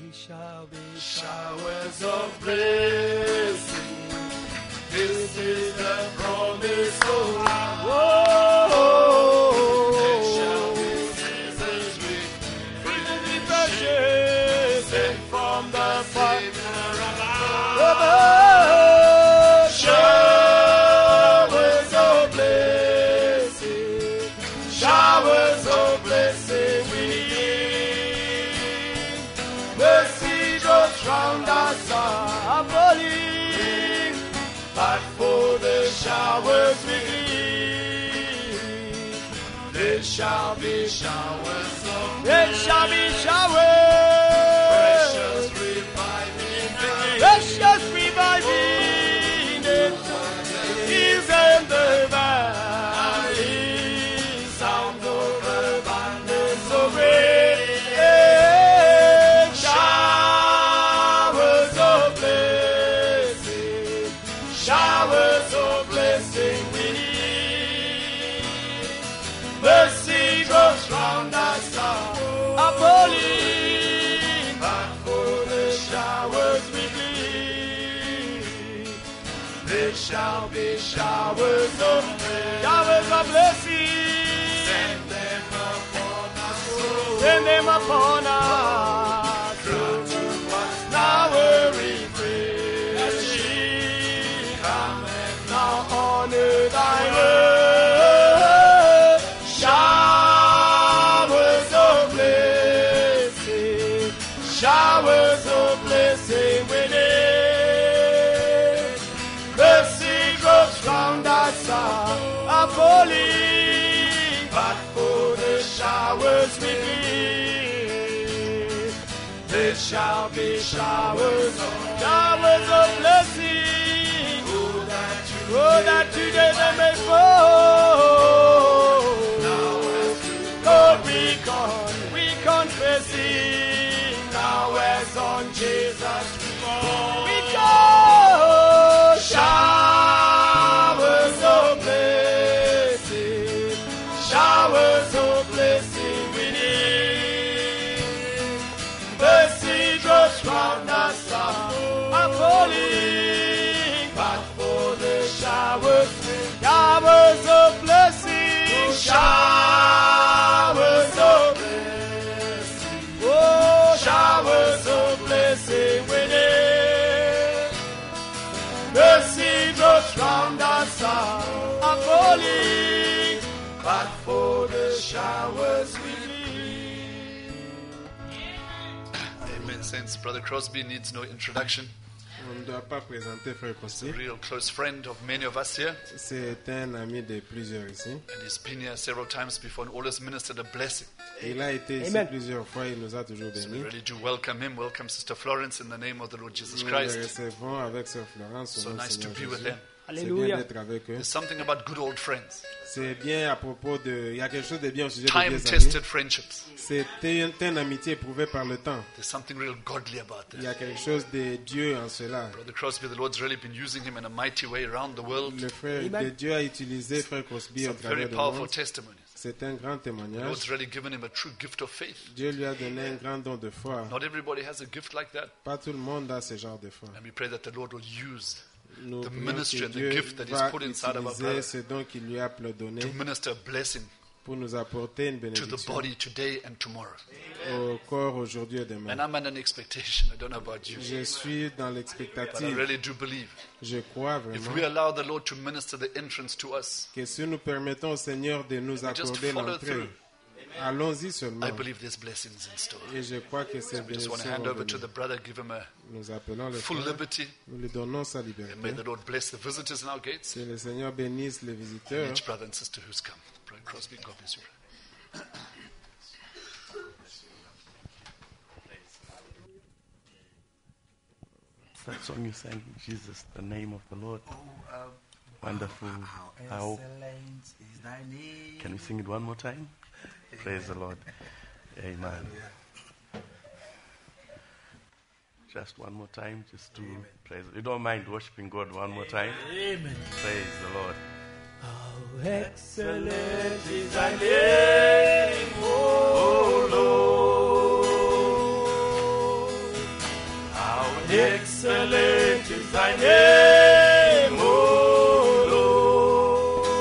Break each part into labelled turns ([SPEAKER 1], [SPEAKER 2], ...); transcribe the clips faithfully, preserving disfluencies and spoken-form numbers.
[SPEAKER 1] shall be
[SPEAKER 2] showers of blessing. This is the promise of God.
[SPEAKER 1] Whoa.
[SPEAKER 2] There shall be seasons with
[SPEAKER 1] Seasons refreshing
[SPEAKER 2] sent from the Savior above.
[SPEAKER 1] above.
[SPEAKER 2] Showers of blessing, showers of blessing we need. Mercy drops round us are falling, but for the showers we need, there shall be showers of
[SPEAKER 1] There shall be showers.
[SPEAKER 2] precious reviving rain.
[SPEAKER 1] Precious reviving is in the valley.
[SPEAKER 2] Sound of abundance
[SPEAKER 1] So
[SPEAKER 2] of rain.
[SPEAKER 1] great
[SPEAKER 2] Showers of blessing, showers of blessing we need. Mercy drops round us
[SPEAKER 1] are falling.
[SPEAKER 2] but for the showers we need, there shall be showers of blessing.
[SPEAKER 1] Showers of blessing.
[SPEAKER 2] Send them upon us, oh,
[SPEAKER 1] Send them upon us.
[SPEAKER 2] true to us now we pray. Come and
[SPEAKER 1] Now honor thy word.
[SPEAKER 2] showers of blessing, showers of blessing we need. Mercy drops round us
[SPEAKER 1] Are falling.
[SPEAKER 2] but for the showers we need, there shall be showers of
[SPEAKER 1] Showers of blessing.
[SPEAKER 2] oh, that you
[SPEAKER 1] Oh, that today they may fall.
[SPEAKER 2] now as
[SPEAKER 1] Lord, we con, we confessing.
[SPEAKER 2] now as on Jesus we fall.
[SPEAKER 1] We go.
[SPEAKER 2] Showers of blessing, showers of blessing we need. Mercy drops round us
[SPEAKER 1] Are falling.
[SPEAKER 2] but for the showers we
[SPEAKER 1] Showers of blessing.
[SPEAKER 2] showers of blessing,
[SPEAKER 1] Oh,
[SPEAKER 2] showers of blessing we need. Mercy drops round us
[SPEAKER 1] are falling.
[SPEAKER 2] but for the showers we need.
[SPEAKER 3] Amen, saints. Brother Crosby needs no introduction.
[SPEAKER 4] On ne doit pas présenter Frère
[SPEAKER 3] A
[SPEAKER 4] Crosby.
[SPEAKER 3] real close friend of many of us here.
[SPEAKER 4] C'est un ami de plusieurs ici.
[SPEAKER 3] And he's been here several times before and always ministered a blessing.
[SPEAKER 4] Il a été ici
[SPEAKER 1] Amen.
[SPEAKER 4] plusieurs fois, il nous a toujours
[SPEAKER 3] So we
[SPEAKER 4] bénis.
[SPEAKER 3] really do welcome him. Welcome Sister Florence in the name of the Lord Jesus
[SPEAKER 4] Nous le
[SPEAKER 3] Christ.
[SPEAKER 4] recevons avec Sœur Florence. au
[SPEAKER 3] So
[SPEAKER 4] nom du
[SPEAKER 3] nice to
[SPEAKER 4] Seigneur
[SPEAKER 3] be with
[SPEAKER 4] Jésus.
[SPEAKER 3] them.
[SPEAKER 4] C'est bien
[SPEAKER 1] Alléluia.
[SPEAKER 4] d'être avec eux.
[SPEAKER 3] There's something about good old friends.
[SPEAKER 4] C'est bien à propos de... Il y a quelque chose de bien au sujet des
[SPEAKER 3] Time
[SPEAKER 4] vieux amis.
[SPEAKER 3] tested friendships.
[SPEAKER 4] C'est une, une amitié éprouvée par le temps.
[SPEAKER 3] There's something real godly about
[SPEAKER 4] Il y a
[SPEAKER 3] that.
[SPEAKER 4] quelque chose de Dieu en cela.
[SPEAKER 3] Brother Crosby, the Lord's really been using him in a mighty way around the world.
[SPEAKER 4] Le frère
[SPEAKER 1] Amen.
[SPEAKER 4] de Dieu a utilisé Frère Crosby au
[SPEAKER 3] Some very
[SPEAKER 4] travers du
[SPEAKER 3] powerful
[SPEAKER 4] monde.
[SPEAKER 3] testimonies.
[SPEAKER 4] C'est un grand
[SPEAKER 3] The
[SPEAKER 4] témoignage.
[SPEAKER 3] Lord's really given him a true gift of faith.
[SPEAKER 4] Dieu lui a donné un grand don de foi.
[SPEAKER 3] Not everybody has a gift like that.
[SPEAKER 4] Pas tout le monde a ce genre de foi.
[SPEAKER 3] And we pray that the Lord will use
[SPEAKER 4] Nous
[SPEAKER 3] the
[SPEAKER 4] prions
[SPEAKER 3] ministry
[SPEAKER 4] que
[SPEAKER 3] and the
[SPEAKER 4] Dieu
[SPEAKER 3] gift that He's
[SPEAKER 4] va
[SPEAKER 3] put inside of our
[SPEAKER 4] utiliser
[SPEAKER 3] brother
[SPEAKER 4] ce don qu'il lui a donné
[SPEAKER 3] to minister a blessing
[SPEAKER 4] pour nous apporter une
[SPEAKER 3] to the
[SPEAKER 4] bénédiction
[SPEAKER 3] body today and tomorrow.
[SPEAKER 4] au corps aujourd'hui et
[SPEAKER 3] And
[SPEAKER 4] demain.
[SPEAKER 3] I'm in an expectation. I don't know about you,
[SPEAKER 4] Je suis dans
[SPEAKER 3] but I
[SPEAKER 4] l'expectative.
[SPEAKER 3] really do believe
[SPEAKER 4] Je crois
[SPEAKER 3] if
[SPEAKER 4] vraiment
[SPEAKER 3] we allow the Lord to minister the entrance to us,
[SPEAKER 4] que si nous permettons au Seigneur de nous
[SPEAKER 3] just
[SPEAKER 4] accorder
[SPEAKER 3] follow
[SPEAKER 4] l'entrée,
[SPEAKER 3] through.
[SPEAKER 4] allons-y seulement.
[SPEAKER 3] I believe there's blessings in store.
[SPEAKER 4] Et je crois que ces
[SPEAKER 3] We just want to
[SPEAKER 4] bénédictions
[SPEAKER 3] hand
[SPEAKER 4] vont
[SPEAKER 3] over to
[SPEAKER 4] venir.
[SPEAKER 3] the brother, give him a
[SPEAKER 4] Nous appelons le
[SPEAKER 3] full
[SPEAKER 4] frère,
[SPEAKER 3] liberty,
[SPEAKER 4] nous lui donnons sa
[SPEAKER 3] and may
[SPEAKER 4] liberté.
[SPEAKER 3] the Lord bless the visitors in our gates,
[SPEAKER 4] Que le Seigneur bénisse les
[SPEAKER 3] and
[SPEAKER 4] visiteurs.
[SPEAKER 3] each brother and sister who's come. Brother Crosby, God bless you.
[SPEAKER 5] That song you sang, Jesus, the name of the Lord.
[SPEAKER 6] Oh, uh,
[SPEAKER 5] Wonderful.
[SPEAKER 6] how
[SPEAKER 5] How
[SPEAKER 6] excellent is thy name.
[SPEAKER 5] can we sing it one more time? Praise the Lord. Amen. Just one more time, just to praise. You don't mind worshiping God one more time?
[SPEAKER 6] Amen.
[SPEAKER 5] Praise the Lord.
[SPEAKER 1] How excellent is thy name, O Lord.
[SPEAKER 2] excellent is thy name, O Lord.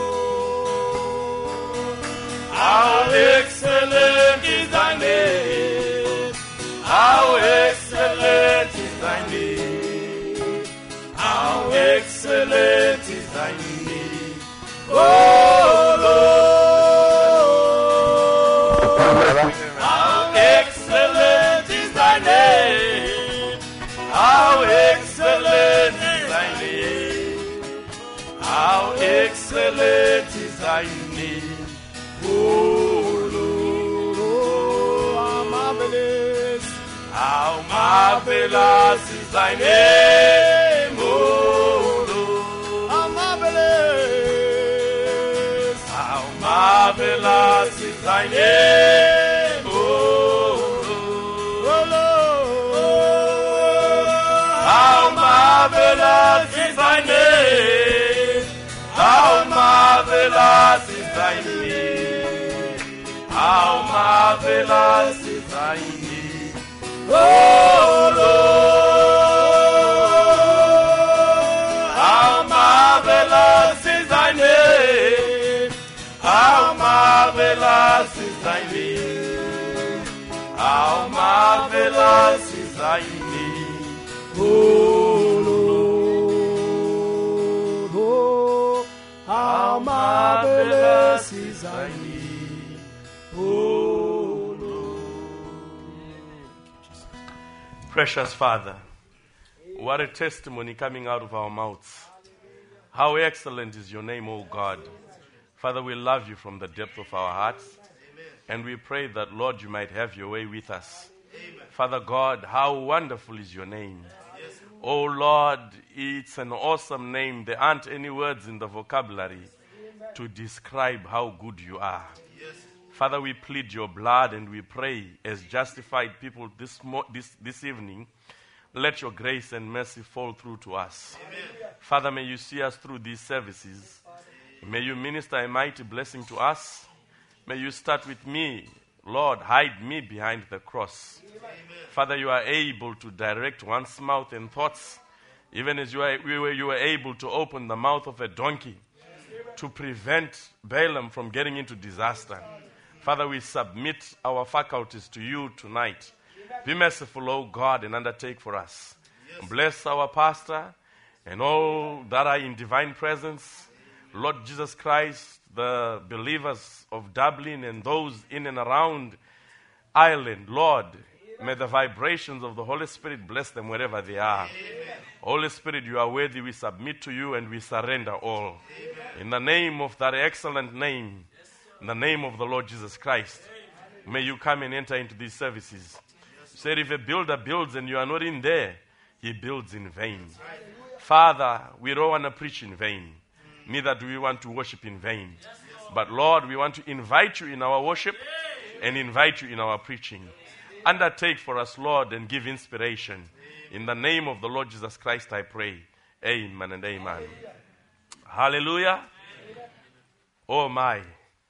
[SPEAKER 2] How excellent is thy name. How excellent is thy name. How excellent is thy name, O Lord. How excellent is thy name. How excellent is thy name. How excellent is thy name, O Lord.
[SPEAKER 1] How marvelous.
[SPEAKER 2] How marvelous is thy name, O Lord.
[SPEAKER 1] How marvelous.
[SPEAKER 2] How marvelous is thy name, O Lord. How marvelous is thy name. How marvelous is thy name. How marvelous is thy name, O Lord. How marvelous is thy name. How marvelous is thy name. How marvelous is thy name, O Lord.
[SPEAKER 1] Oh, how marvelous is thy
[SPEAKER 2] name, O
[SPEAKER 5] Precious Father, what a testimony coming out of our mouths. How excellent is your name, O God. Father, we love you from the depth of our hearts. And we pray that, Lord, you might have your way with us. Father God, how wonderful is your name. Oh Lord, it's an awesome name. There aren't any words in the vocabulary to describe how good you are. Father, we plead your blood and we pray as justified people this mo- this, this evening, let your grace and mercy fall through to us. Amen. Father, may you see us through these services. May you minister a mighty blessing to us. May you start with me. Lord, hide me behind the cross. Amen. Father, you are able to direct one's mouth and thoughts, even as you are, we were, you were able to open the mouth of a donkey to prevent Balaam from getting into disaster. Father, we submit our faculties to you tonight. Be merciful, O God, and undertake for us. Yes. Bless our pastor and all that are in divine presence. Lord Jesus Christ, the believers of Dublin and those in and around Ireland, Lord, may the vibrations of the Holy Spirit bless them wherever they are. Amen. Holy Spirit, you are worthy. We submit to you and we surrender all. Amen. In the name of that excellent name, in the name of the Lord Jesus Christ, may you come and enter into these services. You said if a builder builds and you are not in there, he builds in vain. Father, we don't want to preach in vain. Neither do we want to worship in vain. But Lord, we want to invite you in our worship and invite you in our preaching. Undertake for us, Lord, and give inspiration. In the name of the Lord Jesus Christ, I pray. Amen and amen. Hallelujah. Oh my.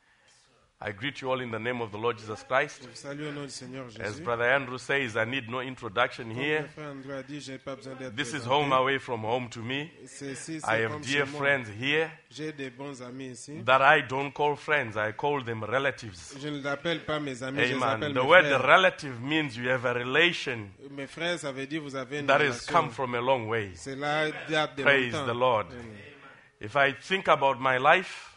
[SPEAKER 5] I greet you all in the name of the Lord Jesus Christ. As Brother Andrew says, I need no introduction here. This is home away from home to me. I have dear friends here that I don't call friends, I call them relatives. Amen. The word relative means you have a relation that has come from a long way. Praise the Lord. If I think about my life,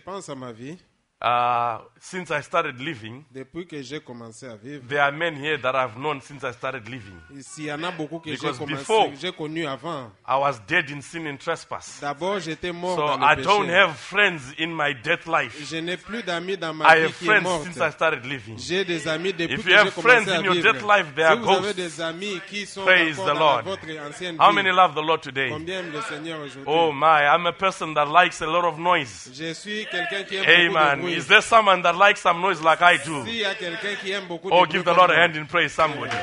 [SPEAKER 5] Uh, since I started living,
[SPEAKER 4] depuis que j'ai commencé à vivre,
[SPEAKER 5] there are men here that I've known since I started living.
[SPEAKER 4] Ici, il y en a beaucoup que j'ai
[SPEAKER 5] Because
[SPEAKER 4] commencé,
[SPEAKER 5] before,
[SPEAKER 4] j'ai connu avant.
[SPEAKER 5] I was dead in sin and trespass.
[SPEAKER 4] D'abord, j'étais mort
[SPEAKER 5] So
[SPEAKER 4] dans le
[SPEAKER 5] I
[SPEAKER 4] péché.
[SPEAKER 5] don't have friends in my death life.
[SPEAKER 4] Je n'ai plus d'amis dans ma
[SPEAKER 5] I
[SPEAKER 4] vie
[SPEAKER 5] have
[SPEAKER 4] qui est
[SPEAKER 5] friends
[SPEAKER 4] morte.
[SPEAKER 5] since I started living.
[SPEAKER 4] J'ai des amis depuis
[SPEAKER 5] If
[SPEAKER 4] que
[SPEAKER 5] you
[SPEAKER 4] j'ai
[SPEAKER 5] have friends
[SPEAKER 4] commencé à
[SPEAKER 5] in your
[SPEAKER 4] vivre.
[SPEAKER 5] death life, they
[SPEAKER 4] Si
[SPEAKER 5] are
[SPEAKER 4] vous avez
[SPEAKER 5] ghosts.
[SPEAKER 4] des amis qui sont
[SPEAKER 5] Praise
[SPEAKER 4] encore
[SPEAKER 5] the
[SPEAKER 4] dans
[SPEAKER 5] Lord.
[SPEAKER 4] votre ancienne
[SPEAKER 5] How
[SPEAKER 4] vie,
[SPEAKER 5] many love the Lord today?
[SPEAKER 4] combien aiment le Seigneur aujourd'hui?
[SPEAKER 5] Oh my, I'm a person that likes a lot of noise.
[SPEAKER 4] Je suis quelqu'un qui aime beaucoup de
[SPEAKER 5] Amen.
[SPEAKER 4] bruit.
[SPEAKER 5] Is there someone that likes some noise like I do?
[SPEAKER 4] S'il y a quelqu'un qui aime beaucoup
[SPEAKER 5] Oh,
[SPEAKER 4] de
[SPEAKER 5] give
[SPEAKER 4] bruit
[SPEAKER 5] the Lord a
[SPEAKER 4] comme moi.
[SPEAKER 5] hand in praise, somebody.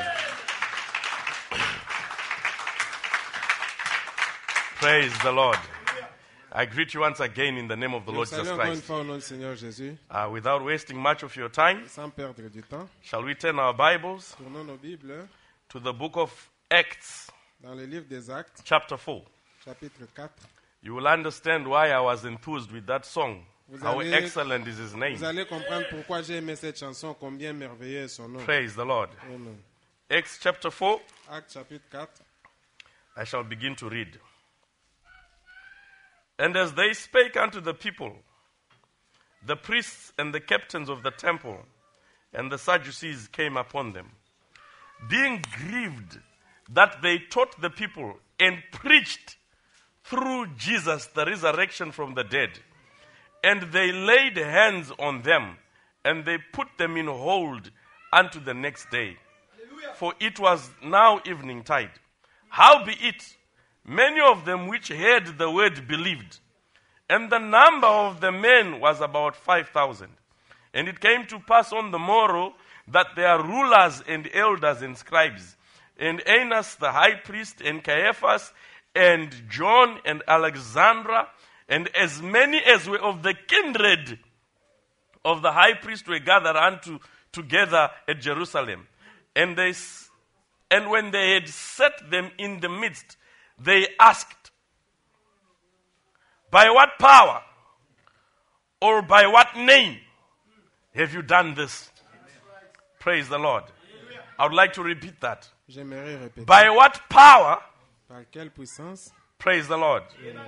[SPEAKER 5] Praise the Lord. I greet you once again in the name of the
[SPEAKER 4] Je
[SPEAKER 5] Lord
[SPEAKER 4] salue
[SPEAKER 5] Jesus
[SPEAKER 4] encore une
[SPEAKER 5] Christ.
[SPEAKER 4] fois au nom du Seigneur Jésus.
[SPEAKER 5] Uh, without wasting much of your time,
[SPEAKER 4] Sans perdre du temps,
[SPEAKER 5] shall we turn our Bibles
[SPEAKER 4] tournons nos Bibles
[SPEAKER 5] to the book of Acts,
[SPEAKER 4] Dans le livre des Actes,
[SPEAKER 5] chapter four,
[SPEAKER 4] chapitre quatre,
[SPEAKER 5] you will understand why I was enthused with that song.
[SPEAKER 4] Vous
[SPEAKER 5] How
[SPEAKER 4] allez-
[SPEAKER 5] excellent is his name.
[SPEAKER 4] vous allez comprendre pourquoi j'ai aimé cette chanson, combien merveilleux est son nom.
[SPEAKER 5] Praise the Lord.
[SPEAKER 4] Amen.
[SPEAKER 5] Acts chapter four,
[SPEAKER 4] Acte chapitre quatre.
[SPEAKER 5] I shall begin to read. And as they spake unto the people, the priests and the captains of the temple and the Sadducees came upon them, being grieved that they taught the people and preached through Jesus the resurrection from the dead. And they laid hands on them, and they put them in hold unto the next day. For it was now evening tide. Howbeit, many of them which heard the word believed, and the number of the men was about five thousand. And it came to pass on the morrow that their rulers and elders and scribes, and Annas the high priest, and Caiaphas, and John, and Alexandra, and as many as were of the kindred of the high priest were gathered unto together at Jerusalem. And they, s- and when they had set them in the midst, they asked, by what power or by what name have you done this? Praise the Lord. I would like to repeat that.
[SPEAKER 4] J'aimerais répéter.
[SPEAKER 5] By what power,
[SPEAKER 4] Par quelle puissance
[SPEAKER 5] praise the Lord,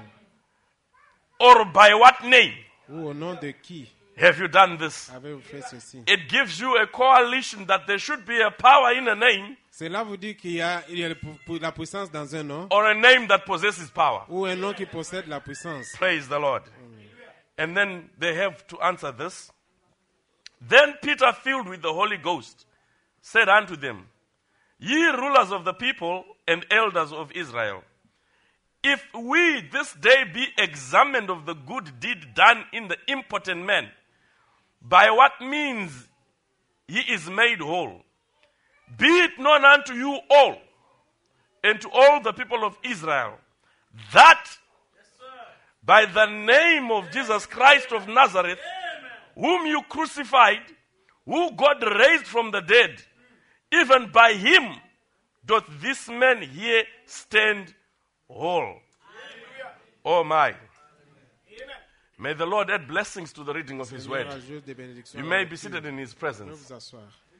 [SPEAKER 5] or by what name
[SPEAKER 4] ou au nom de qui
[SPEAKER 5] have you done this?
[SPEAKER 4] avez-vous fait ceci?
[SPEAKER 5] It gives you a coalition that there should be a power in a name
[SPEAKER 4] Cela vous dit qu'il y a, il y a le pu- pu- la puissance dans un nom
[SPEAKER 5] or a name that possesses power.
[SPEAKER 4] ou un nom qui possède la puissance.
[SPEAKER 5] Praise the Lord. And then they have to answer this. Then Peter, filled with the Holy Ghost, said unto them, Ye rulers of the people and elders of Israel, if we this day be examined of the good deed done in the impotent man, by what means he is made whole, be it known unto you all, and to all the people of Israel, that by the name of Jesus Christ of Nazareth, whom you crucified, who God raised from the dead, even by him doth this man here stand whole. Oh my. May the Lord add blessings to the reading of his word.
[SPEAKER 4] Seigneur, ajoute des bénédictions
[SPEAKER 5] You
[SPEAKER 4] à
[SPEAKER 5] may
[SPEAKER 4] la
[SPEAKER 5] be
[SPEAKER 4] lecture.
[SPEAKER 5] seated in his
[SPEAKER 4] Vous pouvez
[SPEAKER 5] presence.
[SPEAKER 4] vous asseoir.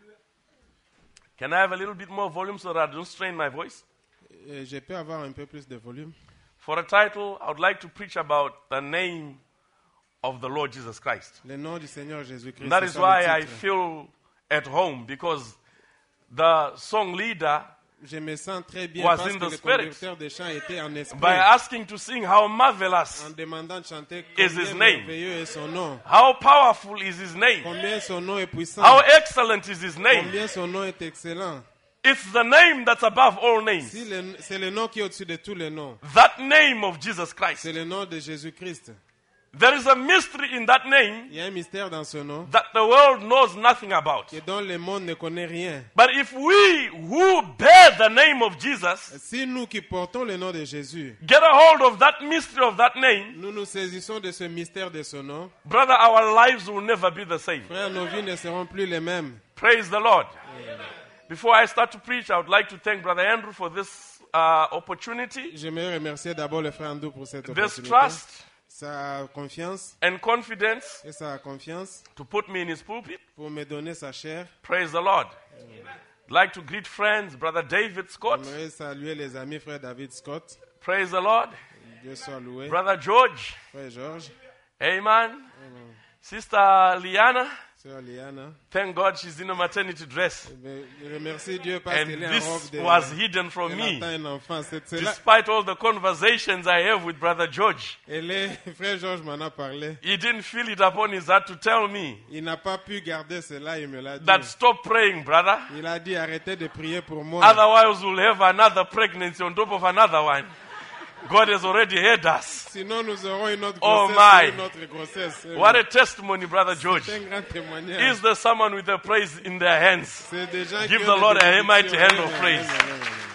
[SPEAKER 5] Can I have a little bit more volume so that I don't strain my voice?
[SPEAKER 4] Euh, Je peux avoir un peu plus de volume.
[SPEAKER 5] For a title, I would like to preach about the name of the Lord Jesus Christ.
[SPEAKER 4] Le nom du Seigneur Jésus-Christ.
[SPEAKER 5] That
[SPEAKER 4] c'est
[SPEAKER 5] is
[SPEAKER 4] ça
[SPEAKER 5] why
[SPEAKER 4] le
[SPEAKER 5] I
[SPEAKER 4] titre.
[SPEAKER 5] feel at home, because the song leader,
[SPEAKER 4] Je me sens très bien
[SPEAKER 5] was
[SPEAKER 4] parce
[SPEAKER 5] in
[SPEAKER 4] que
[SPEAKER 5] the
[SPEAKER 4] le
[SPEAKER 5] spirit.
[SPEAKER 4] conducteur de chant était en esprit.
[SPEAKER 5] by asking to sing how marvelous,
[SPEAKER 4] En demandant de chanter
[SPEAKER 5] is
[SPEAKER 4] combien
[SPEAKER 5] his name.
[SPEAKER 4] merveilleux est son nom.
[SPEAKER 5] how powerful is his name,
[SPEAKER 4] Combien son nom est puissant.
[SPEAKER 5] how excellent is his name.
[SPEAKER 4] Combien son nom est excellent.
[SPEAKER 5] It's the name that's above all names.
[SPEAKER 4] Si le- c'est le nom qui est au-dessus de tous les noms.
[SPEAKER 5] That name of Jesus Christ.
[SPEAKER 4] C'est le nom de Jésus-Christ.
[SPEAKER 5] There is a mystery in that name
[SPEAKER 4] Il y a un mystère dans ce nom
[SPEAKER 5] that the world knows nothing about.
[SPEAKER 4] et dont le monde ne connaît rien.
[SPEAKER 5] But if we who bear the name of Jesus
[SPEAKER 4] Si nous qui portons le nom de Jésus,
[SPEAKER 5] get a hold of that mystery of that name,
[SPEAKER 4] nous nous saisissons de ce mystère de ce nom,
[SPEAKER 5] brother, our lives will never be the same.
[SPEAKER 4] frères, nos vies ne seront plus les mêmes.
[SPEAKER 5] Praise the Lord. Before I start to preach, I would like to thank Brother Andrew for this uh, opportunity,
[SPEAKER 4] J'aimerais remercier d'abord le frère Andou pour cette
[SPEAKER 5] this
[SPEAKER 4] opportunité,
[SPEAKER 5] trust
[SPEAKER 4] sa confiance
[SPEAKER 5] and confidence
[SPEAKER 4] et sa confiance
[SPEAKER 5] to put me in his pulpit.
[SPEAKER 4] pour me donner sa chair.
[SPEAKER 5] Praise the Lord. I'd like to greet friends, Brother David Scott.
[SPEAKER 4] J'aimerais saluer les amis, frère David Scott.
[SPEAKER 5] Praise the Lord.
[SPEAKER 4] Dieu soit loué.
[SPEAKER 5] Brother George.
[SPEAKER 4] Frère Georges,
[SPEAKER 5] Amen. Sister Liana.
[SPEAKER 4] sœur Liana.
[SPEAKER 5] Thank God she's in a maternity dress.
[SPEAKER 4] Je remercie Dieu parce
[SPEAKER 5] And
[SPEAKER 4] qu'elle est en
[SPEAKER 5] this
[SPEAKER 4] robe de...
[SPEAKER 5] was hidden from
[SPEAKER 4] Elle
[SPEAKER 5] me.
[SPEAKER 4] attend un enfant. C'est cela.
[SPEAKER 5] Despite all the conversations I have with Brother George,
[SPEAKER 4] Elle est... Frère Georges m'en a parlé.
[SPEAKER 5] he didn't feel it upon his heart to tell me
[SPEAKER 4] Il n'a pas pu garder cela, il me l'a dit.
[SPEAKER 5] that stop praying, brother.
[SPEAKER 4] Il a dit arrêtez de prier pour moi.
[SPEAKER 5] Otherwise, we'll have another pregnancy on top of another one. God has already heard us.
[SPEAKER 4] Sinon nous aurons une autre
[SPEAKER 5] Oh
[SPEAKER 4] grossesse.
[SPEAKER 5] my.
[SPEAKER 4] sur Une autre grossesse.
[SPEAKER 5] What a testimony, Brother George.
[SPEAKER 4] C'est un grand témoignage.
[SPEAKER 5] Is there someone with a praise in their hands?
[SPEAKER 4] C'est des gens
[SPEAKER 5] Give
[SPEAKER 4] qui
[SPEAKER 5] the
[SPEAKER 4] ont
[SPEAKER 5] Lord
[SPEAKER 4] des
[SPEAKER 5] a mighty hand
[SPEAKER 4] bénédictions.
[SPEAKER 5] of praise.
[SPEAKER 4] Amen, amen, amen.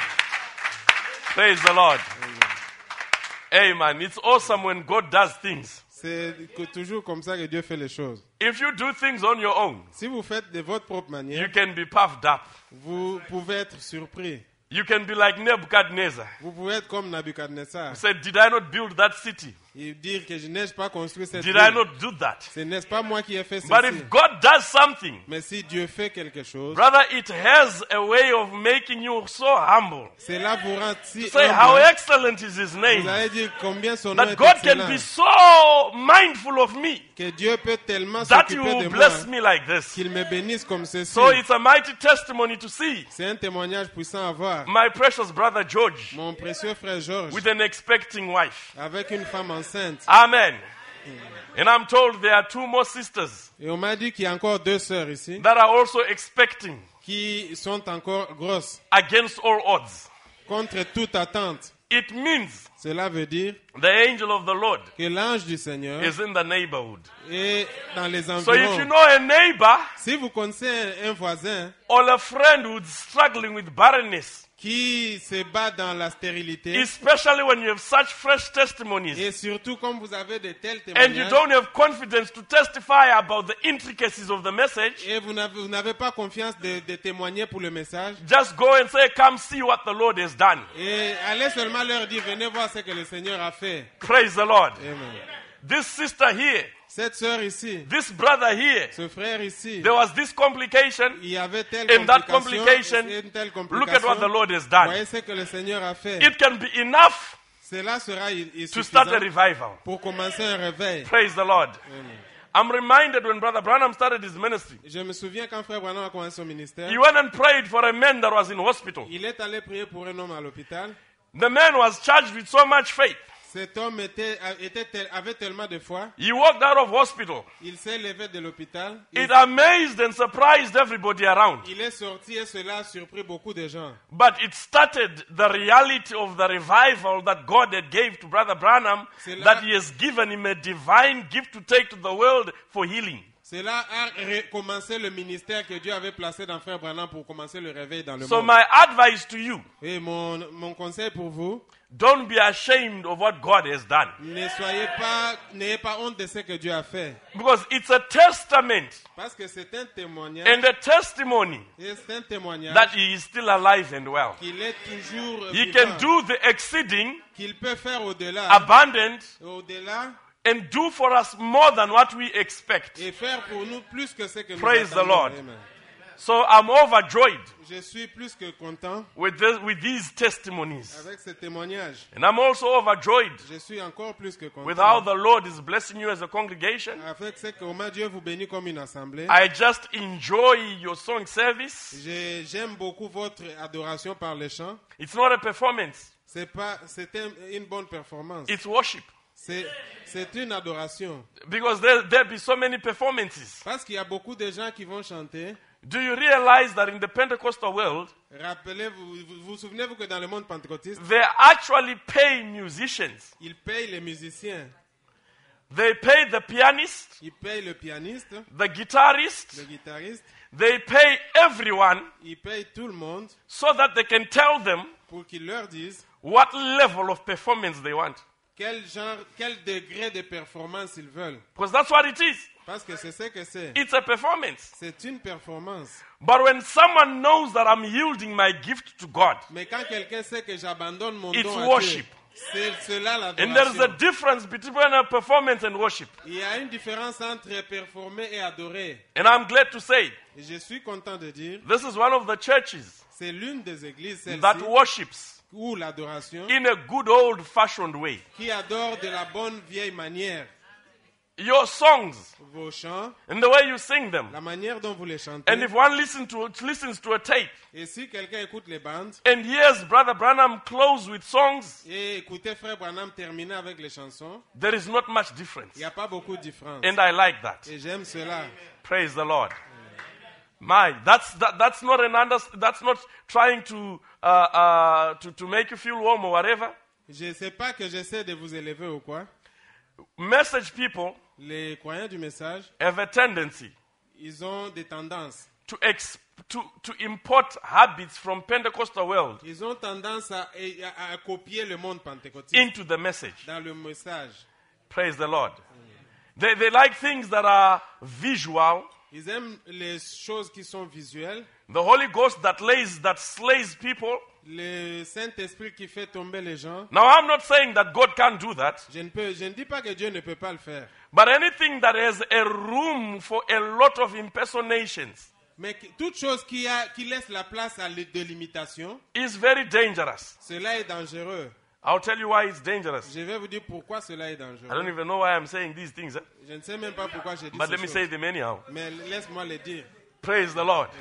[SPEAKER 5] Praise the Lord. Amen. It's awesome when God does things.
[SPEAKER 4] C'est que toujours comme ça que Dieu fait les choses.
[SPEAKER 5] If you do things on your own,
[SPEAKER 4] Si vous faites de votre propre
[SPEAKER 5] you
[SPEAKER 4] manière,
[SPEAKER 5] can be puffed up.
[SPEAKER 4] vous pouvez être surpris.
[SPEAKER 5] You can be like Nebuchadnezzar.
[SPEAKER 4] Vous pouvez être comme Nabucodonosor.
[SPEAKER 5] Said, did I not build that city?
[SPEAKER 4] Et dire que je n'ai pas construit cette
[SPEAKER 5] Did
[SPEAKER 4] ville.
[SPEAKER 5] I not do that?
[SPEAKER 4] Ce n'est pas moi qui ai fait
[SPEAKER 5] But
[SPEAKER 4] ceci.
[SPEAKER 5] if God does something,
[SPEAKER 4] Mais si Dieu fait quelque chose,
[SPEAKER 5] brother, it has a way of making you so humble.
[SPEAKER 4] cela vous rend si
[SPEAKER 5] Say how
[SPEAKER 4] humble.
[SPEAKER 5] excellent is his
[SPEAKER 4] Vous
[SPEAKER 5] name.
[SPEAKER 4] allez dire combien son nom
[SPEAKER 5] That
[SPEAKER 4] est
[SPEAKER 5] God can
[SPEAKER 4] excellent.
[SPEAKER 5] be so mindful of me
[SPEAKER 4] Que Dieu peut tellement
[SPEAKER 5] that he
[SPEAKER 4] s'occuper de
[SPEAKER 5] will
[SPEAKER 4] moi
[SPEAKER 5] bless me like this.
[SPEAKER 4] qu'il me bénisse comme ceci.
[SPEAKER 5] So it's a mighty testimony to see
[SPEAKER 4] C'est un témoignage puissant à voir.
[SPEAKER 5] my precious brother George
[SPEAKER 4] Mon précieux frère Georges,
[SPEAKER 5] with an expecting wife.
[SPEAKER 4] avec une femme enceinte.
[SPEAKER 5] Amen. And I'm told there are two more sisters
[SPEAKER 4] Et on m'a dit qu'il y a encore deux sœurs ici
[SPEAKER 5] that are also expecting
[SPEAKER 4] qui sont encore grosses,
[SPEAKER 5] against all odds.
[SPEAKER 4] contre toute attente.
[SPEAKER 5] It means
[SPEAKER 4] Cela veut dire
[SPEAKER 5] the angel of the Lord
[SPEAKER 4] que l'ange du Seigneur
[SPEAKER 5] is in the neighborhood.
[SPEAKER 4] est dans les
[SPEAKER 5] So if
[SPEAKER 4] environs.
[SPEAKER 5] you know a neighbor
[SPEAKER 4] Si vous connaissez un, un voisin
[SPEAKER 5] or a friend who's struggling with barrenness,
[SPEAKER 4] qui se bat dans la stérilité,
[SPEAKER 5] especially when you have such fresh testimonies
[SPEAKER 4] et surtout comme vous avez de tels
[SPEAKER 5] and you
[SPEAKER 4] témoignages,
[SPEAKER 5] don't have confidence to testify about the intricacies of the message,
[SPEAKER 4] et vous n'avez, vous n'avez pas confiance de, de témoigner pour le message,
[SPEAKER 5] just go and say, come see what the Lord has done.
[SPEAKER 4] et allez seulement leur dire, venez voir ce que le Seigneur a fait.
[SPEAKER 5] Praise the Lord.
[SPEAKER 4] Amen.
[SPEAKER 5] This sister here,
[SPEAKER 4] Cette sœur ici,
[SPEAKER 5] this brother here,
[SPEAKER 4] ce frère ici,
[SPEAKER 5] there was this complication.
[SPEAKER 4] il y avait telle
[SPEAKER 5] In that
[SPEAKER 4] complication,
[SPEAKER 5] complication,
[SPEAKER 4] et une telle
[SPEAKER 5] Look at what the
[SPEAKER 4] complication.
[SPEAKER 5] Lord has done.
[SPEAKER 4] Voyez ce que le Seigneur a fait.
[SPEAKER 5] It can be enough
[SPEAKER 4] Cela sera i- i-
[SPEAKER 5] to start a
[SPEAKER 4] suffisant
[SPEAKER 5] revival.
[SPEAKER 4] pour commencer un réveil.
[SPEAKER 5] Praise the Lord.
[SPEAKER 4] Amen.
[SPEAKER 5] I'm reminded when Brother Branham started his ministry,
[SPEAKER 4] Je me souviens quand frère Branham a commencé son ministère,
[SPEAKER 5] he went and prayed for a man that was in hospital.
[SPEAKER 4] il est allé prier pour un homme à l'hôpital.
[SPEAKER 5] The man was charged with so much faith.
[SPEAKER 4] Cet homme était, était tel- avait tellement de foi,
[SPEAKER 5] He walked out of hospital.
[SPEAKER 4] il s'est levé de l'hôpital, il,
[SPEAKER 5] It amazed and surprised everybody around.
[SPEAKER 4] il est sorti et cela a surpris beaucoup de gens.
[SPEAKER 5] But it started the reality of the revival that God had gave to Brother Branham,
[SPEAKER 4] C'est là-
[SPEAKER 5] that he has given him a divine gift to take to the world for healing.
[SPEAKER 4] Cela a ré- commencé le ministère que Dieu avait placé dans frère Branham pour commencer le réveil dans le
[SPEAKER 5] So
[SPEAKER 4] monde.
[SPEAKER 5] my advice to you,
[SPEAKER 4] Et mon, mon conseil pour vous,
[SPEAKER 5] don't be ashamed of what God has done.
[SPEAKER 4] ne soyez pas, n'ayez pas honte de ce que Dieu a fait.
[SPEAKER 5] Because it's a testament
[SPEAKER 4] Parce que c'est un témoignage,
[SPEAKER 5] and a testimony
[SPEAKER 4] et c'est un témoignage
[SPEAKER 5] that he is still alive and well.
[SPEAKER 4] qu'il est toujours
[SPEAKER 5] He
[SPEAKER 4] vivant,
[SPEAKER 5] can do the exceeding,
[SPEAKER 4] qu'il peut faire au-delà,
[SPEAKER 5] abundant,
[SPEAKER 4] au-delà,
[SPEAKER 5] and do for us more than what we expect.
[SPEAKER 4] et faire pour nous plus que ce que nous
[SPEAKER 5] Praise the
[SPEAKER 4] attendons.
[SPEAKER 5] Lord.
[SPEAKER 4] Amen.
[SPEAKER 5] So I'm overjoyed
[SPEAKER 4] Je suis plus que content
[SPEAKER 5] with, this, with these testimonies.
[SPEAKER 4] avec ce témoignage.
[SPEAKER 5] And I'm also overjoyed
[SPEAKER 4] Je suis encore plus que
[SPEAKER 5] with how
[SPEAKER 4] content
[SPEAKER 5] the Lord is blessing you as a congregation.
[SPEAKER 4] avec ce que comment Dieu vous bénit comme une assemblée.
[SPEAKER 5] I just enjoy your song service.
[SPEAKER 4] Je- J'aime beaucoup votre adoration par les chants.
[SPEAKER 5] It's not a performance,
[SPEAKER 4] C'est pas, c'est un- une bonne performance.
[SPEAKER 5] it's worship.
[SPEAKER 4] C'est, c'est une adoration.
[SPEAKER 5] Because there there be so many performances.
[SPEAKER 4] Parce qu'il y a beaucoup de gens qui vont chanter.
[SPEAKER 5] Do you realize that in the Pentecostal world,
[SPEAKER 4] Rappelez-vous, vous vous souvenez-vous que dans le monde pentecôtiste,
[SPEAKER 5] they actually pay musicians?
[SPEAKER 4] ils payent les musiciens,
[SPEAKER 5] They pay the pianist,
[SPEAKER 4] ils payent le pianiste,
[SPEAKER 5] the guitarist,
[SPEAKER 4] le guitariste,
[SPEAKER 5] they pay everyone
[SPEAKER 4] ils payent tout le monde
[SPEAKER 5] so that they can tell them
[SPEAKER 4] pour qu'ils leur disent
[SPEAKER 5] what level of performance they want.
[SPEAKER 4] quel genre, quel degré de performance ils veulent.
[SPEAKER 5] Because that's what it is.
[SPEAKER 4] Parce que c'est ce que c'est.
[SPEAKER 5] It's a performance.
[SPEAKER 4] C'est une performance.
[SPEAKER 5] But when someone knows that I'm yielding my gift to God,
[SPEAKER 4] Mais quand quelqu'un sait que j'abandonne mon
[SPEAKER 5] It's
[SPEAKER 4] don à
[SPEAKER 5] worship.
[SPEAKER 4] Dieu, c'est cela
[SPEAKER 5] and there's a
[SPEAKER 4] l'adoration.
[SPEAKER 5] difference between a performance and worship.
[SPEAKER 4] Il y a une différence entre performer et adorer.
[SPEAKER 5] And I'm glad to say,
[SPEAKER 4] Et je suis content de dire,
[SPEAKER 5] this is one of the churches
[SPEAKER 4] c'est l'une des églises, celle-ci,
[SPEAKER 5] that worships
[SPEAKER 4] où l'adoration,
[SPEAKER 5] in a good old-fashioned way.
[SPEAKER 4] qui adore de la bonne vieille manière
[SPEAKER 5] Your songs
[SPEAKER 4] vos chants,
[SPEAKER 5] and the way you sing them.
[SPEAKER 4] la manière dont vous les chantez.
[SPEAKER 5] And if one listen to, listens to a tape
[SPEAKER 4] Et si quelqu'un écoute les bandes
[SPEAKER 5] and hears Brother Branham close with songs,
[SPEAKER 4] et écoutez Frère Branham terminer avec les chansons,
[SPEAKER 5] there is not much difference.
[SPEAKER 4] il n'y a pas beaucoup de différence.
[SPEAKER 5] And I like that.
[SPEAKER 4] Et j'aime cela.
[SPEAKER 5] Praise the Lord. My, that's that, that's not an under, that's not trying to, uh, uh, to to make you feel warm or whatever.
[SPEAKER 4] Je ne sais pas que j'essaie de vous élever ou quoi.
[SPEAKER 5] Message people
[SPEAKER 4] Les croyants du message,
[SPEAKER 5] have a tendency
[SPEAKER 4] ils ont des tendances.
[SPEAKER 5] to ex, to to import habits from Pentecostal world
[SPEAKER 4] Ils ont tendance à, à- à copier le monde pentecôtiste
[SPEAKER 5] into the message.
[SPEAKER 4] dans le message.
[SPEAKER 5] Praise the Lord. They they like things that are visual.
[SPEAKER 4] Ils aiment les choses qui sont visuelles.
[SPEAKER 5] The Holy Ghost that lays, that slays people.
[SPEAKER 4] Le Saint-Esprit qui fait tomber les gens.
[SPEAKER 5] Now I'm not saying that God can't do that.
[SPEAKER 4] Je ne, peux, je ne dis pas que Dieu ne peut pas le faire.
[SPEAKER 5] But anything that has a room for a lot of impersonations
[SPEAKER 4] Mais qui- toute chose qui, a, qui laisse la place à l- de l'imitation,
[SPEAKER 5] is very dangerous.
[SPEAKER 4] cela est dangereux.
[SPEAKER 5] I'll tell you why it's dangerous.
[SPEAKER 4] Je vais vous dire pourquoi cela est
[SPEAKER 5] I don't
[SPEAKER 4] dangereux.
[SPEAKER 5] even know why I'm saying these things, eh?
[SPEAKER 4] Je ne sais même pas pourquoi j'ai dit
[SPEAKER 5] But
[SPEAKER 4] ces
[SPEAKER 5] let me
[SPEAKER 4] choses.
[SPEAKER 5] say them anyhow.
[SPEAKER 4] Mais laisse-moi le dire.
[SPEAKER 5] Praise the Lord.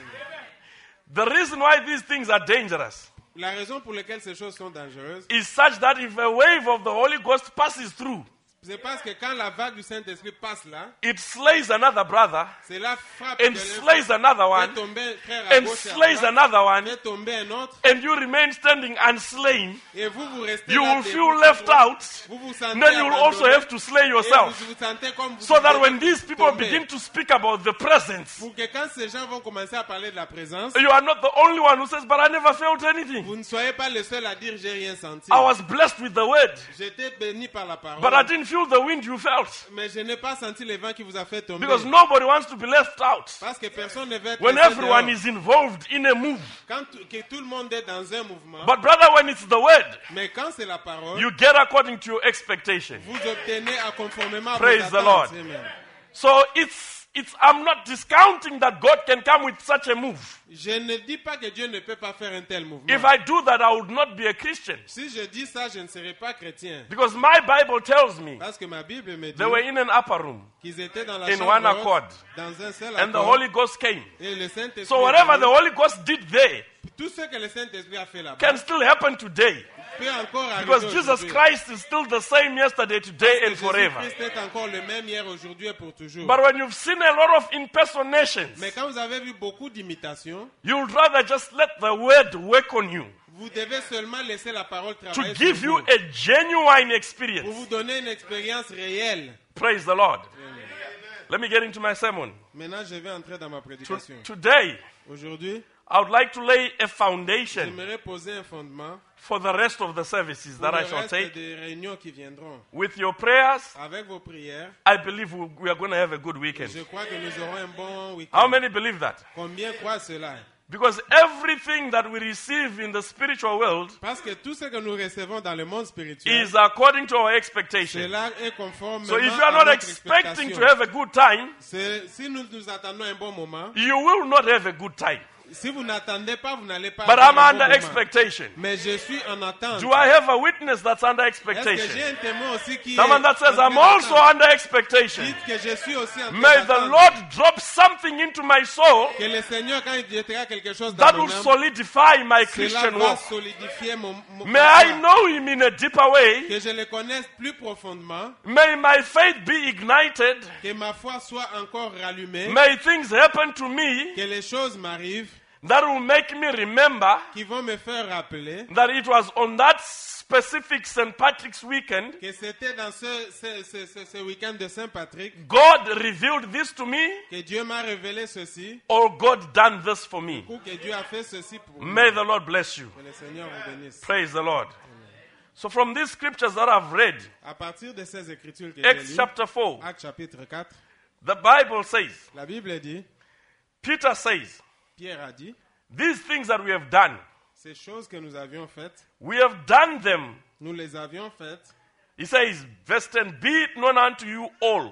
[SPEAKER 5] The reason why these things are dangerous
[SPEAKER 4] La raison pour laquelle ces choses sont dangereuses,
[SPEAKER 5] is such that if a wave of the Holy Ghost passes through,
[SPEAKER 4] c'est parce que quand la vague du Saint-Esprit passe là,
[SPEAKER 5] it slays another brother
[SPEAKER 4] cela frappe
[SPEAKER 5] and
[SPEAKER 4] de
[SPEAKER 5] slays another
[SPEAKER 4] fait
[SPEAKER 5] one
[SPEAKER 4] tomber frère à
[SPEAKER 5] and
[SPEAKER 4] gauche et à
[SPEAKER 5] slays
[SPEAKER 4] droite,
[SPEAKER 5] another one,
[SPEAKER 4] fait tomber un autre,
[SPEAKER 5] and you remain standing unslain.
[SPEAKER 4] et vous vous restez
[SPEAKER 5] You
[SPEAKER 4] là
[SPEAKER 5] will
[SPEAKER 4] debout,
[SPEAKER 5] feel left out.
[SPEAKER 4] vous vous sentez
[SPEAKER 5] Then you will also
[SPEAKER 4] abandonné,
[SPEAKER 5] have to slay
[SPEAKER 4] et
[SPEAKER 5] yourself.
[SPEAKER 4] vous vous sentez comme vous
[SPEAKER 5] So that
[SPEAKER 4] devez
[SPEAKER 5] when these people
[SPEAKER 4] tomber.
[SPEAKER 5] begin to speak about the presence,
[SPEAKER 4] Pour que quand ces gens vont commencer à parler de la présence,
[SPEAKER 5] you are not the only one who says, but I never felt anything.
[SPEAKER 4] vous ne soyez pas le seul à dire j'ai rien senti.
[SPEAKER 5] I was blessed with the word,
[SPEAKER 4] J'étais béni par la parole,
[SPEAKER 5] but I didn't feel the wind you felt.
[SPEAKER 4] mais je n'ai pas senti le vent qui vous a fait tomber.
[SPEAKER 5] Because nobody wants to be left out.
[SPEAKER 4] Parce que personne ne veut être
[SPEAKER 5] When
[SPEAKER 4] laissé
[SPEAKER 5] everyone
[SPEAKER 4] dehors.
[SPEAKER 5] is involved in a move.
[SPEAKER 4] Quand tout- que tout le monde est dans un mouvement,
[SPEAKER 5] But brother, when it's the word,
[SPEAKER 4] mais quand c'est la parole,
[SPEAKER 5] you get according to your expectation.
[SPEAKER 4] vous obtenez à conformément à
[SPEAKER 5] Praise
[SPEAKER 4] vos
[SPEAKER 5] the
[SPEAKER 4] attentes.
[SPEAKER 5] Lord.
[SPEAKER 4] Amen.
[SPEAKER 5] So it's, it's, I'm not discounting that God can come with such a move.
[SPEAKER 4] Je ne dis pas que Dieu ne peut pas faire un tel mouvement.
[SPEAKER 5] If I do that, I would not be a Christian.
[SPEAKER 4] Si je dis ça, je ne serai pas chrétien.
[SPEAKER 5] Because my Bible tells me
[SPEAKER 4] Parce que ma Bible me dit
[SPEAKER 5] they were in an upper room
[SPEAKER 4] qu'ils étaient dans la
[SPEAKER 5] in
[SPEAKER 4] chambre
[SPEAKER 5] one
[SPEAKER 4] haute,
[SPEAKER 5] accord.
[SPEAKER 4] dans un seul
[SPEAKER 5] and the
[SPEAKER 4] accord,
[SPEAKER 5] Holy Ghost came.
[SPEAKER 4] et le Saint-Esprit
[SPEAKER 5] So
[SPEAKER 4] est
[SPEAKER 5] whatever
[SPEAKER 4] venu.
[SPEAKER 5] the Holy Ghost did there
[SPEAKER 4] Tout ce que le Saint-Esprit a fait là-bas
[SPEAKER 5] can still happen today.
[SPEAKER 4] peut encore arriver
[SPEAKER 5] Because Jesus
[SPEAKER 4] aujourd'hui.
[SPEAKER 5] Christ is still the same yesterday, today, and
[SPEAKER 4] Jésus
[SPEAKER 5] forever.
[SPEAKER 4] Christ est encore le même hier, aujourd'hui et pour toujours.
[SPEAKER 5] But when you've seen a lot of impersonations,
[SPEAKER 4] Mais quand vous avez vu beaucoup d'imitations,
[SPEAKER 5] you'd rather just let the word work on you
[SPEAKER 4] vous devez seulement laisser la parole
[SPEAKER 5] to
[SPEAKER 4] travailler
[SPEAKER 5] give
[SPEAKER 4] sur
[SPEAKER 5] you
[SPEAKER 4] vous,
[SPEAKER 5] a genuine
[SPEAKER 4] pour
[SPEAKER 5] experience.
[SPEAKER 4] vous donner une expérience réelle.
[SPEAKER 5] Praise the Lord. Let me get into my sermon.
[SPEAKER 4] Maintenant, je vais entrer dans ma
[SPEAKER 5] To-
[SPEAKER 4] prédication.
[SPEAKER 5] today,
[SPEAKER 4] Aujourd'hui,
[SPEAKER 5] I would like to lay a foundation
[SPEAKER 4] j'aimerais poser un fondement
[SPEAKER 5] for the rest of the services
[SPEAKER 4] pour
[SPEAKER 5] that I
[SPEAKER 4] le
[SPEAKER 5] shall
[SPEAKER 4] reste
[SPEAKER 5] take.
[SPEAKER 4] des réunions qui viendront.
[SPEAKER 5] With your prayers,
[SPEAKER 4] Avec vos prières,
[SPEAKER 5] I believe we we are going to have a good weekend.
[SPEAKER 4] je crois que nous aurons un bon
[SPEAKER 5] How
[SPEAKER 4] week-end.
[SPEAKER 5] many believe that?
[SPEAKER 4] Combien croient cela?
[SPEAKER 5] Because everything that we receive in the spiritual world
[SPEAKER 4] Parce que tout ce que nous recevons dans le monde spirituel,
[SPEAKER 5] is according to our expectation.
[SPEAKER 4] cela est conforme
[SPEAKER 5] So if you
[SPEAKER 4] à
[SPEAKER 5] are not
[SPEAKER 4] notre
[SPEAKER 5] expecting to
[SPEAKER 4] expectation.
[SPEAKER 5] have a good time,
[SPEAKER 4] C'est- Si nous nous attendons un bon moment,
[SPEAKER 5] you will not have a good time.
[SPEAKER 4] si vous n'attendez pas, vous n'allez pas
[SPEAKER 5] But
[SPEAKER 4] avoir
[SPEAKER 5] I'm
[SPEAKER 4] un bon
[SPEAKER 5] under
[SPEAKER 4] moment.
[SPEAKER 5] expectation.
[SPEAKER 4] Mais je suis en attente.
[SPEAKER 5] Do I have a witness that's under
[SPEAKER 4] Est-ce que j'ai
[SPEAKER 5] expectation?
[SPEAKER 4] un témoin aussi qui
[SPEAKER 5] Someone
[SPEAKER 4] est
[SPEAKER 5] that says,
[SPEAKER 4] en
[SPEAKER 5] I'm
[SPEAKER 4] train
[SPEAKER 5] also
[SPEAKER 4] d'attendre?
[SPEAKER 5] under expectation.
[SPEAKER 4] Dites que je suis aussi en train
[SPEAKER 5] May the
[SPEAKER 4] d'attendre.
[SPEAKER 5] Lord drop something into my soul
[SPEAKER 4] Que le Seigneur, quand il jettera quelque chose dans
[SPEAKER 5] that
[SPEAKER 4] mon
[SPEAKER 5] will
[SPEAKER 4] âme,
[SPEAKER 5] solidify my
[SPEAKER 4] cela
[SPEAKER 5] Christian
[SPEAKER 4] va
[SPEAKER 5] walk.
[SPEAKER 4] solidifier mon, mon
[SPEAKER 5] May
[SPEAKER 4] ma
[SPEAKER 5] I
[SPEAKER 4] foi.
[SPEAKER 5] know Him in a deeper way.
[SPEAKER 4] Que je le connaisse plus profondément.
[SPEAKER 5] May my faith be ignited.
[SPEAKER 4] Que ma foi soit encore rallumée.
[SPEAKER 5] May things happen to me
[SPEAKER 4] Que les choses m'arrivent
[SPEAKER 5] that will make me remember
[SPEAKER 4] qui vont me faire rappeler
[SPEAKER 5] that it was on that specific Saint Patrick's weekend
[SPEAKER 4] que c'était dans ce, ce, ce, ce, ce week-end de Saint-Patrick
[SPEAKER 5] God revealed this to me
[SPEAKER 4] que Dieu m'a révélé ceci
[SPEAKER 5] or God done this for me.
[SPEAKER 4] ou que Dieu a fait ceci pour moi.
[SPEAKER 5] May the Lord bless you.
[SPEAKER 4] Que le Seigneur vous bénisse.
[SPEAKER 5] Praise the Lord. So from these scriptures that I've read,
[SPEAKER 4] À partir de ces écritures que j'ai
[SPEAKER 5] Acts
[SPEAKER 4] lues,
[SPEAKER 5] chapter four,
[SPEAKER 4] Actes chapitre quatre,
[SPEAKER 5] the Bible says,
[SPEAKER 4] la Bible dit,
[SPEAKER 5] Peter says,
[SPEAKER 4] Pierre a dit,
[SPEAKER 5] these things that we have done,
[SPEAKER 4] ces choses que nous avions faites,
[SPEAKER 5] we have done them.
[SPEAKER 4] nous les avions faites.
[SPEAKER 5] He says, verse ten, be it known unto you all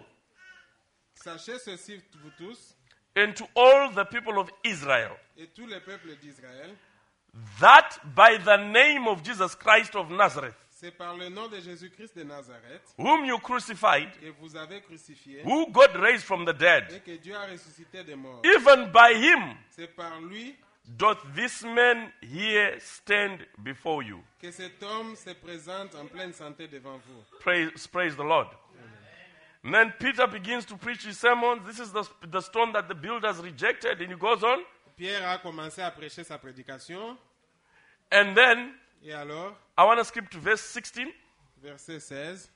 [SPEAKER 4] Sachez ceci, vous tous,
[SPEAKER 5] and to all the people of Israel,
[SPEAKER 4] et tous les peuples d'Israël,
[SPEAKER 5] that by the name of Jesus Christ of Nazareth,
[SPEAKER 4] c'est par le nom de Jésus-Christ de Nazareth
[SPEAKER 5] whom you crucified,
[SPEAKER 4] que vous avez crucifié
[SPEAKER 5] who God raised from the
[SPEAKER 4] et
[SPEAKER 5] dead,
[SPEAKER 4] que Dieu a ressuscité des morts.
[SPEAKER 5] even by him
[SPEAKER 4] C'est par lui
[SPEAKER 5] doth this man here stand before you.
[SPEAKER 4] que cet homme se présente en pleine santé devant vous.
[SPEAKER 5] Praise, praise the Lord. And then Peter begins to preach his sermon. This is the, the stone that the builders rejected. And he goes on.
[SPEAKER 4] Pierre a commencé à prêcher sa prédication.
[SPEAKER 5] And then
[SPEAKER 4] Et alors,
[SPEAKER 5] I want to skip to verse sixteen.
[SPEAKER 4] verset seize,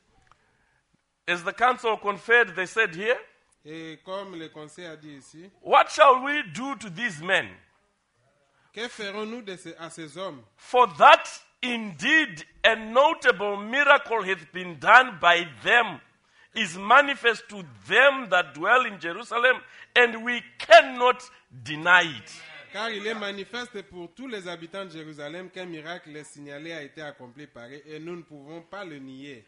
[SPEAKER 5] As the council conferred, they said here,
[SPEAKER 4] et comme le conseil a dit ici,
[SPEAKER 5] what shall we do to these men?
[SPEAKER 4] que ferons-nous de ces- à ces hommes?
[SPEAKER 5] For that indeed a notable miracle hath been done by them is manifest to them that dwell in Jerusalem, and we cannot deny it.
[SPEAKER 4] Car il est manifeste pour tous les habitants de Jérusalem qu'un miracle signalé a été accompli par eux et nous ne pouvons pas le nier.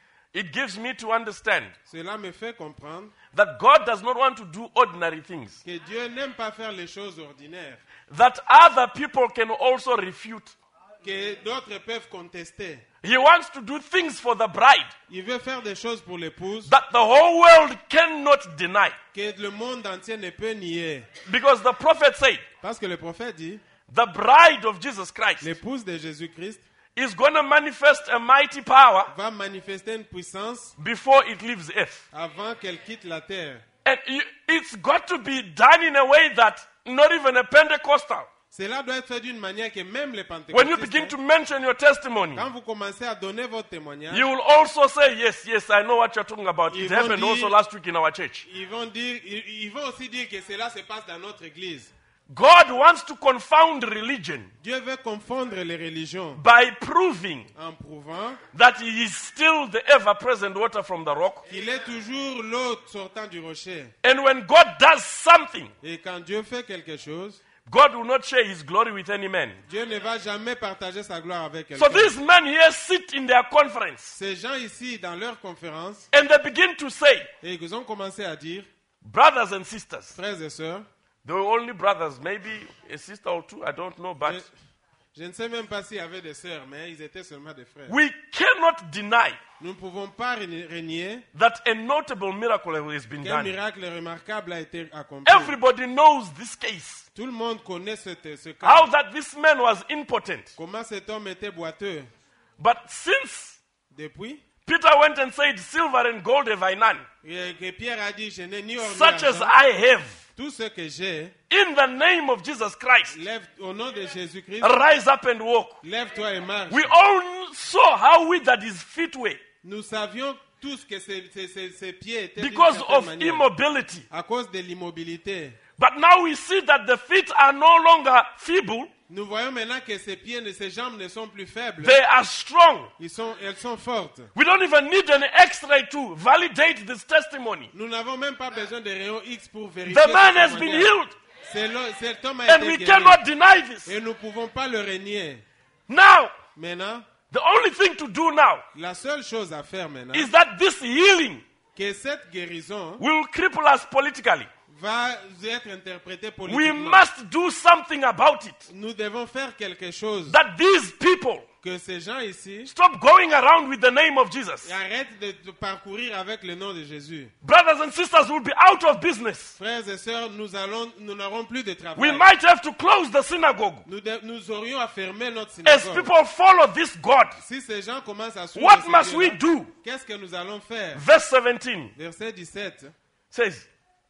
[SPEAKER 5] It gives me to understand
[SPEAKER 4] Cela me fait comprendre
[SPEAKER 5] that God does not want to do ordinary things,
[SPEAKER 4] que Dieu n'aime pas faire les choses ordinaires,
[SPEAKER 5] that other people can also refute.
[SPEAKER 4] que d'autres peuvent contester.
[SPEAKER 5] He wants to do things for the bride
[SPEAKER 4] Il veut faire des choses pour l'épouse
[SPEAKER 5] that the whole world cannot deny.
[SPEAKER 4] que le monde entier ne peut nier.
[SPEAKER 5] Because the prophet said,
[SPEAKER 4] Parce que le prophète dit,
[SPEAKER 5] the bride of Jesus Christ
[SPEAKER 4] l'épouse de Jésus-Christ
[SPEAKER 5] is going to manifest a mighty power
[SPEAKER 4] va manifester une puissance
[SPEAKER 5] before it leaves earth.
[SPEAKER 4] avant qu'elle quitte la terre.
[SPEAKER 5] And you- it's got to be done in a way that not even a Pentecostal,
[SPEAKER 4] Cela doit être fait d'une manière que même les
[SPEAKER 5] when you
[SPEAKER 4] pentecôtistes,
[SPEAKER 5] begin to mention your testimony,
[SPEAKER 4] quand vous commencez à donner votre témoignage,
[SPEAKER 5] you will also say, yes, yes, I know what you're talking about.
[SPEAKER 4] Ils
[SPEAKER 5] It
[SPEAKER 4] vont
[SPEAKER 5] happened
[SPEAKER 4] dire-
[SPEAKER 5] also last week in our church.
[SPEAKER 4] ils vont dire, ils, ils vont aussi dire que cela se passe dans notre église.
[SPEAKER 5] God wants to confound religion
[SPEAKER 4] Dieu veut confondre les religions
[SPEAKER 5] by proving
[SPEAKER 4] en prouvant
[SPEAKER 5] that He is still the ever-present water from the rock.
[SPEAKER 4] qu'il est toujours l'eau sortant du rocher.
[SPEAKER 5] And when God does something,
[SPEAKER 4] Et quand Dieu fait quelque chose,
[SPEAKER 5] God will not share His glory with any man.
[SPEAKER 4] Dieu ne va jamais partager sa gloire avec
[SPEAKER 5] So
[SPEAKER 4] quelqu'un.
[SPEAKER 5] these men here sit in their conference
[SPEAKER 4] Ces gens ici, dans leur conférence,
[SPEAKER 5] and they begin to say,
[SPEAKER 4] et ils ont commencé à dire,
[SPEAKER 5] brothers and sisters,
[SPEAKER 4] frères et sœurs,
[SPEAKER 5] they were only brothers, maybe a sister or two, I don't know,
[SPEAKER 4] je,
[SPEAKER 5] but
[SPEAKER 4] je ne sais même pas s'il y avait des sœurs, mais ils étaient seulement des frères.
[SPEAKER 5] we cannot deny
[SPEAKER 4] Nous ne pouvons pas ré- renier
[SPEAKER 5] that a notable miracle has been
[SPEAKER 4] qu'un
[SPEAKER 5] done.
[SPEAKER 4] miracle remarquable a été accompli.
[SPEAKER 5] Everybody knows this case.
[SPEAKER 4] Tout le monde connaît ce, ce cas.
[SPEAKER 5] How that this man was impotent.
[SPEAKER 4] Comment cet homme était boiteux.
[SPEAKER 5] But since
[SPEAKER 4] Depuis
[SPEAKER 5] Peter went and said, silver and gold have I none,
[SPEAKER 4] et que Pierre a dit, je n'ai ni or ni
[SPEAKER 5] such as
[SPEAKER 4] argent.
[SPEAKER 5] I have,
[SPEAKER 4] Tout ce que j'ai,
[SPEAKER 5] in the name of Jesus Christ,
[SPEAKER 4] lève au nom de Jésus-Christ,
[SPEAKER 5] rise up and walk.
[SPEAKER 4] lève-toi et marche.
[SPEAKER 5] We all saw how withered his feet were
[SPEAKER 4] Nous savions tous que ses, ses- ses- ses pieds étaient d'une
[SPEAKER 5] because
[SPEAKER 4] certaine
[SPEAKER 5] of
[SPEAKER 4] manière,
[SPEAKER 5] immobility.
[SPEAKER 4] à cause de l'immobilité.
[SPEAKER 5] But now we see that the feet are no longer feeble,
[SPEAKER 4] Nous voyons maintenant que ses pieds, et ses jambes ne sont plus faibles.
[SPEAKER 5] they are strong.
[SPEAKER 4] Ils sont, elles sont fortes.
[SPEAKER 5] We don't even need an x-ray to validate this testimony.
[SPEAKER 4] Nous n'avons même pas besoin de rayons X pour vérifier.
[SPEAKER 5] The man
[SPEAKER 4] ce
[SPEAKER 5] has been
[SPEAKER 4] témoignage.
[SPEAKER 5] healed,
[SPEAKER 4] C'est le- Cet homme a
[SPEAKER 5] and
[SPEAKER 4] été
[SPEAKER 5] we
[SPEAKER 4] guéri.
[SPEAKER 5] cannot deny this.
[SPEAKER 4] Et nous ne pouvons pas le renier.
[SPEAKER 5] Now,
[SPEAKER 4] Maintenant,
[SPEAKER 5] the only thing to do now
[SPEAKER 4] la seule chose à faire maintenant,
[SPEAKER 5] is that this healing
[SPEAKER 4] que cette guérison
[SPEAKER 5] will cripple us politically.
[SPEAKER 4] va être interprétée
[SPEAKER 5] We
[SPEAKER 4] politiquement.
[SPEAKER 5] must do something about it.
[SPEAKER 4] Nous devons faire quelque chose.
[SPEAKER 5] That these people
[SPEAKER 4] Que ces gens ici
[SPEAKER 5] stop going around with the name of Jesus.
[SPEAKER 4] arrêtent de, de parcourir avec le nom de Jésus.
[SPEAKER 5] Brothers and sisters will be out of business.
[SPEAKER 4] Frères et sœurs, nous allons, nous n'aurons plus de travail.
[SPEAKER 5] We might have to close the synagogue
[SPEAKER 4] Nous, de- nous aurions à fermer notre
[SPEAKER 5] as
[SPEAKER 4] synagogue.
[SPEAKER 5] people follow this God.
[SPEAKER 4] Si ces gens commencent à suivre
[SPEAKER 5] What
[SPEAKER 4] ce
[SPEAKER 5] must
[SPEAKER 4] Dieu-là,
[SPEAKER 5] we do?
[SPEAKER 4] qu'est-ce que nous allons faire?
[SPEAKER 5] Verse seventeen
[SPEAKER 4] Verset dix-sept.
[SPEAKER 5] says,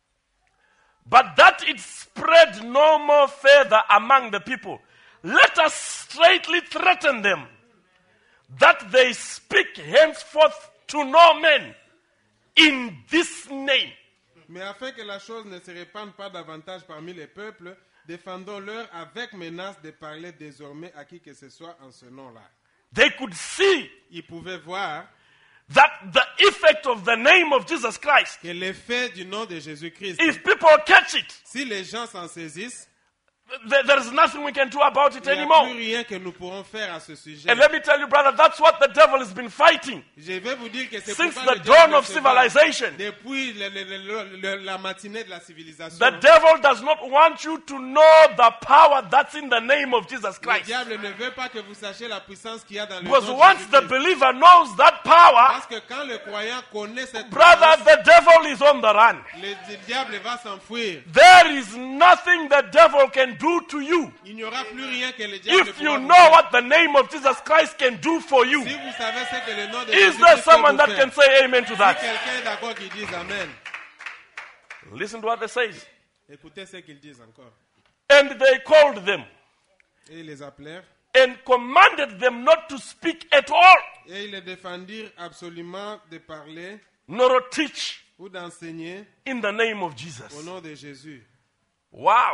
[SPEAKER 5] but that it spread no more further among the people, let us straightly threaten them, that they speak henceforth to no man in this name.
[SPEAKER 4] Mais afin que la chose ne se répande pas davantage parmi les peuples, défendons-leur avec menace de parler désormais à qui que ce soit en ce nom-là.
[SPEAKER 5] They could see
[SPEAKER 4] Ils pouvaient voir
[SPEAKER 5] that the effect of the name of Jesus Christ,
[SPEAKER 4] que l'effet du nom de Jésus-Christ,
[SPEAKER 5] if people catch it,
[SPEAKER 4] si les gens s'en saisissent,
[SPEAKER 5] th- there is nothing we can do about it
[SPEAKER 4] il n'y a
[SPEAKER 5] anymore.
[SPEAKER 4] plus rien que nous pourrons faire à ce sujet.
[SPEAKER 5] And let me tell you, brother, that's what the devil has been fighting
[SPEAKER 4] Je vais vous dire que c'est
[SPEAKER 5] since
[SPEAKER 4] pourquoi
[SPEAKER 5] the
[SPEAKER 4] le diable
[SPEAKER 5] dawn of
[SPEAKER 4] se bat
[SPEAKER 5] civilization.
[SPEAKER 4] depuis le- le- le- le- la matinée de la civilisation.
[SPEAKER 5] The devil does not want you to know the power that's in the name of Jesus
[SPEAKER 4] Le
[SPEAKER 5] Christ.
[SPEAKER 4] diable ne veut pas que vous sachiez la puissance qu'il y a dans le
[SPEAKER 5] Because
[SPEAKER 4] nom de
[SPEAKER 5] once the
[SPEAKER 4] Jésus-Christ.
[SPEAKER 5] believer knows that power,
[SPEAKER 4] Parce que quand le croyant connaît cette
[SPEAKER 5] brother,
[SPEAKER 4] puissance,
[SPEAKER 5] the devil is on the run.
[SPEAKER 4] le di- diable va s'enfuir.
[SPEAKER 5] There is nothing the devil can do to you
[SPEAKER 4] Il n'y aura plus rien que le diable
[SPEAKER 5] if
[SPEAKER 4] pourra
[SPEAKER 5] you
[SPEAKER 4] vous
[SPEAKER 5] know
[SPEAKER 4] faire.
[SPEAKER 5] what the name of Jesus Christ can do for you.
[SPEAKER 4] Si vous savez ce que le nom de
[SPEAKER 5] Is
[SPEAKER 4] Jésus
[SPEAKER 5] there
[SPEAKER 4] peut
[SPEAKER 5] someone
[SPEAKER 4] vous
[SPEAKER 5] that
[SPEAKER 4] faire,
[SPEAKER 5] can say amen to
[SPEAKER 4] si
[SPEAKER 5] that?
[SPEAKER 4] quelqu'un est d'accord qu'il dise Amen,
[SPEAKER 5] Listen to what they say.
[SPEAKER 4] écoutez ce qu'ils disent encore.
[SPEAKER 5] And they called them
[SPEAKER 4] Et ils les appelèrent
[SPEAKER 5] and commanded them not to speak at all,
[SPEAKER 4] et ils les défendirent absolument de parler
[SPEAKER 5] nor teach
[SPEAKER 4] ou d'enseigner
[SPEAKER 5] in the name of
[SPEAKER 4] au
[SPEAKER 5] Jesus.
[SPEAKER 4] nom de Jésus.
[SPEAKER 5] Wow.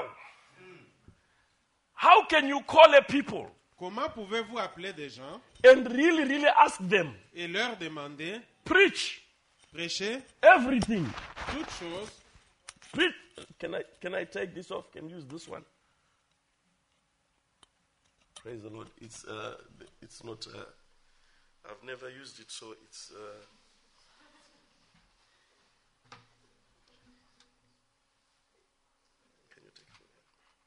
[SPEAKER 5] How can you call a people
[SPEAKER 4] Comment pouvez-vous appeler des gens
[SPEAKER 5] and really, really ask them,
[SPEAKER 4] et leur demander,
[SPEAKER 5] preach
[SPEAKER 4] prêcher
[SPEAKER 5] everything?
[SPEAKER 4] toutes choses?
[SPEAKER 5] Preach. Can I, can I take this off? Can use this one? Praise the Lord. It's uh, it's not. Uh, I've never used it, so it's. Uh, can you take it?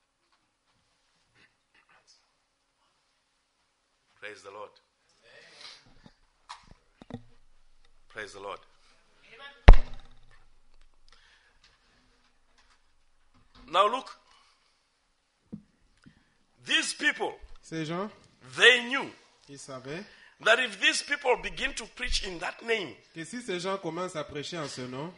[SPEAKER 5] Praise the Lord. Praise the Lord. Now look. These people,
[SPEAKER 4] Ces gens,
[SPEAKER 5] they knew
[SPEAKER 4] ils savaient
[SPEAKER 5] that if these people begin to preach in that name,
[SPEAKER 4] que si ces gens commencent à prêcher en ce nom,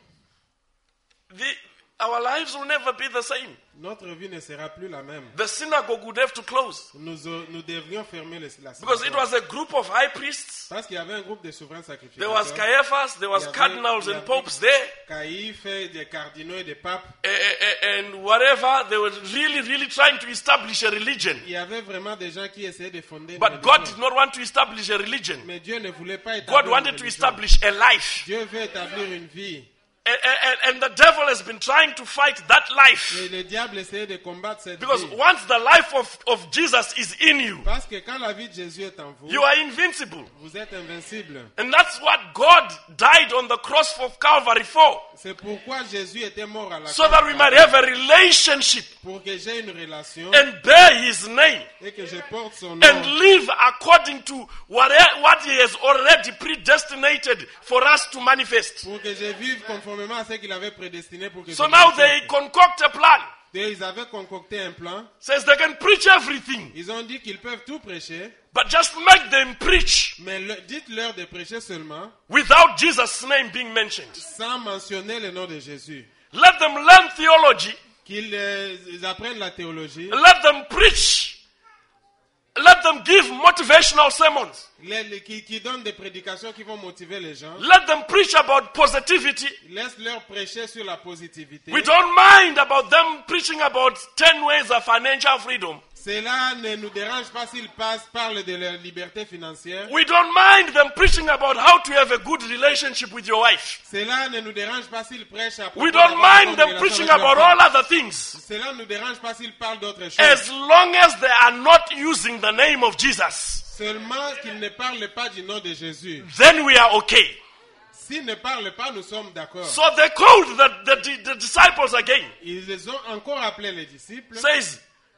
[SPEAKER 5] the, our lives will never be the same.
[SPEAKER 4] notre vie ne sera plus la même.
[SPEAKER 5] The synagogue would have to close.
[SPEAKER 4] Nous, euh, nous devrions fermer le, la
[SPEAKER 5] Because it
[SPEAKER 4] synagogue.
[SPEAKER 5] was a group of high priests.
[SPEAKER 4] Parce qu'il y avait un groupe de souverains
[SPEAKER 5] There
[SPEAKER 4] sacrificateurs.
[SPEAKER 5] was Caiaphas, there was
[SPEAKER 4] Il y avait-
[SPEAKER 5] cardinals
[SPEAKER 4] il y
[SPEAKER 5] and
[SPEAKER 4] avait
[SPEAKER 5] popes there.
[SPEAKER 4] Caïphe, des cardinaux et des papes.
[SPEAKER 5] eh, eh, eh, And whatever, they were really, really trying to establish a religion.
[SPEAKER 4] Il y avait vraiment des gens qui essayaient de fonder une
[SPEAKER 5] But God
[SPEAKER 4] religion.
[SPEAKER 5] did not want to establish a religion.
[SPEAKER 4] Mais Dieu ne voulait pas établir
[SPEAKER 5] God
[SPEAKER 4] une
[SPEAKER 5] wanted to
[SPEAKER 4] religion.
[SPEAKER 5] establish a life.
[SPEAKER 4] Dieu veut établir une vie.
[SPEAKER 5] And, and, and the devil has been trying to fight that life.
[SPEAKER 4] Et le diable essayait de combattre cette
[SPEAKER 5] Because
[SPEAKER 4] vie.
[SPEAKER 5] once the life of, of Jesus is in you,
[SPEAKER 4] Parce que quand la vie de Jésus est en vous,
[SPEAKER 5] you are invincible.
[SPEAKER 4] vous êtes invincible.
[SPEAKER 5] And that's what God died on the cross of Calvary for.
[SPEAKER 4] C'est pourquoi Jésus était mort à la
[SPEAKER 5] So
[SPEAKER 4] croix
[SPEAKER 5] that we might have a relationship
[SPEAKER 4] pour que j'ai une relation
[SPEAKER 5] and bear his name
[SPEAKER 4] et que je porte son nom
[SPEAKER 5] and live according to what, what he has already predestinated for us to manifest.
[SPEAKER 4] pour que je vive conformément à ce qu'il avait prédestiné pour que
[SPEAKER 5] So
[SPEAKER 4] je
[SPEAKER 5] now
[SPEAKER 4] manifeste.
[SPEAKER 5] they concoct a plan.
[SPEAKER 4] Et ils avaient concocté un plan.
[SPEAKER 5] Says they can preach everything,
[SPEAKER 4] Ils ont dit qu'ils peuvent tout prêcher,
[SPEAKER 5] but just make them preach
[SPEAKER 4] mais le- dites-leur de prêcher seulement
[SPEAKER 5] without Jesus' name being mentioned.
[SPEAKER 4] sans mentionner le nom de Jésus.
[SPEAKER 5] Let them learn theology.
[SPEAKER 4] Qu'ils euh, ils apprennent la théologie,
[SPEAKER 5] Let them preach. Let them give motivational sermons.
[SPEAKER 4] les- les- qui, qui donnent des prédications qui vont motiver les gens.
[SPEAKER 5] Let them preach about positivity.
[SPEAKER 4] Laisse-leur prêcher sur la positivité.
[SPEAKER 5] We don't mind about them preaching about ten ways of financial freedom.
[SPEAKER 4] Cela ne nous dérange pas s'ils passent, parlent de leur liberté financière.
[SPEAKER 5] We don't mind them preaching about how to have a good relationship with your wife.
[SPEAKER 4] Cela ne nous dérange pas s'ils prêchent à propos
[SPEAKER 5] We don't
[SPEAKER 4] d'avoir une
[SPEAKER 5] mind
[SPEAKER 4] bonne
[SPEAKER 5] them
[SPEAKER 4] relation
[SPEAKER 5] preaching
[SPEAKER 4] avec leur
[SPEAKER 5] about
[SPEAKER 4] femme.
[SPEAKER 5] all other things.
[SPEAKER 4] Cela ne nous dérange pas s'ils parlent d'autres choses.
[SPEAKER 5] As long as they are not using the name of Jesus,
[SPEAKER 4] Seulement qu'ils ne parlent pas du nom de Jésus.
[SPEAKER 5] then we are okay.
[SPEAKER 4] S'ils ne parlent pas, nous sommes d'accord.
[SPEAKER 5] So they called the, the, the disciples again.
[SPEAKER 4] Ils les ont encore appelé les disciples.
[SPEAKER 5] Says,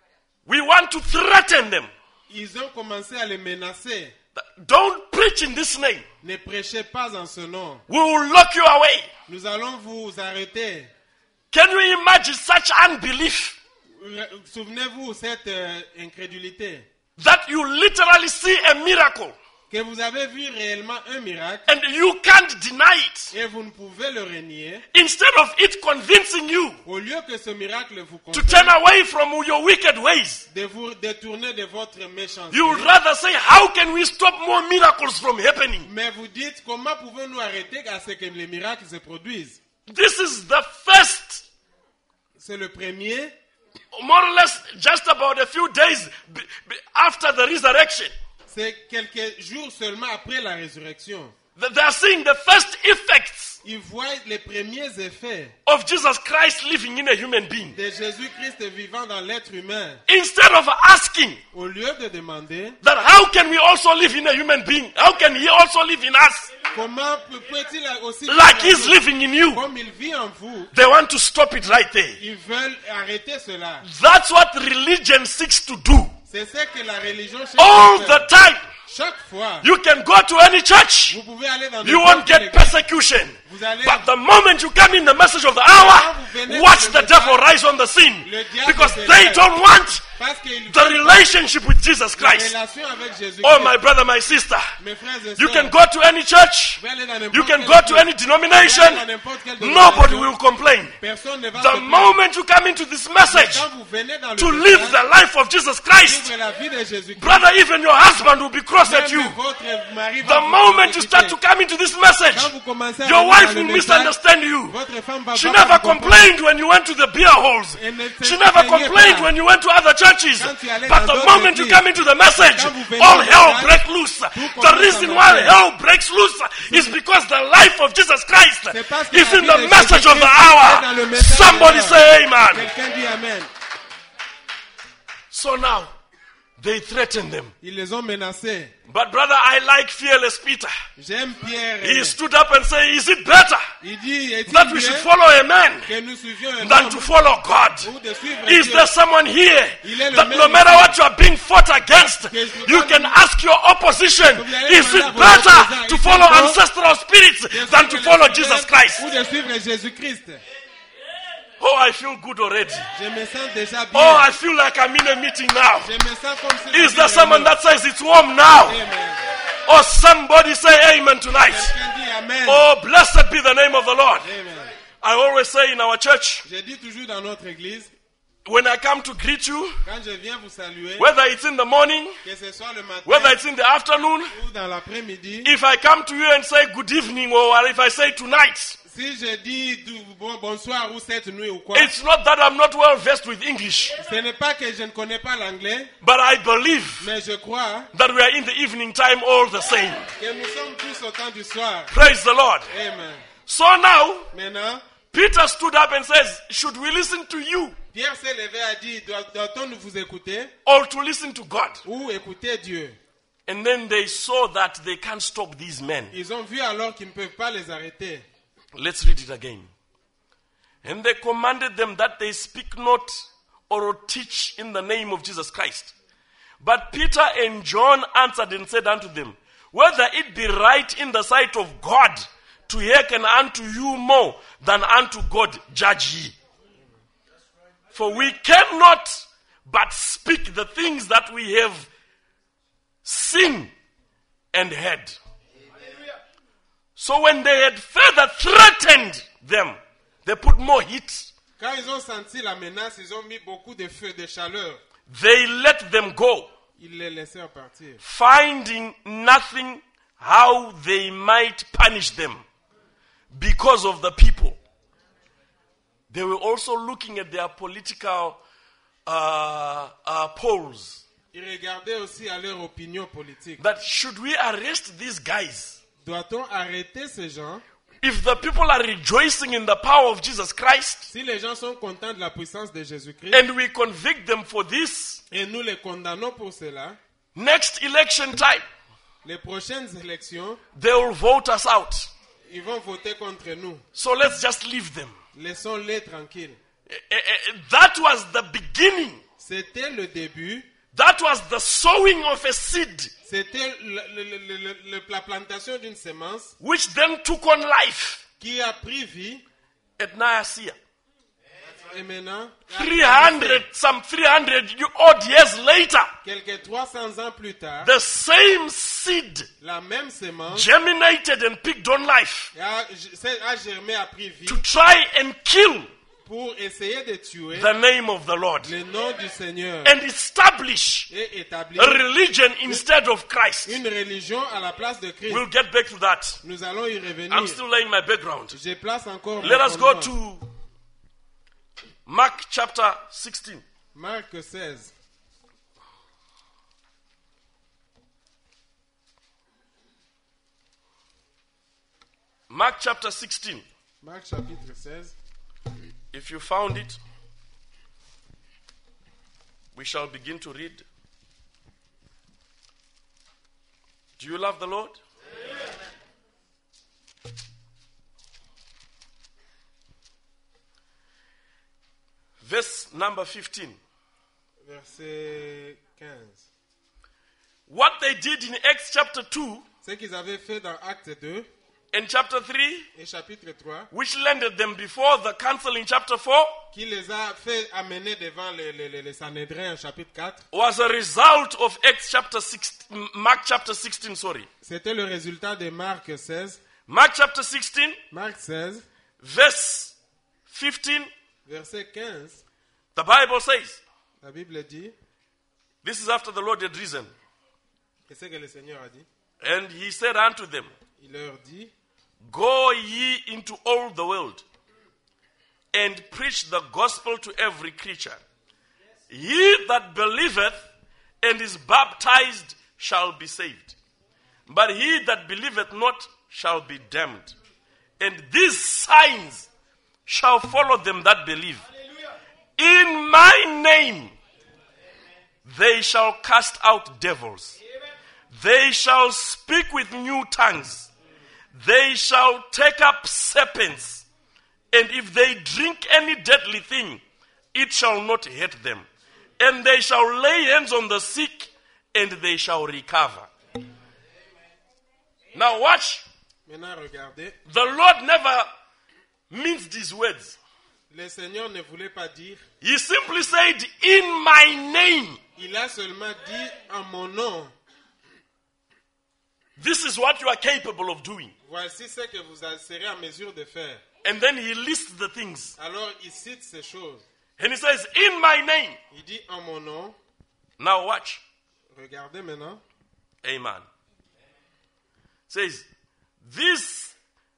[SPEAKER 5] we want to threaten them.
[SPEAKER 4] Ils ont commencé à les menacer.
[SPEAKER 5] Don't preach in this name.
[SPEAKER 4] Ne prêchez pas en ce nom.
[SPEAKER 5] We will lock you away.
[SPEAKER 4] Nous allons vous arrêter.
[SPEAKER 5] Can you imagine such unbelief
[SPEAKER 4] Souvenez-vous cette euh, incrédulité.
[SPEAKER 5] that you literally see a miracle
[SPEAKER 4] Que vous avez vu réellement un miracle
[SPEAKER 5] and you can't deny it?
[SPEAKER 4] et vous ne pouvez le renier.
[SPEAKER 5] Instead of it convincing you
[SPEAKER 4] Au lieu que ce miracle vous
[SPEAKER 5] to
[SPEAKER 4] convainque
[SPEAKER 5] turn away from your wicked ways,
[SPEAKER 4] de vous détourner de votre méchanceté.
[SPEAKER 5] you would rather say, how can we stop more miracles from happening?
[SPEAKER 4] Mais vous dites, comment pouvons-nous arrêter à ce que les miracles se produisent?
[SPEAKER 5] This is the first,
[SPEAKER 4] C'est le premier,
[SPEAKER 5] more or less just about a few days b- b- after the resurrection.
[SPEAKER 4] c'est quelques jours seulement après la résurrection.
[SPEAKER 5] That they are seeing the first effects
[SPEAKER 4] Ils voient les premiers effets
[SPEAKER 5] of Jesus Christ living in a human being.
[SPEAKER 4] de Jésus-Christ vivant dans l'être humain.
[SPEAKER 5] Instead of asking
[SPEAKER 4] Au lieu de demander,
[SPEAKER 5] that how can we also live in a human being? How can he also live in us
[SPEAKER 4] comment peut- peut-il aussi
[SPEAKER 5] like
[SPEAKER 4] vivre en
[SPEAKER 5] he's
[SPEAKER 4] vous?
[SPEAKER 5] living in you?
[SPEAKER 4] Comme il vit en vous,
[SPEAKER 5] They want to stop it right there.
[SPEAKER 4] ils veulent arrêter cela.
[SPEAKER 5] That's what religion seeks to do.
[SPEAKER 4] C'est ce que la religion cherche
[SPEAKER 5] All
[SPEAKER 4] à faire.
[SPEAKER 5] the time.
[SPEAKER 4] Chaque fois,
[SPEAKER 5] You can go to any church.
[SPEAKER 4] vous pouvez aller dans
[SPEAKER 5] You
[SPEAKER 4] n'importe
[SPEAKER 5] won't
[SPEAKER 4] quelle
[SPEAKER 5] get
[SPEAKER 4] église.
[SPEAKER 5] persecution.
[SPEAKER 4] Vous allez-
[SPEAKER 5] But the moment you come in the message of the hour, watch the devil rise on the scene. Because they don't want
[SPEAKER 4] Parce qu'ils
[SPEAKER 5] the relationship with Jesus
[SPEAKER 4] la
[SPEAKER 5] Christ.
[SPEAKER 4] relation avec Jésus-Christ.
[SPEAKER 5] Oh, my brother, my sister.
[SPEAKER 4] Mes frères et
[SPEAKER 5] You
[SPEAKER 4] sœurs,
[SPEAKER 5] can go to any church.
[SPEAKER 4] vous pouvez aller dans n'importe
[SPEAKER 5] You can
[SPEAKER 4] quelle
[SPEAKER 5] go to
[SPEAKER 4] église.
[SPEAKER 5] any denomination.
[SPEAKER 4] Dans n'importe quelle
[SPEAKER 5] Nobody
[SPEAKER 4] dénomination.
[SPEAKER 5] will complain.
[SPEAKER 4] Personne ne va
[SPEAKER 5] The
[SPEAKER 4] se plaindre.
[SPEAKER 5] moment you come into this message
[SPEAKER 4] Quand vous venez dans le
[SPEAKER 5] to
[SPEAKER 4] message,
[SPEAKER 5] live the life of Jesus Christ,
[SPEAKER 4] vivre la vie de Jésus-Christ,
[SPEAKER 5] brother, even your husband will be cross at you.
[SPEAKER 4] même votre mari va
[SPEAKER 5] The
[SPEAKER 4] vous
[SPEAKER 5] moment you start to
[SPEAKER 4] persécuter.
[SPEAKER 5] come into this message,
[SPEAKER 4] Quand vous commencez à
[SPEAKER 5] your
[SPEAKER 4] venir
[SPEAKER 5] wife
[SPEAKER 4] dans le
[SPEAKER 5] will
[SPEAKER 4] message,
[SPEAKER 5] misunderstand you.
[SPEAKER 4] votre femme va
[SPEAKER 5] She
[SPEAKER 4] pas
[SPEAKER 5] never
[SPEAKER 4] vous comprendre.
[SPEAKER 5] complained when you went to the beer halls.
[SPEAKER 4] Elle ne se
[SPEAKER 5] She never
[SPEAKER 4] plaignait
[SPEAKER 5] complained
[SPEAKER 4] pas.
[SPEAKER 5] when you went to other churches.
[SPEAKER 4] Quand tu allais
[SPEAKER 5] But
[SPEAKER 4] dans
[SPEAKER 5] the
[SPEAKER 4] d'autres
[SPEAKER 5] moment you
[SPEAKER 4] églises,
[SPEAKER 5] come into the message,
[SPEAKER 4] quand vous venez
[SPEAKER 5] all
[SPEAKER 4] au
[SPEAKER 5] hell
[SPEAKER 4] message,
[SPEAKER 5] breaks loose.
[SPEAKER 4] tout
[SPEAKER 5] The
[SPEAKER 4] commence
[SPEAKER 5] reason
[SPEAKER 4] à
[SPEAKER 5] why
[SPEAKER 4] marcher.
[SPEAKER 5] hell breaks loose is because the life of Jesus Christ
[SPEAKER 4] C'est parce que
[SPEAKER 5] is
[SPEAKER 4] la
[SPEAKER 5] in
[SPEAKER 4] vie
[SPEAKER 5] the
[SPEAKER 4] de
[SPEAKER 5] message of the
[SPEAKER 4] Jésus-Christ est dans le
[SPEAKER 5] hour.
[SPEAKER 4] message
[SPEAKER 5] Somebody
[SPEAKER 4] de l'heure.
[SPEAKER 5] say amen.
[SPEAKER 4] Quelqu'un dit Amen.
[SPEAKER 5] So now, They threatened them.
[SPEAKER 4] Ils les ont menacés.
[SPEAKER 5] But brother, I like fearless Peter.
[SPEAKER 4] J'aime Pierre.
[SPEAKER 5] He stood up and said, is it better
[SPEAKER 4] Il dit, est-il
[SPEAKER 5] that we
[SPEAKER 4] mieux
[SPEAKER 5] should follow a man
[SPEAKER 4] que nous suivions un
[SPEAKER 5] than
[SPEAKER 4] homme
[SPEAKER 5] to follow God?
[SPEAKER 4] ou de suivre
[SPEAKER 5] Is
[SPEAKER 4] Dieu?
[SPEAKER 5] there someone here
[SPEAKER 4] Il est le
[SPEAKER 5] that
[SPEAKER 4] même
[SPEAKER 5] no matter
[SPEAKER 4] ici.
[SPEAKER 5] what you are being fought against,
[SPEAKER 4] Que
[SPEAKER 5] you
[SPEAKER 4] quand
[SPEAKER 5] can
[SPEAKER 4] nous-
[SPEAKER 5] ask your opposition,
[SPEAKER 4] vous allez
[SPEAKER 5] is it
[SPEAKER 4] demander à vos
[SPEAKER 5] better
[SPEAKER 4] opposants,
[SPEAKER 5] to
[SPEAKER 4] est-il
[SPEAKER 5] follow
[SPEAKER 4] bon
[SPEAKER 5] ancestral spirits
[SPEAKER 4] de
[SPEAKER 5] than to
[SPEAKER 4] suivre
[SPEAKER 5] follow
[SPEAKER 4] les
[SPEAKER 5] Jesus
[SPEAKER 4] problèmes
[SPEAKER 5] Christ?
[SPEAKER 4] ou de suivre Jésus-Christ?
[SPEAKER 5] Oh, I feel good already.
[SPEAKER 4] Je me sens déjà bien.
[SPEAKER 5] Oh, I feel like I'm in a meeting now.
[SPEAKER 4] Je me sens comme si
[SPEAKER 5] Is
[SPEAKER 4] la
[SPEAKER 5] there
[SPEAKER 4] vie
[SPEAKER 5] someone
[SPEAKER 4] est
[SPEAKER 5] that says it's warm now?
[SPEAKER 4] Amen.
[SPEAKER 5] Or somebody say amen tonight?
[SPEAKER 4] Quelqu'un dit Amen.
[SPEAKER 5] Oh, blessed be the name of the Lord.
[SPEAKER 4] Amen.
[SPEAKER 5] I always say in our church,
[SPEAKER 4] Je dis toujours dans notre église,
[SPEAKER 5] when I come to greet you,
[SPEAKER 4] quand je viens vous saluer,
[SPEAKER 5] whether it's in the morning,
[SPEAKER 4] que ce soit le matin
[SPEAKER 5] whether it's in the afternoon,
[SPEAKER 4] ou dans l'après-midi,
[SPEAKER 5] if I come to you and say good evening, or if I say tonight,
[SPEAKER 4] si je dis du- bon- bonsoir ou cette nuit ou quoi,
[SPEAKER 5] it's not that I'm not well versed with English,
[SPEAKER 4] ce n'est pas que je ne connais pas l'anglais,
[SPEAKER 5] but I believe
[SPEAKER 4] mais je crois
[SPEAKER 5] that we are in the evening time all the same.
[SPEAKER 4] que nous sommes tous au temps du soir.
[SPEAKER 5] Praise the Lord.
[SPEAKER 4] Amen.
[SPEAKER 5] So now,
[SPEAKER 4] Maintenant,
[SPEAKER 5] Peter stood up and says, should we listen to you
[SPEAKER 4] Pierre s'est levé et a dit, doit- doit-on nous vous écouter
[SPEAKER 5] or to listen to God?
[SPEAKER 4] ou écouter Dieu?
[SPEAKER 5] And then they saw that they can't stop these men.
[SPEAKER 4] Ils ont vu alors qu'ils ne peuvent pas les arrêter.
[SPEAKER 5] Let's read it again. And they commanded them that they speak not or teach in the name of Jesus Christ. But Peter and John answered and said unto them, whether it be right in the sight of God to hearken unto you more than unto God, judge ye. For we cannot but speak the things that we have seen and heard. So when they had further threatened them, they put more heat.
[SPEAKER 4] Quand ils ont senti la menace, ils ont mis beaucoup de feu, de chaleur.
[SPEAKER 5] They let them go,
[SPEAKER 4] Ils les laissèrent partir.
[SPEAKER 5] finding nothing how they might punish them because of the people. They were also looking at their political uh, uh, polls.
[SPEAKER 4] Ils regardaient aussi à leur opinion politique.
[SPEAKER 5] That should we arrest these guys?
[SPEAKER 4] Doit-on arrêter ces gens?
[SPEAKER 5] If the people are rejoicing in the power of Jesus Christ
[SPEAKER 4] Si les gens sont contents de la puissance de Jésus-Christ
[SPEAKER 5] and we convict them for this,
[SPEAKER 4] et nous les condamnons pour cela,
[SPEAKER 5] next election time,
[SPEAKER 4] les prochaines élections,
[SPEAKER 5] they will vote us out.
[SPEAKER 4] ils vont voter contre nous.
[SPEAKER 5] So let's just leave them.
[SPEAKER 4] Laissons-les tranquilles.
[SPEAKER 5] Eh, eh, eh, That was the beginning.
[SPEAKER 4] C'était le début.
[SPEAKER 5] That was the sowing of a seed,
[SPEAKER 4] C'était le- le- le- le- le- la plantation d'une semence
[SPEAKER 5] which then took on life
[SPEAKER 4] qui a pris vie.
[SPEAKER 5] at Nicaea.
[SPEAKER 4] Et maintenant,
[SPEAKER 5] three hundred, some three hundred odd years later,
[SPEAKER 4] quelques trois cents ans plus tard,
[SPEAKER 5] the same seed
[SPEAKER 4] la même semence
[SPEAKER 5] germinated and picked on life
[SPEAKER 4] a, a germé, a pris vie
[SPEAKER 5] to try and kill
[SPEAKER 4] pour essayer de tuer
[SPEAKER 5] the name of the Lord
[SPEAKER 4] le nom du Seigneur
[SPEAKER 5] and establish
[SPEAKER 4] et établir
[SPEAKER 5] a religion instead of Christ.
[SPEAKER 4] une religion à la place de Christ.
[SPEAKER 5] We'll get back to that.
[SPEAKER 4] Nous allons y revenir.
[SPEAKER 5] I'm still laying my background.
[SPEAKER 4] Je place encore
[SPEAKER 5] Let
[SPEAKER 4] mon
[SPEAKER 5] us go
[SPEAKER 4] fondement.
[SPEAKER 5] to Mark chapter sixteen.
[SPEAKER 4] Marc seize.
[SPEAKER 5] Mark chapter sixteen.
[SPEAKER 4] Marc chapitre seize.
[SPEAKER 5] If you found it, we shall begin to read. Do you love the Lord? Verse number fifteen.
[SPEAKER 4] Verset quinze.
[SPEAKER 5] What they did in Acts chapter two
[SPEAKER 4] Ce qu'ils avaient fait dans Acte deux
[SPEAKER 5] and chapter three,
[SPEAKER 4] et chapitre trois,
[SPEAKER 5] which landed them before the council in chapter four,
[SPEAKER 4] qui les a fait amener devant les, les, les, les Sanhédrins en chapitre quatre,
[SPEAKER 5] was a result of Acts chapter six, Mark chapter sixteen, sorry.
[SPEAKER 4] c'était le résultat de Marc seize.
[SPEAKER 5] Mark chapter sixteen,
[SPEAKER 4] Marc seize,
[SPEAKER 5] verse fifteen,
[SPEAKER 4] verset quinze,
[SPEAKER 5] the Bible says,
[SPEAKER 4] la Bible dit,
[SPEAKER 5] this is after the Lord had risen.
[SPEAKER 4] et c'est que le Seigneur a dit,
[SPEAKER 5] And he said unto them,
[SPEAKER 4] il leur dit,
[SPEAKER 5] go ye into all the world and preach the gospel to every creature. He that believeth and is baptized shall be saved, but he that believeth not shall be damned. And these signs shall follow them that believe. In my name They shall cast out devils. They shall speak with new tongues. They shall take up serpents. And if they drink any deadly thing, it shall not hurt them. And they shall lay hands on the sick, and they shall recover. Now watch.
[SPEAKER 4] Maintenant, regardez.
[SPEAKER 5] The Lord never minced these words.
[SPEAKER 4] Le Seigneur ne voulait pas dire.
[SPEAKER 5] He simply said, in my name.
[SPEAKER 4] Il a seulement dit en mon nom.
[SPEAKER 5] This is what you are capable of doing.
[SPEAKER 4] Voici ce que vous serez en mesure de faire.
[SPEAKER 5] And then he lists the things.
[SPEAKER 4] Alors il cite ces choses.
[SPEAKER 5] And he says, in my name.
[SPEAKER 4] Il dit en mon nom.
[SPEAKER 5] Now watch.
[SPEAKER 4] Regardez maintenant.
[SPEAKER 5] Amen. Says, this,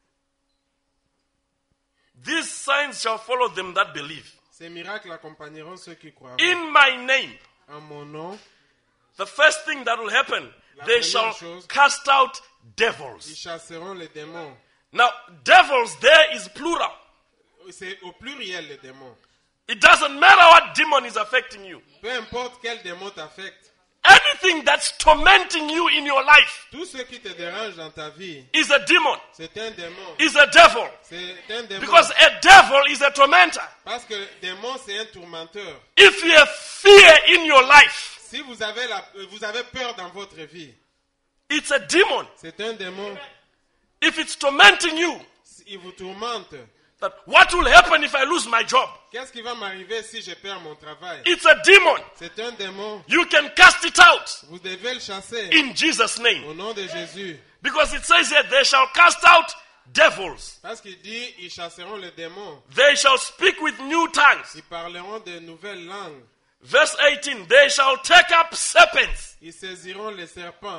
[SPEAKER 5] these signs shall follow them that believe.
[SPEAKER 4] Ces miracles accompagneront ceux qui croiront.
[SPEAKER 5] In my name.
[SPEAKER 4] En mon nom.
[SPEAKER 5] The first thing that will happen,
[SPEAKER 4] La
[SPEAKER 5] they
[SPEAKER 4] première
[SPEAKER 5] shall
[SPEAKER 4] chose,
[SPEAKER 5] cast out
[SPEAKER 4] ils
[SPEAKER 5] devils.
[SPEAKER 4] chasseront les démons.
[SPEAKER 5] Now, devils there is plural.
[SPEAKER 4] C'est au pluriel les démons.
[SPEAKER 5] It doesn't matter what demon is affecting you.
[SPEAKER 4] Peu importe quel démon t'affecte.
[SPEAKER 5] Anything that's tormenting you in your life
[SPEAKER 4] Tout ce qui te dérange dans ta vie,
[SPEAKER 5] is a demon,
[SPEAKER 4] c'est un démon.
[SPEAKER 5] is a devil.
[SPEAKER 4] C'est un démon.
[SPEAKER 5] Because a devil is a tormentor.
[SPEAKER 4] Parce que le démon, c'est un tourmenteur.
[SPEAKER 5] If you have fear in your life,
[SPEAKER 4] Si vous avez, la, vous avez peur dans votre vie,
[SPEAKER 5] it's a demon.
[SPEAKER 4] c'est un démon.
[SPEAKER 5] If it's tormenting you,
[SPEAKER 4] Il vous tourmente.
[SPEAKER 5] that what will happen if I lose my job?
[SPEAKER 4] Qu'est-ce qui va m'arriver si je perds mon travail?
[SPEAKER 5] It's a demon.
[SPEAKER 4] C'est un démon.
[SPEAKER 5] You can cast it out
[SPEAKER 4] Vous devez le chasser
[SPEAKER 5] in Jesus' name.
[SPEAKER 4] au nom de Jésus.
[SPEAKER 5] Because it says here, they shall cast out devils.
[SPEAKER 4] Parce qu'il dit, ils chasseront les démons.
[SPEAKER 5] They shall speak with new tongues.
[SPEAKER 4] Ils parleront de nouvelles langues.
[SPEAKER 5] Verse eighteen, they shall take up serpents.
[SPEAKER 4] Ils saisiront les serpents.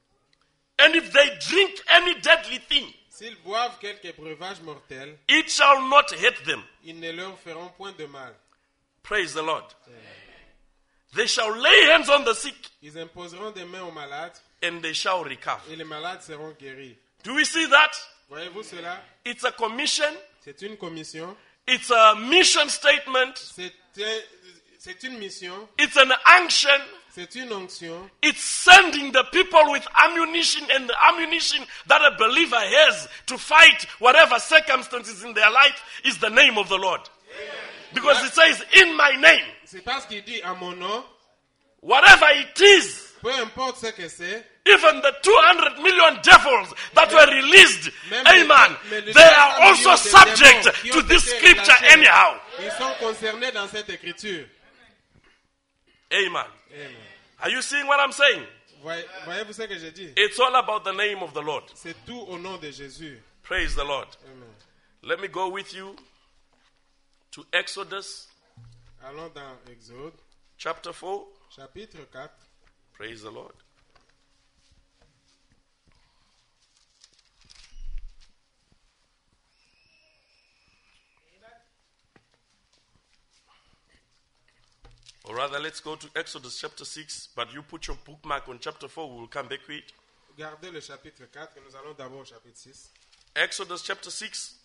[SPEAKER 5] And if they drink any deadly thing,
[SPEAKER 4] S'ils boivent quelques breuvages mortels,
[SPEAKER 5] it shall not hurt them.
[SPEAKER 4] ils ne leur feront point de mal.
[SPEAKER 5] Praise the Lord. They shall lay hands on the sick,
[SPEAKER 4] Ils imposeront des mains aux malades
[SPEAKER 5] and they shall recover.
[SPEAKER 4] et les malades seront guéris.
[SPEAKER 5] Do we see that?
[SPEAKER 4] Voyez-vous cela?
[SPEAKER 5] It's a commission.
[SPEAKER 4] C'est une commission.
[SPEAKER 5] It's a mission statement.
[SPEAKER 4] C'est un- c'est une mission.
[SPEAKER 5] It's an unction.
[SPEAKER 4] C'est une onction.
[SPEAKER 5] It's sending the people with ammunition, and the ammunition that a believer has to fight whatever circumstances in their life is the name of the Lord. Because it says, in my name,
[SPEAKER 4] C'est parce qu'il dit en mon nom,
[SPEAKER 5] whatever it is,
[SPEAKER 4] peu importe ce que c'est,
[SPEAKER 5] even the two hundred million devils that were released,
[SPEAKER 4] même
[SPEAKER 5] amen,
[SPEAKER 4] les- mais les
[SPEAKER 5] they are
[SPEAKER 4] deux
[SPEAKER 5] also
[SPEAKER 4] cents millions de
[SPEAKER 5] subject
[SPEAKER 4] démons qui
[SPEAKER 5] to
[SPEAKER 4] ont
[SPEAKER 5] this
[SPEAKER 4] été
[SPEAKER 5] scripture
[SPEAKER 4] relâchés,
[SPEAKER 5] anyhow.
[SPEAKER 4] ils sont concernés dans cette écriture.
[SPEAKER 5] Amen.
[SPEAKER 4] Amen.
[SPEAKER 5] Are you seeing what I'm saying?
[SPEAKER 4] Voyez- Voyez-vous ce que j'ai dit?
[SPEAKER 5] It's all about the name of the Lord.
[SPEAKER 4] C'est tout au nom de Jésus.
[SPEAKER 5] Praise the Lord.
[SPEAKER 4] Amen.
[SPEAKER 5] Let me go with you to Exodus
[SPEAKER 4] Allons dans Exode,
[SPEAKER 5] chapter four.
[SPEAKER 4] chapitre quatre.
[SPEAKER 5] Praise the Lord. Or rather, let's go to Exodus chapter six, but you put your bookmark on chapter four, we will come back to it.
[SPEAKER 4] Gardez le chapitre quatre, nous allons d'abord au chapitre six.
[SPEAKER 5] Exodus chapter six,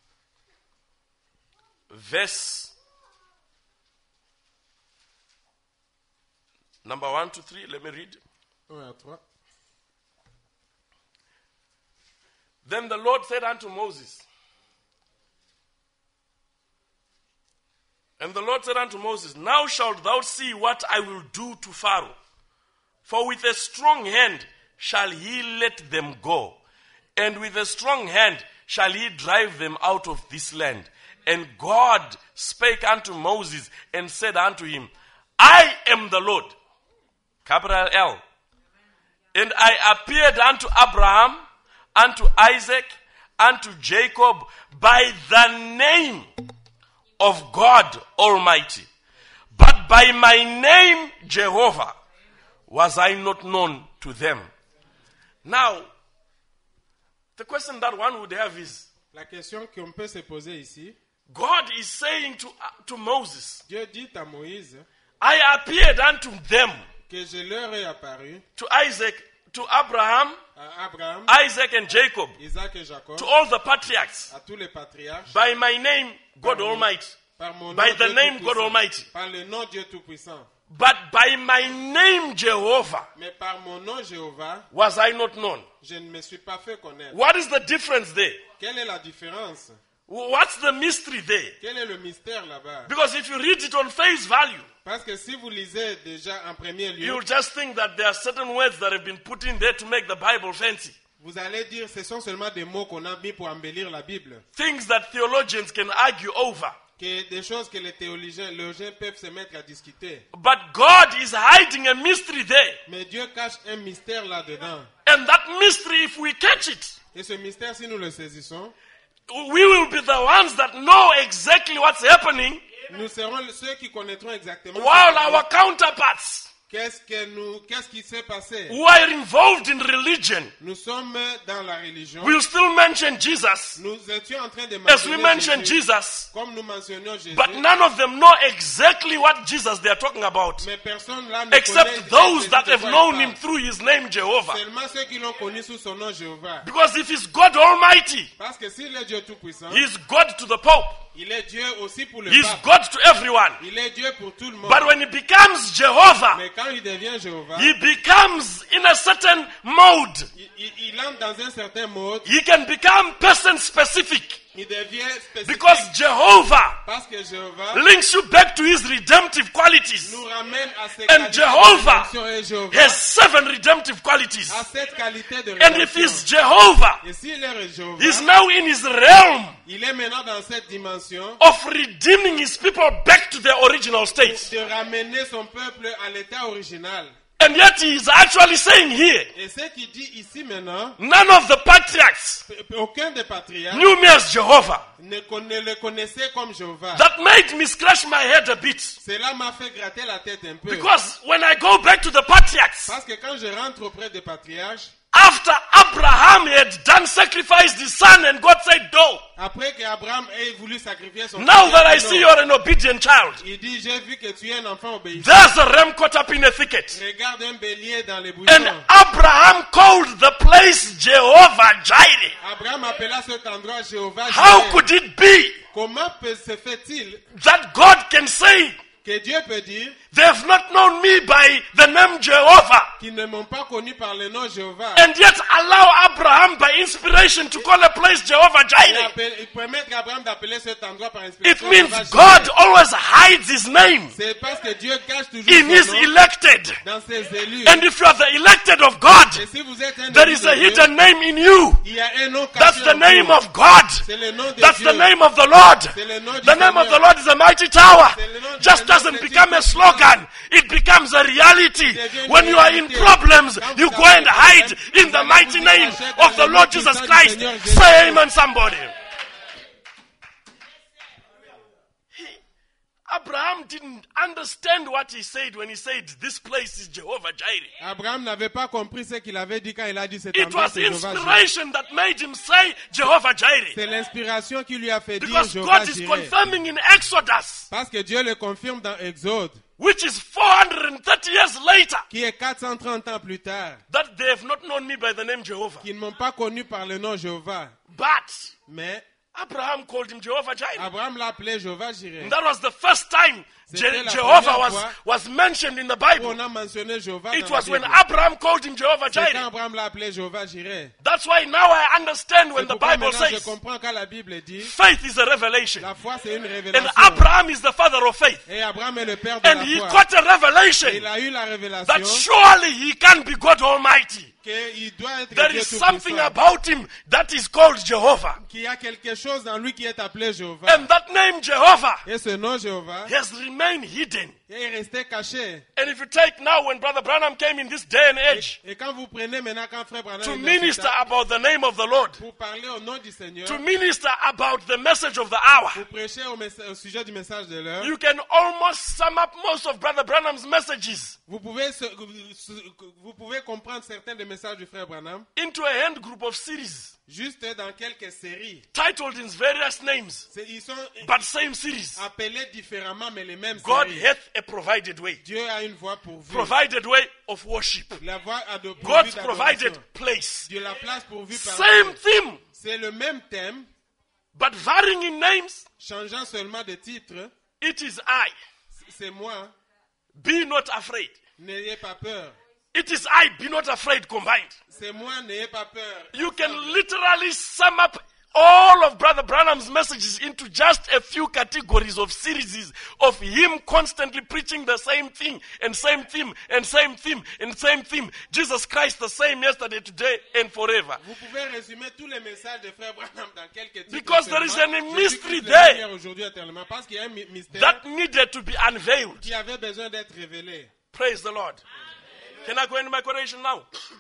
[SPEAKER 5] verse number one to three. Let me read.
[SPEAKER 4] un à trois.
[SPEAKER 5] Then the Lord said unto Moses, and the Lord said unto Moses, now shalt thou see what I will do to Pharaoh. For with a strong hand shall he let them go, and with a strong hand shall he drive them out of this land. And God spake unto Moses and said unto him, I am the Lord, capital L. And I appeared unto Abraham, unto Isaac, unto Jacob by the name of God Almighty. But by my name, Jehovah, was I not known to them. Now, the question that one would have is,
[SPEAKER 4] La question qu'on peut se poser ici,
[SPEAKER 5] God is saying to, to Moses,
[SPEAKER 4] Dieu dit à Moïse
[SPEAKER 5] I appeared unto them,
[SPEAKER 4] que je leur ai apparu,
[SPEAKER 5] to Isaac, to Abraham,
[SPEAKER 4] à Abraham,
[SPEAKER 5] Isaac and Jacob,
[SPEAKER 4] Isaac et Jacob,
[SPEAKER 5] to all the patriarchs,
[SPEAKER 4] à tous les patriarches,
[SPEAKER 5] by my name, God Almighty.
[SPEAKER 4] par mon nom
[SPEAKER 5] By the
[SPEAKER 4] Dieu
[SPEAKER 5] name God
[SPEAKER 4] Tout-Puissant.
[SPEAKER 5] Almighty.
[SPEAKER 4] Par le nom Dieu Tout-Puissant.
[SPEAKER 5] But by my name Jehovah
[SPEAKER 4] Mais par mon nom Jéhovah,
[SPEAKER 5] was I not known.
[SPEAKER 4] je ne me suis pas fait connaître.
[SPEAKER 5] What is the difference there?
[SPEAKER 4] Quelle est la différence?
[SPEAKER 5] What's the mystery there?
[SPEAKER 4] Quel est le mystère là-bas?
[SPEAKER 5] Because if you read it on face value,
[SPEAKER 4] Parce que si vous lisez déjà en premier lieu,
[SPEAKER 5] you'll just think that there are certain words that have been put in there to make the Bible fancy.
[SPEAKER 4] vous allez dire ce sont seulement des mots qu'on a mis pour embellir la Bible.
[SPEAKER 5] Things that theologians can argue over.
[SPEAKER 4] Que des choses que les théologiens, les théologiens peuvent se mettre à discuter.
[SPEAKER 5] But God is hiding a mystery there.
[SPEAKER 4] Mais Dieu cache un mystère là-dedans.
[SPEAKER 5] And that mystery, if we catch it,
[SPEAKER 4] Et ce mystère, si nous le saisissons,
[SPEAKER 5] we will be the ones that know exactly what's happening,
[SPEAKER 4] nous serons ceux qui connaîtront exactement
[SPEAKER 5] while
[SPEAKER 4] ce qui-
[SPEAKER 5] our counterparts
[SPEAKER 4] qu'est-ce que nous, qu'est-ce qui s'est passé.
[SPEAKER 5] who are involved in religion
[SPEAKER 4] Nous sommes dans la religion.
[SPEAKER 5] will still mention Jesus,
[SPEAKER 4] Nous étions en train de
[SPEAKER 5] as we
[SPEAKER 4] mentionner
[SPEAKER 5] mention
[SPEAKER 4] Jésus,
[SPEAKER 5] Jesus,
[SPEAKER 4] comme nous mentionnions Jésus.
[SPEAKER 5] but none of them know exactly what Jesus they are talking about,
[SPEAKER 4] Mais personne là ne connaît
[SPEAKER 5] except those
[SPEAKER 4] Jésus
[SPEAKER 5] that
[SPEAKER 4] de
[SPEAKER 5] have
[SPEAKER 4] quoi il
[SPEAKER 5] known
[SPEAKER 4] parle.
[SPEAKER 5] him through his name Jehovah.
[SPEAKER 4] Seulement ceux qui l'ont connu sous son nom Jéhovah.
[SPEAKER 5] Because if he's God Almighty,
[SPEAKER 4] Parce que s'il est Dieu Tout-Puissant,
[SPEAKER 5] he's God to the Pope,
[SPEAKER 4] il est Dieu aussi pour le
[SPEAKER 5] he's
[SPEAKER 4] pape.
[SPEAKER 5] God to everyone.
[SPEAKER 4] Il est Dieu pour tout le monde.
[SPEAKER 5] But when he becomes Jehovah,
[SPEAKER 4] Mais quand il devient Jéhovah,
[SPEAKER 5] he becomes in a certain mode.
[SPEAKER 4] il, il- il entre dans un certain mode.
[SPEAKER 5] He can become person specific
[SPEAKER 4] Il devient spécifique.
[SPEAKER 5] because Jehovah
[SPEAKER 4] Parce que Jéhovah
[SPEAKER 5] links you back to his redemptive qualities.
[SPEAKER 4] nous ramène à ses
[SPEAKER 5] And
[SPEAKER 4] qualités
[SPEAKER 5] Jehovah
[SPEAKER 4] de rédemption. Et Jéhovah
[SPEAKER 5] has seven redemptive qualities.
[SPEAKER 4] a cette qualité de
[SPEAKER 5] And if
[SPEAKER 4] rédemption.
[SPEAKER 5] he's Jehovah,
[SPEAKER 4] Et s'il est Jéhovah,
[SPEAKER 5] he's now in his realm
[SPEAKER 4] il est maintenant dans cette dimension
[SPEAKER 5] of redeeming his people back to their original state.
[SPEAKER 4] de ramener son peuple à l'état original.
[SPEAKER 5] And yet he is actually saying here,
[SPEAKER 4] Et ce qu'il dit ici maintenant,
[SPEAKER 5] none of the patriarchs
[SPEAKER 4] p- aucun des patriarches
[SPEAKER 5] knew me as Jehovah.
[SPEAKER 4] ne, conna- le connaissait comme Jéhovah.
[SPEAKER 5] That made me scratch my head a bit.
[SPEAKER 4] Cela m'a fait gratter la tête un peu.
[SPEAKER 5] Because when I go back to the patriarchs,
[SPEAKER 4] Parce que quand je rentre auprès des patriarches,
[SPEAKER 5] after Abraham had done sacrificed his son and God said no,
[SPEAKER 4] après qu'Abraham ait voulu sacrifier son
[SPEAKER 5] now
[SPEAKER 4] fils,
[SPEAKER 5] that I
[SPEAKER 4] non.
[SPEAKER 5] see you're an obedient child,
[SPEAKER 4] Il dit, j'ai vu que tu es un enfant obéissant.
[SPEAKER 5] there's a ram caught up in a thicket.
[SPEAKER 4] Regarde un bélier dans les
[SPEAKER 5] And
[SPEAKER 4] bouchons.
[SPEAKER 5] Abraham called the place Jehovah Jireh.
[SPEAKER 4] Abraham appela cet endroit Jéhovah.
[SPEAKER 5] How
[SPEAKER 4] Jireh.
[SPEAKER 5] could it be
[SPEAKER 4] Comment peut- se fait-il
[SPEAKER 5] that God can say,
[SPEAKER 4] que Dieu peut dire
[SPEAKER 5] they have not known me by the name Jehovah,
[SPEAKER 4] qu'ils ne m'ont pas connu par le nom Jéhovah?
[SPEAKER 5] and yet allow Abraham by inspiration to call a place Jehovah
[SPEAKER 4] Il,
[SPEAKER 5] Jireh?
[SPEAKER 4] appelle- il permet à Abraham d'appeler cet endroit par
[SPEAKER 5] It
[SPEAKER 4] inspiration.
[SPEAKER 5] means
[SPEAKER 4] Jéhovah
[SPEAKER 5] God
[SPEAKER 4] Jireh.
[SPEAKER 5] always hides his name
[SPEAKER 4] C'est parce que Dieu cache toujours
[SPEAKER 5] in his
[SPEAKER 4] son nom
[SPEAKER 5] elected.
[SPEAKER 4] dans ses élus.
[SPEAKER 5] And if you are the elected of God,
[SPEAKER 4] Et si vous êtes un
[SPEAKER 5] there
[SPEAKER 4] élu
[SPEAKER 5] is
[SPEAKER 4] de
[SPEAKER 5] a
[SPEAKER 4] Dieu,
[SPEAKER 5] hidden name in you.
[SPEAKER 4] il y a un nom
[SPEAKER 5] That's
[SPEAKER 4] caché
[SPEAKER 5] the
[SPEAKER 4] en
[SPEAKER 5] name
[SPEAKER 4] vous.
[SPEAKER 5] of God.
[SPEAKER 4] C'est le nom de
[SPEAKER 5] That's
[SPEAKER 4] Dieu.
[SPEAKER 5] the name of the Lord.
[SPEAKER 4] C'est le nom du
[SPEAKER 5] The name of the
[SPEAKER 4] Seigneur.
[SPEAKER 5] Lord is a mighty tower.
[SPEAKER 4] C'est le nom du
[SPEAKER 5] Just
[SPEAKER 4] Seigneur,
[SPEAKER 5] doesn't
[SPEAKER 4] c'est
[SPEAKER 5] become
[SPEAKER 4] une
[SPEAKER 5] a slogan. It becomes a reality.
[SPEAKER 4] devient une
[SPEAKER 5] When you are in
[SPEAKER 4] réalité.
[SPEAKER 5] problems,
[SPEAKER 4] Quand
[SPEAKER 5] you
[SPEAKER 4] vous
[SPEAKER 5] go
[SPEAKER 4] avez
[SPEAKER 5] and
[SPEAKER 4] des
[SPEAKER 5] hide
[SPEAKER 4] problèmes,
[SPEAKER 5] in
[SPEAKER 4] vous
[SPEAKER 5] the
[SPEAKER 4] allez
[SPEAKER 5] mighty
[SPEAKER 4] vous
[SPEAKER 5] name
[SPEAKER 4] cacher
[SPEAKER 5] of
[SPEAKER 4] dans
[SPEAKER 5] the
[SPEAKER 4] le nom
[SPEAKER 5] Lord
[SPEAKER 4] puissant
[SPEAKER 5] Jesus
[SPEAKER 4] du
[SPEAKER 5] Christ.
[SPEAKER 4] Seigneur Jésus.
[SPEAKER 5] Say amen, somebody. He- Abraham didn't understand what he said when he said, this place is Jehovah Jireh.
[SPEAKER 4] Abraham n'avait pas compris ce qu'il avait dit quand il a dit cet
[SPEAKER 5] It
[SPEAKER 4] endroit
[SPEAKER 5] was
[SPEAKER 4] c'est Jéhovah Jireh.
[SPEAKER 5] inspiration that made him say Jehovah Jireh.
[SPEAKER 4] C'est l'inspiration qui lui a fait dire
[SPEAKER 5] Because
[SPEAKER 4] Jéhovah
[SPEAKER 5] God is
[SPEAKER 4] Jireh.
[SPEAKER 5] confirming in Exodus,
[SPEAKER 4] Parce que Dieu le confirme dans Exode,
[SPEAKER 5] which is four hundred thirty years later,
[SPEAKER 4] qui est quatre cent trente ans plus tard,
[SPEAKER 5] that they have not known me by the name Jehovah.
[SPEAKER 4] qu'ils ne m'ont pas connu par le nom Jéhovah.
[SPEAKER 5] But
[SPEAKER 4] Mais
[SPEAKER 5] Abraham called him Jehovah Jireh.
[SPEAKER 4] Abraham l'appelait Jéhovah Jireh.
[SPEAKER 5] And that was the first time Je-
[SPEAKER 4] C'était la
[SPEAKER 5] Jehovah
[SPEAKER 4] première
[SPEAKER 5] was,
[SPEAKER 4] fois
[SPEAKER 5] was mentioned in the
[SPEAKER 4] Où
[SPEAKER 5] Bible.
[SPEAKER 4] on a mentionné Jéhovah
[SPEAKER 5] It
[SPEAKER 4] dans la
[SPEAKER 5] was when
[SPEAKER 4] Bible.
[SPEAKER 5] Abraham called him Jehovah
[SPEAKER 4] C'est quand
[SPEAKER 5] Jireh.
[SPEAKER 4] Abraham l'a appelé Jéhovah Jireh.
[SPEAKER 5] That's why now I understand when
[SPEAKER 4] C'est
[SPEAKER 5] the
[SPEAKER 4] pourquoi
[SPEAKER 5] Bible
[SPEAKER 4] maintenant je
[SPEAKER 5] says
[SPEAKER 4] comprends quand la Bible dit
[SPEAKER 5] faith is a revelation.
[SPEAKER 4] la foi c'est une
[SPEAKER 5] And
[SPEAKER 4] révélation.
[SPEAKER 5] Abraham is the father of faith.
[SPEAKER 4] Et Abraham est le père de
[SPEAKER 5] And
[SPEAKER 4] la
[SPEAKER 5] he
[SPEAKER 4] foi.
[SPEAKER 5] got a revelation
[SPEAKER 4] Il a eu la
[SPEAKER 5] that
[SPEAKER 4] révélation
[SPEAKER 5] surely he can't be God Almighty.
[SPEAKER 4] qu'il doit être
[SPEAKER 5] There
[SPEAKER 4] Dieu
[SPEAKER 5] is something
[SPEAKER 4] Tout-Puissant.
[SPEAKER 5] about him that is called Jehovah.
[SPEAKER 4] Qu'il y a quelque chose dans lui qui est appelé Jéhovah.
[SPEAKER 5] And that name Jehovah
[SPEAKER 4] Et ce nom Jéhovah
[SPEAKER 5] has remained hidden.
[SPEAKER 4] est resté caché.
[SPEAKER 5] And if you take now when Brother Branham came in this day and age
[SPEAKER 4] Et quand vous prenez maintenant quand frère Branham
[SPEAKER 5] to
[SPEAKER 4] est dans cet
[SPEAKER 5] minister
[SPEAKER 4] temps,
[SPEAKER 5] about the name of the Lord,
[SPEAKER 4] pour parler au nom du Seigneur,
[SPEAKER 5] to minister about the message of the hour,
[SPEAKER 4] pour prêcher au, messa- au sujet du message de l'heure,
[SPEAKER 5] you can almost sum up most of Brother Branham's messages
[SPEAKER 4] vous pouvez, se- vous pouvez comprendre certains des messages du frère Branham
[SPEAKER 5] into a hand group of series
[SPEAKER 4] juste dans quelques séries.
[SPEAKER 5] titled in various names,
[SPEAKER 4] C'est- Ils sont
[SPEAKER 5] but same series.
[SPEAKER 4] appelés différemment mais les mêmes
[SPEAKER 5] God
[SPEAKER 4] séries.
[SPEAKER 5] hath a provided way,
[SPEAKER 4] Dieu a une voie pour vous.
[SPEAKER 5] provided way of worship.
[SPEAKER 4] La voie a de
[SPEAKER 5] God's
[SPEAKER 4] pourvue
[SPEAKER 5] provided
[SPEAKER 4] d'adoration.
[SPEAKER 5] place.
[SPEAKER 4] Dieu la place pourvue par
[SPEAKER 5] Same
[SPEAKER 4] Dieu.
[SPEAKER 5] theme,
[SPEAKER 4] C'est le même thème,
[SPEAKER 5] but varying in names.
[SPEAKER 4] changeant seulement de titre.
[SPEAKER 5] It is I.
[SPEAKER 4] C'est moi.
[SPEAKER 5] Be not afraid.
[SPEAKER 4] N'ayez pas peur.
[SPEAKER 5] It is I, be not afraid combined.
[SPEAKER 4] C'est moi, n'ayez pas peur.
[SPEAKER 5] You can literally sum up all of Brother Branham's messages into just a few categories of series of him constantly preaching the same thing and same theme and same theme and same theme. Jesus Christ the same yesterday, today and forever.
[SPEAKER 4] Vous pouvez résumer tous les messages de Frère Branham dans quelques titres.
[SPEAKER 5] Because there is a mystery
[SPEAKER 4] Jésus-Christ
[SPEAKER 5] there.
[SPEAKER 4] est le aujourd'hui éternellement. Parce qu'il y a un mi- mystère
[SPEAKER 5] That needed to be unveiled.
[SPEAKER 4] qui avait besoin d'être révélé.
[SPEAKER 5] Praise the Lord. Can I go into my quotation now?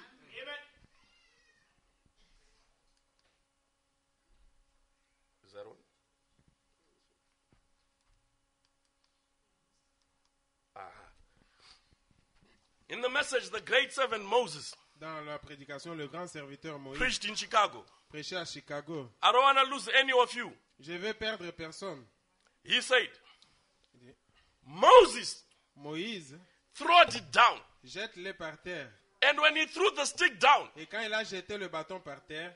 [SPEAKER 5] Is that on? Ah. In the message, the great servant Moses
[SPEAKER 4] Dans la prédication, le grand serviteur Moïse
[SPEAKER 5] preached in Chicago.
[SPEAKER 4] prêchait à Chicago.
[SPEAKER 5] I don't want to lose any of you.
[SPEAKER 4] Je vais perdre personne.
[SPEAKER 5] He said, Moses
[SPEAKER 4] Moïse
[SPEAKER 5] throwed it down.
[SPEAKER 4] jette-les par terre.
[SPEAKER 5] And when he threw the stick down,
[SPEAKER 4] Et quand il a jeté le bâton par terre,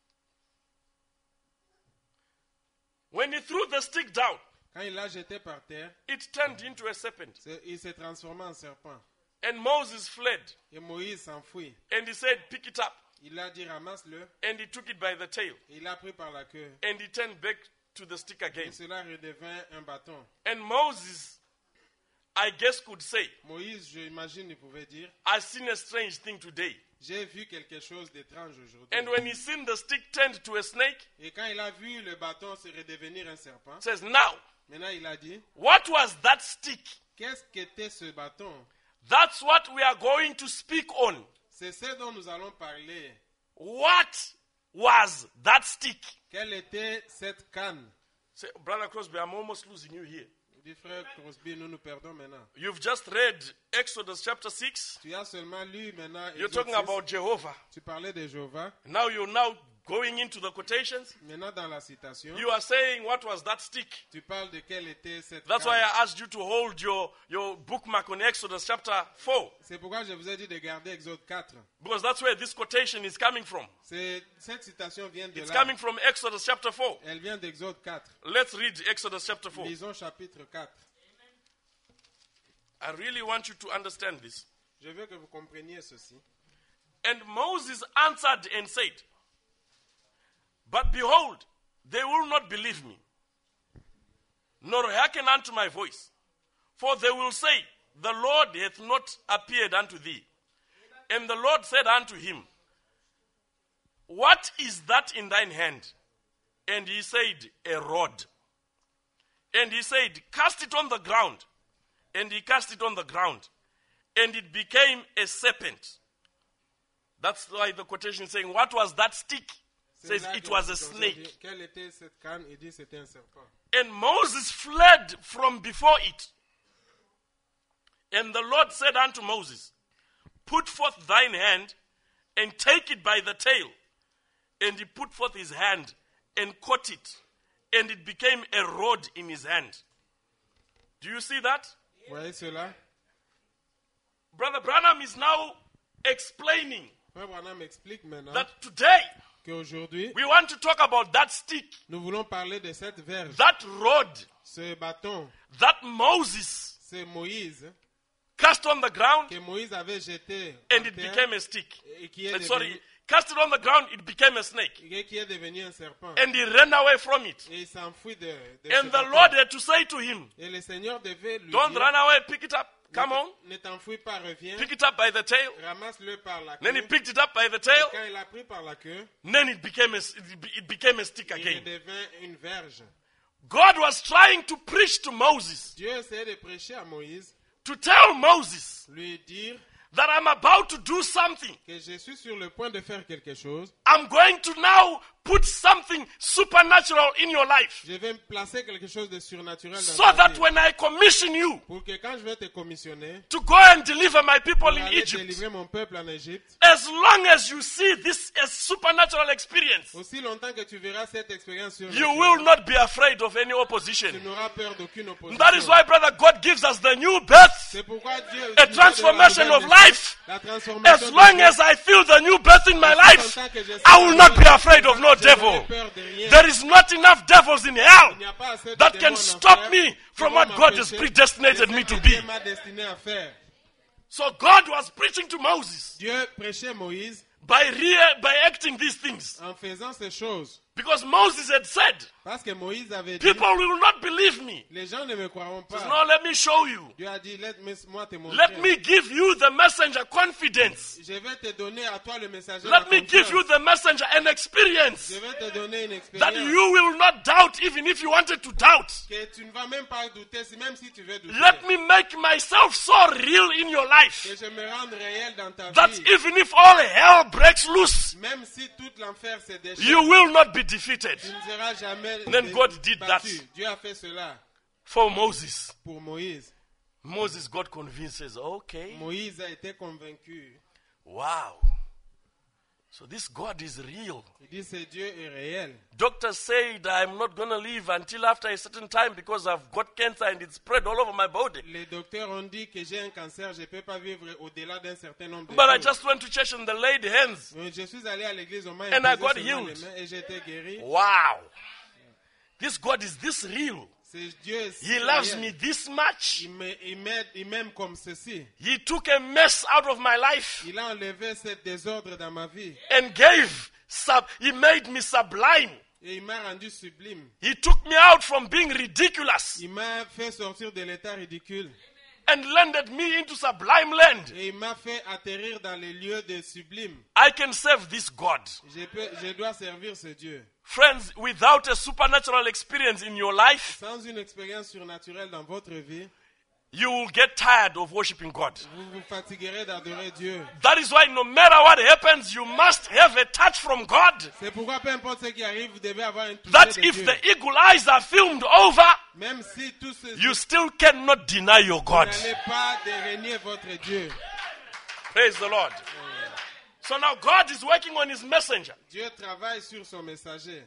[SPEAKER 5] when he threw the stick down,
[SPEAKER 4] quand il l'a jeté par terre,
[SPEAKER 5] it turned into a serpent.
[SPEAKER 4] c'est- il s'est transformé en serpent.
[SPEAKER 5] And Moses fled.
[SPEAKER 4] Et Moïse s'enfuit.
[SPEAKER 5] And he said, pick it up.
[SPEAKER 4] Il a dit ramasse-le.
[SPEAKER 5] And he took it by the tail.
[SPEAKER 4] Il l'a pris par la queue.
[SPEAKER 5] And he turned back to the stick again.
[SPEAKER 4] Et cela redevint un bâton.
[SPEAKER 5] And Moses, I guess, could say,
[SPEAKER 4] Moïse, je imagine, il pouvait dire,
[SPEAKER 5] I've seen a strange thing today.
[SPEAKER 4] j'ai vu quelque chose d'étrange aujourd'hui.
[SPEAKER 5] And when he seen the stick turned to a snake,
[SPEAKER 4] Et quand il a vu le bâton se redevenir un serpent,
[SPEAKER 5] says, now,
[SPEAKER 4] maintenant il a dit,
[SPEAKER 5] what was that stick?
[SPEAKER 4] qu'est-ce qu'était ce bâton?
[SPEAKER 5] That's what we are going to speak on.
[SPEAKER 4] C'est ce dont nous allons parler.
[SPEAKER 5] What was that stick?
[SPEAKER 4] Quelle était cette canne?
[SPEAKER 5] Say, Brother Crosby, I'm almost losing you here.
[SPEAKER 4] Il dit, frère Crosby, nous nous perdons maintenant.
[SPEAKER 5] You've just read Exodus chapter six.
[SPEAKER 4] Tu as seulement lu maintenant.
[SPEAKER 5] You're
[SPEAKER 4] Exode
[SPEAKER 5] talking
[SPEAKER 4] six.
[SPEAKER 5] about Jehovah.
[SPEAKER 4] Tu parlais de Jéhovah.
[SPEAKER 5] Now you're now going into the quotations.
[SPEAKER 4] Maintenant dans la citation,
[SPEAKER 5] You are saying, what was that stick?
[SPEAKER 4] tu parles de quelle était cette
[SPEAKER 5] That's
[SPEAKER 4] canne.
[SPEAKER 5] why I asked you to hold your, your bookmark on Exodus chapter four.
[SPEAKER 4] C'est pourquoi je vous ai dit de garder Exode quatre.
[SPEAKER 5] Because that's where this quotation is coming from.
[SPEAKER 4] C'est, cette citation vient de
[SPEAKER 5] It's
[SPEAKER 4] là.
[SPEAKER 5] coming from Exodus chapter four.
[SPEAKER 4] Elle vient d'Exode quatre.
[SPEAKER 5] Let's read Exodus chapter four.
[SPEAKER 4] Lisons chapitre quatre.
[SPEAKER 5] I really want you to understand this.
[SPEAKER 4] Je veux que vous compreniez ceci.
[SPEAKER 5] And Moses answered and said, but behold, they will not believe me, nor hearken unto my voice. For they will say, the Lord hath not appeared unto thee. And the Lord said unto him, what is that in thine hand? And he said, a rod. And he said, cast it on the ground. And he cast it on the ground. And it became a serpent. That's why the quotation is saying, what was that stick?
[SPEAKER 4] C'est
[SPEAKER 5] Says
[SPEAKER 4] là
[SPEAKER 5] it
[SPEAKER 4] que
[SPEAKER 5] was a
[SPEAKER 4] la citation dit,
[SPEAKER 5] snake.
[SPEAKER 4] quelle était cette canne? Il dit c'était un serpent.
[SPEAKER 5] And Moses fled from before it. And the Lord said unto Moses, put forth thine hand and take it by the tail. And he put forth his hand and caught it. And it became a rod in his hand. Do you see that?
[SPEAKER 4] Voyez cela?
[SPEAKER 5] Brother Branham is now explaining
[SPEAKER 4] Frère Branham explique maintenant
[SPEAKER 5] that today
[SPEAKER 4] qu'aujourd'hui,
[SPEAKER 5] we want to talk about that stick,
[SPEAKER 4] nous voulons parler de cette verge.
[SPEAKER 5] that rod,
[SPEAKER 4] Ce bâton,
[SPEAKER 5] that Moses
[SPEAKER 4] c'est Moïse
[SPEAKER 5] cast on the ground
[SPEAKER 4] que Moïse avait jeté
[SPEAKER 5] and
[SPEAKER 4] en
[SPEAKER 5] it
[SPEAKER 4] terre
[SPEAKER 5] became a stick.
[SPEAKER 4] et qui est,
[SPEAKER 5] Uh,
[SPEAKER 4] devenu,
[SPEAKER 5] sorry, cast it on the ground, it became a snake.
[SPEAKER 4] et qui est devenu un serpent.
[SPEAKER 5] And he ran away from it.
[SPEAKER 4] Et il s'enfuit de, de
[SPEAKER 5] And
[SPEAKER 4] ce
[SPEAKER 5] the
[SPEAKER 4] bâton.
[SPEAKER 5] Lord had to say to him,
[SPEAKER 4] Et le Seigneur devait lui
[SPEAKER 5] don't
[SPEAKER 4] dire,
[SPEAKER 5] run away, pick it up. Come
[SPEAKER 4] ne,
[SPEAKER 5] on.
[SPEAKER 4] ne t'enfuis pas, reviens,
[SPEAKER 5] Pick it up by the tail.
[SPEAKER 4] ramasse-le par la queue.
[SPEAKER 5] Then he picked it up by the
[SPEAKER 4] Et
[SPEAKER 5] tail.
[SPEAKER 4] quand il a pris par la queue,
[SPEAKER 5] Then it became a, it became a stick
[SPEAKER 4] il
[SPEAKER 5] again.
[SPEAKER 4] devint une verge.
[SPEAKER 5] God was trying to preach to Moses,
[SPEAKER 4] Dieu essayait de prêcher à Moïse,
[SPEAKER 5] to tell Moses
[SPEAKER 4] lui dire
[SPEAKER 5] that I'm about to do something.
[SPEAKER 4] que je suis sur le point de faire quelque chose.
[SPEAKER 5] I'm going to now put something supernatural in your life.
[SPEAKER 4] Je vais placer quelque chose de surnaturel dans
[SPEAKER 5] So
[SPEAKER 4] ta
[SPEAKER 5] that
[SPEAKER 4] vie.
[SPEAKER 5] when I commission you
[SPEAKER 4] Pour que quand je vais te commissionner,
[SPEAKER 5] to go and deliver my people
[SPEAKER 4] pour
[SPEAKER 5] in
[SPEAKER 4] aller
[SPEAKER 5] Egypt,
[SPEAKER 4] délivrer mon peuple en Égypte,
[SPEAKER 5] as long as you see this as supernatural experience,
[SPEAKER 4] aussi longtemps que tu verras cette expérience
[SPEAKER 5] you
[SPEAKER 4] surnaturelle,
[SPEAKER 5] will not be afraid of any
[SPEAKER 4] tu
[SPEAKER 5] opposition.
[SPEAKER 4] n'auras peur d'aucune opposition.
[SPEAKER 5] That is why, brother, God gives us the new birth.
[SPEAKER 4] C'est pourquoi Dieu
[SPEAKER 5] A
[SPEAKER 4] nous donne
[SPEAKER 5] transformation
[SPEAKER 4] la
[SPEAKER 5] of
[SPEAKER 4] nouvelle
[SPEAKER 5] life.
[SPEAKER 4] naissance, la
[SPEAKER 5] As
[SPEAKER 4] transformation
[SPEAKER 5] long
[SPEAKER 4] de
[SPEAKER 5] as I feel the new birth in my life,
[SPEAKER 4] Tant que je sais
[SPEAKER 5] I will not be
[SPEAKER 4] que
[SPEAKER 5] afraid of no
[SPEAKER 4] je n'aurai
[SPEAKER 5] devil.
[SPEAKER 4] peur de rien.
[SPEAKER 5] There is not enough devils in hell
[SPEAKER 4] Il n'y a pas assez de
[SPEAKER 5] that
[SPEAKER 4] démons
[SPEAKER 5] can
[SPEAKER 4] en
[SPEAKER 5] stop
[SPEAKER 4] enfer
[SPEAKER 5] me from
[SPEAKER 4] vont
[SPEAKER 5] what God has
[SPEAKER 4] m'empêcher
[SPEAKER 5] predestinated
[SPEAKER 4] de
[SPEAKER 5] me
[SPEAKER 4] ce
[SPEAKER 5] to
[SPEAKER 4] que
[SPEAKER 5] be.
[SPEAKER 4] Dieu m'a destiné à faire.
[SPEAKER 5] So God was preaching to Moses
[SPEAKER 4] Dieu prêchait Moïse
[SPEAKER 5] by, rea- by acting these things.
[SPEAKER 4] en faisant ces choses.
[SPEAKER 5] Because Moses had said,
[SPEAKER 4] Parce que Moïse avait dit,
[SPEAKER 5] people will not believe me.
[SPEAKER 4] les gens ne me croiront
[SPEAKER 5] He says,
[SPEAKER 4] pas.
[SPEAKER 5] no, let me show you.
[SPEAKER 4] Dieu a dit, laisse-moi te montrer.
[SPEAKER 5] Let me give you the messenger confidence.
[SPEAKER 4] Je vais te donner à toi le messager.
[SPEAKER 5] Let
[SPEAKER 4] la
[SPEAKER 5] me give you
[SPEAKER 4] confiance.
[SPEAKER 5] the messenger an experience
[SPEAKER 4] Je vais te donner une
[SPEAKER 5] that
[SPEAKER 4] expérience
[SPEAKER 5] you will not doubt even if you wanted to doubt.
[SPEAKER 4] que tu ne vas même pas douter, si- même si tu veux douter.
[SPEAKER 5] Let me make myself so real in your life
[SPEAKER 4] Que je me rende réel dans ta
[SPEAKER 5] that
[SPEAKER 4] vie.
[SPEAKER 5] even if all hell breaks loose,
[SPEAKER 4] Même si tout l'enfer se déchire,
[SPEAKER 5] you will not be defeated.
[SPEAKER 4] tu ne seras jamais
[SPEAKER 5] Then
[SPEAKER 4] dé-
[SPEAKER 5] God did
[SPEAKER 4] battu.
[SPEAKER 5] that.
[SPEAKER 4] Dieu a fait cela
[SPEAKER 5] For Moses,
[SPEAKER 4] pour Moïse.
[SPEAKER 5] Moses got convinced, says, okay,
[SPEAKER 4] Moïse a été convaincu.
[SPEAKER 5] wow. So this God is real.
[SPEAKER 4] Il dit, ce Dieu est réel.
[SPEAKER 5] Doctors said I'm not going to live until after a certain time because I've got cancer and it's spread all over my body.
[SPEAKER 4] Les docteurs ont dit que j'ai un cancer, je ne peux pas vivre au-delà d'un certain nombre de
[SPEAKER 5] But I
[SPEAKER 4] jours.
[SPEAKER 5] just went to church and they laid hands.
[SPEAKER 4] Mais je suis allé à l'église, on m'a
[SPEAKER 5] And I
[SPEAKER 4] imposé
[SPEAKER 5] got
[SPEAKER 4] seulement
[SPEAKER 5] healed.
[SPEAKER 4] les mains et j'ai été guéri.
[SPEAKER 5] Wow. This God is this real.
[SPEAKER 4] C'est Dieu est si
[SPEAKER 5] He loves
[SPEAKER 4] réel.
[SPEAKER 5] me this much.
[SPEAKER 4] Il me- il m'aide, il m'aime comme ceci.
[SPEAKER 5] He took a mess out of my life
[SPEAKER 4] Il a enlevé ce désordre dans ma vie
[SPEAKER 5] and gave, sub, he made me sublime.
[SPEAKER 4] et il m'a rendu sublime.
[SPEAKER 5] He took me out from being ridiculous
[SPEAKER 4] Il m'a fait sortir de l'état ridicule
[SPEAKER 5] and landed me into sublime land.
[SPEAKER 4] et il m'a fait atterrir dans les lieux de sublime.
[SPEAKER 5] I can serve this God.
[SPEAKER 4] Je, peux, je dois servir ce Dieu.
[SPEAKER 5] Friends, without a supernatural experience in your life,
[SPEAKER 4] Sans une expérience surnaturelle dans votre vie,
[SPEAKER 5] you will get tired of worshiping God.
[SPEAKER 4] vous vous fatiguerez d'adorer Dieu.
[SPEAKER 5] That is why no matter what happens, you must have a touch from God.
[SPEAKER 4] C'est pourquoi peu importe ce qui arrive, vous devez avoir un toucher
[SPEAKER 5] That
[SPEAKER 4] de
[SPEAKER 5] if
[SPEAKER 4] Dieu.
[SPEAKER 5] the eagle eyes are filmed over,
[SPEAKER 4] Même si tout ce
[SPEAKER 5] you still cannot deny your
[SPEAKER 4] vous
[SPEAKER 5] God.
[SPEAKER 4] n'allez pas dérégner votre Dieu.
[SPEAKER 5] Praise the Lord. So now God is working on his messenger.
[SPEAKER 4] Dieu travaille sur son messager.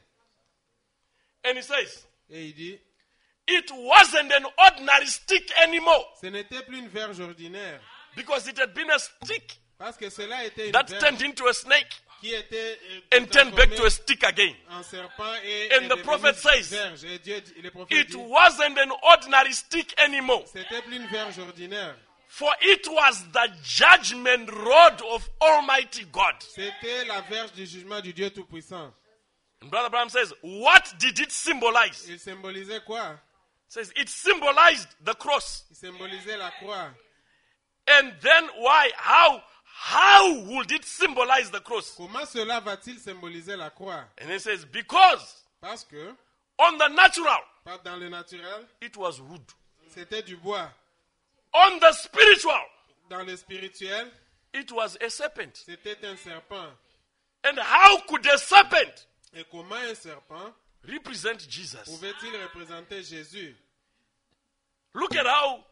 [SPEAKER 5] And he says,
[SPEAKER 4] Et il dit,
[SPEAKER 5] it wasn't an ordinary stick anymore
[SPEAKER 4] ce n'était plus une verge ordinaire.
[SPEAKER 5] because it had been a stick
[SPEAKER 4] Parce que cela était une
[SPEAKER 5] that
[SPEAKER 4] verge
[SPEAKER 5] turned into a snake
[SPEAKER 4] qui était euh,
[SPEAKER 5] and turned back to a
[SPEAKER 4] transformée
[SPEAKER 5] stick again.
[SPEAKER 4] en serpent et
[SPEAKER 5] And
[SPEAKER 4] est
[SPEAKER 5] the
[SPEAKER 4] devenue
[SPEAKER 5] prophet says,
[SPEAKER 4] verge. Et Dieu, dit- le prophète
[SPEAKER 5] It
[SPEAKER 4] dit,
[SPEAKER 5] wasn't an ordinary stick anymore,
[SPEAKER 4] c'était plus une verge ordinaire.
[SPEAKER 5] for it was the judgment rod of Almighty God.
[SPEAKER 4] C'était la verge du jugement du Dieu Tout-Puissant.
[SPEAKER 5] And Brother Abraham says, what did it symbolize?
[SPEAKER 4] Il symbolisait quoi?
[SPEAKER 5] Says it symbolized the cross.
[SPEAKER 4] Il symbolisait la croix.
[SPEAKER 5] And then why? How? How would it symbolize the cross?
[SPEAKER 4] Comment cela va-t-il symboliser la croix?
[SPEAKER 5] And it says, because
[SPEAKER 4] Parce que,
[SPEAKER 5] on the natural,
[SPEAKER 4] pas dans le naturel,
[SPEAKER 5] it was wood.
[SPEAKER 4] c'était du bois.
[SPEAKER 5] On the spiritual,
[SPEAKER 4] Dans le spirituel,
[SPEAKER 5] it was a serpent.
[SPEAKER 4] c'était un serpent.
[SPEAKER 5] And how could a serpent
[SPEAKER 4] Et comment un serpent
[SPEAKER 5] represent Jesus?
[SPEAKER 4] pouvait-il représenter Jésus?
[SPEAKER 5] Look at how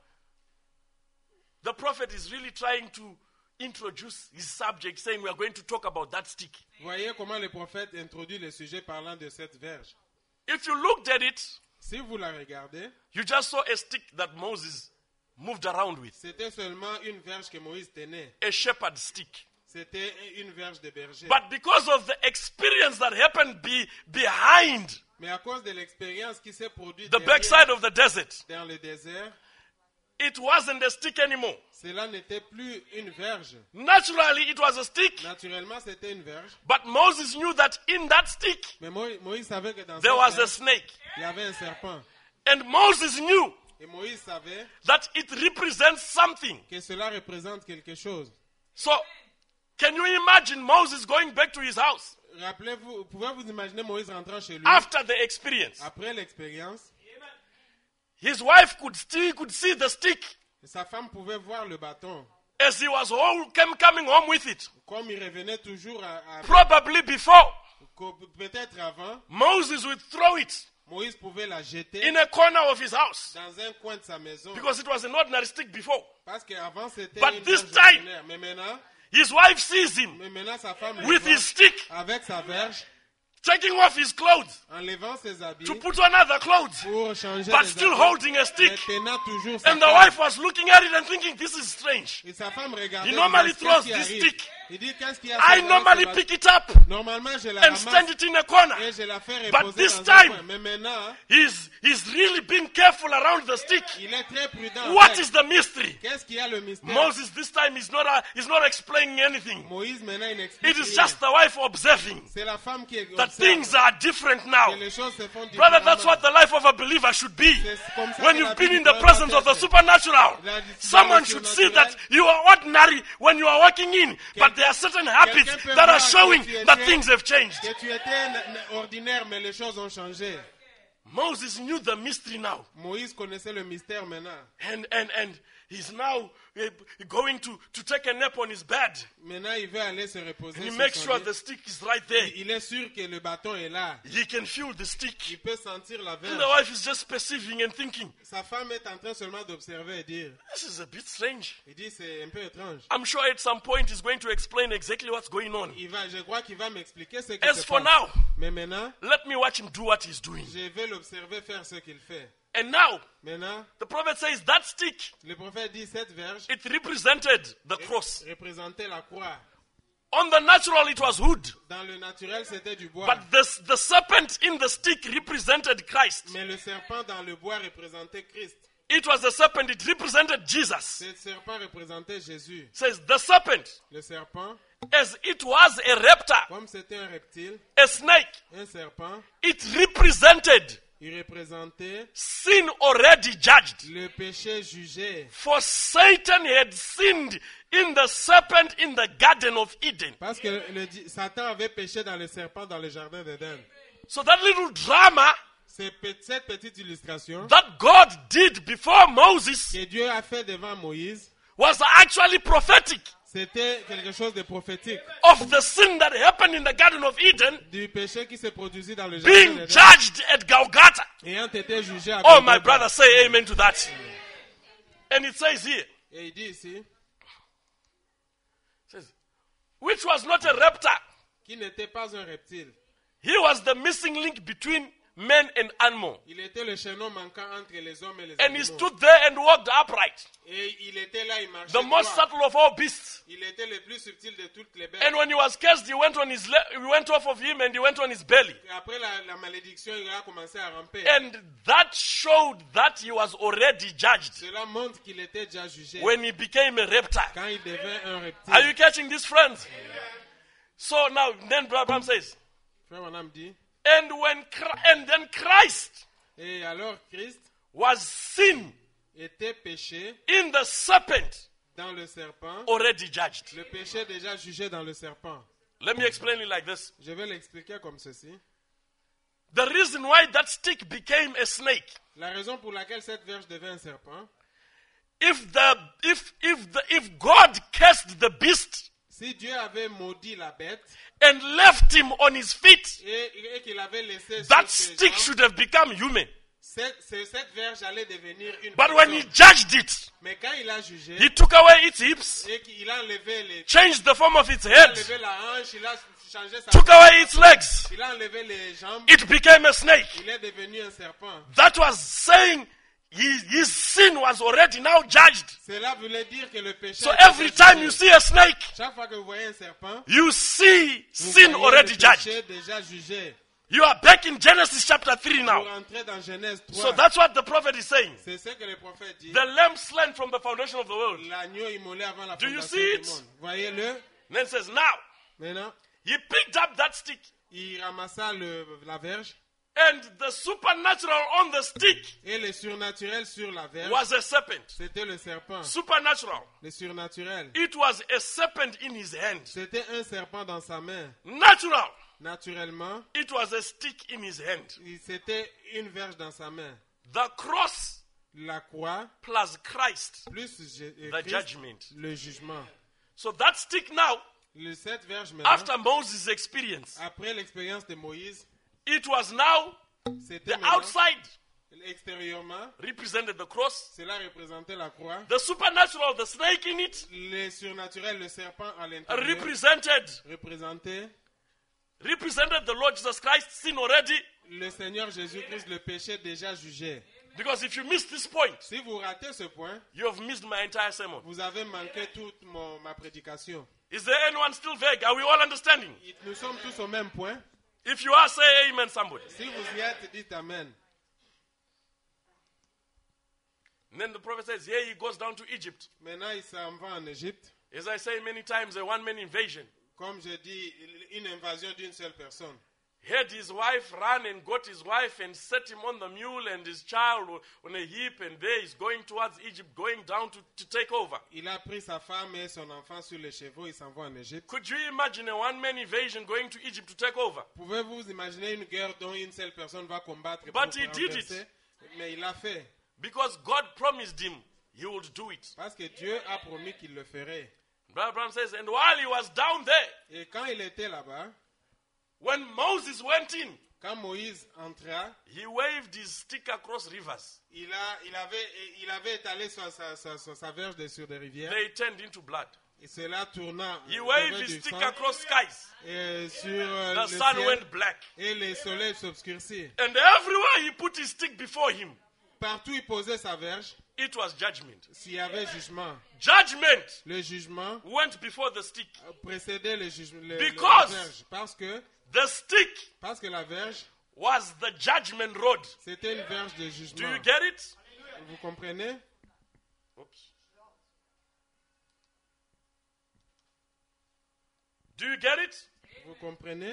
[SPEAKER 5] the prophet is really trying to introduce his subject, saying we are going to talk about that stick.
[SPEAKER 4] Voyez comment le prophète introduit le sujet parlant de cette verge.
[SPEAKER 5] If you looked at it,
[SPEAKER 4] Si vous la regardez,
[SPEAKER 5] you just saw a stick that Moses moved around with,
[SPEAKER 4] c'était seulement une verge que Moïse tenait.
[SPEAKER 5] a shepherd stick.
[SPEAKER 4] C'était une verge de berger.
[SPEAKER 5] But because of the experience that happened be, behind
[SPEAKER 4] Mais à cause de l'expérience qui s'est produite
[SPEAKER 5] the
[SPEAKER 4] derrière,
[SPEAKER 5] backside of the desert,
[SPEAKER 4] dans le désert,
[SPEAKER 5] it wasn't a stick anymore.
[SPEAKER 4] cela n'était plus une verge.
[SPEAKER 5] Naturally, it was a stick.
[SPEAKER 4] Naturellement, c'était une verge.
[SPEAKER 5] But Moses knew that in that stick,
[SPEAKER 4] Mais Mo- Moïse savait que dans
[SPEAKER 5] there
[SPEAKER 4] cette
[SPEAKER 5] was a
[SPEAKER 4] verge,
[SPEAKER 5] snake.
[SPEAKER 4] il y avait un serpent.
[SPEAKER 5] And Moses knew
[SPEAKER 4] Et Moïse savait
[SPEAKER 5] that it represents something.
[SPEAKER 4] que cela représente quelque chose.
[SPEAKER 5] So, can you imagine Moses going back to his house
[SPEAKER 4] Rappelez-vous, pouvez-vous imaginer Moïse rentrant chez lui
[SPEAKER 5] after the experience?
[SPEAKER 4] après l'expérience?
[SPEAKER 5] His wife could still could see the stick
[SPEAKER 4] Sa femme pouvait voir le bâton.
[SPEAKER 5] as he was home, came coming home with it.
[SPEAKER 4] Comme il revenait toujours à, à-
[SPEAKER 5] Probably before,
[SPEAKER 4] qu'au- peut-être avant,
[SPEAKER 5] Moses would throw it
[SPEAKER 4] Moïse pouvait la jeter
[SPEAKER 5] in a corner of his house
[SPEAKER 4] dans un coin de sa maison.
[SPEAKER 5] because it was an ordinary stick before.
[SPEAKER 4] Parce qu'avant c'était
[SPEAKER 5] But
[SPEAKER 4] une
[SPEAKER 5] this
[SPEAKER 4] verge
[SPEAKER 5] time-
[SPEAKER 4] ordinaire. Mais maintenant,
[SPEAKER 5] His wife sees him
[SPEAKER 4] mais maintenant sa femme le
[SPEAKER 5] with
[SPEAKER 4] voit
[SPEAKER 5] his stick,
[SPEAKER 4] avec sa verge,
[SPEAKER 5] taking off his clothes
[SPEAKER 4] enlevant ses habits
[SPEAKER 5] to put on other clothes,
[SPEAKER 4] pour changer
[SPEAKER 5] but
[SPEAKER 4] les
[SPEAKER 5] still
[SPEAKER 4] habits,
[SPEAKER 5] holding a
[SPEAKER 4] mais
[SPEAKER 5] stick.
[SPEAKER 4] tenant toujours sa
[SPEAKER 5] And the
[SPEAKER 4] femme.
[SPEAKER 5] wife was looking at it and thinking, this is strange.
[SPEAKER 4] Et sa femme regardait,
[SPEAKER 5] He normally
[SPEAKER 4] disait, qu'est-ce
[SPEAKER 5] throws
[SPEAKER 4] qui
[SPEAKER 5] this
[SPEAKER 4] arrive?
[SPEAKER 5] stick
[SPEAKER 4] Il dit, qu'est-ce qu'il y a
[SPEAKER 5] I
[SPEAKER 4] sur la
[SPEAKER 5] normally
[SPEAKER 4] balance?
[SPEAKER 5] pick it up
[SPEAKER 4] Normalement, je la
[SPEAKER 5] and stand
[SPEAKER 4] ramasse
[SPEAKER 5] it in a corner.
[SPEAKER 4] et je la fais
[SPEAKER 5] But
[SPEAKER 4] reposer
[SPEAKER 5] this
[SPEAKER 4] dans un
[SPEAKER 5] time-
[SPEAKER 4] coin. Mais maintenant,
[SPEAKER 5] He's, he's really being careful around the stick.
[SPEAKER 4] il est très prudent.
[SPEAKER 5] What
[SPEAKER 4] avec.
[SPEAKER 5] is the mystery?
[SPEAKER 4] Qu'est-ce qu'il y a le mystère?
[SPEAKER 5] Moses this time is not, uh, is not explaining anything.
[SPEAKER 4] Moïse maintenant il explique
[SPEAKER 5] It is
[SPEAKER 4] rien.
[SPEAKER 5] just the wife observing
[SPEAKER 4] C'est la femme qui
[SPEAKER 5] that
[SPEAKER 4] observe
[SPEAKER 5] things are different now.
[SPEAKER 4] que les choses se font
[SPEAKER 5] Brother, that's
[SPEAKER 4] différemment.
[SPEAKER 5] what the life of a believer should be.
[SPEAKER 4] C'est comme ça
[SPEAKER 5] When
[SPEAKER 4] que la
[SPEAKER 5] you've
[SPEAKER 4] vie
[SPEAKER 5] been in
[SPEAKER 4] du
[SPEAKER 5] the
[SPEAKER 4] croyant
[SPEAKER 5] presence
[SPEAKER 4] doit
[SPEAKER 5] of the
[SPEAKER 4] être.
[SPEAKER 5] supernatural,
[SPEAKER 4] Dans le
[SPEAKER 5] someone should see that
[SPEAKER 4] surnaturel.
[SPEAKER 5] you are ordinary when you are walking in, but there are certain habits
[SPEAKER 4] quelqu'un peut
[SPEAKER 5] that are
[SPEAKER 4] voir
[SPEAKER 5] showing
[SPEAKER 4] que tu
[SPEAKER 5] that
[SPEAKER 4] étais-
[SPEAKER 5] things have changed.
[SPEAKER 4] Que tu étais n- n- ordinaire, mais les choses ont changé.
[SPEAKER 5] Moses knew the mystery now,
[SPEAKER 4] Moïse connaissait le mystère maintenant.
[SPEAKER 5] and and and he's now uh, going to to take a nap on his bed.
[SPEAKER 4] Maintenant, il veut aller se reposer.
[SPEAKER 5] And he
[SPEAKER 4] sur
[SPEAKER 5] makes
[SPEAKER 4] son
[SPEAKER 5] sure
[SPEAKER 4] lit.
[SPEAKER 5] the stick is right there.
[SPEAKER 4] Il est sûr que le bâton est là.
[SPEAKER 5] He can feel the stick.
[SPEAKER 4] Il peut sentir la
[SPEAKER 5] And
[SPEAKER 4] verge.
[SPEAKER 5] the wife is just perceiving and thinking,
[SPEAKER 4] Sa femme est en train seulement d'observer et dire.
[SPEAKER 5] this is a bit strange.
[SPEAKER 4] Il dit c'est un peu étrange.
[SPEAKER 5] I'm sure at some point he's going to explain exactly what's going on.
[SPEAKER 4] Il va, je crois qu'il va m'expliquer ce qui
[SPEAKER 5] As
[SPEAKER 4] se
[SPEAKER 5] for
[SPEAKER 4] passe.
[SPEAKER 5] now,
[SPEAKER 4] Mais maintenant,
[SPEAKER 5] let me watch him do what he's doing.
[SPEAKER 4] je vais l'observer faire ce qu'il fait.
[SPEAKER 5] And now,
[SPEAKER 4] Maintenant,
[SPEAKER 5] the prophet says that stick,
[SPEAKER 4] le prophète dit cette verge
[SPEAKER 5] it represented the cross.
[SPEAKER 4] représentait la croix.
[SPEAKER 5] On the natural, it was wood.
[SPEAKER 4] Dans le naturel, c'était du bois.
[SPEAKER 5] But the, the serpent in the stick represented Christ.
[SPEAKER 4] Mais le serpent dans le bois représentait Christ.
[SPEAKER 5] It was the serpent, it represented Jesus.
[SPEAKER 4] Ce serpent représentait Jésus.
[SPEAKER 5] It says the serpent,
[SPEAKER 4] Le serpent,
[SPEAKER 5] as it was a reptile,
[SPEAKER 4] comme c'était un reptile,
[SPEAKER 5] a snake,
[SPEAKER 4] un serpent,
[SPEAKER 5] it represented
[SPEAKER 4] il représentait
[SPEAKER 5] sin already judged.
[SPEAKER 4] le péché jugé.
[SPEAKER 5] For Satan had sinned in the serpent in the Garden of Eden.
[SPEAKER 4] Parce que le di- Satan avait péché dans le serpent dans le jardin d'Éden.
[SPEAKER 5] So that little drama
[SPEAKER 4] C'est pe- cette petite illustration
[SPEAKER 5] that God did before Moses
[SPEAKER 4] que Dieu a fait devant Moïse,
[SPEAKER 5] was actually prophetic
[SPEAKER 4] c'était quelque chose de prophétique
[SPEAKER 5] of the sin that happened in the Garden of Eden
[SPEAKER 4] du péché qui s'est produit dans le jardin
[SPEAKER 5] being
[SPEAKER 4] d'Éden,
[SPEAKER 5] judged at Golgotha.
[SPEAKER 4] ayant été jugé à
[SPEAKER 5] Oh, my
[SPEAKER 4] Golgotha.
[SPEAKER 5] brother, say amen to that. And it says here,
[SPEAKER 4] Et il dit ici,
[SPEAKER 5] it says, which was not a reptile.
[SPEAKER 4] qui n'était pas un reptile.
[SPEAKER 5] He was the missing link between men and animal.
[SPEAKER 4] Il était le chaînon manquant entre les hommes et les
[SPEAKER 5] And he
[SPEAKER 4] animaux.
[SPEAKER 5] stood there and walked upright.
[SPEAKER 4] Et il était là, il marchait
[SPEAKER 5] The most
[SPEAKER 4] droit.
[SPEAKER 5] subtle of all beasts.
[SPEAKER 4] Il était le plus subtil de toutes les bêtes.
[SPEAKER 5] And when he was cursed, he went on his le- he went off of him and he went on his belly.
[SPEAKER 4] Et après la, la malédiction, il a commencé à ramper.
[SPEAKER 5] And that showed that he was already judged
[SPEAKER 4] Cela montre qu'il était déjà jugé
[SPEAKER 5] when he became a reptile.
[SPEAKER 4] quand il devint un reptile.
[SPEAKER 5] Are you catching this, friends? So now, then Abraham says,
[SPEAKER 4] Frère Branham dit,
[SPEAKER 5] and when Chri- and then Christ
[SPEAKER 4] et alors Christ
[SPEAKER 5] was seen
[SPEAKER 4] était péché
[SPEAKER 5] in the serpent
[SPEAKER 4] dans le serpent,
[SPEAKER 5] already judged.
[SPEAKER 4] le péché déjà jugé dans le serpent.
[SPEAKER 5] Let me explain it like this.
[SPEAKER 4] Je vais l'expliquer comme ceci.
[SPEAKER 5] The reason why that stick became a snake,
[SPEAKER 4] La raison pour laquelle cette verge devint un serpent,
[SPEAKER 5] if the if if the if God cursed the beast
[SPEAKER 4] si Dieu avait maudit la bête
[SPEAKER 5] and left him on his feet,
[SPEAKER 4] et, et qu'il avait laissé
[SPEAKER 5] that
[SPEAKER 4] sur ses
[SPEAKER 5] stick
[SPEAKER 4] jambes,
[SPEAKER 5] should have become human.
[SPEAKER 4] cette, c'est- cette verge allait devenir une
[SPEAKER 5] But when he
[SPEAKER 4] personne.
[SPEAKER 5] judged it,
[SPEAKER 4] Mais quand il a jugé
[SPEAKER 5] he took away its hips,
[SPEAKER 4] et qu'il a enlevé les
[SPEAKER 5] changed the form of its
[SPEAKER 4] il a
[SPEAKER 5] head,
[SPEAKER 4] enlevé la hanche, il a changé sa
[SPEAKER 5] took away its legs,
[SPEAKER 4] il a enlevé les jambes,
[SPEAKER 5] it became a snake.
[SPEAKER 4] il est devenu un serpent.
[SPEAKER 5] That was saying his, his sin was already now judged.
[SPEAKER 4] Cela voulait dire que le péché
[SPEAKER 5] So
[SPEAKER 4] était
[SPEAKER 5] every
[SPEAKER 4] déjà
[SPEAKER 5] time
[SPEAKER 4] jugé.
[SPEAKER 5] you see a snake,
[SPEAKER 4] Chaque fois que vous voyez un serpent,
[SPEAKER 5] you see
[SPEAKER 4] vous
[SPEAKER 5] sin
[SPEAKER 4] voyez
[SPEAKER 5] already
[SPEAKER 4] le
[SPEAKER 5] judged.
[SPEAKER 4] péché déjà jugé.
[SPEAKER 5] You are back in Genesis chapter three
[SPEAKER 4] Vous
[SPEAKER 5] now.
[SPEAKER 4] rentrez dans Genèse
[SPEAKER 5] So
[SPEAKER 4] trois.
[SPEAKER 5] that's what the prophet is saying.
[SPEAKER 4] C'est ce que le prophète dit.
[SPEAKER 5] The lamb slain from the foundation of the world.
[SPEAKER 4] L'agneau immolé avant la
[SPEAKER 5] Do you
[SPEAKER 4] fondation
[SPEAKER 5] see
[SPEAKER 4] du
[SPEAKER 5] it?
[SPEAKER 4] monde. Voyez-le.
[SPEAKER 5] Then says, now,
[SPEAKER 4] Maintenant,
[SPEAKER 5] he picked up that stick
[SPEAKER 4] il ramassa le, la verge
[SPEAKER 5] and the supernatural on the stick
[SPEAKER 4] et le surnaturel sur la verge,
[SPEAKER 5] was a serpent.
[SPEAKER 4] c'était le serpent.
[SPEAKER 5] Supernatural.
[SPEAKER 4] Le surnaturel,
[SPEAKER 5] It was a serpent in his hand.
[SPEAKER 4] c'était un serpent dans sa main.
[SPEAKER 5] Natural.
[SPEAKER 4] Naturellement,
[SPEAKER 5] It was a stick in his hand.
[SPEAKER 4] il- c'était une verge dans sa main.
[SPEAKER 5] The cross
[SPEAKER 4] La croix
[SPEAKER 5] plus Christ,
[SPEAKER 4] plus Je- euh,
[SPEAKER 5] the
[SPEAKER 4] Christ,
[SPEAKER 5] judgment.
[SPEAKER 4] le jugement.
[SPEAKER 5] So that stick now,
[SPEAKER 4] Le, cette verge maintenant,
[SPEAKER 5] after Moses' experience,
[SPEAKER 4] après l'expérience de Moïse,
[SPEAKER 5] it was now
[SPEAKER 4] c'était
[SPEAKER 5] the
[SPEAKER 4] maintenant,
[SPEAKER 5] outside
[SPEAKER 4] extérieurement,
[SPEAKER 5] represented the cross.
[SPEAKER 4] cela représentait la croix.
[SPEAKER 5] The supernatural, the snake in it,
[SPEAKER 4] Le surnaturel, le serpent à l'intérieur,
[SPEAKER 5] represented
[SPEAKER 4] représentait
[SPEAKER 5] represented the Lord Jesus Christ, sin already.
[SPEAKER 4] le Seigneur Jésus-Christ, le péché déjà jugé.
[SPEAKER 5] Because if you miss this point,
[SPEAKER 4] Si vous ratez ce point,
[SPEAKER 5] you have missed my entire sermon.
[SPEAKER 4] vous avez manqué toute mon- ma prédication.
[SPEAKER 5] Is there anyone still vague? Are we all understanding?
[SPEAKER 4] Nous sommes tous au même point.
[SPEAKER 5] If you are, say amen, somebody.
[SPEAKER 4] Si vous y êtes, dites Amen.
[SPEAKER 5] And then the prophet says, here he goes down to Egypt.
[SPEAKER 4] Maintenant, il s'en va en Égypte.
[SPEAKER 5] As I say many times, a one-man invasion.
[SPEAKER 4] Comme je dis, une invasion d'une seule personne.
[SPEAKER 5] Had his wife run and got his wife and set him on the mule and his child on a heap, and there he's going towards Egypt, going down to, to take over.
[SPEAKER 4] Il a pris sa femme et son enfant sur les chevaux, il s'en va en Égypte.
[SPEAKER 5] Could you imagine a one-man invasion going to Egypt to take over?
[SPEAKER 4] Pouvez-vous imaginer une guerre dont une seule personne va combattre
[SPEAKER 5] But
[SPEAKER 4] pour
[SPEAKER 5] he did
[SPEAKER 4] renverser? Mais il l'a fait.
[SPEAKER 5] Because God promised him he would do it.
[SPEAKER 4] Parce que Dieu a promis qu'il le ferait.
[SPEAKER 5] Brother Abraham says, and while he was down there,
[SPEAKER 4] Et quand il était là-bas,
[SPEAKER 5] when Moses went in,
[SPEAKER 4] quand Moïse entra,
[SPEAKER 5] he waved his stick across rivers.
[SPEAKER 4] il, a, il, avait, il avait étalé sa, sa, sa, sa, sa verge de- sur des rivières.
[SPEAKER 5] They turned into blood.
[SPEAKER 4] Et cela tourna
[SPEAKER 5] He
[SPEAKER 4] euh,
[SPEAKER 5] waved
[SPEAKER 4] devait
[SPEAKER 5] his
[SPEAKER 4] du
[SPEAKER 5] stick
[SPEAKER 4] sang.
[SPEAKER 5] across skies.
[SPEAKER 4] Et sur euh,
[SPEAKER 5] The
[SPEAKER 4] le
[SPEAKER 5] sun
[SPEAKER 4] ciel,
[SPEAKER 5] went black.
[SPEAKER 4] et le soleil s'obscurcit.
[SPEAKER 5] And everywhere he put his stick before him,
[SPEAKER 4] Partout il posait sa verge,
[SPEAKER 5] it was judgment.
[SPEAKER 4] s'il y avait jugement.
[SPEAKER 5] Judgment
[SPEAKER 4] Le jugement
[SPEAKER 5] went before the stick.
[SPEAKER 4] précédait le jugement, le- le-
[SPEAKER 5] Because-
[SPEAKER 4] la verge. Parce que,
[SPEAKER 5] The stick
[SPEAKER 4] parce que la verge,
[SPEAKER 5] was the judgment rod.
[SPEAKER 4] c'était une verge de
[SPEAKER 5] Do
[SPEAKER 4] jugement.
[SPEAKER 5] you get it?
[SPEAKER 4] Vous comprenez?
[SPEAKER 5] Oops. Do you get it?
[SPEAKER 4] Vous comprenez?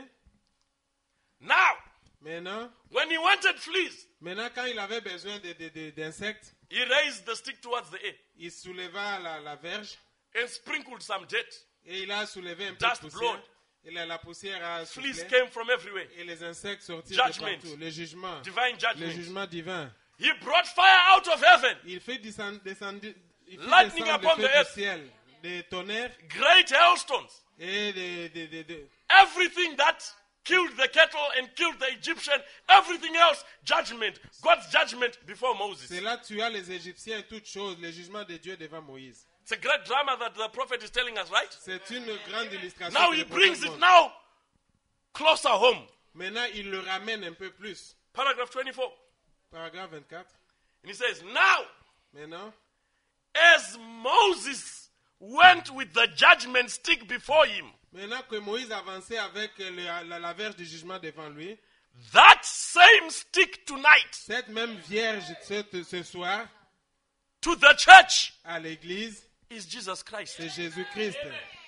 [SPEAKER 5] Now,
[SPEAKER 4] Maintenant,
[SPEAKER 5] when he wanted fleas,
[SPEAKER 4] maintenant quand il avait besoin de- de- de- d'insectes,
[SPEAKER 5] he raised the stick towards the air
[SPEAKER 4] il souleva la, la verge
[SPEAKER 5] and sprinkled some dirt.
[SPEAKER 4] et il a soulevé un peu
[SPEAKER 5] Dust
[SPEAKER 4] de poussière.
[SPEAKER 5] blowed.
[SPEAKER 4] Et la, la poussière a
[SPEAKER 5] Fleas
[SPEAKER 4] soufflé
[SPEAKER 5] came from everywhere.
[SPEAKER 4] et les insectes sortirent
[SPEAKER 5] Judgment.
[SPEAKER 4] de partout. Le jugement,
[SPEAKER 5] Divine
[SPEAKER 4] le
[SPEAKER 5] judgment.
[SPEAKER 4] jugement divin.
[SPEAKER 5] He brought fire out of heaven.
[SPEAKER 4] Il fait descendre, descendre, il fait
[SPEAKER 5] Lightning
[SPEAKER 4] descendre
[SPEAKER 5] upon
[SPEAKER 4] le
[SPEAKER 5] the
[SPEAKER 4] feu
[SPEAKER 5] earth.
[SPEAKER 4] du ciel, des tonnerres
[SPEAKER 5] Great hailstones.
[SPEAKER 4] et des, des, des, des-
[SPEAKER 5] Everything that killed the cattle and killed the Egyptian, everything else, judgment. God's judgment before Moses.
[SPEAKER 4] Cela tua les Égyptiens et toutes choses, le jugement de Dieu devant Moïse.
[SPEAKER 5] It's a great drama that the prophet is telling us, right?
[SPEAKER 4] C'est une grande illustration.
[SPEAKER 5] Now
[SPEAKER 4] que
[SPEAKER 5] he
[SPEAKER 4] le prophète
[SPEAKER 5] brings it
[SPEAKER 4] montre.
[SPEAKER 5] now closer home.
[SPEAKER 4] Maintenant, il le ramène un peu plus.
[SPEAKER 5] Paragraph twenty-four.
[SPEAKER 4] Paragraphe vingt-quatre.
[SPEAKER 5] And he says, now,
[SPEAKER 4] Maintenant,
[SPEAKER 5] as Moses went with the judgment stick before him,
[SPEAKER 4] maintenant que Moïse avançait avec le- la, la verge du jugement devant lui,
[SPEAKER 5] that same stick tonight
[SPEAKER 4] cette même vierge ce, ce soir
[SPEAKER 5] to the church
[SPEAKER 4] à l'église,
[SPEAKER 5] is Jesus Christ.
[SPEAKER 4] c'est Jésus-Christ.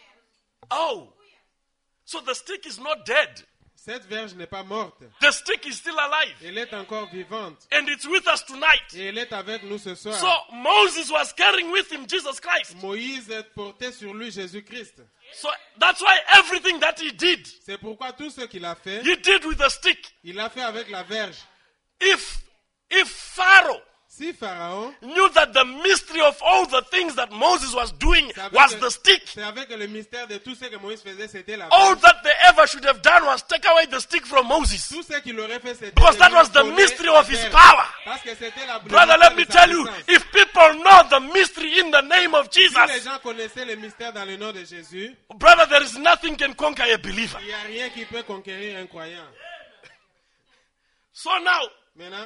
[SPEAKER 5] Oh, so the stick is not dead.
[SPEAKER 4] Cette verge n'est pas morte.
[SPEAKER 5] The stick is still alive.
[SPEAKER 4] Elle est encore vivante.
[SPEAKER 5] And it's with us tonight.
[SPEAKER 4] Et elle est avec nous ce soir.
[SPEAKER 5] So Moses was carrying with him Jesus Christ.
[SPEAKER 4] Moïse portait sur lui Jésus-Christ.
[SPEAKER 5] So that's why everything that he did,
[SPEAKER 4] C'est pourquoi tout ce qu'il a fait,
[SPEAKER 5] he did with the stick.
[SPEAKER 4] il l'a fait avec la verge.
[SPEAKER 5] If if Pharaoh
[SPEAKER 4] Si Pharaon,
[SPEAKER 5] knew that the mystery of all the things that Moses was doing
[SPEAKER 4] c'est avec,
[SPEAKER 5] was
[SPEAKER 4] le-
[SPEAKER 5] the stick,
[SPEAKER 4] c'est avec le mystère de tout ce que Moïse faisait, c'était la
[SPEAKER 5] all
[SPEAKER 4] verge.
[SPEAKER 5] that they ever should have done was take away the stick from Moses.
[SPEAKER 4] Tout ce qu'il aurait fait, c'était
[SPEAKER 5] Because
[SPEAKER 4] de
[SPEAKER 5] that
[SPEAKER 4] lui
[SPEAKER 5] was the
[SPEAKER 4] voler
[SPEAKER 5] mystery
[SPEAKER 4] la
[SPEAKER 5] of his
[SPEAKER 4] verge.
[SPEAKER 5] power.
[SPEAKER 4] Parce que c'était la le
[SPEAKER 5] Brother,
[SPEAKER 4] mystère
[SPEAKER 5] let me
[SPEAKER 4] de sa
[SPEAKER 5] tell you,
[SPEAKER 4] puissance.
[SPEAKER 5] if people know the mystery in the name of
[SPEAKER 4] Si les
[SPEAKER 5] Jesus,
[SPEAKER 4] gens connaissaient le mystère dans le nom de Jésus,
[SPEAKER 5] brother, there is nothing can conquer a believer.
[SPEAKER 4] il n'y a rien qui peut conquérir un croyant.
[SPEAKER 5] So now,
[SPEAKER 4] Maintenant,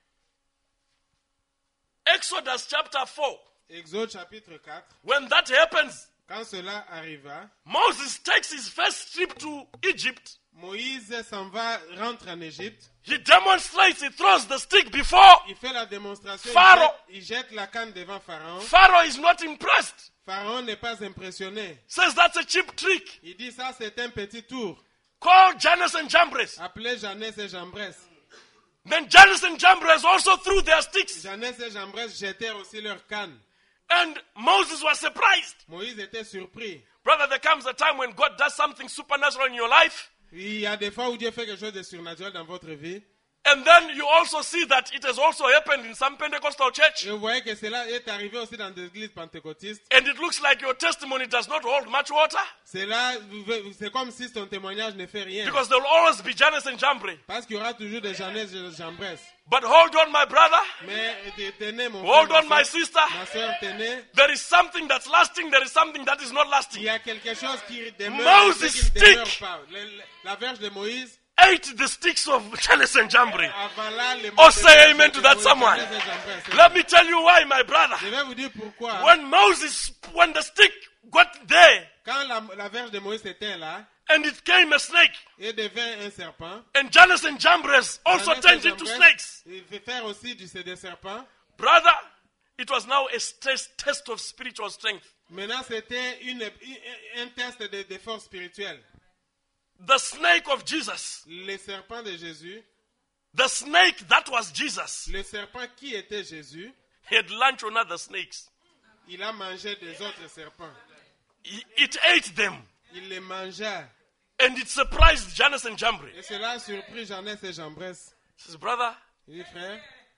[SPEAKER 5] Exodus chapter four,
[SPEAKER 4] Exode chapitre quatre,
[SPEAKER 5] when that happens,
[SPEAKER 4] quand cela arriva,
[SPEAKER 5] Moses takes his first trip to Egypt.
[SPEAKER 4] Moïse s'en va, rentre en Égypte.
[SPEAKER 5] He demonstrates, he throws the stick before.
[SPEAKER 4] Il fait la démonstration, il
[SPEAKER 5] Pharaon.
[SPEAKER 4] jette, il jette la canne devant Pharaon.
[SPEAKER 5] Pharaoh is not impressed.
[SPEAKER 4] Pharaon n'est pas impressionné.
[SPEAKER 5] Says that's a cheap trick.
[SPEAKER 4] Il dit ça, c'est un petit tour.
[SPEAKER 5] Call Jannes and Jambres.
[SPEAKER 4] Appelez Jeannès et Jambres.
[SPEAKER 5] Then Jannes and Jambres also threw their sticks.
[SPEAKER 4] Jeannès et Jambres jetèrent aussi leur canne.
[SPEAKER 5] And Moses was surprised.
[SPEAKER 4] Moïse était surpris.
[SPEAKER 5] Brother, there comes a time when God does something supernatural in your life.
[SPEAKER 4] Il y a des fois où Dieu fait quelque chose de surnaturel dans votre vie.
[SPEAKER 5] And then you also see that it has also happened in some Pentecostal church.
[SPEAKER 4] Et vous voyez que cela est arrivé aussi dans des églises pentecôtistes.
[SPEAKER 5] And it looks like your testimony does not hold much water.
[SPEAKER 4] C'est là, c'est comme si ton témoignage ne fait rien.
[SPEAKER 5] Because there will always be Jannes and Jambres.
[SPEAKER 4] Parce qu'il y aura toujours des Jeannès et Jambres.
[SPEAKER 5] But hold on, my brother.
[SPEAKER 4] Mais tenez, mon
[SPEAKER 5] Hold
[SPEAKER 4] frère,
[SPEAKER 5] on,
[SPEAKER 4] ma
[SPEAKER 5] my
[SPEAKER 4] soeur,
[SPEAKER 5] sister.
[SPEAKER 4] ma soeur, tenez.
[SPEAKER 5] There is something that's lasting. There is something that is not
[SPEAKER 4] Il
[SPEAKER 5] lasting.
[SPEAKER 4] y a quelque chose qui demeure,
[SPEAKER 5] Moses
[SPEAKER 4] et ce qui ne demeure
[SPEAKER 5] stick.
[SPEAKER 4] pas. Le- le- la verge de Moïse
[SPEAKER 5] Ate the sticks of Jannes and Jambres.
[SPEAKER 4] avala les
[SPEAKER 5] Oh, say
[SPEAKER 4] morceaux de
[SPEAKER 5] amen to that
[SPEAKER 4] Moïse,
[SPEAKER 5] someone.
[SPEAKER 4] Jeannès et Jambres.
[SPEAKER 5] Let me tell you why, my brother.
[SPEAKER 4] Je vais vous dire pourquoi.
[SPEAKER 5] When Moses, when the stick got there,
[SPEAKER 4] Quand la, la verge de Moïse s'éteint là,
[SPEAKER 5] and it came a snake.
[SPEAKER 4] et devint un serpent,
[SPEAKER 5] And Jannes and Jambres also
[SPEAKER 4] Jannes
[SPEAKER 5] turned
[SPEAKER 4] et
[SPEAKER 5] into
[SPEAKER 4] Jambres,
[SPEAKER 5] snakes.
[SPEAKER 4] il fait faire aussi du, des serpents.
[SPEAKER 5] Brother, it was now a stress test of spiritual strength.
[SPEAKER 4] Maintenant, c'était une, un test de, de force spirituelle.
[SPEAKER 5] The snake of Jesus,
[SPEAKER 4] Le serpent de Jésus,
[SPEAKER 5] the snake that was Jesus,
[SPEAKER 4] le serpent qui était Jésus,
[SPEAKER 5] had lunch on other snakes.
[SPEAKER 4] il a mangé des autres serpents.
[SPEAKER 5] He- It ate them.
[SPEAKER 4] Il les mangea.
[SPEAKER 5] And it surprised Jannes and Jambres.
[SPEAKER 4] Et cela a surpris Jannes et Jambres.
[SPEAKER 5] He says, brother,
[SPEAKER 4] Il dit, frère,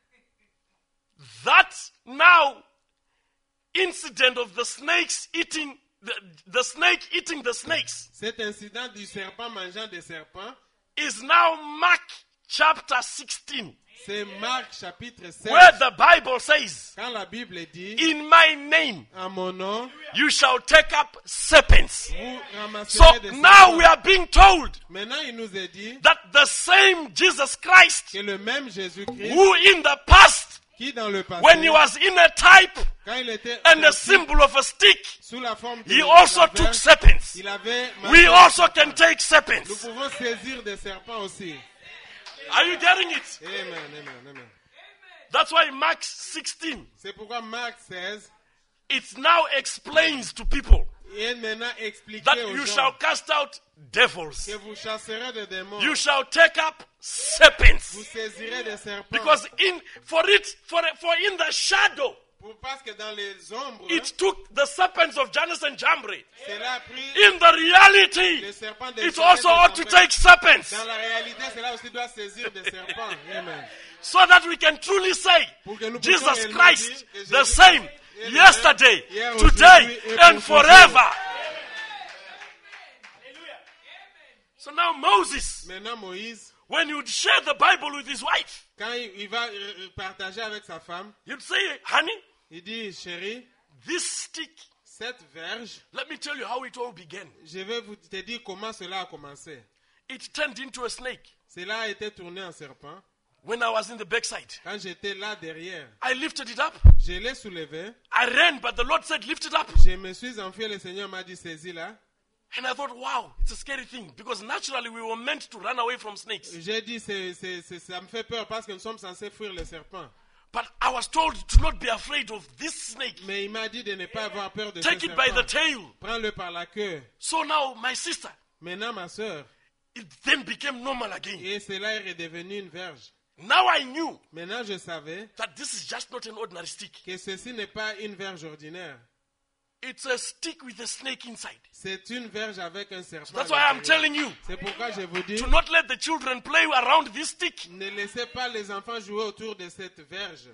[SPEAKER 5] that now incident of the snakes eating, the, the snake eating the snakes
[SPEAKER 4] cet incident du serpent mangeant des serpents,
[SPEAKER 5] is now Mark chapter sixteen,
[SPEAKER 4] c'est Marc chapitre sept.
[SPEAKER 5] where the Bible says,
[SPEAKER 4] Quand la Bible dit,
[SPEAKER 5] in my name
[SPEAKER 4] en mon nom,
[SPEAKER 5] you shall take up serpents.
[SPEAKER 4] vous
[SPEAKER 5] So
[SPEAKER 4] ramasserez des
[SPEAKER 5] now we
[SPEAKER 4] serpents.
[SPEAKER 5] are being told
[SPEAKER 4] Maintenant, il nous est dit
[SPEAKER 5] that the same Jesus Christ
[SPEAKER 4] que le même Jésus-Christ,
[SPEAKER 5] who in the past,
[SPEAKER 4] qui dans le passé,
[SPEAKER 5] when he was in a type
[SPEAKER 4] quand il était
[SPEAKER 5] and a
[SPEAKER 4] assis
[SPEAKER 5] symbol of a stick,
[SPEAKER 4] sous la forme de
[SPEAKER 5] he
[SPEAKER 4] la
[SPEAKER 5] also
[SPEAKER 4] verge,
[SPEAKER 5] took serpents.
[SPEAKER 4] il avait
[SPEAKER 5] We
[SPEAKER 4] mangé
[SPEAKER 5] also
[SPEAKER 4] des
[SPEAKER 5] can
[SPEAKER 4] serpents.
[SPEAKER 5] take
[SPEAKER 4] Nous
[SPEAKER 5] serpents.
[SPEAKER 4] pouvons saisir des serpents aussi.
[SPEAKER 5] Are you getting it?
[SPEAKER 4] Amen, amen, amen.
[SPEAKER 5] That's why Mark sixteen,
[SPEAKER 4] C'est pourquoi Marc seize,
[SPEAKER 5] it now explains to people
[SPEAKER 4] il maintenant expliqué
[SPEAKER 5] that
[SPEAKER 4] aux
[SPEAKER 5] you
[SPEAKER 4] gens
[SPEAKER 5] shall cast out devils.
[SPEAKER 4] que vous chasserez des démons,
[SPEAKER 5] You shall take up serpents.
[SPEAKER 4] vous saisirez des serpents.
[SPEAKER 5] Because in for it for for in the shadow
[SPEAKER 4] Pour- parce que dans les ombres,
[SPEAKER 5] it took the serpents of Jannes and Jambres.
[SPEAKER 4] cela a pris
[SPEAKER 5] In the reality,
[SPEAKER 4] les serpents des
[SPEAKER 5] it
[SPEAKER 4] Jannes
[SPEAKER 5] also
[SPEAKER 4] et
[SPEAKER 5] ought to
[SPEAKER 4] Jambres.
[SPEAKER 5] take serpents
[SPEAKER 4] Dans la réalité, cela aussi doit saisir des serpents. Amen.
[SPEAKER 5] so that we can truly say
[SPEAKER 4] Pour que nous
[SPEAKER 5] Jesus
[SPEAKER 4] puissions réellement
[SPEAKER 5] Christ,
[SPEAKER 4] dire que
[SPEAKER 5] the
[SPEAKER 4] Jésus
[SPEAKER 5] same
[SPEAKER 4] est le
[SPEAKER 5] yesterday,
[SPEAKER 4] même, hier,
[SPEAKER 5] today,
[SPEAKER 4] aujourd'hui et
[SPEAKER 5] and
[SPEAKER 4] pour
[SPEAKER 5] forever. So now Moses,
[SPEAKER 4] Maintenant, Moïse,
[SPEAKER 5] when he would share the Bible with his wife,
[SPEAKER 4] quand il, il va euh, partager avec sa femme,
[SPEAKER 5] he'd say, honey,
[SPEAKER 4] il dit, chérie,
[SPEAKER 5] this stick,
[SPEAKER 4] cette verge,
[SPEAKER 5] let me tell you how it all began.
[SPEAKER 4] je vais vous te dire comment cela a commencé.
[SPEAKER 5] It turned into a snake
[SPEAKER 4] Cela a été tourné en serpent.
[SPEAKER 5] when I was in the backside.
[SPEAKER 4] Quand j'étais là derrière,
[SPEAKER 5] I lifted it up.
[SPEAKER 4] je l'ai soulevé.
[SPEAKER 5] I ran, but the Lord said, lift it up.
[SPEAKER 4] Je me suis enfui, le Seigneur m'a dit, saisis-la.
[SPEAKER 5] And I thought, wow, it's a scary thing because naturally we were meant to run away from snakes.
[SPEAKER 4] J'ai dit, c'est, c'est, c'est- ça me fait peur parce que nous sommes censés fuir les serpents.
[SPEAKER 5] But I was told to not be afraid of this snake.
[SPEAKER 4] Mais il m'a dit de ne pas avoir peur de
[SPEAKER 5] Take
[SPEAKER 4] ce
[SPEAKER 5] it by the
[SPEAKER 4] serpent.
[SPEAKER 5] tail.
[SPEAKER 4] Prends-le par la queue.
[SPEAKER 5] So now my sister,
[SPEAKER 4] Maintenant, ma soeur,
[SPEAKER 5] it then became normal again.
[SPEAKER 4] et cela est redevenu une verge.
[SPEAKER 5] Now I knew
[SPEAKER 4] Maintenant, je savais
[SPEAKER 5] that this is just not an ordinary stick.
[SPEAKER 4] que ceci n'est pas une verge ordinaire.
[SPEAKER 5] It's a stick with a snake inside.
[SPEAKER 4] C'est une verge avec un serpent.
[SPEAKER 5] That's
[SPEAKER 4] à
[SPEAKER 5] why I'm
[SPEAKER 4] l'intérieur.
[SPEAKER 5] telling you
[SPEAKER 4] C'est pourquoi je vous dis,
[SPEAKER 5] to not let the children play around this stick.
[SPEAKER 4] ne laissez pas les enfants jouer autour de cette verge.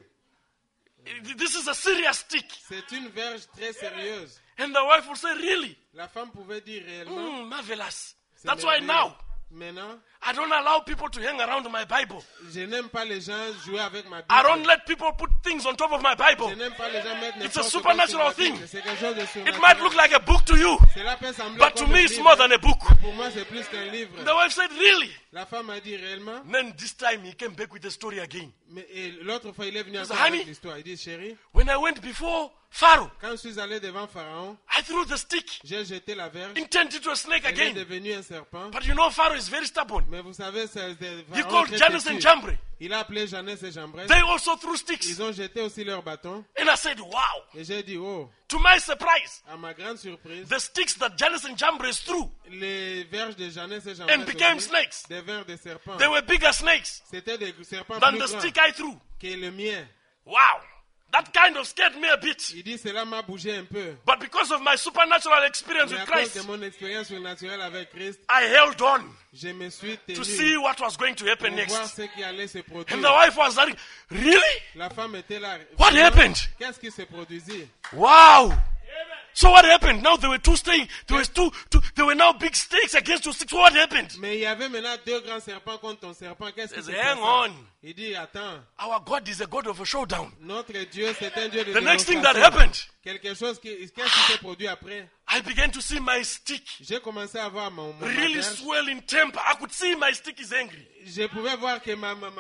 [SPEAKER 5] This is a serious stick.
[SPEAKER 4] C'est une verge très sérieuse.
[SPEAKER 5] And the wife will say, really?
[SPEAKER 4] La femme pouvait dire réellement.
[SPEAKER 5] Mm, marvelous.
[SPEAKER 4] c'est
[SPEAKER 5] That's why
[SPEAKER 4] merveilleux.
[SPEAKER 5] now
[SPEAKER 4] Maintenant,
[SPEAKER 5] I don't allow people to hang around my Bible.
[SPEAKER 4] je n'aime pas les gens jouer avec ma Bible.
[SPEAKER 5] I don't let people put things on top of my Bible.
[SPEAKER 4] Je n'aime pas les gens mettre
[SPEAKER 5] It's
[SPEAKER 4] n'importe
[SPEAKER 5] a
[SPEAKER 4] quoi
[SPEAKER 5] supernatural
[SPEAKER 4] sur ma Bible.
[SPEAKER 5] thing.
[SPEAKER 4] C'est quelque chose de
[SPEAKER 5] It
[SPEAKER 4] surnaturel.
[SPEAKER 5] might look like a book to you,
[SPEAKER 4] Cela peut sembler
[SPEAKER 5] but to
[SPEAKER 4] comme
[SPEAKER 5] me
[SPEAKER 4] un
[SPEAKER 5] it's
[SPEAKER 4] livre,
[SPEAKER 5] more than a book.
[SPEAKER 4] mais pour moi c'est plus qu'un livre.
[SPEAKER 5] The wife said, really?
[SPEAKER 4] La femme a dit réellement.
[SPEAKER 5] And then this time he came back with the story again.
[SPEAKER 4] Mais et l'autre fois il est venu
[SPEAKER 5] He said,
[SPEAKER 4] encore avec
[SPEAKER 5] honey,
[SPEAKER 4] l'histoire. Il dit chérie,
[SPEAKER 5] when I went before Pharaoh,
[SPEAKER 4] quand je suis allé devant Pharaon,
[SPEAKER 5] I threw the stick,
[SPEAKER 4] j'ai jeté la verge.
[SPEAKER 5] it turned into a snake
[SPEAKER 4] Elle est
[SPEAKER 5] again.
[SPEAKER 4] devenue un serpent.
[SPEAKER 5] But you know Pharaoh is very stubborn.
[SPEAKER 4] Mais vous savez, c'est des
[SPEAKER 5] He
[SPEAKER 4] Pharaon
[SPEAKER 5] called
[SPEAKER 4] très
[SPEAKER 5] Jannes
[SPEAKER 4] têtus.
[SPEAKER 5] and Jambres.
[SPEAKER 4] Il a appelé Jannes et Jambres.
[SPEAKER 5] They also threw sticks.
[SPEAKER 4] Ils ont jeté aussi leur bâton.
[SPEAKER 5] And I said, wow.
[SPEAKER 4] Et j'ai dit, oh,
[SPEAKER 5] To my surprise,
[SPEAKER 4] à ma grande surprise,
[SPEAKER 5] the sticks that Jannes and Jambres threw,
[SPEAKER 4] les verges de Jannes et Jambres
[SPEAKER 5] And became
[SPEAKER 4] aussi
[SPEAKER 5] snakes.
[SPEAKER 4] devinrent des serpents.
[SPEAKER 5] they were bigger snakes
[SPEAKER 4] C'était des serpents
[SPEAKER 5] than
[SPEAKER 4] plus
[SPEAKER 5] the
[SPEAKER 4] grands
[SPEAKER 5] stick I threw.
[SPEAKER 4] que le mien.
[SPEAKER 5] Wow. That kind of scared me a bit.
[SPEAKER 4] Il dit, cela m'a bougé un peu.
[SPEAKER 5] But because of my supernatural experience
[SPEAKER 4] Mais
[SPEAKER 5] with
[SPEAKER 4] à cause de
[SPEAKER 5] Christ,
[SPEAKER 4] mon expérience surnaturelle avec Christ,
[SPEAKER 5] I held on
[SPEAKER 4] je me suis tenu
[SPEAKER 5] to see what was going to happen
[SPEAKER 4] pour voir
[SPEAKER 5] next.
[SPEAKER 4] ce qui allait se produire.
[SPEAKER 5] And the wife was like, really?
[SPEAKER 4] La femme était là.
[SPEAKER 5] What happened?
[SPEAKER 4] Qu'est-ce qui se produisit?
[SPEAKER 5] Wow. So what happened? Now there were two stakes. There was two, two. There were now big stakes against two sticks. So what happened?
[SPEAKER 4] Mais il y avait maintenant deux grands serpents contre ton serpent. Qu'est-ce qui
[SPEAKER 5] Says,
[SPEAKER 4] se
[SPEAKER 5] hang
[SPEAKER 4] passe?
[SPEAKER 5] on.
[SPEAKER 4] Il dit, attends,
[SPEAKER 5] Our God is a God of a showdown.
[SPEAKER 4] notre Dieu, c'est un Dieu de
[SPEAKER 5] The next thing that
[SPEAKER 4] démonstration.
[SPEAKER 5] happened,
[SPEAKER 4] Quelque chose qui, qu'est-ce qui s'est produit après?
[SPEAKER 5] I began to see my stick
[SPEAKER 4] J'ai commencé à voir mon, mon
[SPEAKER 5] really
[SPEAKER 4] verge.
[SPEAKER 5] swell in temper. I could see my stick is angry.
[SPEAKER 4] Je pouvais voir que ma, ma, ma, ma- mon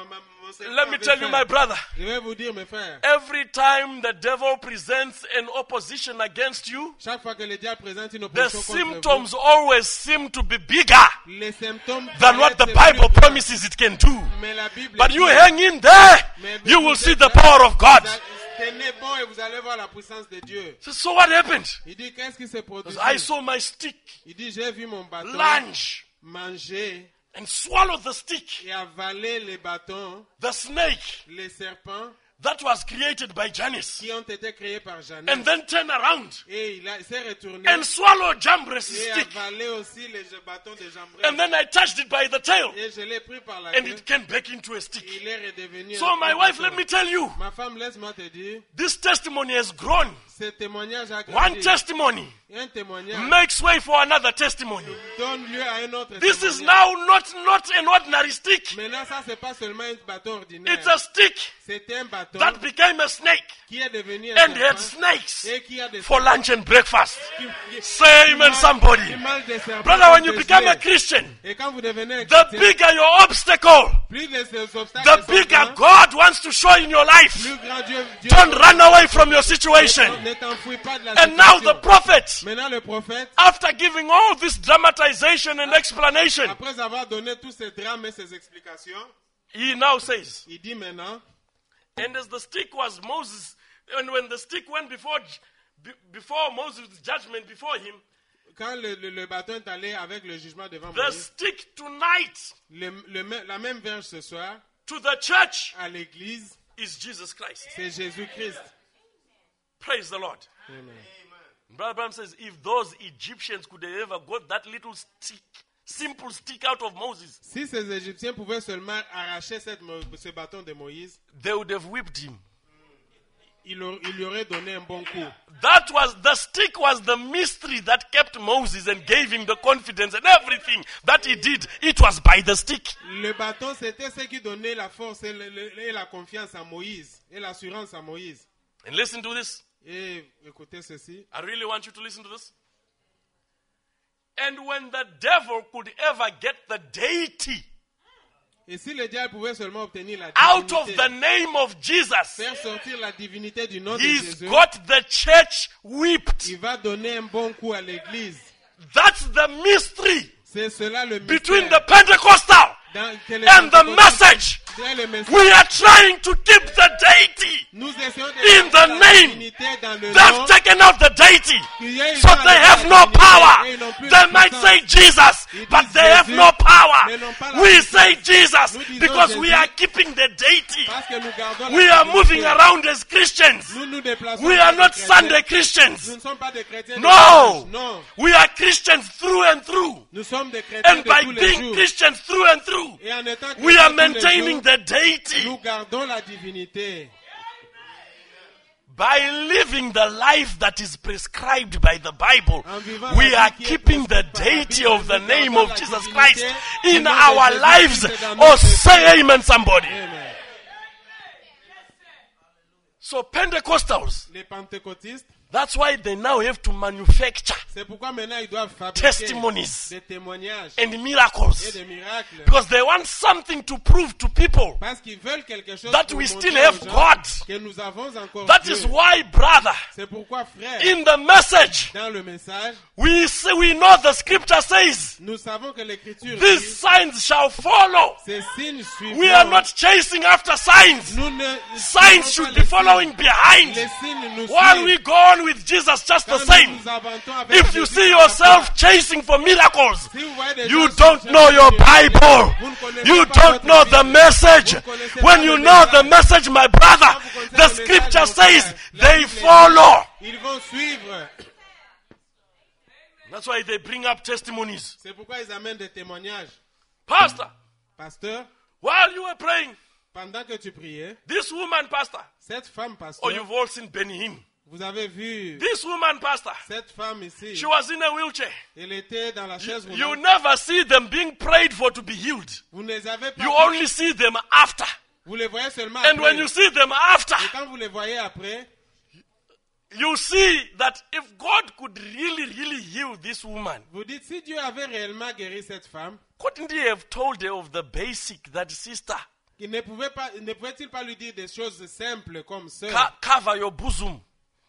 [SPEAKER 4] mon serpent
[SPEAKER 5] Let me
[SPEAKER 4] avait
[SPEAKER 5] tell you,
[SPEAKER 4] faim.
[SPEAKER 5] my brother,
[SPEAKER 4] Je vais vous dire, mes frères,
[SPEAKER 5] every time the devil presents an opposition against you,
[SPEAKER 4] chaque fois que le diable présente une
[SPEAKER 5] the
[SPEAKER 4] opposition contre
[SPEAKER 5] symptoms always seem to be bigger
[SPEAKER 4] vous, les symptômes
[SPEAKER 5] than what the
[SPEAKER 4] paraissent
[SPEAKER 5] Bible
[SPEAKER 4] plus
[SPEAKER 5] promises it can do.
[SPEAKER 4] grands. Mais la Bible
[SPEAKER 5] But
[SPEAKER 4] dit,
[SPEAKER 5] you hang in there,
[SPEAKER 4] mais
[SPEAKER 5] you
[SPEAKER 4] vous
[SPEAKER 5] will
[SPEAKER 4] êtes
[SPEAKER 5] see the
[SPEAKER 4] là,
[SPEAKER 5] power of God.
[SPEAKER 4] vous allez- Tenez bon et vous allez voir la puissance de Dieu.
[SPEAKER 5] So, so what happened?
[SPEAKER 4] Il dit, qu'est-ce qui s'est produit?
[SPEAKER 5] I saw my stick
[SPEAKER 4] Il dit, j'ai vu mon bâton
[SPEAKER 5] lunge
[SPEAKER 4] manger
[SPEAKER 5] and swallow the stick,
[SPEAKER 4] et avaler les bâtons,
[SPEAKER 5] the snake
[SPEAKER 4] les serpents
[SPEAKER 5] that was created by Janice,
[SPEAKER 4] qui ont été créés par Jeannette.
[SPEAKER 5] and then turn around
[SPEAKER 4] Et il, a- il s'est retourné
[SPEAKER 5] and swallow Jambres'
[SPEAKER 4] et
[SPEAKER 5] stick.
[SPEAKER 4] avalé aussi les bâtons de Jambres.
[SPEAKER 5] And then I touched it by the tail,
[SPEAKER 4] Et je l'ai pris par la
[SPEAKER 5] and
[SPEAKER 4] queue.
[SPEAKER 5] it came back into a stick.
[SPEAKER 4] Il est redevenu
[SPEAKER 5] So,
[SPEAKER 4] un
[SPEAKER 5] my
[SPEAKER 4] bâton.
[SPEAKER 5] wife, let me tell you,
[SPEAKER 4] Ma femme, laisse-moi te dire,
[SPEAKER 5] this testimony has grown.
[SPEAKER 4] ce témoignage a
[SPEAKER 5] One
[SPEAKER 4] grandi.
[SPEAKER 5] testimony
[SPEAKER 4] Un témoignage
[SPEAKER 5] makes way for another testimony.
[SPEAKER 4] donne lieu à un autre
[SPEAKER 5] This is
[SPEAKER 4] témoignage.
[SPEAKER 5] now not, not an ordinary stick.
[SPEAKER 4] Maintenant, ça, c'est pas seulement un bâton ordinaire.
[SPEAKER 5] It's a stick
[SPEAKER 4] C'était un bâton
[SPEAKER 5] that became a snake
[SPEAKER 4] qui est devenu un
[SPEAKER 5] and had
[SPEAKER 4] serpent
[SPEAKER 5] snakes
[SPEAKER 4] et qui a des
[SPEAKER 5] for lunch and breakfast.
[SPEAKER 4] qui- qui-
[SPEAKER 5] Say
[SPEAKER 4] qui
[SPEAKER 5] amen,
[SPEAKER 4] mange-
[SPEAKER 5] somebody.
[SPEAKER 4] qui mange des serpents
[SPEAKER 5] Brother,
[SPEAKER 4] comme
[SPEAKER 5] when you
[SPEAKER 4] des
[SPEAKER 5] become a
[SPEAKER 4] snakes.
[SPEAKER 5] Christian,
[SPEAKER 4] Et quand vous devenez un
[SPEAKER 5] the
[SPEAKER 4] chrétien,
[SPEAKER 5] bigger your obstacle,
[SPEAKER 4] plus les ces obstacles
[SPEAKER 5] the
[SPEAKER 4] sont
[SPEAKER 5] bigger
[SPEAKER 4] grands,
[SPEAKER 5] God wants to show in your life.
[SPEAKER 4] plus grand Dieu, Dieu
[SPEAKER 5] Don't run away from your situation.
[SPEAKER 4] ne t'enfuis pas de la
[SPEAKER 5] And now the
[SPEAKER 4] situation.
[SPEAKER 5] prophet,
[SPEAKER 4] Maintenant, le prophète,
[SPEAKER 5] after giving all this dramatization and explanation,
[SPEAKER 4] après avoir donné tous ces drames et ces explications,
[SPEAKER 5] he now says,
[SPEAKER 4] il dit maintenant,
[SPEAKER 5] and as the stick was Moses, and when the stick went before, be- before Moses' judgment before him,
[SPEAKER 4] quand le, le, le bâton est allé avec le jugement devant
[SPEAKER 5] the
[SPEAKER 4] Moïse,
[SPEAKER 5] stick tonight
[SPEAKER 4] le, le même- la même verge ce soir,
[SPEAKER 5] to the church
[SPEAKER 4] à l'église,
[SPEAKER 5] is Jesus Christ.
[SPEAKER 4] c'est Jésus-Christ.
[SPEAKER 5] Praise the Lord.
[SPEAKER 4] Amen.
[SPEAKER 5] Brother Branham says, if those Egyptians could have ever got that little stick, simple stick out of Moses,
[SPEAKER 4] Si ces Égyptiens pouvaient seulement arracher cette, mo- ce bâton de Moïse,
[SPEAKER 5] they would have whipped him.
[SPEAKER 4] il, au- il lui aurait donné un bon coup.
[SPEAKER 5] That was, the stick was the mystery that kept Moses and gave him the confidence and everything that he did. It was by the stick.
[SPEAKER 4] Le bâton, c'était ce qui donnait la force et, le- le- et la confiance à Moïse, et l'assurance à Moïse.
[SPEAKER 5] And listen to this.
[SPEAKER 4] Et écoutez ceci.
[SPEAKER 5] I really want you to listen to this. And when the devil could ever get the deity
[SPEAKER 4] Et si le diable pouvait seulement obtenir la
[SPEAKER 5] out of
[SPEAKER 4] divinité,
[SPEAKER 5] the name of Jesus,
[SPEAKER 4] faire sortir la divinité du nom de
[SPEAKER 5] he's
[SPEAKER 4] Jésus,
[SPEAKER 5] got the church whipped.
[SPEAKER 4] il va donner un bon coup à l'église.
[SPEAKER 5] That's the mystery
[SPEAKER 4] C'est cela le
[SPEAKER 5] between
[SPEAKER 4] mystère.
[SPEAKER 5] the Pentecostal
[SPEAKER 4] Dans- que les
[SPEAKER 5] and the
[SPEAKER 4] pentecôtistes-
[SPEAKER 5] message.
[SPEAKER 4] dans le message.
[SPEAKER 5] We are trying to keep the deity.
[SPEAKER 4] Nous essayons de
[SPEAKER 5] In
[SPEAKER 4] garder
[SPEAKER 5] the
[SPEAKER 4] la
[SPEAKER 5] name,
[SPEAKER 4] divinité dans le nom.
[SPEAKER 5] They've taken out the deity.
[SPEAKER 4] qu'il y ait une
[SPEAKER 5] So
[SPEAKER 4] part
[SPEAKER 5] they
[SPEAKER 4] de
[SPEAKER 5] have
[SPEAKER 4] la
[SPEAKER 5] no
[SPEAKER 4] divinité
[SPEAKER 5] power.
[SPEAKER 4] et ils n'ont plus
[SPEAKER 5] They
[SPEAKER 4] de
[SPEAKER 5] might
[SPEAKER 4] puissance.
[SPEAKER 5] say Jesus,
[SPEAKER 4] Ils
[SPEAKER 5] but
[SPEAKER 4] disent
[SPEAKER 5] they have
[SPEAKER 4] Jésus,
[SPEAKER 5] no power.
[SPEAKER 4] mais n'ont pas la
[SPEAKER 5] We
[SPEAKER 4] puissance.
[SPEAKER 5] say Jesus
[SPEAKER 4] Nous disons
[SPEAKER 5] because we
[SPEAKER 4] Jésus
[SPEAKER 5] are keeping the deity.
[SPEAKER 4] Parce que nous gardons
[SPEAKER 5] We
[SPEAKER 4] la
[SPEAKER 5] are
[SPEAKER 4] divinité.
[SPEAKER 5] moving around as Christians.
[SPEAKER 4] Nous nous déplaçons
[SPEAKER 5] We
[SPEAKER 4] pas
[SPEAKER 5] are
[SPEAKER 4] des
[SPEAKER 5] not
[SPEAKER 4] chrétiens.
[SPEAKER 5] Sunday
[SPEAKER 4] Nous
[SPEAKER 5] Christians.
[SPEAKER 4] ne sommes pas des chrétiens de
[SPEAKER 5] No.
[SPEAKER 4] dimanche. Non.
[SPEAKER 5] We are Christians through and through.
[SPEAKER 4] Nous sommes des chrétiens
[SPEAKER 5] And
[SPEAKER 4] de
[SPEAKER 5] by
[SPEAKER 4] tous les
[SPEAKER 5] being
[SPEAKER 4] jours.
[SPEAKER 5] Christians through and through,
[SPEAKER 4] Et en étant
[SPEAKER 5] we
[SPEAKER 4] chrétiens
[SPEAKER 5] are
[SPEAKER 4] tous les
[SPEAKER 5] maintaining
[SPEAKER 4] jours,
[SPEAKER 5] the deity.
[SPEAKER 4] nous gardons la divinité.
[SPEAKER 5] By living the life that is prescribed by the Bible,
[SPEAKER 4] En vivant
[SPEAKER 5] we
[SPEAKER 4] la
[SPEAKER 5] are
[SPEAKER 4] vie qui est
[SPEAKER 5] keeping the
[SPEAKER 4] prescrite par la
[SPEAKER 5] deity
[SPEAKER 4] Bible,
[SPEAKER 5] of the
[SPEAKER 4] nous
[SPEAKER 5] name
[SPEAKER 4] gardons
[SPEAKER 5] of
[SPEAKER 4] la
[SPEAKER 5] Jesus
[SPEAKER 4] divinité
[SPEAKER 5] Christ
[SPEAKER 4] du
[SPEAKER 5] in
[SPEAKER 4] nom de
[SPEAKER 5] our
[SPEAKER 4] Jésus
[SPEAKER 5] lives.
[SPEAKER 4] Christ dans
[SPEAKER 5] Oh,
[SPEAKER 4] notre
[SPEAKER 5] say
[SPEAKER 4] vie.
[SPEAKER 5] amen, somebody.
[SPEAKER 4] Amen.
[SPEAKER 5] So, Pentecostals,
[SPEAKER 4] Les pentecôtistes,
[SPEAKER 5] that's why they now have to manufacture
[SPEAKER 4] c'est pourquoi maintenant ils doivent fabriquer
[SPEAKER 5] testimonies
[SPEAKER 4] des témoignages
[SPEAKER 5] and
[SPEAKER 4] et
[SPEAKER 5] miracles
[SPEAKER 4] des miracles.
[SPEAKER 5] because they want something to prove to people
[SPEAKER 4] Parce qu'ils veulent quelque chose
[SPEAKER 5] that
[SPEAKER 4] pour
[SPEAKER 5] we
[SPEAKER 4] montrer
[SPEAKER 5] still
[SPEAKER 4] aux
[SPEAKER 5] have
[SPEAKER 4] gens
[SPEAKER 5] God.
[SPEAKER 4] que nous avons encore
[SPEAKER 5] That
[SPEAKER 4] Dieu.
[SPEAKER 5] is why, brother,
[SPEAKER 4] C'est pourquoi, frère,
[SPEAKER 5] in the message,
[SPEAKER 4] dans le message,
[SPEAKER 5] we say, we know the scripture says,
[SPEAKER 4] nous savons que l'Écriture
[SPEAKER 5] these
[SPEAKER 4] dit,
[SPEAKER 5] signs shall follow.
[SPEAKER 4] ces signes suivront.
[SPEAKER 5] We are not chasing after signs.
[SPEAKER 4] Nous ne
[SPEAKER 5] Signs
[SPEAKER 4] suivons
[SPEAKER 5] should
[SPEAKER 4] pas
[SPEAKER 5] be
[SPEAKER 4] les
[SPEAKER 5] following
[SPEAKER 4] signes.
[SPEAKER 5] behind.
[SPEAKER 4] Les signes nous
[SPEAKER 5] While
[SPEAKER 4] suivent.
[SPEAKER 5] we go on with Jesus just the
[SPEAKER 4] Quand
[SPEAKER 5] same.
[SPEAKER 4] nous nous aventons avec
[SPEAKER 5] If you
[SPEAKER 4] Jésus
[SPEAKER 5] see
[SPEAKER 4] par
[SPEAKER 5] yourself
[SPEAKER 4] rapport-
[SPEAKER 5] chasing for miracles,
[SPEAKER 4] Si vous voyez des
[SPEAKER 5] you
[SPEAKER 4] gens
[SPEAKER 5] don't
[SPEAKER 4] chercher
[SPEAKER 5] know your
[SPEAKER 4] des miracles,
[SPEAKER 5] Bible.
[SPEAKER 4] vous ne connaissez
[SPEAKER 5] You
[SPEAKER 4] pas
[SPEAKER 5] don't
[SPEAKER 4] votre
[SPEAKER 5] know the
[SPEAKER 4] Bible.
[SPEAKER 5] message.
[SPEAKER 4] Vous connaissez
[SPEAKER 5] When
[SPEAKER 4] pas
[SPEAKER 5] you
[SPEAKER 4] le
[SPEAKER 5] know the
[SPEAKER 4] message.
[SPEAKER 5] message, my brother,
[SPEAKER 4] Quand vous connaissez
[SPEAKER 5] the
[SPEAKER 4] le message,
[SPEAKER 5] scripture
[SPEAKER 4] mon
[SPEAKER 5] says
[SPEAKER 4] frère, la
[SPEAKER 5] they
[SPEAKER 4] Bible dit,
[SPEAKER 5] follow.
[SPEAKER 4] Ils vont suivre.
[SPEAKER 5] That's why they bring up testimonies.
[SPEAKER 4] C'est pourquoi ils amènent des témoignages.
[SPEAKER 5] Pastor,
[SPEAKER 4] Pasteur,
[SPEAKER 5] while you were praying,
[SPEAKER 4] pendant que tu priais,
[SPEAKER 5] this woman, Pastor,
[SPEAKER 4] cette femme,
[SPEAKER 5] or
[SPEAKER 4] pasteur,
[SPEAKER 5] you've all seen Benny Hinn.
[SPEAKER 4] vous avez vu
[SPEAKER 5] This woman, Pastor,
[SPEAKER 4] cette femme ici.
[SPEAKER 5] she was in a wheelchair.
[SPEAKER 4] Elle était dans la chaise
[SPEAKER 5] You
[SPEAKER 4] roulante.
[SPEAKER 5] never see them being prayed for to be healed.
[SPEAKER 4] Vous ne les avez pas.
[SPEAKER 5] You only see them after.
[SPEAKER 4] Vous les voyez seulement
[SPEAKER 5] And
[SPEAKER 4] après.
[SPEAKER 5] when you see them after,
[SPEAKER 4] Et quand vous les voyez après,
[SPEAKER 5] you see that if God could really, really heal this woman,
[SPEAKER 4] vous dites, si Dieu avait réellement guéri cette femme,
[SPEAKER 5] couldn't he have told her of the basic that, sister,
[SPEAKER 4] Il ne pouvait pas, ne pouvait-il pas lui dire des choses simples comme ça?
[SPEAKER 5] Co- cover your bosom.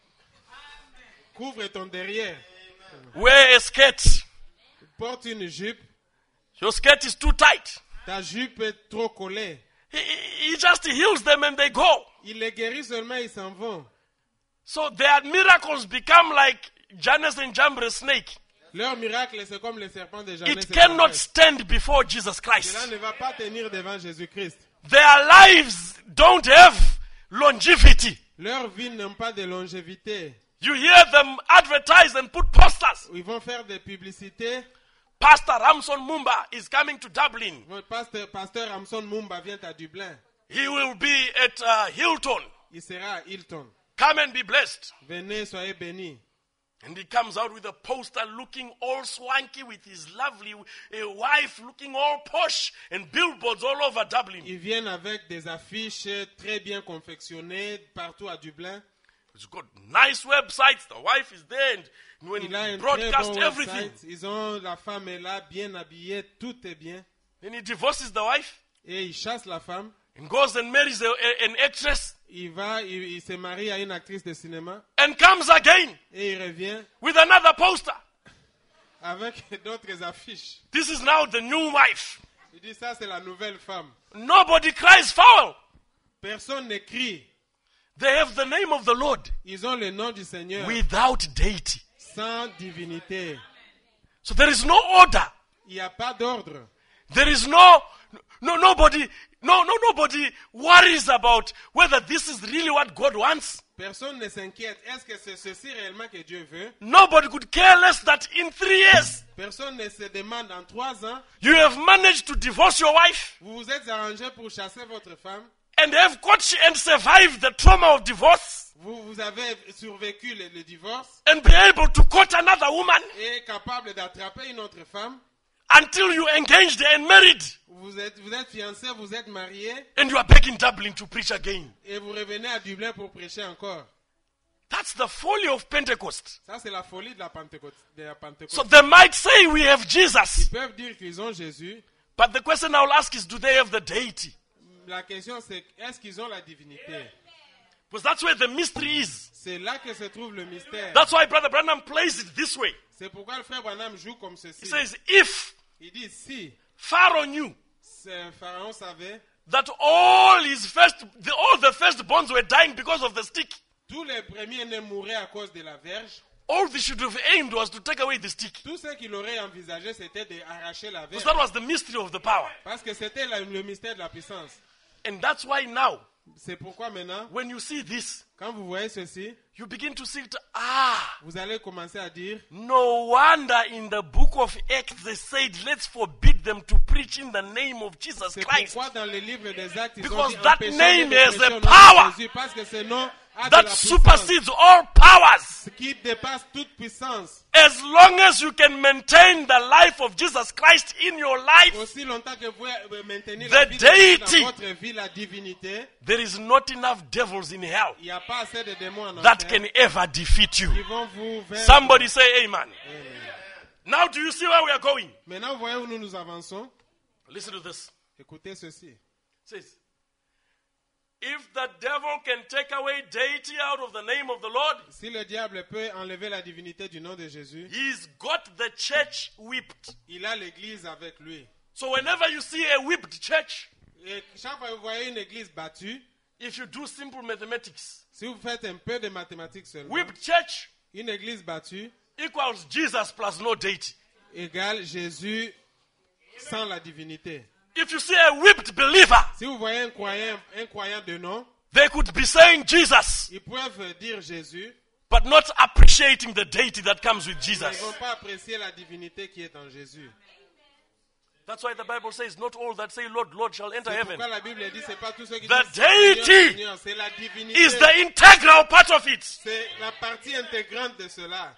[SPEAKER 4] Couvre ton derrière.
[SPEAKER 5] Wear a skirt.
[SPEAKER 4] Porte une jupe.
[SPEAKER 5] Your skirt is too tight.
[SPEAKER 4] Ta jupe est trop collée.
[SPEAKER 5] He, he he just heals them and they go.
[SPEAKER 4] Il les guérit seulement, ils s'en vont.
[SPEAKER 5] So their miracles become like Janus and Jambres snake.
[SPEAKER 4] Leur miracle, c'est comme les serpents de Janus.
[SPEAKER 5] It cannot stand before Jesus
[SPEAKER 4] Cela
[SPEAKER 5] Christ.
[SPEAKER 4] ne va pas tenir devant Jésus-Christ.
[SPEAKER 5] Their lives don't have longevity.
[SPEAKER 4] Leurs vies n'ont pas de longévité.
[SPEAKER 5] You hear them advertise and put posters.
[SPEAKER 4] Ils vont faire des publicités.
[SPEAKER 5] Pastor Ramson Mumba is coming to Dublin.
[SPEAKER 4] Votre pasteur, pasteur Ramson Mumba vient à Dublin.
[SPEAKER 5] He will be at uh, Hilton.
[SPEAKER 4] Il sera à Hilton.
[SPEAKER 5] Come and be blessed.
[SPEAKER 4] Venez, soyez bénis.
[SPEAKER 5] And he comes out with a poster looking all swanky with his lovely uh, wife looking all posh and billboards all over Dublin.
[SPEAKER 4] Ils viennent avec des affiches très bien confectionnées partout à Dublin.
[SPEAKER 5] He's got nice websites. The wife is there and when
[SPEAKER 4] Il a
[SPEAKER 5] he
[SPEAKER 4] un très
[SPEAKER 5] broadcasts
[SPEAKER 4] bon
[SPEAKER 5] everything.
[SPEAKER 4] website. Ils ont, la femme est là, bien habillée, tout est bien.
[SPEAKER 5] Then he divorces the wife
[SPEAKER 4] Et il chasse la femme.
[SPEAKER 5] and goes and marries a, a- an actress
[SPEAKER 4] Il va, il, il se marie à une actrice de cinéma.
[SPEAKER 5] and comes again
[SPEAKER 4] Et il revient
[SPEAKER 5] with another poster.
[SPEAKER 4] avec d'autres affiches.
[SPEAKER 5] This is now the new wife.
[SPEAKER 4] Il dit ça, c'est la nouvelle femme.
[SPEAKER 5] Nobody cries foul.
[SPEAKER 4] Personne ne crie.
[SPEAKER 5] They have the name of the Lord
[SPEAKER 4] Ils ont le nom du Seigneur
[SPEAKER 5] without deity.
[SPEAKER 4] sans divinité.
[SPEAKER 5] So there is no order.
[SPEAKER 4] Il n'y a pas d'ordre.
[SPEAKER 5] There is no, no, nobody, no, no, nobody worries about whether this is really what God wants.
[SPEAKER 4] Personne ne s'inquiète. Est-ce que c'est ceci réellement que Dieu veut?
[SPEAKER 5] Nobody could care less that in three years
[SPEAKER 4] Personne ne se demande en trois ans,
[SPEAKER 5] you have managed to divorce your wife
[SPEAKER 4] vous vous êtes arrangé pour chasser votre femme.
[SPEAKER 5] and have caught and survived the trauma of divorce
[SPEAKER 4] Vous, vous avez survécu le, le divorce
[SPEAKER 5] and be able to court another woman
[SPEAKER 4] et capable d'attraper une autre femme.
[SPEAKER 5] until you engaged and married
[SPEAKER 4] Vous êtes, vous êtes fiancé, vous êtes marié
[SPEAKER 5] and you are back in Dublin to preach again.
[SPEAKER 4] et vous revenez à Dublin pour prêcher encore.
[SPEAKER 5] That's the folly of Pentecost.
[SPEAKER 4] Ça, c'est la folie de la Pentecôte. De la Pentecôte.
[SPEAKER 5] So they might say we have Jesus,
[SPEAKER 4] Ils peuvent dire qu'ils ont Jésus.
[SPEAKER 5] but the question I'll ask is, do they have the deity?
[SPEAKER 4] La question, c'est est-ce qu'ils ont la divinité?
[SPEAKER 5] Because that's where the mystery is.
[SPEAKER 4] C'est là que se trouve le mystère.
[SPEAKER 5] That's why Brother Branham plays it this way.
[SPEAKER 4] C'est pourquoi le frère Branham joue comme
[SPEAKER 5] He
[SPEAKER 4] ceci.
[SPEAKER 5] says, if
[SPEAKER 4] Il dit si
[SPEAKER 5] Pharaoh knew
[SPEAKER 4] c'est- Pharaon savait,
[SPEAKER 5] that all his first, the, all the firstborns were dying because of the stick,
[SPEAKER 4] tous les premiers-nés mouraient à cause de la verge.
[SPEAKER 5] all they should have aimed was to take away the stick.
[SPEAKER 4] Tout ce qu'il aurait envisagé, c'était d'arracher la verge.
[SPEAKER 5] Because that was the mystery of the power.
[SPEAKER 4] Parce que c'était la- le mystère de la puissance.
[SPEAKER 5] And that's why now,
[SPEAKER 4] C'est pourquoi maintenant,
[SPEAKER 5] when you see this,
[SPEAKER 4] quand vous voyez ceci,
[SPEAKER 5] you begin to see it. Ah,
[SPEAKER 4] vous allez commencer à dire,
[SPEAKER 5] no wonder in the book of Acts they said, let's forbid them to preach in the name of Jesus
[SPEAKER 4] c'est
[SPEAKER 5] Christ.
[SPEAKER 4] pourquoi dans le livre des Actes, ils
[SPEAKER 5] Because
[SPEAKER 4] ont dit,
[SPEAKER 5] that
[SPEAKER 4] empêchons-les
[SPEAKER 5] name
[SPEAKER 4] de
[SPEAKER 5] has
[SPEAKER 4] prêcher
[SPEAKER 5] a
[SPEAKER 4] au nom de
[SPEAKER 5] power
[SPEAKER 4] Jésus, parce que ce nom a de
[SPEAKER 5] That
[SPEAKER 4] la puissance
[SPEAKER 5] supersedes all powers.
[SPEAKER 4] qui dépasse toute puissance.
[SPEAKER 5] As long as you can maintain the life of Jesus Christ in your life,
[SPEAKER 4] Aussi longtemps que vous pouvez maintenir
[SPEAKER 5] The
[SPEAKER 4] la vie de Jésus
[SPEAKER 5] deity.
[SPEAKER 4] dans votre vie, la divinité,
[SPEAKER 5] there is not enough devils in hell
[SPEAKER 4] il n'y a pas assez de démons en
[SPEAKER 5] that
[SPEAKER 4] enfer
[SPEAKER 5] can ever defeat you.
[SPEAKER 4] qui vont vous vaincre.
[SPEAKER 5] Somebody say amen. Now do you see where we are going?
[SPEAKER 4] Maintenant, vous voyez où nous nous avançons.
[SPEAKER 5] Listen to this.
[SPEAKER 4] Écoutez ceci.
[SPEAKER 5] It says, if the devil can take away deity out of the name of the Lord,
[SPEAKER 4] Si le diable peut enlever la divinité du nom de Jésus,
[SPEAKER 5] he's got the church whipped.
[SPEAKER 4] il a l'église avec lui.
[SPEAKER 5] So whenever you see a whipped church,
[SPEAKER 4] Et chaque fois que vous voyez une église battue,
[SPEAKER 5] if you do simple mathematics,
[SPEAKER 4] si vous faites un peu de mathématiques seulement,
[SPEAKER 5] whipped church
[SPEAKER 4] une église battue
[SPEAKER 5] equals Jesus plus no deity.
[SPEAKER 4] égale Jésus sans la divinité.
[SPEAKER 5] If you see a whipped believer,
[SPEAKER 4] Si vous voyez un croyant, un croyant de nom,
[SPEAKER 5] they could be saying Jesus,
[SPEAKER 4] ils peuvent dire Jésus,
[SPEAKER 5] but not appreciating the deity that comes with
[SPEAKER 4] mais ils ne
[SPEAKER 5] Jesus.
[SPEAKER 4] vont pas apprécier la divinité qui est en Jésus.
[SPEAKER 5] That's why the Bible says, not all that say Lord, Lord shall enter
[SPEAKER 4] C'est
[SPEAKER 5] heaven.
[SPEAKER 4] pourquoi la Bible dit, c'est pas tous ceux qui
[SPEAKER 5] The
[SPEAKER 4] disent Seigneur,
[SPEAKER 5] deity
[SPEAKER 4] Seigneur, c'est la divinité.
[SPEAKER 5] Is the integral part of it.
[SPEAKER 4] C'est la partie intégrante de cela.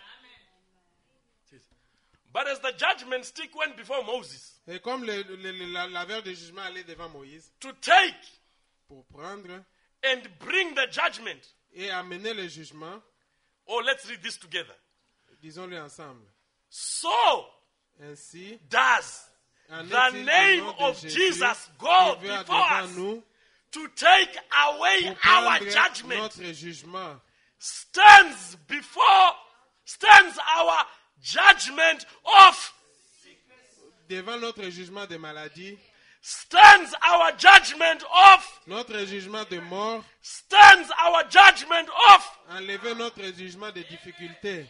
[SPEAKER 5] But as the judgment stick went before Moses
[SPEAKER 4] Et comme le, le, le- la, la verre de jugement allait devant Moïse
[SPEAKER 5] to take
[SPEAKER 4] pour prendre
[SPEAKER 5] and bring the judgment.
[SPEAKER 4] et amener le jugement,
[SPEAKER 5] Oh, let's read this together.
[SPEAKER 4] disons-le ensemble.
[SPEAKER 5] So
[SPEAKER 4] Ainsi,
[SPEAKER 5] does
[SPEAKER 4] En
[SPEAKER 5] the
[SPEAKER 4] est-il
[SPEAKER 5] name
[SPEAKER 4] au nom de
[SPEAKER 5] of
[SPEAKER 4] Jésus
[SPEAKER 5] Jesus go
[SPEAKER 4] qui va
[SPEAKER 5] before
[SPEAKER 4] devant
[SPEAKER 5] us
[SPEAKER 4] nous
[SPEAKER 5] to take away
[SPEAKER 4] pour
[SPEAKER 5] our
[SPEAKER 4] prendre
[SPEAKER 5] judgment,
[SPEAKER 4] notre jugement.
[SPEAKER 5] stands before, stands our judgment of,
[SPEAKER 4] Devant notre jugement de maladie,
[SPEAKER 5] stands our judgment of,
[SPEAKER 4] notre jugement de mort,
[SPEAKER 5] stands our judgment of.
[SPEAKER 4] enlever notre jugement de difficulté.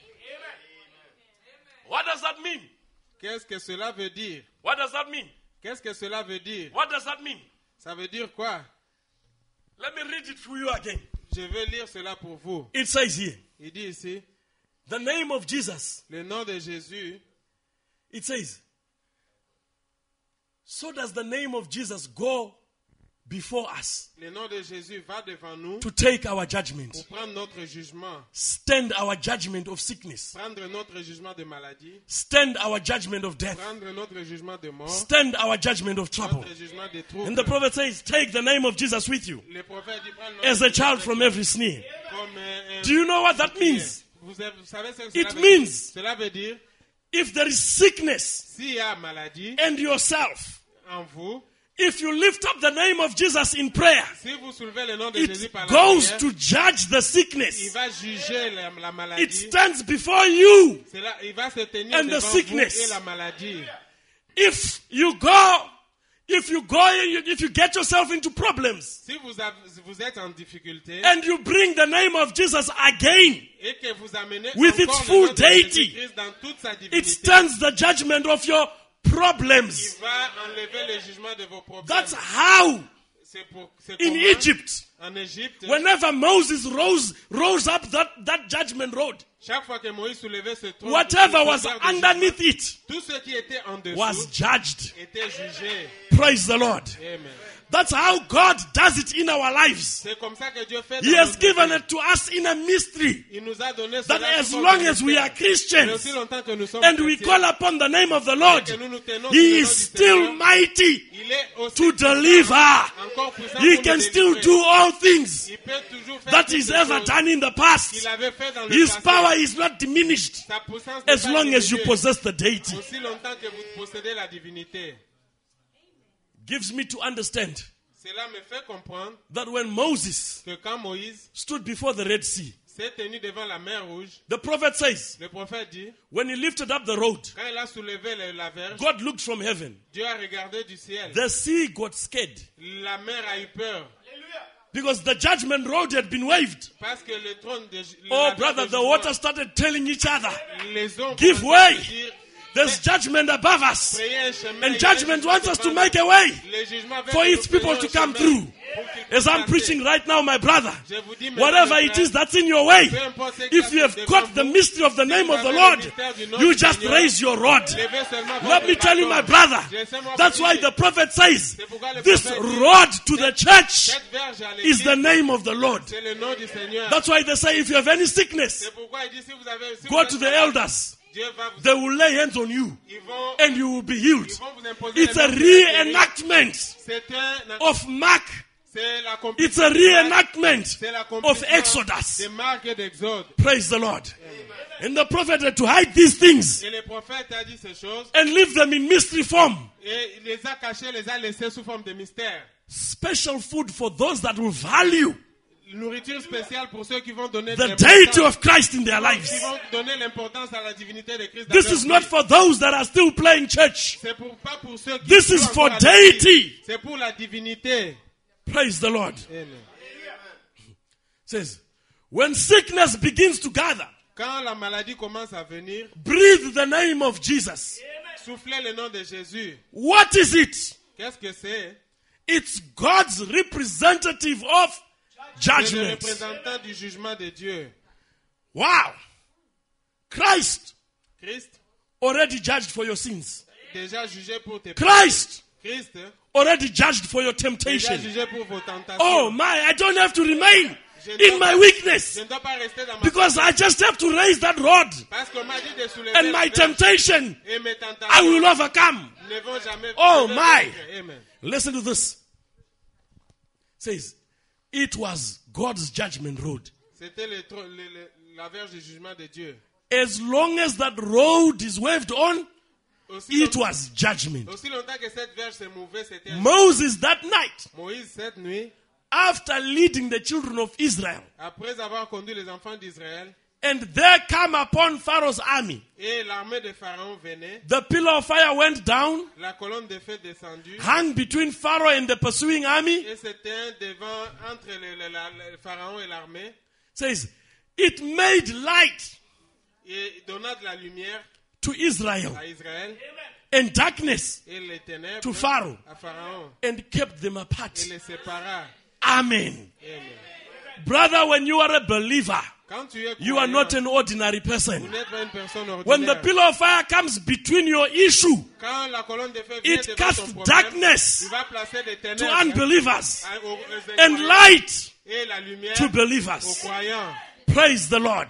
[SPEAKER 5] What does that mean?
[SPEAKER 4] Qu'est-ce que cela veut dire?
[SPEAKER 5] What does that mean?
[SPEAKER 4] Qu'est-ce que cela veut dire?
[SPEAKER 5] What does that mean?
[SPEAKER 4] Ça veut dire quoi?
[SPEAKER 5] Let me read it for you again.
[SPEAKER 4] Je vais lire cela pour vous.
[SPEAKER 5] It says here,
[SPEAKER 4] Il dit ici,
[SPEAKER 5] the name of Jesus.
[SPEAKER 4] le nom de Jésus,
[SPEAKER 5] It says, so does the name of Jesus go before us
[SPEAKER 4] le nom de Jésus va devant nous
[SPEAKER 5] to take our judgment,
[SPEAKER 4] pour prendre notre jugement,
[SPEAKER 5] stand our judgment of sickness,
[SPEAKER 4] prendre notre jugement de maladie,
[SPEAKER 5] stand our judgment of death,
[SPEAKER 4] prendre notre jugement de mort,
[SPEAKER 5] stand our judgment of trouble.
[SPEAKER 4] notre jugement de
[SPEAKER 5] And the
[SPEAKER 4] trouble.
[SPEAKER 5] prophet says, take the name of Jesus with you
[SPEAKER 4] Le prophète dit prendre notre
[SPEAKER 5] as a child
[SPEAKER 4] jugement
[SPEAKER 5] from every snare.
[SPEAKER 4] comme un- un-
[SPEAKER 5] Do you know what that means?
[SPEAKER 4] Vous savez vous savez ce que
[SPEAKER 5] It
[SPEAKER 4] cela veut
[SPEAKER 5] means-
[SPEAKER 4] dire? Cela veut dire,
[SPEAKER 5] If there is sickness
[SPEAKER 4] s'il y a maladie
[SPEAKER 5] and yourself,
[SPEAKER 4] en vous,
[SPEAKER 5] if you lift up the name of Jesus in prayer,
[SPEAKER 4] si vous soulevez le nom de Jésus
[SPEAKER 5] it
[SPEAKER 4] par la
[SPEAKER 5] goes
[SPEAKER 4] prière,
[SPEAKER 5] to judge the
[SPEAKER 4] il
[SPEAKER 5] sickness.
[SPEAKER 4] va juger la, la
[SPEAKER 5] It
[SPEAKER 4] maladie.
[SPEAKER 5] stands before you.
[SPEAKER 4] C'est là, il va se tenir
[SPEAKER 5] And the
[SPEAKER 4] devant
[SPEAKER 5] sickness.
[SPEAKER 4] vous et la maladie.
[SPEAKER 5] If you go, if you go, if you get yourself into problems
[SPEAKER 4] Si vous, avez- vous êtes en difficulté
[SPEAKER 5] and you bring the name of Jesus again,
[SPEAKER 4] et que vous amenez
[SPEAKER 5] with
[SPEAKER 4] encore
[SPEAKER 5] its
[SPEAKER 4] le nom
[SPEAKER 5] full
[SPEAKER 4] de
[SPEAKER 5] deity,
[SPEAKER 4] Jésus-Christ dans toute sa
[SPEAKER 5] it
[SPEAKER 4] divinité,
[SPEAKER 5] stands the judgment of your problems.
[SPEAKER 4] il va enlever le jugement de vos problèmes.
[SPEAKER 5] That's how
[SPEAKER 4] C'est pour, c'est
[SPEAKER 5] in
[SPEAKER 4] comment,
[SPEAKER 5] Egypt,
[SPEAKER 4] en Égypte,
[SPEAKER 5] whenever Moses rose, rose up that, that judgment road,
[SPEAKER 4] chaque fois que Moïse soulevait ce trône,
[SPEAKER 5] whatever
[SPEAKER 4] ce
[SPEAKER 5] was
[SPEAKER 4] trône de
[SPEAKER 5] underneath
[SPEAKER 4] jugement,
[SPEAKER 5] it
[SPEAKER 4] tout ce qui était en dessous
[SPEAKER 5] was judged.
[SPEAKER 4] était jugé.
[SPEAKER 5] Praise the Lord.
[SPEAKER 4] Amen.
[SPEAKER 5] That's how God does it in our lives.
[SPEAKER 4] C'est comme ça que Dieu fait.
[SPEAKER 5] He
[SPEAKER 4] dans
[SPEAKER 5] has
[SPEAKER 4] notre
[SPEAKER 5] given
[SPEAKER 4] vie.
[SPEAKER 5] it to us in a mystery
[SPEAKER 4] Il nous a donné
[SPEAKER 5] that
[SPEAKER 4] cela
[SPEAKER 5] as
[SPEAKER 4] sous forme
[SPEAKER 5] long
[SPEAKER 4] de
[SPEAKER 5] as we are
[SPEAKER 4] mystère. Mais
[SPEAKER 5] Christians
[SPEAKER 4] aussi longtemps que nous sommes
[SPEAKER 5] and we
[SPEAKER 4] chrétiens,
[SPEAKER 5] call upon the name of the Lord,
[SPEAKER 4] que nous nous tenons
[SPEAKER 5] He
[SPEAKER 4] sur le nom
[SPEAKER 5] is
[SPEAKER 4] du
[SPEAKER 5] still
[SPEAKER 4] Seigneur,
[SPEAKER 5] mighty
[SPEAKER 4] il est aussi
[SPEAKER 5] to
[SPEAKER 4] puissant,
[SPEAKER 5] deliver.
[SPEAKER 4] encore puissant
[SPEAKER 5] He
[SPEAKER 4] pour
[SPEAKER 5] can
[SPEAKER 4] nous
[SPEAKER 5] still
[SPEAKER 4] délivrer.
[SPEAKER 5] do all things
[SPEAKER 4] Il peut toujours faire
[SPEAKER 5] that
[SPEAKER 4] toutes
[SPEAKER 5] He's
[SPEAKER 4] les
[SPEAKER 5] ever
[SPEAKER 4] choses
[SPEAKER 5] done in the past.
[SPEAKER 4] qu'il avait fait dans le
[SPEAKER 5] His
[SPEAKER 4] passé.
[SPEAKER 5] power is not diminished
[SPEAKER 4] Sa puissance n'est
[SPEAKER 5] as
[SPEAKER 4] pas
[SPEAKER 5] long as you
[SPEAKER 4] diminuée.
[SPEAKER 5] possess the deity.
[SPEAKER 4] Aussi longtemps que vous possédez la divinité.
[SPEAKER 5] Gives me to understand
[SPEAKER 4] Cela me fait comprendre
[SPEAKER 5] that when Moses
[SPEAKER 4] que quand Moïse
[SPEAKER 5] stood before the Red Sea,
[SPEAKER 4] s'est tenu devant la mer Rouge,
[SPEAKER 5] the prophet says,
[SPEAKER 4] le prophète dit,
[SPEAKER 5] when he lifted up the road,
[SPEAKER 4] quand il a soulevé le- la verge,
[SPEAKER 5] God looked from heaven.
[SPEAKER 4] Dieu a regardé du ciel.
[SPEAKER 5] The sea got scared
[SPEAKER 4] La mer a eu peur
[SPEAKER 5] because the judgment road had been waved.
[SPEAKER 4] parce que le trône de
[SPEAKER 5] Oh,
[SPEAKER 4] la
[SPEAKER 5] brother,
[SPEAKER 4] verge de
[SPEAKER 5] the
[SPEAKER 4] jugement,
[SPEAKER 5] water started telling each other,
[SPEAKER 4] les eaux
[SPEAKER 5] give
[SPEAKER 4] commençaient
[SPEAKER 5] way.
[SPEAKER 4] à se dire,
[SPEAKER 5] there's judgment above us.
[SPEAKER 4] frayez un chemin,
[SPEAKER 5] And
[SPEAKER 4] il y a un
[SPEAKER 5] judgment
[SPEAKER 4] jugement
[SPEAKER 5] wants us to
[SPEAKER 4] devant
[SPEAKER 5] make
[SPEAKER 4] nous.
[SPEAKER 5] a way
[SPEAKER 4] Le jugement veut
[SPEAKER 5] for
[SPEAKER 4] que
[SPEAKER 5] its
[SPEAKER 4] nous
[SPEAKER 5] people
[SPEAKER 4] prenions
[SPEAKER 5] to
[SPEAKER 4] un
[SPEAKER 5] come
[SPEAKER 4] chemin
[SPEAKER 5] through.
[SPEAKER 4] pour qu'ils
[SPEAKER 5] As
[SPEAKER 4] puissent
[SPEAKER 5] I'm
[SPEAKER 4] passer.
[SPEAKER 5] preaching right now, my brother,
[SPEAKER 4] Je vous dis maintenant,
[SPEAKER 5] whatever
[SPEAKER 4] mes
[SPEAKER 5] it
[SPEAKER 4] frères,
[SPEAKER 5] is that's in your way,
[SPEAKER 4] peu importe ce qu'il y a
[SPEAKER 5] if you have
[SPEAKER 4] devant
[SPEAKER 5] caught
[SPEAKER 4] vous,
[SPEAKER 5] the mystery of the name of the Lord, you just raise your rod.
[SPEAKER 4] levez seulement
[SPEAKER 5] Let
[SPEAKER 4] votre
[SPEAKER 5] me tell you, my
[SPEAKER 4] bâton.
[SPEAKER 5] brother,
[SPEAKER 4] Laissez-moi
[SPEAKER 5] that's
[SPEAKER 4] vous
[SPEAKER 5] why
[SPEAKER 4] dire,
[SPEAKER 5] the prophet says,
[SPEAKER 4] c'est pourquoi le
[SPEAKER 5] this
[SPEAKER 4] prophète dit,
[SPEAKER 5] rod to the church
[SPEAKER 4] cette verge à
[SPEAKER 5] is the
[SPEAKER 4] l'église,
[SPEAKER 5] name of the Lord.
[SPEAKER 4] c'est le nom du Seigneur.
[SPEAKER 5] That's why they say if you have any sickness,
[SPEAKER 4] C'est pourquoi il dit si vous avez si
[SPEAKER 5] go
[SPEAKER 4] vous
[SPEAKER 5] to
[SPEAKER 4] êtes
[SPEAKER 5] the
[SPEAKER 4] malade,
[SPEAKER 5] elders.
[SPEAKER 4] Dieu va vous
[SPEAKER 5] They will lay hands on you
[SPEAKER 4] ils vont
[SPEAKER 5] and you will be healed.
[SPEAKER 4] ils vont vous imposer
[SPEAKER 5] It's
[SPEAKER 4] les
[SPEAKER 5] a
[SPEAKER 4] mains sur les guéris.
[SPEAKER 5] reenactment
[SPEAKER 4] C'est un
[SPEAKER 5] of Mark.
[SPEAKER 4] c'est la
[SPEAKER 5] It's a reenactment
[SPEAKER 4] c'est
[SPEAKER 5] of
[SPEAKER 4] l'accomplissement
[SPEAKER 5] Exodus.
[SPEAKER 4] des marques et d'Exode.
[SPEAKER 5] Praise the Lord. And the prophet had to hide these things
[SPEAKER 4] Et le prophète a dit ces choses
[SPEAKER 5] and leave them in mystery form.
[SPEAKER 4] et il les a cachées, les a laissées sous forme de mystère.
[SPEAKER 5] Special food for those that will value
[SPEAKER 4] Nourriture spéciale pour ceux qui vont donner
[SPEAKER 5] the
[SPEAKER 4] de
[SPEAKER 5] deity
[SPEAKER 4] l'importance-
[SPEAKER 5] of Christ in their
[SPEAKER 4] qui
[SPEAKER 5] lives.
[SPEAKER 4] vont donner l'importance à la divinité de Christ. dans
[SPEAKER 5] This
[SPEAKER 4] leur
[SPEAKER 5] is not
[SPEAKER 4] vie.
[SPEAKER 5] for those that are still playing church.
[SPEAKER 4] C'est pour, pas pour ceux qui
[SPEAKER 5] This
[SPEAKER 4] jouent
[SPEAKER 5] is
[SPEAKER 4] encore
[SPEAKER 5] for
[SPEAKER 4] à l'église.
[SPEAKER 5] deity.
[SPEAKER 4] C'est pour la divinité.
[SPEAKER 5] Praise the Lord.
[SPEAKER 4] Amen.
[SPEAKER 5] Says, when sickness begins to gather,
[SPEAKER 4] Quand la maladie commence à venir,
[SPEAKER 5] breathe the name of Jesus.
[SPEAKER 4] soufflez le nom de Jésus.
[SPEAKER 5] What is it?
[SPEAKER 4] Qu'est-ce que c'est?
[SPEAKER 5] It's God's representative of
[SPEAKER 4] C'est le
[SPEAKER 5] judgment.
[SPEAKER 4] représentant du jugement de Dieu.
[SPEAKER 5] Wow. Christ
[SPEAKER 4] Christ,
[SPEAKER 5] already judged for your sins.
[SPEAKER 4] déjà jugé pour tes péchés.
[SPEAKER 5] Christ
[SPEAKER 4] Christ,
[SPEAKER 5] already judged for your
[SPEAKER 4] déjà
[SPEAKER 5] temptation.
[SPEAKER 4] jugé pour vos tentations.
[SPEAKER 5] Oh my, I don't have to remain
[SPEAKER 4] Je ne
[SPEAKER 5] in
[SPEAKER 4] dois-
[SPEAKER 5] my weakness
[SPEAKER 4] Je ne dois pas rester dans ma
[SPEAKER 5] because I just have to raise that rod
[SPEAKER 4] Parce qu'on m'a dit de soulever
[SPEAKER 5] and
[SPEAKER 4] la
[SPEAKER 5] my
[SPEAKER 4] verge
[SPEAKER 5] temptation
[SPEAKER 4] et mes
[SPEAKER 5] I
[SPEAKER 4] tentations
[SPEAKER 5] will overcome.
[SPEAKER 4] ne vont jamais
[SPEAKER 5] Oh,
[SPEAKER 4] ne vont
[SPEAKER 5] my.
[SPEAKER 4] vaincre. Amen.
[SPEAKER 5] Listen to this. Says, it was God's judgment road.
[SPEAKER 4] C'était le tro- le- le- la verge du jugement de Dieu.
[SPEAKER 5] As long as that road is waved on,
[SPEAKER 4] Aussi,
[SPEAKER 1] it
[SPEAKER 4] long-
[SPEAKER 1] was judgment.
[SPEAKER 4] aussi longtemps que cette verge se mouvait, c'était un-
[SPEAKER 1] Moses that night,
[SPEAKER 4] Moïse cette nuit,
[SPEAKER 1] after leading the children of Israel,
[SPEAKER 4] après avoir conduit les enfants d'Israël,
[SPEAKER 1] and there come upon Pharaoh's army,
[SPEAKER 4] et l'armée de Pharaon venait,
[SPEAKER 1] the pillar of fire went down,
[SPEAKER 4] la colonne de feu descendue,
[SPEAKER 1] hung between Pharaoh and the pursuing army,
[SPEAKER 4] et c'était devant, entre le, le- la- le Pharaon et l'armée,
[SPEAKER 1] says, it made light
[SPEAKER 4] et donna de la lumière
[SPEAKER 1] to Israel
[SPEAKER 4] à Israël,
[SPEAKER 1] and darkness
[SPEAKER 4] et les ténèbres
[SPEAKER 1] to Pharaoh,
[SPEAKER 4] à Pharaon,
[SPEAKER 1] and kept them apart.
[SPEAKER 4] et les sépara.
[SPEAKER 1] Amen.
[SPEAKER 4] Amen.
[SPEAKER 1] Brother, when you are a believer,
[SPEAKER 4] Quand tu es
[SPEAKER 1] you are
[SPEAKER 4] croyant,
[SPEAKER 1] not an ordinary
[SPEAKER 4] vous
[SPEAKER 1] person.
[SPEAKER 4] n'êtes pas une personne
[SPEAKER 1] When the
[SPEAKER 4] ordinaire.
[SPEAKER 1] pillar of fire comes between your issue,
[SPEAKER 4] Quand la colonne de feu vient
[SPEAKER 1] it
[SPEAKER 4] devant
[SPEAKER 1] casts
[SPEAKER 4] ton problème,
[SPEAKER 1] darkness
[SPEAKER 4] il va placer des
[SPEAKER 1] to
[SPEAKER 4] ténèbres
[SPEAKER 1] unbelievers
[SPEAKER 4] à- aux- aux
[SPEAKER 1] and
[SPEAKER 4] incroyants
[SPEAKER 1] light
[SPEAKER 4] et la lumière
[SPEAKER 1] to
[SPEAKER 4] aux
[SPEAKER 1] believers.
[SPEAKER 4] croyants.
[SPEAKER 1] Praise the Lord.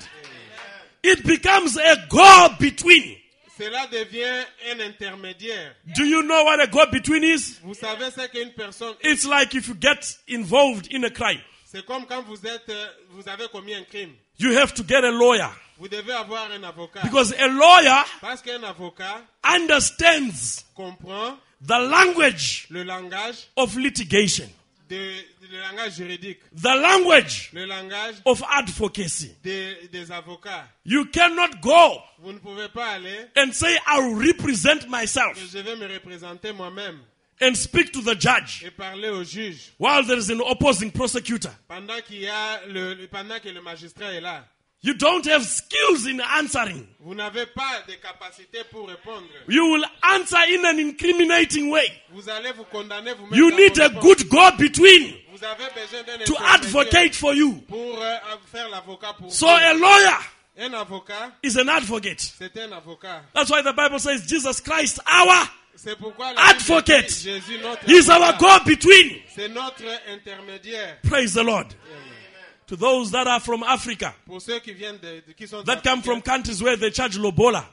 [SPEAKER 1] It becomes a go-between.
[SPEAKER 4] Cela devient un intermédiaire.
[SPEAKER 1] Do you know what a go-between is?
[SPEAKER 4] Vous savez ce qu'une personne...
[SPEAKER 1] It's like if you get involved in a crime,
[SPEAKER 4] C'est comme quand vous êtes, euh, vous avez commis un crime.
[SPEAKER 1] you have to get a lawyer.
[SPEAKER 4] Vous devez avoir un avocat.
[SPEAKER 1] Because a lawyer
[SPEAKER 4] Parce qu'un avocat
[SPEAKER 1] understands
[SPEAKER 4] comprend
[SPEAKER 1] the language
[SPEAKER 4] le langage,
[SPEAKER 1] of litigation,
[SPEAKER 4] de, le langage juridique,
[SPEAKER 1] the language
[SPEAKER 4] le langage
[SPEAKER 1] of advocacy.
[SPEAKER 4] des, des avocats.
[SPEAKER 1] You cannot go
[SPEAKER 4] Vous ne pouvez pas aller
[SPEAKER 1] and say, I will represent myself
[SPEAKER 4] et je vais me représenter moi-même
[SPEAKER 1] and speak to the judge
[SPEAKER 4] et parler au juge
[SPEAKER 1] while there is an opposing prosecutor.
[SPEAKER 4] pendant qu'il y a le, le- pendant que le magistrat est là.
[SPEAKER 1] You don't have skills in answering.
[SPEAKER 4] Vous n'avez pas de capacité pour répondre.
[SPEAKER 1] You will answer in an incriminating way.
[SPEAKER 4] Vous allez vous condamner vous-même.
[SPEAKER 1] You
[SPEAKER 4] dans
[SPEAKER 1] need
[SPEAKER 4] vos
[SPEAKER 1] a
[SPEAKER 4] réponses.
[SPEAKER 1] good go-between
[SPEAKER 4] Vous avez besoin d'un
[SPEAKER 1] to
[SPEAKER 4] intermédiaire
[SPEAKER 1] advocate for you.
[SPEAKER 4] pour euh, faire l'avocat pour
[SPEAKER 1] So
[SPEAKER 4] vous.
[SPEAKER 1] a lawyer
[SPEAKER 4] Un avocat,
[SPEAKER 1] is an advocate.
[SPEAKER 4] c'est un avocat.
[SPEAKER 1] That's why the Bible says Jesus Christ, our
[SPEAKER 4] C'est pourquoi la Bible
[SPEAKER 1] advocate.
[SPEAKER 4] dit Jésus notre
[SPEAKER 1] He's our
[SPEAKER 4] avocat.
[SPEAKER 1] go-between.
[SPEAKER 4] C'est notre intermédiaire.
[SPEAKER 1] Praise the Lord. To those that are from Africa,
[SPEAKER 4] Pour ceux qui viennent de, de- qui sont
[SPEAKER 1] that come from
[SPEAKER 4] africains,
[SPEAKER 1] countries where they charge lobola,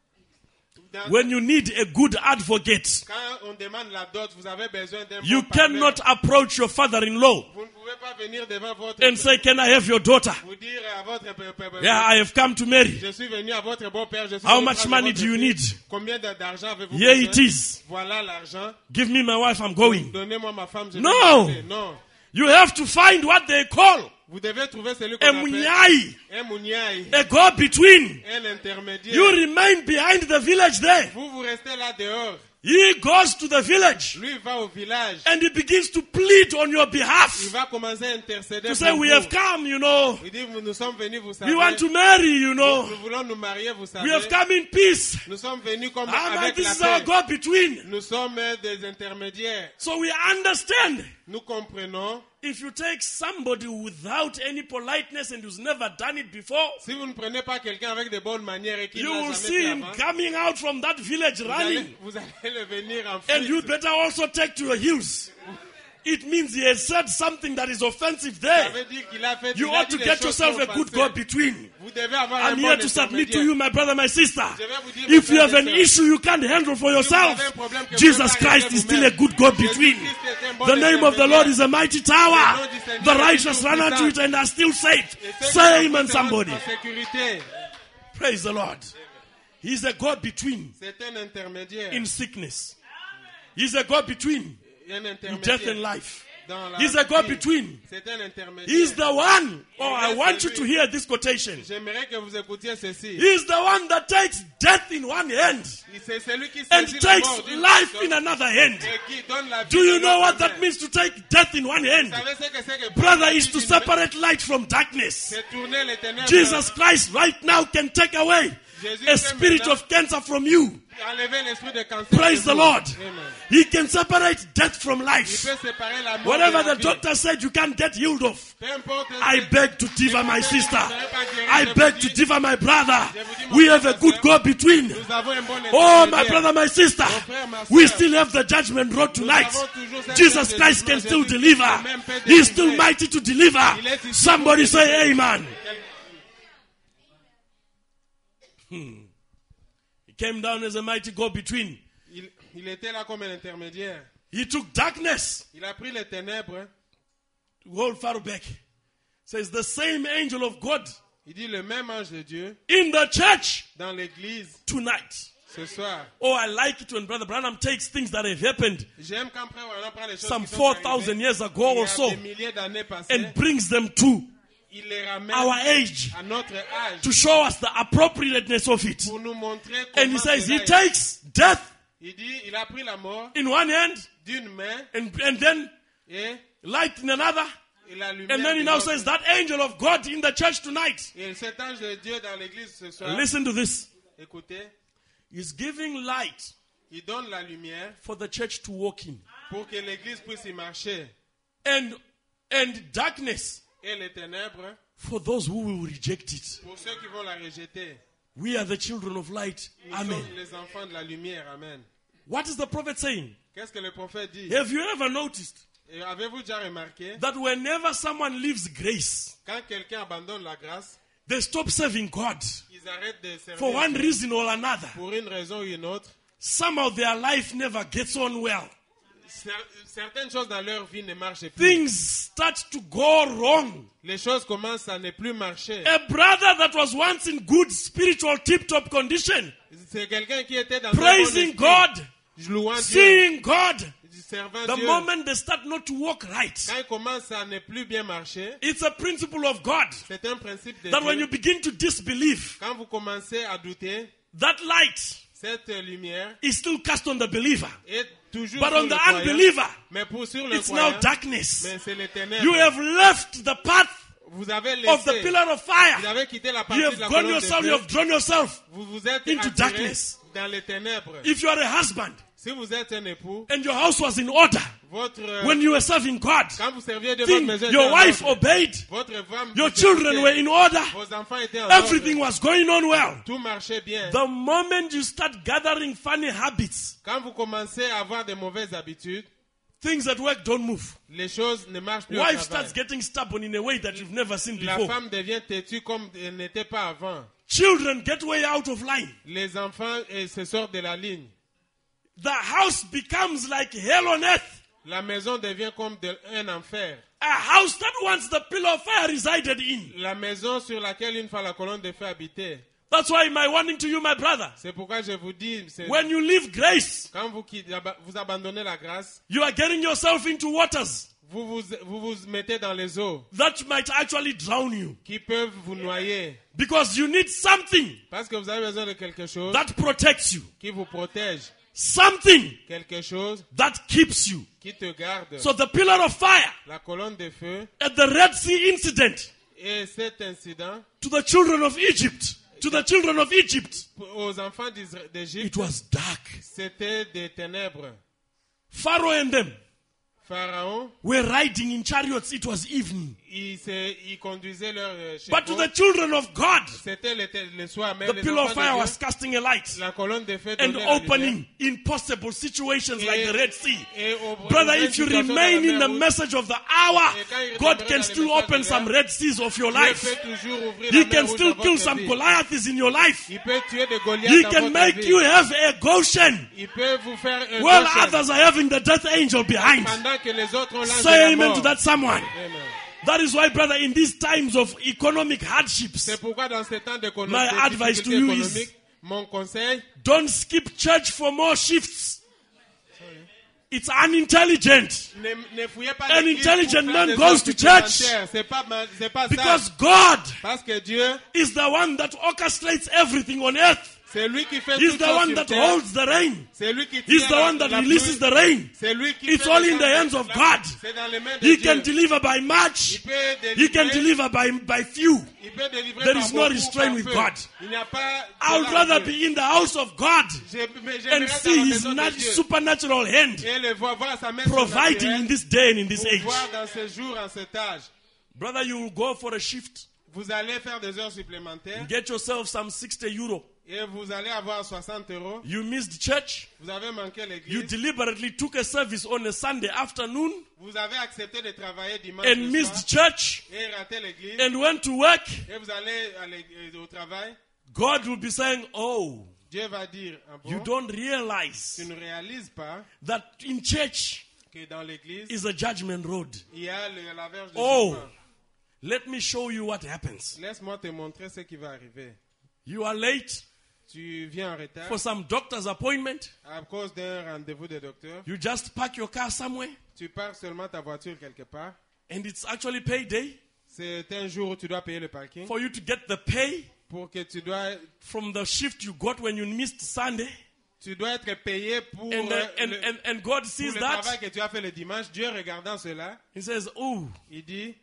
[SPEAKER 4] dans-
[SPEAKER 1] when you need a good advocate,
[SPEAKER 4] quand on demande la dot, vous avez besoin d'un
[SPEAKER 1] you
[SPEAKER 4] bon parleur.
[SPEAKER 1] cannot approach your father-in-law
[SPEAKER 4] Vous ne pouvez pas venir devant votre
[SPEAKER 1] and say, can I have your daughter?
[SPEAKER 4] vous dire à votre p- p- p-
[SPEAKER 1] Yeah, I have come to marry.
[SPEAKER 4] je suis venu à votre beau-père. Je suis
[SPEAKER 1] How
[SPEAKER 4] venu
[SPEAKER 1] much
[SPEAKER 4] prendre
[SPEAKER 1] money
[SPEAKER 4] votre
[SPEAKER 1] do you
[SPEAKER 4] fille.
[SPEAKER 1] need?
[SPEAKER 4] Combien de- d'argent avez-vous
[SPEAKER 1] Here
[SPEAKER 4] besoin?
[SPEAKER 1] it is.
[SPEAKER 4] Voilà l'argent.
[SPEAKER 1] Give me my wife, I'm going.
[SPEAKER 4] Donnez-moi ma femme. Je vais
[SPEAKER 1] No.
[SPEAKER 4] vous donner. Non.
[SPEAKER 1] You have to find what they call
[SPEAKER 4] Vous devez trouver celui
[SPEAKER 1] a
[SPEAKER 4] qu'on appelle
[SPEAKER 1] munyai,
[SPEAKER 4] un mouniaï,
[SPEAKER 1] a go-between.
[SPEAKER 4] un intermédiaire.
[SPEAKER 1] You remain behind the village there.
[SPEAKER 4] Vous, vous restez là dehors.
[SPEAKER 1] He goes to the village
[SPEAKER 4] Lui, il va au village.
[SPEAKER 1] and he begins to plead on your
[SPEAKER 4] Il
[SPEAKER 1] behalf.
[SPEAKER 4] va commencer à intercéder
[SPEAKER 1] To
[SPEAKER 4] pour
[SPEAKER 1] say, we
[SPEAKER 4] vous.
[SPEAKER 1] have come, you know.
[SPEAKER 4] Il dit, nous sommes venus, vous savez.
[SPEAKER 1] We want to marry, you know.
[SPEAKER 4] Nous voulons nous marier, vous savez.
[SPEAKER 1] We have come in peace.
[SPEAKER 4] Nous sommes venus comme
[SPEAKER 1] Ah, but
[SPEAKER 4] avec
[SPEAKER 1] this
[SPEAKER 4] la
[SPEAKER 1] is our
[SPEAKER 4] paix.
[SPEAKER 1] go-between.
[SPEAKER 4] Nous sommes euh, des intermédiaires.
[SPEAKER 1] So we understand.
[SPEAKER 4] Nous comprenons.
[SPEAKER 1] If you take somebody without any politeness and who's never done it before,
[SPEAKER 4] Si vous ne prenez pas quelqu'un avec de bonnes manières et qui
[SPEAKER 1] you
[SPEAKER 4] ne l'a
[SPEAKER 1] will
[SPEAKER 4] jamais
[SPEAKER 1] see
[SPEAKER 4] fait
[SPEAKER 1] him
[SPEAKER 4] avant,
[SPEAKER 1] coming out from that village
[SPEAKER 4] vous allez,
[SPEAKER 1] running.
[SPEAKER 4] vous allez le venir en
[SPEAKER 1] And you
[SPEAKER 4] fuite.
[SPEAKER 1] better also take to your heels. It means he has said something that is offensive
[SPEAKER 4] Ça
[SPEAKER 1] there.
[SPEAKER 4] veut dire qu'il a fait
[SPEAKER 1] You
[SPEAKER 4] il a
[SPEAKER 1] ought
[SPEAKER 4] dit
[SPEAKER 1] to
[SPEAKER 4] les
[SPEAKER 1] get
[SPEAKER 4] choses
[SPEAKER 1] yourself a
[SPEAKER 4] qui
[SPEAKER 1] good
[SPEAKER 4] ont passé.
[SPEAKER 1] go-between.
[SPEAKER 4] Vous devez avoir
[SPEAKER 1] I'm
[SPEAKER 4] un
[SPEAKER 1] here
[SPEAKER 4] bon
[SPEAKER 1] to submit to
[SPEAKER 4] intermédiaire.
[SPEAKER 1] you, my brother, my sister.
[SPEAKER 4] Je vais vous dire,
[SPEAKER 1] If
[SPEAKER 4] mes
[SPEAKER 1] you have
[SPEAKER 4] frères
[SPEAKER 1] an
[SPEAKER 4] et sœurs,
[SPEAKER 1] issue you can't handle for yourself,
[SPEAKER 4] avez un problème que vous
[SPEAKER 1] Jesus
[SPEAKER 4] pouvez pas
[SPEAKER 1] Christ
[SPEAKER 4] régler
[SPEAKER 1] is still a
[SPEAKER 4] vous-même.
[SPEAKER 1] good go-between.
[SPEAKER 4] Jésus-Christ est un bon
[SPEAKER 1] The name of the Lord is a mighty tower.
[SPEAKER 4] Le nom du Seigneur
[SPEAKER 1] The
[SPEAKER 4] est
[SPEAKER 1] righteous
[SPEAKER 4] tout
[SPEAKER 1] run unto
[SPEAKER 4] puissant.
[SPEAKER 1] it and are still saved.
[SPEAKER 4] Et ceux qui
[SPEAKER 1] Say
[SPEAKER 4] sont
[SPEAKER 1] amen,
[SPEAKER 4] seront
[SPEAKER 1] somebody.
[SPEAKER 4] en sécurité.
[SPEAKER 1] Praise the Lord. He's a go-between
[SPEAKER 4] C'est un intermédiaire.
[SPEAKER 1] in sickness. He's a go-between
[SPEAKER 4] Un
[SPEAKER 1] in
[SPEAKER 4] intermédiaire.
[SPEAKER 1] death and life.
[SPEAKER 4] Dans la
[SPEAKER 1] He's a
[SPEAKER 4] vie.
[SPEAKER 1] go-between.
[SPEAKER 4] C'est un intermédiaire.
[SPEAKER 1] He's the one. Oh, I want you to hear this quotation.
[SPEAKER 4] J'aimerais que vous écoutiez ceci.
[SPEAKER 1] He's the one that takes death in one hand
[SPEAKER 4] C'est celui qui
[SPEAKER 1] and
[SPEAKER 4] saisit la
[SPEAKER 1] takes
[SPEAKER 4] mort d'une
[SPEAKER 1] life
[SPEAKER 4] personne
[SPEAKER 1] in another hand.
[SPEAKER 4] et qui donne la vie
[SPEAKER 1] Do you
[SPEAKER 4] de
[SPEAKER 1] know
[SPEAKER 4] l'autre
[SPEAKER 1] what that
[SPEAKER 4] main.
[SPEAKER 1] means to take death in one hand?
[SPEAKER 4] Vous savez ce que c'est que
[SPEAKER 1] Brother,
[SPEAKER 4] prendre la
[SPEAKER 1] is
[SPEAKER 4] vie
[SPEAKER 1] to
[SPEAKER 4] d'une main?
[SPEAKER 1] separate light from darkness.
[SPEAKER 4] C'est tourner les ténèbres.
[SPEAKER 1] Jesus Christ right now can take away
[SPEAKER 4] Jésus
[SPEAKER 1] a
[SPEAKER 4] peut
[SPEAKER 1] spirit
[SPEAKER 4] maintenant
[SPEAKER 1] of cancer from you.
[SPEAKER 4] enlever l'esprit de cancer.
[SPEAKER 1] Praise
[SPEAKER 4] de
[SPEAKER 1] the
[SPEAKER 4] vous.
[SPEAKER 1] Lord.
[SPEAKER 4] Amen.
[SPEAKER 1] He can separate death from
[SPEAKER 4] Il
[SPEAKER 1] life.
[SPEAKER 4] peut séparer la mort
[SPEAKER 1] Whatever
[SPEAKER 4] de la
[SPEAKER 1] the
[SPEAKER 4] vie.
[SPEAKER 1] doctor said you can't get healed of.
[SPEAKER 4] Peu importe
[SPEAKER 1] I
[SPEAKER 4] ce-
[SPEAKER 1] beg to differ my sister.
[SPEAKER 4] Je ne serai pas guéri,
[SPEAKER 1] I
[SPEAKER 4] je vous
[SPEAKER 1] beg to
[SPEAKER 4] dis,
[SPEAKER 1] differ my brother.
[SPEAKER 4] je vous dis, mon
[SPEAKER 1] We
[SPEAKER 4] frère,
[SPEAKER 1] have a
[SPEAKER 4] ma
[SPEAKER 1] good
[SPEAKER 4] sœur,
[SPEAKER 1] go-between.
[SPEAKER 4] Nous avons un bon
[SPEAKER 1] Oh, my
[SPEAKER 4] intermédiaire.
[SPEAKER 1] brother, my sister.
[SPEAKER 4] frère, ma
[SPEAKER 1] We
[SPEAKER 4] sœur.
[SPEAKER 1] still have the judgment road tonight.
[SPEAKER 4] avons toujours cette
[SPEAKER 1] Jesus
[SPEAKER 4] paix
[SPEAKER 1] Christ
[SPEAKER 4] de
[SPEAKER 1] can
[SPEAKER 4] Jésus.
[SPEAKER 1] still
[SPEAKER 4] Jésus
[SPEAKER 1] deliver.
[SPEAKER 4] Christ même peut
[SPEAKER 1] He's still
[SPEAKER 4] délivrer.
[SPEAKER 1] mighty to deliver.
[SPEAKER 4] Il est ici
[SPEAKER 1] Somebody
[SPEAKER 4] pour
[SPEAKER 1] say
[SPEAKER 4] délivrer.
[SPEAKER 1] amen. He came down as a mighty go-between.
[SPEAKER 4] Il, il était là comme un intermédiaire.
[SPEAKER 1] He took darkness
[SPEAKER 4] Il a pris les ténèbres.
[SPEAKER 1] to hold Pharaoh back. Says the same angel of God
[SPEAKER 4] Il dit le même ange de Dieu
[SPEAKER 1] in the church
[SPEAKER 4] dans l'église
[SPEAKER 1] tonight.
[SPEAKER 4] Ce soir,
[SPEAKER 1] Oh, I like it when Brother Branham takes things that have happened
[SPEAKER 4] j'aime quand Frère Branham prend les choses
[SPEAKER 1] some
[SPEAKER 4] qui sont
[SPEAKER 1] four
[SPEAKER 4] arrivées
[SPEAKER 1] thousand years ago
[SPEAKER 4] il y
[SPEAKER 1] or
[SPEAKER 4] a
[SPEAKER 1] so
[SPEAKER 4] des milliers d'années passées,
[SPEAKER 1] and brings them to
[SPEAKER 4] il les ramène
[SPEAKER 1] our age
[SPEAKER 4] à notre âge
[SPEAKER 1] to show us the appropriateness of it.
[SPEAKER 4] pour nous montrer
[SPEAKER 1] And he
[SPEAKER 4] comment
[SPEAKER 1] says he
[SPEAKER 4] cela est.
[SPEAKER 1] takes death
[SPEAKER 4] Il dit, il a pris la mort
[SPEAKER 1] in one hand
[SPEAKER 4] d'une main
[SPEAKER 1] and, and then
[SPEAKER 4] et,
[SPEAKER 1] light in another.
[SPEAKER 4] et la lumière
[SPEAKER 1] And then he
[SPEAKER 4] de
[SPEAKER 1] now
[SPEAKER 4] l'autre.
[SPEAKER 1] says that angel of God in the church tonight.
[SPEAKER 4] Et cet ange de Dieu dans l'église ce soir,
[SPEAKER 1] Listen to this.
[SPEAKER 4] écoutez,
[SPEAKER 1] Is giving light
[SPEAKER 4] il donne la lumière
[SPEAKER 1] for the church to walk in.
[SPEAKER 4] pour que l'église puisse y marcher.
[SPEAKER 1] And and darkness
[SPEAKER 4] Et les ténèbres,
[SPEAKER 1] for those who will reject it.
[SPEAKER 4] pour ceux qui vont la rejeter.
[SPEAKER 1] We are the children of light.
[SPEAKER 4] Nous
[SPEAKER 1] Amen.
[SPEAKER 4] sommes les enfants de la lumière. Amen.
[SPEAKER 1] What is the prophet saying?
[SPEAKER 4] Qu'est-ce que le prophète dit?
[SPEAKER 1] Have you ever noticed
[SPEAKER 4] Et avez-vous déjà remarqué,
[SPEAKER 1] that whenever someone leaves grace,
[SPEAKER 4] quand quelqu'un abandonne la grâce,
[SPEAKER 1] they stop serving God
[SPEAKER 4] ils arrêtent de servir
[SPEAKER 1] for one
[SPEAKER 4] Dieu
[SPEAKER 1] reason or another?
[SPEAKER 4] pour une raison ou une autre.
[SPEAKER 1] Somehow their life never gets on well.
[SPEAKER 4] Cer- Certaines choses dans leur vie ne marchent plus.
[SPEAKER 1] Things start to go wrong.
[SPEAKER 4] Les choses commencent à ne plus marcher.
[SPEAKER 1] A brother that was once in good spiritual tip-top condition,
[SPEAKER 4] C'est quelqu'un qui était dans
[SPEAKER 1] praising
[SPEAKER 4] un bon esprit,
[SPEAKER 1] God,
[SPEAKER 4] louant Dieu,
[SPEAKER 1] seeing God,
[SPEAKER 4] servant
[SPEAKER 1] the
[SPEAKER 4] Dieu.
[SPEAKER 1] moment they start not to walk right,
[SPEAKER 4] Quand il commence à ne plus bien marcher,
[SPEAKER 1] it's a principle of God
[SPEAKER 4] c'est un principe de
[SPEAKER 1] that when
[SPEAKER 4] Dieu.
[SPEAKER 1] you begin to disbelieve,
[SPEAKER 4] Quand vous commencez à douter,
[SPEAKER 1] that light
[SPEAKER 4] cette lumière
[SPEAKER 1] is still cast on the believer.
[SPEAKER 4] est toujours
[SPEAKER 1] But
[SPEAKER 4] sur
[SPEAKER 1] on
[SPEAKER 4] le
[SPEAKER 1] the
[SPEAKER 4] croyant.
[SPEAKER 1] unbeliever,
[SPEAKER 4] Mais pour sur le
[SPEAKER 1] it's
[SPEAKER 4] croyant,
[SPEAKER 1] now darkness.
[SPEAKER 4] mais c'est les ténèbres.
[SPEAKER 1] You have left the path
[SPEAKER 4] Vous avez
[SPEAKER 1] of the
[SPEAKER 4] laissé,
[SPEAKER 1] pillar of
[SPEAKER 4] vous
[SPEAKER 1] fire.
[SPEAKER 4] avez quitté la partie
[SPEAKER 1] You
[SPEAKER 4] de la
[SPEAKER 1] have gone
[SPEAKER 4] colonne de
[SPEAKER 1] yourself,
[SPEAKER 4] feu.
[SPEAKER 1] you have drawn yourself.
[SPEAKER 4] Vous vous êtes
[SPEAKER 1] into
[SPEAKER 4] attiré
[SPEAKER 1] darkness.
[SPEAKER 4] dans les ténèbres.
[SPEAKER 1] If you are a husband
[SPEAKER 4] Si vous êtes un époux,
[SPEAKER 1] and your house was in order
[SPEAKER 4] votre, euh,
[SPEAKER 1] when you were serving God,
[SPEAKER 4] quand vous serviez de votre
[SPEAKER 1] think
[SPEAKER 4] maison,
[SPEAKER 1] your
[SPEAKER 4] était en
[SPEAKER 1] wife
[SPEAKER 4] ordre.
[SPEAKER 1] obeyed,
[SPEAKER 4] Votre femme
[SPEAKER 1] your
[SPEAKER 4] vous
[SPEAKER 1] children
[SPEAKER 4] écoutait.
[SPEAKER 1] were in order,
[SPEAKER 4] Vos enfants étaient en
[SPEAKER 1] everything
[SPEAKER 4] ordre.
[SPEAKER 1] was going on well.
[SPEAKER 4] Tout marchait bien.
[SPEAKER 1] The moment you start gathering funny habits,
[SPEAKER 4] Quand vous commencez à avoir des mauvaises habitudes,
[SPEAKER 1] things at work don't move.
[SPEAKER 4] les choses ne marchent plus au
[SPEAKER 1] Wife
[SPEAKER 4] travail.
[SPEAKER 1] starts getting stubborn in a way that you've never seen
[SPEAKER 4] La
[SPEAKER 1] before.
[SPEAKER 4] femme devient têtue comme elle n'était pas avant.
[SPEAKER 1] Children get way out of line.
[SPEAKER 4] Les enfants eh, se sortent de la ligne.
[SPEAKER 1] The house becomes like hell on earth.
[SPEAKER 4] La maison devient comme de- un enfer.
[SPEAKER 1] A house that once the pillar of fire resided in.
[SPEAKER 4] La maison sur laquelle une fois la colonne de feu habitait.
[SPEAKER 1] That's why my warning to you, my brother.
[SPEAKER 4] C'est pourquoi je vous dis, c'est-
[SPEAKER 1] When you leave grace,
[SPEAKER 4] quand vous, quittez- aba- vous abandonnez la grâce,
[SPEAKER 1] you are getting yourself into waters
[SPEAKER 4] vous vous, vous vous mettez dans les eaux
[SPEAKER 1] that might actually drown you.
[SPEAKER 4] qui peuvent vous noyer.
[SPEAKER 1] Because you need something
[SPEAKER 4] Parce que vous avez besoin de quelque chose
[SPEAKER 1] that protects you.
[SPEAKER 4] qui vous protège.
[SPEAKER 1] Something
[SPEAKER 4] Quelque chose
[SPEAKER 1] that keeps you.
[SPEAKER 4] qui te garde.
[SPEAKER 1] So the pillar of fire
[SPEAKER 4] La colonne de feu
[SPEAKER 1] at the Red Sea incident
[SPEAKER 4] et cet incident
[SPEAKER 1] to the children of Egypt, to the children of Egypt,
[SPEAKER 4] aux enfants d'Isra- d'Égypte,
[SPEAKER 1] it was dark.
[SPEAKER 4] c'était des ténèbres.
[SPEAKER 1] Pharaoh and them
[SPEAKER 4] Pharaon,
[SPEAKER 1] were riding in chariots. It was evening.
[SPEAKER 4] ils, se- ils conduisaient leurs euh,
[SPEAKER 1] But to
[SPEAKER 4] chevaux.
[SPEAKER 1] the children of God,
[SPEAKER 4] C'était le, le soir même.
[SPEAKER 1] the
[SPEAKER 4] Les
[SPEAKER 1] pillar of
[SPEAKER 4] enfants de
[SPEAKER 1] fire
[SPEAKER 4] Dieu,
[SPEAKER 1] was casting a light
[SPEAKER 4] la colonne de feu
[SPEAKER 1] and
[SPEAKER 4] donnait la lumière.
[SPEAKER 1] opening impossible situations like the Red Sea.
[SPEAKER 4] Et au-
[SPEAKER 1] Brother,
[SPEAKER 4] au-
[SPEAKER 1] if you
[SPEAKER 4] situation dans la
[SPEAKER 1] remain in
[SPEAKER 4] mer
[SPEAKER 1] the
[SPEAKER 4] Rouge,
[SPEAKER 1] message of the hour,
[SPEAKER 4] Et quand il
[SPEAKER 1] God
[SPEAKER 4] reviendra
[SPEAKER 1] can
[SPEAKER 4] dans le
[SPEAKER 1] still
[SPEAKER 4] message
[SPEAKER 1] open
[SPEAKER 4] de
[SPEAKER 1] some
[SPEAKER 4] l'air,
[SPEAKER 1] Red Seas of your
[SPEAKER 4] Dieu
[SPEAKER 1] life.
[SPEAKER 4] peut toujours ouvrir
[SPEAKER 1] He
[SPEAKER 4] la mer
[SPEAKER 1] can
[SPEAKER 4] Rouge
[SPEAKER 1] still
[SPEAKER 4] dans
[SPEAKER 1] kill
[SPEAKER 4] votre
[SPEAKER 1] some
[SPEAKER 4] vie.
[SPEAKER 1] Goliaths in your life.
[SPEAKER 4] Il peut tuer des Goliaths
[SPEAKER 1] He
[SPEAKER 4] dans
[SPEAKER 1] can
[SPEAKER 4] votre
[SPEAKER 1] make
[SPEAKER 4] vie.
[SPEAKER 1] you have a Goshen
[SPEAKER 4] Il peut vous faire un
[SPEAKER 1] while
[SPEAKER 4] Goshen
[SPEAKER 1] others are having the death angel behind.
[SPEAKER 4] pendant que les autres ont l'ange de
[SPEAKER 1] Say
[SPEAKER 4] la
[SPEAKER 1] amen
[SPEAKER 4] mort.
[SPEAKER 1] to that someone.
[SPEAKER 4] Amen.
[SPEAKER 1] That is why, brother, in these times of economic hardships,
[SPEAKER 4] C'est pourquoi dans ces temps de
[SPEAKER 1] My advice to you is-
[SPEAKER 4] mon conseil,
[SPEAKER 1] don't skip church for more shifts. It's unintelligent.
[SPEAKER 4] ne, ne fouillez pas
[SPEAKER 1] An
[SPEAKER 4] l'église
[SPEAKER 1] intelligent
[SPEAKER 4] pour
[SPEAKER 1] man
[SPEAKER 4] faire des
[SPEAKER 1] goes
[SPEAKER 4] heures
[SPEAKER 1] to church
[SPEAKER 4] supplémentaires. C'est pas, ma- c'est pas
[SPEAKER 1] Because
[SPEAKER 4] ça.
[SPEAKER 1] God
[SPEAKER 4] Parce que Dieu,
[SPEAKER 1] is the one that orchestrates everything on earth.
[SPEAKER 4] c'est lui qui fait
[SPEAKER 1] He's
[SPEAKER 4] tout
[SPEAKER 1] the
[SPEAKER 4] ça
[SPEAKER 1] one
[SPEAKER 4] sur
[SPEAKER 1] that
[SPEAKER 4] terre.
[SPEAKER 1] holds the rain.
[SPEAKER 4] C'est lui qui
[SPEAKER 1] He's
[SPEAKER 4] tient
[SPEAKER 1] the
[SPEAKER 4] la-
[SPEAKER 1] one that
[SPEAKER 4] la
[SPEAKER 1] releases
[SPEAKER 4] pluie.
[SPEAKER 1] the rain.
[SPEAKER 4] C'est lui qui
[SPEAKER 1] It's
[SPEAKER 4] fait
[SPEAKER 1] all
[SPEAKER 4] les
[SPEAKER 1] in the
[SPEAKER 4] temps-
[SPEAKER 1] hands of
[SPEAKER 4] la-
[SPEAKER 1] God.
[SPEAKER 4] C'est dans les mains de
[SPEAKER 1] He
[SPEAKER 4] Dieu.
[SPEAKER 1] can deliver by much.
[SPEAKER 4] Il peut
[SPEAKER 1] He can
[SPEAKER 4] délivrer,
[SPEAKER 1] deliver by, by few.
[SPEAKER 4] il peut délivrer
[SPEAKER 1] There
[SPEAKER 4] par
[SPEAKER 1] is no
[SPEAKER 4] beaucoup,
[SPEAKER 1] restraint
[SPEAKER 4] par
[SPEAKER 1] with
[SPEAKER 4] peu.
[SPEAKER 1] God.
[SPEAKER 4] Il n'y a pas
[SPEAKER 1] I would
[SPEAKER 4] cela
[SPEAKER 1] rather
[SPEAKER 4] en Dieu.
[SPEAKER 1] be in the house of God
[SPEAKER 4] J'ai- mais j'aimerais
[SPEAKER 1] and
[SPEAKER 4] être dans
[SPEAKER 1] see
[SPEAKER 4] la
[SPEAKER 1] His
[SPEAKER 4] maison de
[SPEAKER 1] nat-
[SPEAKER 4] Dieu.
[SPEAKER 1] supernatural hand
[SPEAKER 4] Et le voir, voir sa main
[SPEAKER 1] providing in
[SPEAKER 4] surnaturelle
[SPEAKER 1] this day and in this
[SPEAKER 4] pour
[SPEAKER 1] age.
[SPEAKER 4] voir dans ce jour, en cet âge.
[SPEAKER 1] Brother, you will go for a shift.
[SPEAKER 4] Vous allez faire des heures supplémentaires
[SPEAKER 1] Get yourself some sixty euro.
[SPEAKER 4] et vous allez avoir soixante euros.
[SPEAKER 1] You missed church.
[SPEAKER 4] Vous avez manqué
[SPEAKER 1] You
[SPEAKER 4] l'église.
[SPEAKER 1] deliberately took a service on a Sunday afternoon
[SPEAKER 4] Vous avez accepté de travailler dimanche
[SPEAKER 1] and
[SPEAKER 4] le
[SPEAKER 1] missed
[SPEAKER 4] soir
[SPEAKER 1] church
[SPEAKER 4] et raté l'église.
[SPEAKER 1] and went to work.
[SPEAKER 4] Et vous allez à l'ég- au travail.
[SPEAKER 1] God will be saying, oh,
[SPEAKER 4] Dieu va dire, ah bon,
[SPEAKER 1] you don't realize
[SPEAKER 4] tu ne réalises pas
[SPEAKER 1] that in church
[SPEAKER 4] que dans l'église,
[SPEAKER 1] is a judgment road.
[SPEAKER 4] il y a le- la verge de
[SPEAKER 1] Oh.
[SPEAKER 4] jugement.
[SPEAKER 1] Let me show you what happens.
[SPEAKER 4] Laisse-moi te montrer ce qui va arriver.
[SPEAKER 1] You are late.
[SPEAKER 4] tu viens en retard
[SPEAKER 1] for some doctor's appointment.
[SPEAKER 4] à cause d'un rendez-vous de docteur,
[SPEAKER 1] You just park your car somewhere,
[SPEAKER 4] tu parques seulement ta voiture quelque part.
[SPEAKER 1] and it's actually payday
[SPEAKER 4] C'est un jour où tu dois payer le parking
[SPEAKER 1] for you to get the pay
[SPEAKER 4] pour que tu dois,
[SPEAKER 1] from the shift you got when you missed Sunday.
[SPEAKER 4] tu dois être payé pour,
[SPEAKER 1] And,
[SPEAKER 4] euh,
[SPEAKER 1] uh, and,
[SPEAKER 4] le,
[SPEAKER 1] and, and God
[SPEAKER 4] pour
[SPEAKER 1] sees
[SPEAKER 4] le
[SPEAKER 1] that.
[SPEAKER 4] travail que tu as fait le dimanche. Dieu, regardant cela,
[SPEAKER 1] He says, oh,
[SPEAKER 4] il dit,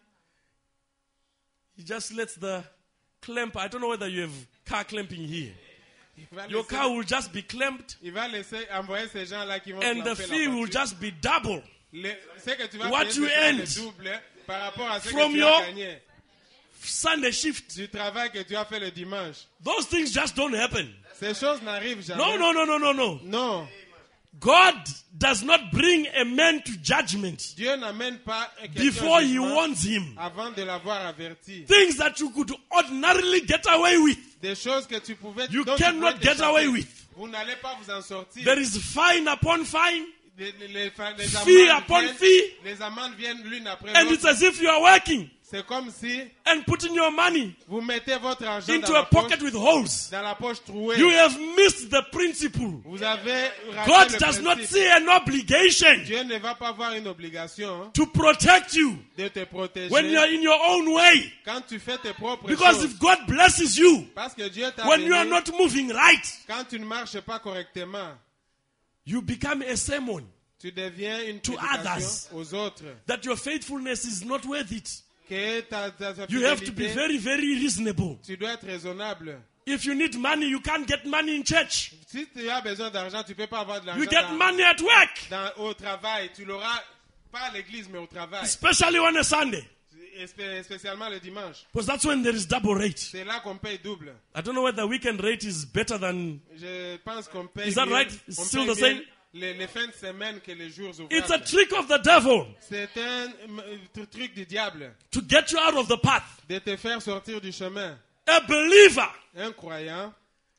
[SPEAKER 1] he just lets the clamp. I don't know whether you have car clamping here.
[SPEAKER 4] il va,
[SPEAKER 1] Your
[SPEAKER 4] laisser,
[SPEAKER 1] car will just be clamped,
[SPEAKER 4] il va laisser envoyer ces gens-là qui vont
[SPEAKER 1] and the
[SPEAKER 4] clamper la
[SPEAKER 1] fee will
[SPEAKER 4] voiture.
[SPEAKER 1] just be double.
[SPEAKER 4] Le- ce que tu vas
[SPEAKER 1] What
[SPEAKER 4] payer,
[SPEAKER 1] you
[SPEAKER 4] ce sera
[SPEAKER 1] earned
[SPEAKER 4] le double par rapport à ce
[SPEAKER 1] from
[SPEAKER 4] que tu
[SPEAKER 1] your-
[SPEAKER 4] as gagné
[SPEAKER 1] Sunday shift.
[SPEAKER 4] du travail que tu as fait le dimanche.
[SPEAKER 1] Those things just don't happen.
[SPEAKER 4] Ces choses n'arrivent jamais.
[SPEAKER 1] No, no, no, no, no, no.
[SPEAKER 4] Non.
[SPEAKER 1] God does not bring a man to judgment
[SPEAKER 4] Dieu n'amène pas quelqu'un
[SPEAKER 1] before
[SPEAKER 4] au
[SPEAKER 1] he
[SPEAKER 4] jugement
[SPEAKER 1] warns him.
[SPEAKER 4] avant de l'avoir averti.
[SPEAKER 1] Things that you could ordinarily get away with,
[SPEAKER 4] Des choses que tu pouvais
[SPEAKER 1] you
[SPEAKER 4] dont tu
[SPEAKER 1] cannot
[SPEAKER 4] pouvais
[SPEAKER 1] get
[SPEAKER 4] t'échapper.
[SPEAKER 1] away with.
[SPEAKER 4] Vous n'allez pas vous en sortir.
[SPEAKER 1] There is fine upon fine,
[SPEAKER 4] Les, les- les- les
[SPEAKER 1] fee
[SPEAKER 4] amendes
[SPEAKER 1] upon
[SPEAKER 4] viennent,
[SPEAKER 1] fee,
[SPEAKER 4] les amendes viennent l'une après
[SPEAKER 1] and it's
[SPEAKER 4] l'autre.
[SPEAKER 1] as if you are working
[SPEAKER 4] C'est comme si
[SPEAKER 1] and putting your money
[SPEAKER 4] vous mettez votre argent
[SPEAKER 1] into
[SPEAKER 4] dans
[SPEAKER 1] a
[SPEAKER 4] la, poche,
[SPEAKER 1] pocket with holes.
[SPEAKER 4] dans la poche trouée.
[SPEAKER 1] You have missed the principle.
[SPEAKER 4] Vous avez raté
[SPEAKER 1] God
[SPEAKER 4] le
[SPEAKER 1] does not
[SPEAKER 4] principe.
[SPEAKER 1] see an obligation
[SPEAKER 4] Dieu ne va pas avoir une obligation hein,
[SPEAKER 1] to protect you
[SPEAKER 4] de te protéger
[SPEAKER 1] when you are in your own way.
[SPEAKER 4] quand tu fais tes propres
[SPEAKER 1] Because
[SPEAKER 4] choses.
[SPEAKER 1] if God blesses you
[SPEAKER 4] Parce que Dieu t'a
[SPEAKER 1] when you are
[SPEAKER 4] béni,
[SPEAKER 1] not moving right,
[SPEAKER 4] quand tu ne marches pas correctement,
[SPEAKER 1] you become a sermon
[SPEAKER 4] tu deviens une
[SPEAKER 1] To
[SPEAKER 4] prédication
[SPEAKER 1] others.
[SPEAKER 4] aux autres.
[SPEAKER 1] that your faithfulness is not worth it.
[SPEAKER 4] Que ta, ta, ta
[SPEAKER 1] You have to be
[SPEAKER 4] fidélité,
[SPEAKER 1] very, very reasonable.
[SPEAKER 4] tu dois être raisonnable.
[SPEAKER 1] If you need money, you can't get money in church.
[SPEAKER 4] Si tu as besoin d'argent, tu ne peux pas avoir de l'argent
[SPEAKER 1] You get
[SPEAKER 4] dans-
[SPEAKER 1] money at work,
[SPEAKER 4] dans- au travail. Tu l'auras pas à l'église, mais au travail.
[SPEAKER 1] especially on a Sunday,
[SPEAKER 4] Et spé- spécialement le dimanche.
[SPEAKER 1] because that's when there is double rate.
[SPEAKER 4] C'est là qu'on paye double.
[SPEAKER 1] I don't know whether weekend rate is better than.
[SPEAKER 4] Je pense qu'on paye
[SPEAKER 1] Is that
[SPEAKER 4] mieux-
[SPEAKER 1] right?
[SPEAKER 4] on
[SPEAKER 1] It's still
[SPEAKER 4] paye
[SPEAKER 1] the same?
[SPEAKER 4] mieux Les, les fins de semaine que les jours
[SPEAKER 1] It's a
[SPEAKER 4] ouvrables.
[SPEAKER 1] trick of the devil
[SPEAKER 4] C'est un euh, truc du diable
[SPEAKER 1] to get you out of the path.
[SPEAKER 4] de te faire sortir du chemin.
[SPEAKER 1] A believer
[SPEAKER 4] Un croyant,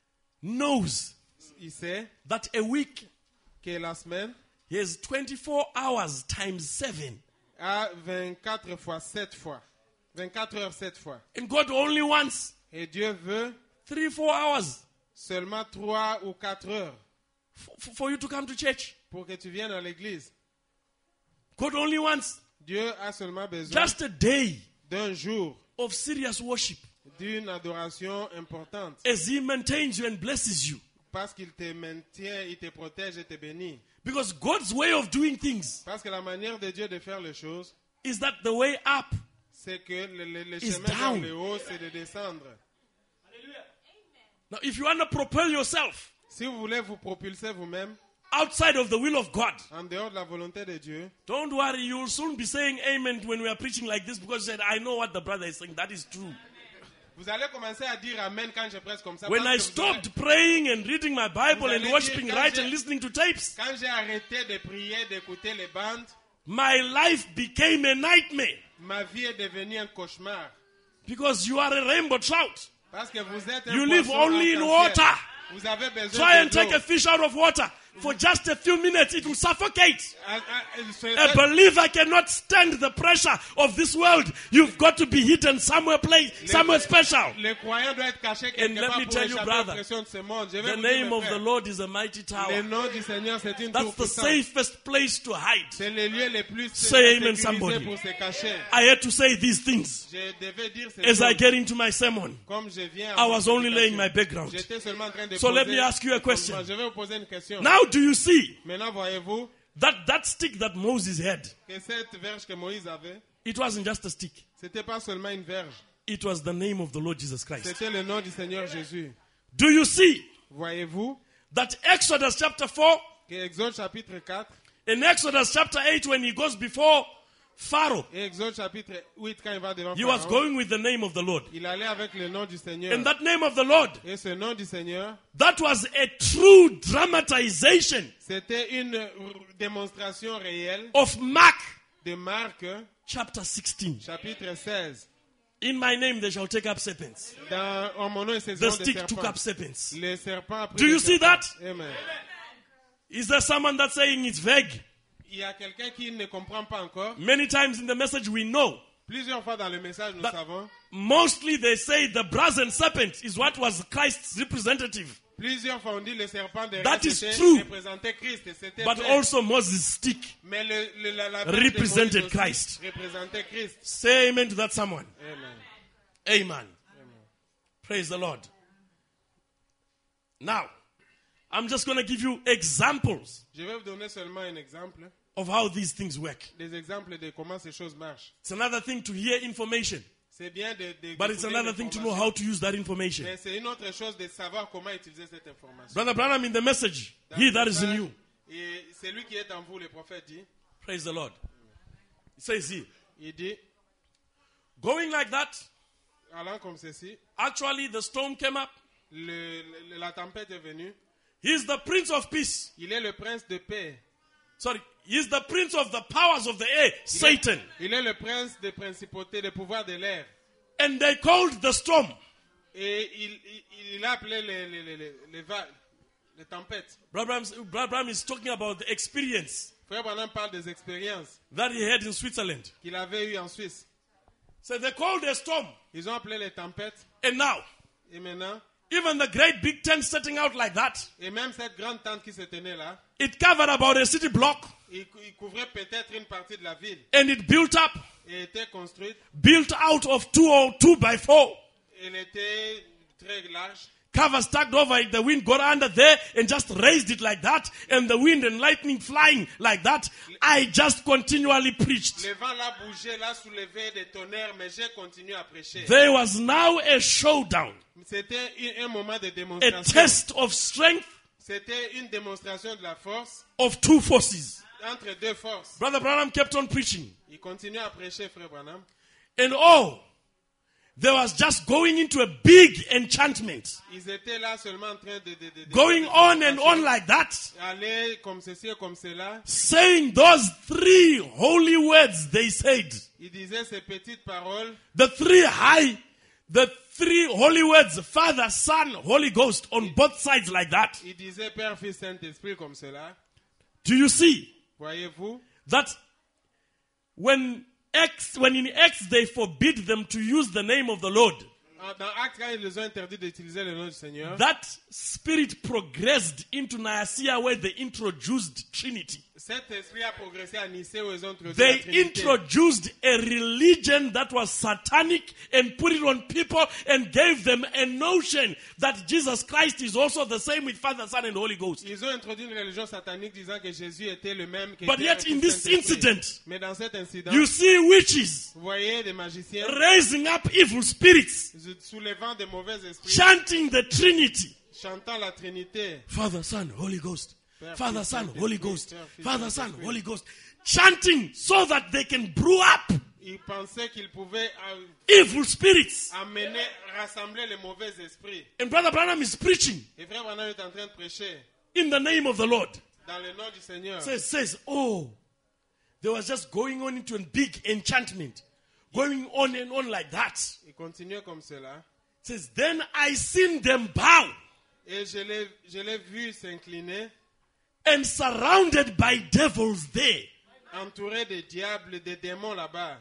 [SPEAKER 1] knows
[SPEAKER 4] il sait
[SPEAKER 1] that a week
[SPEAKER 4] que la semaine
[SPEAKER 1] he has twenty-four hours times seven.
[SPEAKER 4] a vingt-quatre fois sept fois. vingt-quatre heures sept fois.
[SPEAKER 1] And God only wants
[SPEAKER 4] Et Dieu veut
[SPEAKER 1] three, four hours
[SPEAKER 4] seulement trois ou quatre heures
[SPEAKER 1] f- for you to come to church.
[SPEAKER 4] pour que tu viennes à l'église.
[SPEAKER 1] God only wants
[SPEAKER 4] Dieu a seulement besoin
[SPEAKER 1] just a day
[SPEAKER 4] d'un jour,
[SPEAKER 1] of serious worship
[SPEAKER 4] d'une adoration importante.
[SPEAKER 1] as he maintains you and blesses you.
[SPEAKER 4] Parce qu'il te maintient, il te protège et te bénit.
[SPEAKER 1] Because God's way of doing things
[SPEAKER 4] Parce que la manière de Dieu de faire les choses,
[SPEAKER 1] is that the way up
[SPEAKER 4] c'est que le, le, le
[SPEAKER 1] Is
[SPEAKER 4] chemin vers
[SPEAKER 1] down.
[SPEAKER 4] le haut, c'est de descendre.
[SPEAKER 1] Now, if you want to propel yourself
[SPEAKER 4] Si vous voulez vous propulser vous-même
[SPEAKER 1] outside of the will of God,
[SPEAKER 4] en dehors de la volonté de Dieu,
[SPEAKER 1] don't worry, you'll soon be saying amen when we are preaching like this because you said, I know what the brother is saying. That is true.
[SPEAKER 4] vous allez commencer à dire Amen quand je presse comme ça.
[SPEAKER 1] When I
[SPEAKER 4] parce que vous allez-
[SPEAKER 1] stopped praying and reading my Bible and
[SPEAKER 4] allez
[SPEAKER 1] worshiping
[SPEAKER 4] dire,
[SPEAKER 1] right
[SPEAKER 4] quand
[SPEAKER 1] and
[SPEAKER 4] j'ai-
[SPEAKER 1] listening to tapes,
[SPEAKER 4] Quand j'ai arrêté de prier, d'écouter les bandes,
[SPEAKER 1] my life became a nightmare
[SPEAKER 4] ma vie est devenue un cauchemar.
[SPEAKER 1] because you are a rainbow trout.
[SPEAKER 4] Parce que vous êtes un
[SPEAKER 1] You live
[SPEAKER 4] poisson
[SPEAKER 1] only in
[SPEAKER 4] arc-en-ciel.
[SPEAKER 1] water.
[SPEAKER 4] Vous avez besoin
[SPEAKER 1] Try and
[SPEAKER 4] de l'eau.
[SPEAKER 1] take a fish out of water for just a few minutes, it will suffocate.
[SPEAKER 4] Ah, ah, c'est-
[SPEAKER 1] A believer cannot stand the pressure of this world. You've got to be hidden somewhere place, somewhere special.
[SPEAKER 4] Le croyant doit être caché
[SPEAKER 1] And
[SPEAKER 4] quelque
[SPEAKER 1] let
[SPEAKER 4] part
[SPEAKER 1] me
[SPEAKER 4] pour
[SPEAKER 1] tell you,
[SPEAKER 4] échapper
[SPEAKER 1] brother,
[SPEAKER 4] aux pressions de ce monde. Je vais
[SPEAKER 1] The
[SPEAKER 4] vous dire,
[SPEAKER 1] name
[SPEAKER 4] mes
[SPEAKER 1] of the
[SPEAKER 4] frères,
[SPEAKER 1] Lord is a mighty
[SPEAKER 4] le
[SPEAKER 1] tower.
[SPEAKER 4] nom du Seigneur, c'est une
[SPEAKER 1] That's
[SPEAKER 4] tour
[SPEAKER 1] the
[SPEAKER 4] puissante.
[SPEAKER 1] safest place to hide.
[SPEAKER 4] C'est le lieu le plus
[SPEAKER 1] Say amen,
[SPEAKER 4] sécurisé
[SPEAKER 1] somebody.
[SPEAKER 4] pour se cacher.
[SPEAKER 1] I had to say these things
[SPEAKER 4] Je devais dire ces
[SPEAKER 1] as I
[SPEAKER 4] choses.
[SPEAKER 1] get into my sermon.
[SPEAKER 4] Comme je viens à
[SPEAKER 1] I
[SPEAKER 4] mon
[SPEAKER 1] was only laying
[SPEAKER 4] prédication.
[SPEAKER 1] my background.
[SPEAKER 4] J'étais seulement en train de
[SPEAKER 1] So let
[SPEAKER 4] poser
[SPEAKER 1] me ask you a
[SPEAKER 4] le
[SPEAKER 1] question.
[SPEAKER 4] fondement. Je vais vous poser une question.
[SPEAKER 1] Now, do you see
[SPEAKER 4] Maintenant, voyez-vous
[SPEAKER 1] that that stick that Moses had?
[SPEAKER 4] que cette verge que Moïse avait,
[SPEAKER 1] It wasn't just a stick.
[SPEAKER 4] c'était pas seulement une verge.
[SPEAKER 1] It was the name of the Lord Jesus Christ.
[SPEAKER 4] C'était le nom du Seigneur Jésus.
[SPEAKER 1] Do you see
[SPEAKER 4] Voyez-vous
[SPEAKER 1] that Exodus chapter four,
[SPEAKER 4] que Exode chapitre quatre
[SPEAKER 1] in Exodus chapter eight, when he goes before Pharaoh,
[SPEAKER 4] et Exode chapitre huit, quand il va devant
[SPEAKER 1] he was
[SPEAKER 4] Pharaon,
[SPEAKER 1] going with the name of the Lord.
[SPEAKER 4] il allait avec le nom du Seigneur.
[SPEAKER 1] And that name of the Lord,
[SPEAKER 4] Et ce nom du Seigneur,
[SPEAKER 1] that was a true dramatization
[SPEAKER 4] c'était une r- démonstration réelle
[SPEAKER 1] of Mark
[SPEAKER 4] de Marc
[SPEAKER 1] chapter sixteen.
[SPEAKER 4] chapitre seize.
[SPEAKER 1] In my name they shall take up serpents.
[SPEAKER 4] Dans en mon nom et
[SPEAKER 1] The
[SPEAKER 4] saison des
[SPEAKER 1] stick took up
[SPEAKER 4] serpents.
[SPEAKER 1] serpents.
[SPEAKER 4] Les serpents a pris
[SPEAKER 1] Do
[SPEAKER 4] les
[SPEAKER 1] you see
[SPEAKER 4] serpents.
[SPEAKER 1] that?
[SPEAKER 4] Amen.
[SPEAKER 1] Is there someone that's saying it's vague?
[SPEAKER 4] Il y a quelqu'un qui ne comprend pas encore.
[SPEAKER 1] Many times in the message we know.
[SPEAKER 4] Plusieurs fois dans le message, nous
[SPEAKER 1] That-
[SPEAKER 4] savons.
[SPEAKER 1] Mostly they say the brazen serpent is what was Christ's representative.
[SPEAKER 4] Plusieurs fois on dit le serpent de
[SPEAKER 1] That
[SPEAKER 4] Rhodes
[SPEAKER 1] is
[SPEAKER 4] était
[SPEAKER 1] true.
[SPEAKER 4] représentait Christ et c'était
[SPEAKER 1] But
[SPEAKER 4] vrai.
[SPEAKER 1] also Moses' stick
[SPEAKER 4] Mais le, le, la, la verge de
[SPEAKER 1] represented
[SPEAKER 4] Moïse aussi
[SPEAKER 1] Christ.
[SPEAKER 4] représentait Christ.
[SPEAKER 1] Say amen to that someone.
[SPEAKER 4] Amen.
[SPEAKER 1] Amen. Praise the Lord. Now, I'm just going to give you examples
[SPEAKER 4] Je vais vous donner seulement un exemple,
[SPEAKER 1] of how these things work.
[SPEAKER 4] des exemples de comment ces choses marchent.
[SPEAKER 1] It's another thing to hear information,
[SPEAKER 4] C'est bien de, de
[SPEAKER 1] but it's
[SPEAKER 4] d'écouter
[SPEAKER 1] another thing to know
[SPEAKER 4] l'information,
[SPEAKER 1] how to use that information.
[SPEAKER 4] mais c'est une autre chose de savoir comment utiliser cette information.
[SPEAKER 1] Brother Branham in the message,
[SPEAKER 4] Dans
[SPEAKER 1] he
[SPEAKER 4] le
[SPEAKER 1] that is in
[SPEAKER 4] message,
[SPEAKER 1] you.
[SPEAKER 4] Et c'est lui qui est en vous, le prophète dit.
[SPEAKER 1] Praise the Lord. It says here,
[SPEAKER 4] Il dit,
[SPEAKER 1] going like that,
[SPEAKER 4] allant comme ceci,
[SPEAKER 1] actually the storm came up.
[SPEAKER 4] le, le- la tempête est venue.
[SPEAKER 1] He's the Prince of Peace.
[SPEAKER 4] Il est le prince de paix.
[SPEAKER 1] Sorry, he's the Prince of the powers of the air, Satan.
[SPEAKER 4] Il est le prince des principautés, des pouvoirs de l'air.
[SPEAKER 1] And they called the storm.
[SPEAKER 4] Et il, il, il a appelé les, les, les, les, les vagues, les tempêtes.
[SPEAKER 1] Brother Branham- Brother Branham is talking about the experience
[SPEAKER 4] Frère Branham parle des expériences
[SPEAKER 1] that he had in Switzerland.
[SPEAKER 4] qu'il avait eues en Suisse.
[SPEAKER 1] So they called a storm.
[SPEAKER 4] Ils ont appelé les tempêtes.
[SPEAKER 1] And now,
[SPEAKER 4] Et maintenant,
[SPEAKER 1] even the great big tent setting out like that,
[SPEAKER 4] et même cette grande tente qui se tenait là,
[SPEAKER 1] it covered about a city block
[SPEAKER 4] il, cou- il couvrait peut-être une partie de la ville
[SPEAKER 1] and it built up,
[SPEAKER 4] et était construite.
[SPEAKER 1] built out of two or two by four.
[SPEAKER 4] Elle était très large.
[SPEAKER 1] Covers tucked over it, the wind got under there and just raised it like that, and the wind and lightning flying like that. I just continually preached.
[SPEAKER 4] Le vent l'a bougé, l'a soulevé des tonnerres, mais j'ai continué à prêcher.
[SPEAKER 1] There was now a showdown,
[SPEAKER 4] C'était un un moment de
[SPEAKER 1] a
[SPEAKER 4] démonstration.
[SPEAKER 1] test of strength
[SPEAKER 4] C'était une démonstration de la force
[SPEAKER 1] of two forces.
[SPEAKER 4] entre deux forces.
[SPEAKER 1] Brother Branham kept on preaching.
[SPEAKER 4] Il continue à prêcher, frère Branham.
[SPEAKER 1] And oh, there was just going into a big enchantment.
[SPEAKER 4] Ils étaient là seulement en train de, de, de, de
[SPEAKER 1] Going
[SPEAKER 4] de-
[SPEAKER 1] on and on like that,
[SPEAKER 4] aller comme ceci et comme cela.
[SPEAKER 1] saying those three holy words they said.
[SPEAKER 4] Il disait ces petites paroles,
[SPEAKER 1] The three high, the three holy words, Father, Son, Holy Ghost, on both sides like that.
[SPEAKER 4] il disait Père, Fils, Saint-Esprit comme cela.
[SPEAKER 1] Do you see
[SPEAKER 4] Voyez-vous,
[SPEAKER 1] that when Acts, when in Acts they forbid them to use the name of the Lord,
[SPEAKER 4] en- dans Actes, quand ils les ont interdit d'utiliser le nom du Seigneur,
[SPEAKER 1] that spirit progressed into Nicaea where they introduced Trinity.
[SPEAKER 4] cet esprit a progressé à Nicée où ils ont introduit la
[SPEAKER 1] They
[SPEAKER 4] Trinité.
[SPEAKER 1] introduced a religion that was satanic and put it on people and gave them a notion that Jesus Christ is also the same with Father, Son, and Holy Ghost.
[SPEAKER 4] Ils ont introduit une religion satanique disant que Jésus était le même que
[SPEAKER 1] But
[SPEAKER 4] Dieu
[SPEAKER 1] yet
[SPEAKER 4] avec
[SPEAKER 1] in
[SPEAKER 4] le
[SPEAKER 1] this
[SPEAKER 4] Saint-Esprit.
[SPEAKER 1] incident,
[SPEAKER 4] Mais dans cet incident,
[SPEAKER 1] you see witches
[SPEAKER 4] vous voyez des magiciens
[SPEAKER 1] raising up evil spirits,
[SPEAKER 4] soulevant des mauvais esprits,
[SPEAKER 1] chanting the Trinity.
[SPEAKER 4] chantant la Trinité.
[SPEAKER 1] Father, Son, Holy Ghost.
[SPEAKER 4] Père,
[SPEAKER 1] Father,
[SPEAKER 4] Fils,
[SPEAKER 1] Son,
[SPEAKER 4] Saint-Esprit,
[SPEAKER 1] Holy Ghost.
[SPEAKER 4] Père, Fils,
[SPEAKER 1] Father, Son,
[SPEAKER 4] Saint-Esprit.
[SPEAKER 1] Holy Ghost. Chanting so that they can brew up
[SPEAKER 4] Ils pensaient qu'ils pouvaient euh,
[SPEAKER 1] evil spirits.
[SPEAKER 4] amener, rassembler les mauvais esprits.
[SPEAKER 1] And Brother Branham is preaching
[SPEAKER 4] Et frère Branham est en train de prêcher
[SPEAKER 1] in the name of the Lord.
[SPEAKER 4] dans le nom du Seigneur.
[SPEAKER 1] Says, says, oh, there was just going on into a big enchantment. Going on and on like that.
[SPEAKER 4] Il continue comme cela.
[SPEAKER 1] Says, then I seen them bow
[SPEAKER 4] Et je l'ai, je l'ai vu s'incliner,
[SPEAKER 1] and surrounded by devils there,
[SPEAKER 4] entouré de diables, de démons là-bas,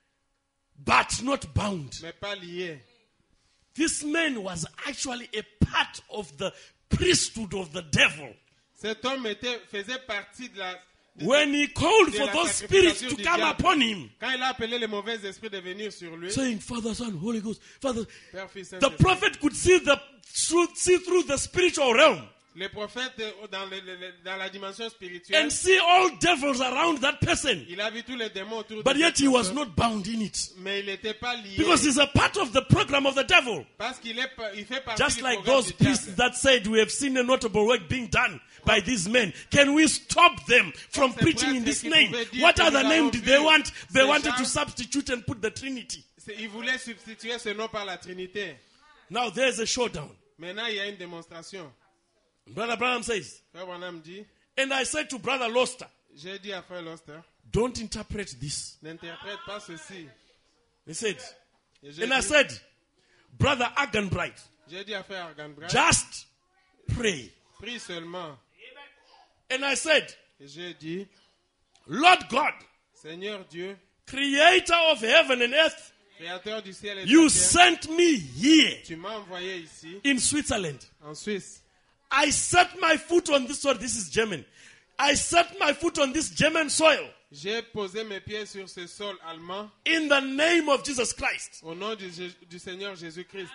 [SPEAKER 1] but not bound.
[SPEAKER 4] mais pas liés.
[SPEAKER 1] This man was actually a part of the priesthood of the devil.
[SPEAKER 4] Cet homme était, faisait partie de la... de-
[SPEAKER 1] When he called
[SPEAKER 4] de
[SPEAKER 1] for
[SPEAKER 4] la
[SPEAKER 1] those spirits
[SPEAKER 4] sacrification
[SPEAKER 1] to
[SPEAKER 4] du
[SPEAKER 1] come
[SPEAKER 4] diable.
[SPEAKER 1] upon him,
[SPEAKER 4] Quand il a appelé les mauvais esprits de venir sur lui,
[SPEAKER 1] saying, Father, Son, Holy Ghost, Father,
[SPEAKER 4] Père, Fils,
[SPEAKER 1] the
[SPEAKER 4] Saint-Esprit,
[SPEAKER 1] prophet could see the through, see through the spiritual realm
[SPEAKER 4] les prophètes euh, dans, le- le- le- dans la dimension spirituelle,
[SPEAKER 1] and see all devils around that person.
[SPEAKER 4] il a vu tous les démons autour
[SPEAKER 1] But
[SPEAKER 4] de
[SPEAKER 1] yet
[SPEAKER 4] cette
[SPEAKER 1] he was
[SPEAKER 4] personne,
[SPEAKER 1] not bound in it.
[SPEAKER 4] mais il n'était pas lié.
[SPEAKER 1] Because he's a part of the program of the devil.
[SPEAKER 4] Parce qu'il est, pa- il fait partie
[SPEAKER 1] Just
[SPEAKER 4] du
[SPEAKER 1] like
[SPEAKER 4] programme
[SPEAKER 1] those
[SPEAKER 4] du diable.
[SPEAKER 1] priests that said, we have seen a notable work being done by these men. Can we stop them from
[SPEAKER 4] ces
[SPEAKER 1] preaching in
[SPEAKER 4] prêtres
[SPEAKER 1] this
[SPEAKER 4] qui
[SPEAKER 1] name?
[SPEAKER 4] pouvaient dire
[SPEAKER 1] What
[SPEAKER 4] que
[SPEAKER 1] other
[SPEAKER 4] nous
[SPEAKER 1] name
[SPEAKER 4] avons
[SPEAKER 1] did
[SPEAKER 4] vu
[SPEAKER 1] they want? They
[SPEAKER 4] ces
[SPEAKER 1] wanted to
[SPEAKER 4] gens-
[SPEAKER 1] substitute and put the Trinity.
[SPEAKER 4] C'est- il voulait substituer ce nom par la Trinité.
[SPEAKER 1] Now there's a showdown.
[SPEAKER 4] Maintenant, il y a une démonstration.
[SPEAKER 1] Brother Branham says,
[SPEAKER 4] Frère Branham dit,
[SPEAKER 1] and I said to Brother Loster,
[SPEAKER 4] j'ai dit à Frère Loster,
[SPEAKER 1] don't interpret this.
[SPEAKER 4] n'interprète pas ceci.
[SPEAKER 1] He said,
[SPEAKER 4] Et j'ai
[SPEAKER 1] and I
[SPEAKER 4] dit,
[SPEAKER 1] said, Brother Arganbright,
[SPEAKER 4] j'ai dit à Frère Arganbright,
[SPEAKER 1] just pray.
[SPEAKER 4] prie seulement.
[SPEAKER 1] And I said,
[SPEAKER 4] Et j'ai dit,
[SPEAKER 1] Lord God,
[SPEAKER 4] Seigneur Dieu,
[SPEAKER 1] creator of heaven and earth,
[SPEAKER 4] créateur du ciel et de
[SPEAKER 1] you
[SPEAKER 4] la terre,
[SPEAKER 1] sent me here
[SPEAKER 4] tu m'as envoyé ici,
[SPEAKER 1] in Switzerland.
[SPEAKER 4] en Suisse.
[SPEAKER 1] I set my foot on this soil. This is German. I set my foot on this German soil
[SPEAKER 4] J'ai posé mes pieds sur ce sol allemand
[SPEAKER 1] in the name of Jesus Christ.
[SPEAKER 4] au nom du, du Seigneur Jésus-Christ.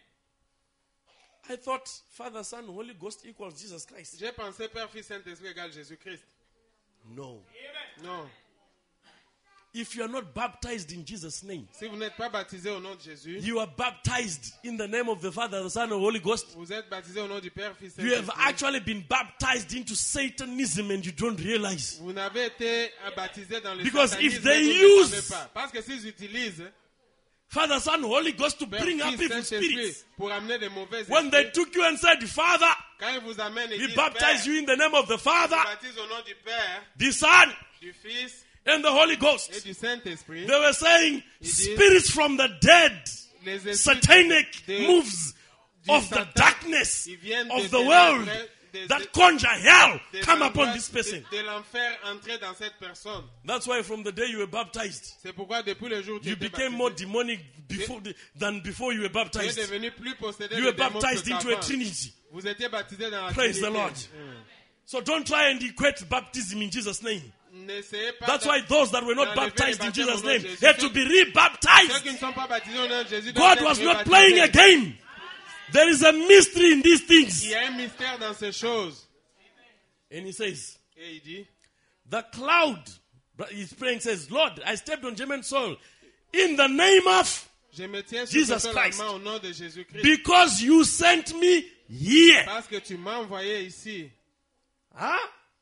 [SPEAKER 1] I thought Father, Son, Holy Ghost equals Jesus Christ.
[SPEAKER 4] J'ai pensé Père, Fils, Saint-Esprit égale Jésus-Christ.
[SPEAKER 1] No.
[SPEAKER 4] Non.
[SPEAKER 1] If you are not baptized in Jesus' name,
[SPEAKER 4] Si vous n'êtes pas baptisé au nom de Jésus,
[SPEAKER 1] you are baptized in the name of the Father, the Son, and the Holy Ghost.
[SPEAKER 4] vous êtes baptisé au nom du Père, Fils,
[SPEAKER 1] You have
[SPEAKER 4] Saint-Esprit.
[SPEAKER 1] actually been baptized into Satanism and you don't realize.
[SPEAKER 4] Vous n'avez été baptisé dans le
[SPEAKER 1] Because
[SPEAKER 4] satanisme,
[SPEAKER 1] if they
[SPEAKER 4] mais vous ne
[SPEAKER 1] use-
[SPEAKER 4] savez pas. Parce que s'ils utilisent
[SPEAKER 1] Father, Son, Holy Ghost to
[SPEAKER 4] Père,
[SPEAKER 1] bring up
[SPEAKER 4] Fils,
[SPEAKER 1] evil
[SPEAKER 4] Saint-Esprit
[SPEAKER 1] spirits.
[SPEAKER 4] pour amener des mauvais
[SPEAKER 1] When they
[SPEAKER 4] esprits,
[SPEAKER 1] took you and said, Father,
[SPEAKER 4] quand ils vous amènent et
[SPEAKER 1] we
[SPEAKER 4] disent
[SPEAKER 1] baptize
[SPEAKER 4] Père,
[SPEAKER 1] you in the name of the Father,
[SPEAKER 4] ils baptisent au nom du Père,
[SPEAKER 1] the Son,
[SPEAKER 4] du Fils
[SPEAKER 1] and the Holy
[SPEAKER 4] et
[SPEAKER 1] Ghost.
[SPEAKER 4] du Saint-Esprit,
[SPEAKER 1] They were saying,
[SPEAKER 4] disent-
[SPEAKER 1] spirits from the dead,
[SPEAKER 4] les esprits
[SPEAKER 1] satanic
[SPEAKER 4] de-
[SPEAKER 1] moves
[SPEAKER 4] du
[SPEAKER 1] of the
[SPEAKER 4] Satan,
[SPEAKER 1] darkness
[SPEAKER 4] ils viennent
[SPEAKER 1] of
[SPEAKER 4] des
[SPEAKER 1] the world
[SPEAKER 4] ténèbres, des-
[SPEAKER 1] that conjure hell
[SPEAKER 4] des
[SPEAKER 1] come upon
[SPEAKER 4] endroits
[SPEAKER 1] this person.
[SPEAKER 4] de, de l'enfer entrer dans cette personne.
[SPEAKER 1] That's why from the day you were baptized,
[SPEAKER 4] C'est pourquoi depuis le jour où tu
[SPEAKER 1] you
[SPEAKER 4] étais
[SPEAKER 1] became
[SPEAKER 4] baptisé,
[SPEAKER 1] more demonic before the, than before you were
[SPEAKER 4] tu es
[SPEAKER 1] baptized.
[SPEAKER 4] devenu plus possédé
[SPEAKER 1] You
[SPEAKER 4] de
[SPEAKER 1] were
[SPEAKER 4] démons
[SPEAKER 1] baptized
[SPEAKER 4] que
[SPEAKER 1] into a
[SPEAKER 4] qu'avant.
[SPEAKER 1] trinity.
[SPEAKER 4] Vous étiez baptisé dans la
[SPEAKER 1] Praise the
[SPEAKER 4] Trinité.
[SPEAKER 1] Lord. So don't try and equate baptism in Jesus' name.
[SPEAKER 4] N'essayez pas
[SPEAKER 1] That's
[SPEAKER 4] d'a-
[SPEAKER 1] why those that were not
[SPEAKER 4] d'enlever les
[SPEAKER 1] baptized in
[SPEAKER 4] baptêmes au
[SPEAKER 1] Jesus'
[SPEAKER 4] nom de
[SPEAKER 1] name
[SPEAKER 4] Jésus.
[SPEAKER 1] had to be
[SPEAKER 4] Ceux
[SPEAKER 1] rebaptized.
[SPEAKER 4] qui ne sont pas baptisés au nom de Jésus doivent
[SPEAKER 1] God
[SPEAKER 4] être
[SPEAKER 1] was not
[SPEAKER 4] rebaptisés.
[SPEAKER 1] playing a game. There is a mystery in these
[SPEAKER 4] Il
[SPEAKER 1] things.
[SPEAKER 4] y a un mystère dans ces choses.
[SPEAKER 1] And he says,
[SPEAKER 4] Et il dit,
[SPEAKER 1] the cloud, he's praying, says, Lord, I stepped on German soil in the name of,
[SPEAKER 4] je me tiens sur
[SPEAKER 1] Jesus
[SPEAKER 4] ce sol
[SPEAKER 1] Christ.
[SPEAKER 4] allemand au nom de Jésus-Christ.
[SPEAKER 1] because you sent me here.
[SPEAKER 4] Parce que tu m'as envoyé ici.
[SPEAKER 1] Huh?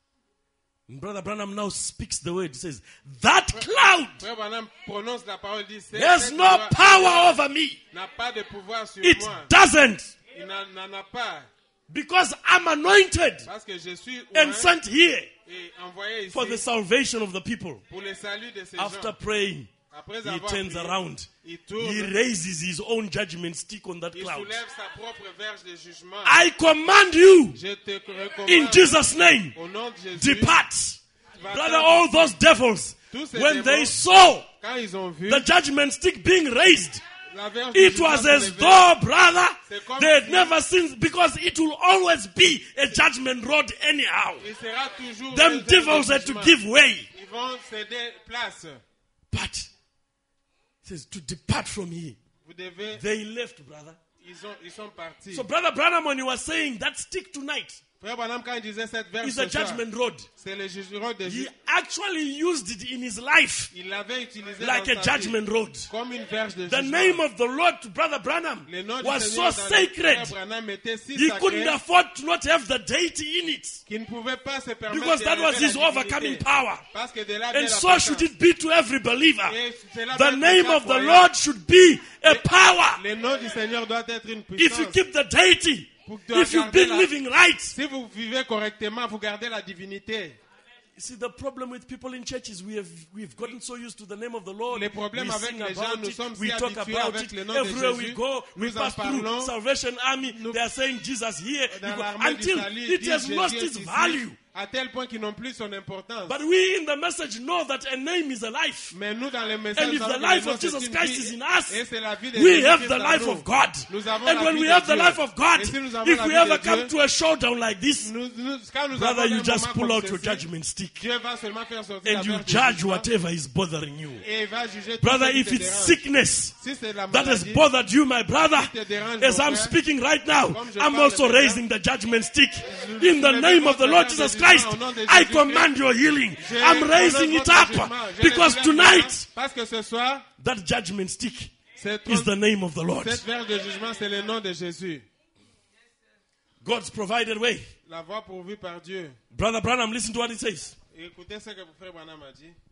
[SPEAKER 1] And Brother Branham now speaks the word. He says, that cloud
[SPEAKER 4] Frère Branham prononce la parole, dit, c'est
[SPEAKER 1] has
[SPEAKER 4] cette
[SPEAKER 1] no
[SPEAKER 4] loi-
[SPEAKER 1] power over me.
[SPEAKER 4] n'a pas de pouvoir sur
[SPEAKER 1] It
[SPEAKER 4] moi.
[SPEAKER 1] doesn't.
[SPEAKER 4] Il n'en n'en a pas.
[SPEAKER 1] Because I'm anointed
[SPEAKER 4] Parce que je suis
[SPEAKER 1] and
[SPEAKER 4] oint
[SPEAKER 1] sent here
[SPEAKER 4] et envoyé ici
[SPEAKER 1] for the salvation of the people.
[SPEAKER 4] pour le salut de ces
[SPEAKER 1] After
[SPEAKER 4] gens.
[SPEAKER 1] praying,
[SPEAKER 4] Après
[SPEAKER 1] he
[SPEAKER 4] avoir
[SPEAKER 1] turns
[SPEAKER 4] prié,
[SPEAKER 1] around.
[SPEAKER 4] il
[SPEAKER 1] He
[SPEAKER 4] tourne,
[SPEAKER 1] raises his own judgment stick on that
[SPEAKER 4] il
[SPEAKER 1] cloud.
[SPEAKER 4] soulève sa propre verge de jugement.
[SPEAKER 1] I command you
[SPEAKER 4] Je te recommande
[SPEAKER 1] in Jesus' name,
[SPEAKER 4] au nom de Jésus.
[SPEAKER 1] depart.
[SPEAKER 4] va-t'en.
[SPEAKER 1] Brother, all those devils,
[SPEAKER 4] Tous ces
[SPEAKER 1] when they
[SPEAKER 4] démons,
[SPEAKER 1] saw
[SPEAKER 4] quand ils ont vu
[SPEAKER 1] the judgment stick being raised,
[SPEAKER 4] la verge du
[SPEAKER 1] it
[SPEAKER 4] jugement
[SPEAKER 1] was
[SPEAKER 4] se
[SPEAKER 1] as
[SPEAKER 4] lever,
[SPEAKER 1] though, brother,
[SPEAKER 4] C'est comme
[SPEAKER 1] they had
[SPEAKER 4] si-
[SPEAKER 1] never seen, because it will always be a judgment rod anyhow.
[SPEAKER 4] il sera toujours
[SPEAKER 1] Them
[SPEAKER 4] réservé
[SPEAKER 1] devils
[SPEAKER 4] au
[SPEAKER 1] had to
[SPEAKER 4] jugement.
[SPEAKER 1] give way.
[SPEAKER 4] Ils vont céder place.
[SPEAKER 1] But, it says to depart from here.
[SPEAKER 4] Vous devez,
[SPEAKER 1] They left, brother.
[SPEAKER 4] ils, ont, ils sont partis.
[SPEAKER 1] So, Brother Branham, when he was saying that stick tonight
[SPEAKER 4] Frère Branham, quand il disait cette verge
[SPEAKER 1] is a
[SPEAKER 4] ce soir,
[SPEAKER 1] judgment rod,
[SPEAKER 4] c'est le jugement de
[SPEAKER 1] he
[SPEAKER 4] Jésus.
[SPEAKER 1] actually used it in his life
[SPEAKER 4] Il l'avait utilisé
[SPEAKER 1] like
[SPEAKER 4] dans
[SPEAKER 1] a
[SPEAKER 4] sa vie
[SPEAKER 1] judgment rod.
[SPEAKER 4] comme une verge de
[SPEAKER 1] The
[SPEAKER 4] jugement.
[SPEAKER 1] name of the Lord to Brother Branham
[SPEAKER 4] Le nom du
[SPEAKER 1] was so
[SPEAKER 4] Seigneur dans le
[SPEAKER 1] sacred,
[SPEAKER 4] Frère Branham était si
[SPEAKER 1] he
[SPEAKER 4] sacré
[SPEAKER 1] couldn't afford to not have the deity in it.
[SPEAKER 4] qu'il ne pouvait pas se permettre
[SPEAKER 1] Because
[SPEAKER 4] de
[SPEAKER 1] that was
[SPEAKER 4] relever
[SPEAKER 1] his
[SPEAKER 4] la
[SPEAKER 1] overcoming
[SPEAKER 4] divinité.
[SPEAKER 1] power.
[SPEAKER 4] Parce que de là vient
[SPEAKER 1] And
[SPEAKER 4] la
[SPEAKER 1] so
[SPEAKER 4] puissance.
[SPEAKER 1] should it be to every believer.
[SPEAKER 4] Et cela doit
[SPEAKER 1] The
[SPEAKER 4] être
[SPEAKER 1] name
[SPEAKER 4] chaque
[SPEAKER 1] of the
[SPEAKER 4] croyant.
[SPEAKER 1] Lord should be a power.
[SPEAKER 4] Le nom du Seigneur doit être une
[SPEAKER 1] If you
[SPEAKER 4] puissance.
[SPEAKER 1] keep the deity,
[SPEAKER 4] Pour que
[SPEAKER 1] if you've
[SPEAKER 4] garder
[SPEAKER 1] been
[SPEAKER 4] la-
[SPEAKER 1] living right.
[SPEAKER 4] Si vous vivez correctement, vous gardez la divinité.
[SPEAKER 1] You see, the problem with people in churches, we have we've gotten so used to the name of the Lord.
[SPEAKER 4] Le problème
[SPEAKER 1] we
[SPEAKER 4] avec
[SPEAKER 1] sing
[SPEAKER 4] les gens,
[SPEAKER 1] about
[SPEAKER 4] nous
[SPEAKER 1] it,
[SPEAKER 4] sommes
[SPEAKER 1] we
[SPEAKER 4] si
[SPEAKER 1] talk
[SPEAKER 4] habitués
[SPEAKER 1] about
[SPEAKER 4] avec
[SPEAKER 1] it.
[SPEAKER 4] le nom de
[SPEAKER 1] Everywhere we
[SPEAKER 4] Jésus.
[SPEAKER 1] go, we
[SPEAKER 4] Nous en
[SPEAKER 1] pass through
[SPEAKER 4] parlons.
[SPEAKER 1] Salvation Army.
[SPEAKER 4] Nous-
[SPEAKER 1] They are saying Jesus here.
[SPEAKER 4] Dans
[SPEAKER 1] You go-
[SPEAKER 4] l'armée du
[SPEAKER 1] until
[SPEAKER 4] salut,
[SPEAKER 1] it
[SPEAKER 4] dit
[SPEAKER 1] has
[SPEAKER 4] Jésus
[SPEAKER 1] lost
[SPEAKER 4] est
[SPEAKER 1] its
[SPEAKER 4] ici,
[SPEAKER 1] value.
[SPEAKER 4] à tel point qu'ils n'ont plus son importance.
[SPEAKER 1] But we in the message know that a name is a life.
[SPEAKER 4] Mais nous, dans les messages,
[SPEAKER 1] And if
[SPEAKER 4] nous
[SPEAKER 1] the
[SPEAKER 4] savons que
[SPEAKER 1] life
[SPEAKER 4] le nom,
[SPEAKER 1] of
[SPEAKER 4] c'est
[SPEAKER 1] Jesus
[SPEAKER 4] une
[SPEAKER 1] Christ
[SPEAKER 4] vie,
[SPEAKER 1] is in us,
[SPEAKER 4] et c'est la vie de
[SPEAKER 1] we
[SPEAKER 4] Jésus
[SPEAKER 1] have
[SPEAKER 4] Christ
[SPEAKER 1] the
[SPEAKER 4] en
[SPEAKER 1] life
[SPEAKER 4] nous.
[SPEAKER 1] of God.
[SPEAKER 4] Nous avons
[SPEAKER 1] And
[SPEAKER 4] la
[SPEAKER 1] when
[SPEAKER 4] vie
[SPEAKER 1] we
[SPEAKER 4] de
[SPEAKER 1] have the
[SPEAKER 4] Dieu.
[SPEAKER 1] life of God,
[SPEAKER 4] Et si nous avons
[SPEAKER 1] if
[SPEAKER 4] la
[SPEAKER 1] we
[SPEAKER 4] vie de
[SPEAKER 1] ever come
[SPEAKER 4] Dieu,
[SPEAKER 1] to a showdown like this,
[SPEAKER 4] Nous, nous, quand nous
[SPEAKER 1] brother,
[SPEAKER 4] avons
[SPEAKER 1] you
[SPEAKER 4] un
[SPEAKER 1] just
[SPEAKER 4] moment
[SPEAKER 1] pull
[SPEAKER 4] comme
[SPEAKER 1] out your
[SPEAKER 4] ceci,
[SPEAKER 1] judgment stick
[SPEAKER 4] Dieu va seulement faire sortir la
[SPEAKER 1] and you
[SPEAKER 4] verge du
[SPEAKER 1] judge
[SPEAKER 4] jugement
[SPEAKER 1] whatever is bothering you.
[SPEAKER 4] et il va juger tout
[SPEAKER 1] Brother,
[SPEAKER 4] ce qui
[SPEAKER 1] if
[SPEAKER 4] te
[SPEAKER 1] it's
[SPEAKER 4] dérange.
[SPEAKER 1] sickness
[SPEAKER 4] Si c'est la
[SPEAKER 1] that has
[SPEAKER 4] maladie,
[SPEAKER 1] bothered you, my brother,
[SPEAKER 4] te dérange,
[SPEAKER 1] as
[SPEAKER 4] mon
[SPEAKER 1] I'm
[SPEAKER 4] frère,
[SPEAKER 1] speaking right now,
[SPEAKER 4] comme je
[SPEAKER 1] I'm
[SPEAKER 4] parle
[SPEAKER 1] also
[SPEAKER 4] maintenant,
[SPEAKER 1] raising the judgment stick.
[SPEAKER 4] je
[SPEAKER 1] In the
[SPEAKER 4] soulève
[SPEAKER 1] name of the
[SPEAKER 4] votre
[SPEAKER 1] Lord
[SPEAKER 4] verge
[SPEAKER 1] Jesus
[SPEAKER 4] de
[SPEAKER 1] Christ,
[SPEAKER 4] jugement au nom de
[SPEAKER 1] I
[SPEAKER 4] Jésus-Christ.
[SPEAKER 1] command your healing.
[SPEAKER 4] Je
[SPEAKER 1] I'm
[SPEAKER 4] prononce
[SPEAKER 1] raising
[SPEAKER 4] votre
[SPEAKER 1] it up
[SPEAKER 4] jugement. Je
[SPEAKER 1] because
[SPEAKER 4] le soulève
[SPEAKER 1] tonight,
[SPEAKER 4] maintenant, parce que ce soir,
[SPEAKER 1] that judgment stick
[SPEAKER 4] cette,
[SPEAKER 1] is the name of the Lord.
[SPEAKER 4] cette verge de jugement, c'est le nom de Jésus.
[SPEAKER 1] God's provided way.
[SPEAKER 4] La voie pourvue par Dieu.
[SPEAKER 1] Brother Branham, listen to what it says.
[SPEAKER 4] Et écoutez ce que le frère Branham a dit.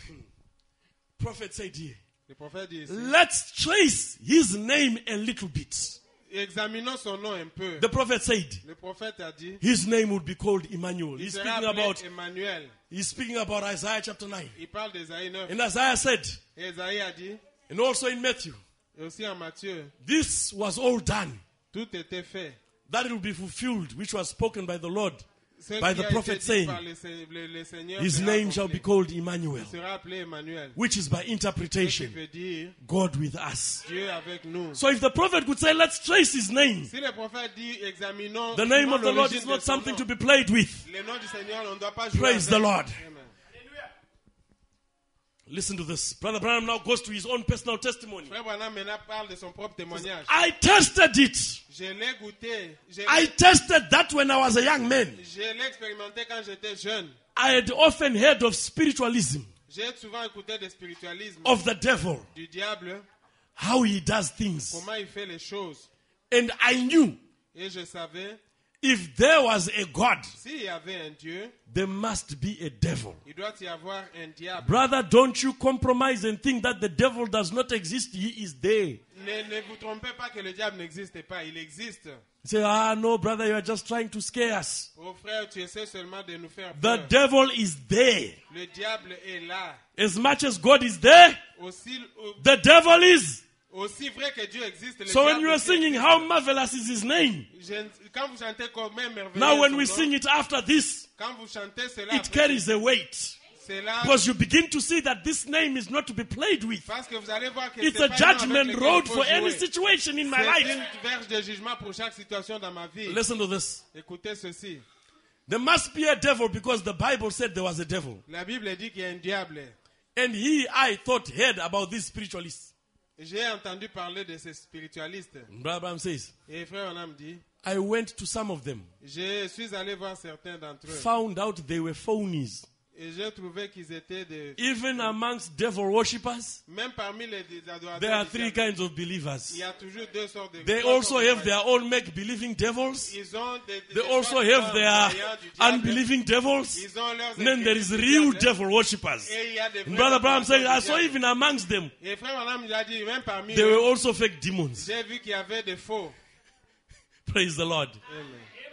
[SPEAKER 1] Prophet said here,
[SPEAKER 4] Le prophète dit ici.
[SPEAKER 1] let's trace his name a little bit.
[SPEAKER 4] Examinons son nom un peu.
[SPEAKER 1] The prophet said,
[SPEAKER 4] Le prophète a dit.
[SPEAKER 1] his name would be called Emmanuel.
[SPEAKER 4] Il
[SPEAKER 1] He's
[SPEAKER 4] sera
[SPEAKER 1] speaking
[SPEAKER 4] appelé
[SPEAKER 1] about,
[SPEAKER 4] Emmanuel.
[SPEAKER 1] he's speaking about Isaiah chapter nine.
[SPEAKER 4] Il parle d'Ésaïe neuf.
[SPEAKER 1] And Isaiah said,
[SPEAKER 4] Et Ésaïe a dit,
[SPEAKER 1] and also in Matthew,
[SPEAKER 4] et aussi en Matthieu,
[SPEAKER 1] this was all done,
[SPEAKER 4] tout était fait.
[SPEAKER 1] that it will be fulfilled, which was spoken by the Lord
[SPEAKER 4] Ce
[SPEAKER 1] by
[SPEAKER 4] qui
[SPEAKER 1] the
[SPEAKER 4] a
[SPEAKER 1] prophet
[SPEAKER 4] été dit
[SPEAKER 1] saying,
[SPEAKER 4] par le, Se- le- le Seigneur
[SPEAKER 1] his
[SPEAKER 4] sera
[SPEAKER 1] name shall
[SPEAKER 4] accompli.
[SPEAKER 1] be called Emmanuel,
[SPEAKER 4] Il sera appelé Emmanuel.
[SPEAKER 1] which is by
[SPEAKER 4] Ce qui
[SPEAKER 1] interpretation,
[SPEAKER 4] veut dire
[SPEAKER 1] God with us.
[SPEAKER 4] Dieu avec nous.
[SPEAKER 1] So if the prophet could say, let's trace his name,
[SPEAKER 4] Si le prophète dit examinons
[SPEAKER 1] the name
[SPEAKER 4] suivons
[SPEAKER 1] of the Lord
[SPEAKER 4] l'origine
[SPEAKER 1] is
[SPEAKER 4] de
[SPEAKER 1] not
[SPEAKER 4] son
[SPEAKER 1] something
[SPEAKER 4] nom.
[SPEAKER 1] to be played with.
[SPEAKER 4] Le nom du Seigneur, on ne doit pas jouer
[SPEAKER 1] Praise
[SPEAKER 4] avec.
[SPEAKER 1] the Lord.
[SPEAKER 4] Amen.
[SPEAKER 1] Listen to this. Brother Branham now goes to his own personal testimony.
[SPEAKER 4] Frère Branham maintenant parle de son propre témoignage.
[SPEAKER 1] I tested it.
[SPEAKER 4] Je l'ai goûté. Je l'ai-
[SPEAKER 1] I tested that when I was a young man.
[SPEAKER 4] je l'ai expérimenté quand j'étais jeune.
[SPEAKER 1] I had often heard of spiritualism,
[SPEAKER 4] J'ai souvent écouté des spiritualismes
[SPEAKER 1] of the devil,
[SPEAKER 4] du diable,
[SPEAKER 1] how he does things.
[SPEAKER 4] comment il fait les choses.
[SPEAKER 1] And I knew
[SPEAKER 4] Et je savais,
[SPEAKER 1] if there was a God,
[SPEAKER 4] s'il y avait un Dieu,
[SPEAKER 1] there must be a devil.
[SPEAKER 4] il doit y avoir un diable.
[SPEAKER 1] Brother, don't you compromise and think that the devil does not exist. He is there.
[SPEAKER 4] Ne, ne vous trompez pas que le diable n'existe pas, il existe.
[SPEAKER 1] You say, ah, no, brother, you are just trying to scare us.
[SPEAKER 4] Oh frère, tu essaies seulement de nous faire
[SPEAKER 1] The
[SPEAKER 4] peur.
[SPEAKER 1] devil is there.
[SPEAKER 4] Le diable est là.
[SPEAKER 1] As much as God is there,
[SPEAKER 4] Aussi, au-
[SPEAKER 1] the devil is.
[SPEAKER 4] aussi vrai que Dieu existe, le
[SPEAKER 1] So when
[SPEAKER 4] diable
[SPEAKER 1] you are
[SPEAKER 4] aussi
[SPEAKER 1] singing,
[SPEAKER 4] existe.
[SPEAKER 1] how marvelous is his name?
[SPEAKER 4] Je- quand vous chantez combien merveilleux
[SPEAKER 1] Now, when
[SPEAKER 4] son
[SPEAKER 1] we
[SPEAKER 4] nom,
[SPEAKER 1] sing it after this,
[SPEAKER 4] quand vous chantez cela,
[SPEAKER 1] it
[SPEAKER 4] après,
[SPEAKER 1] carries a weight.
[SPEAKER 4] c'est là
[SPEAKER 1] Because you begin to see that this name is not to be played with.
[SPEAKER 4] parce que vous allez voir que
[SPEAKER 1] It's
[SPEAKER 4] c'est
[SPEAKER 1] a
[SPEAKER 4] pas un nom avec
[SPEAKER 1] judgment
[SPEAKER 4] lequel
[SPEAKER 1] road
[SPEAKER 4] il faut
[SPEAKER 1] for any
[SPEAKER 4] jouer.
[SPEAKER 1] situation in my
[SPEAKER 4] C'est
[SPEAKER 1] life.
[SPEAKER 4] une verge de jugement pour chaque situation dans ma vie.
[SPEAKER 1] Listen to this.
[SPEAKER 4] Écoutez ceci.
[SPEAKER 1] There must be a devil because the Bible said there was a devil.
[SPEAKER 4] La Bible dit qu'il y a un diable.
[SPEAKER 1] And he, I thought, heard about these spiritualists.
[SPEAKER 4] J'ai entendu parler de ces spiritualistes.
[SPEAKER 1] Brother Abraham says,
[SPEAKER 4] Et frère Onam dit,
[SPEAKER 1] I went to some of them,
[SPEAKER 4] je suis allé voir certains d'entre eux.
[SPEAKER 1] found out they were phonies.
[SPEAKER 4] Et j'ai trouvé qu'ils étaient des...
[SPEAKER 1] Even amongst devil worshippers,
[SPEAKER 4] Même parmi les des adorateurs
[SPEAKER 1] there are
[SPEAKER 4] du
[SPEAKER 1] three
[SPEAKER 4] diable,
[SPEAKER 1] kinds of believers.
[SPEAKER 4] il y a toujours deux sortes de...
[SPEAKER 1] They
[SPEAKER 4] trois
[SPEAKER 1] also
[SPEAKER 4] sortes de
[SPEAKER 1] have
[SPEAKER 4] croyants.
[SPEAKER 1] their own make-believing devils.
[SPEAKER 4] Ils ont des, des,
[SPEAKER 1] They
[SPEAKER 4] des
[SPEAKER 1] also
[SPEAKER 4] soi-disant
[SPEAKER 1] have their
[SPEAKER 4] croyants du diable.
[SPEAKER 1] unbelieving devils.
[SPEAKER 4] Ils ont leurs
[SPEAKER 1] And then there is
[SPEAKER 4] esprits du
[SPEAKER 1] real
[SPEAKER 4] diable.
[SPEAKER 1] devil worshippers.
[SPEAKER 4] Et il y a des vrais
[SPEAKER 1] Brother Abraham said, I
[SPEAKER 4] adorateurs du
[SPEAKER 1] saw
[SPEAKER 4] diable.
[SPEAKER 1] even amongst them,
[SPEAKER 4] Et frère Onam il a dit, même parmi
[SPEAKER 1] there were
[SPEAKER 4] eux,
[SPEAKER 1] also fake demons.
[SPEAKER 4] j'ai vu qu'il y avait des faux.
[SPEAKER 1] Praise the Lord.
[SPEAKER 4] Amen.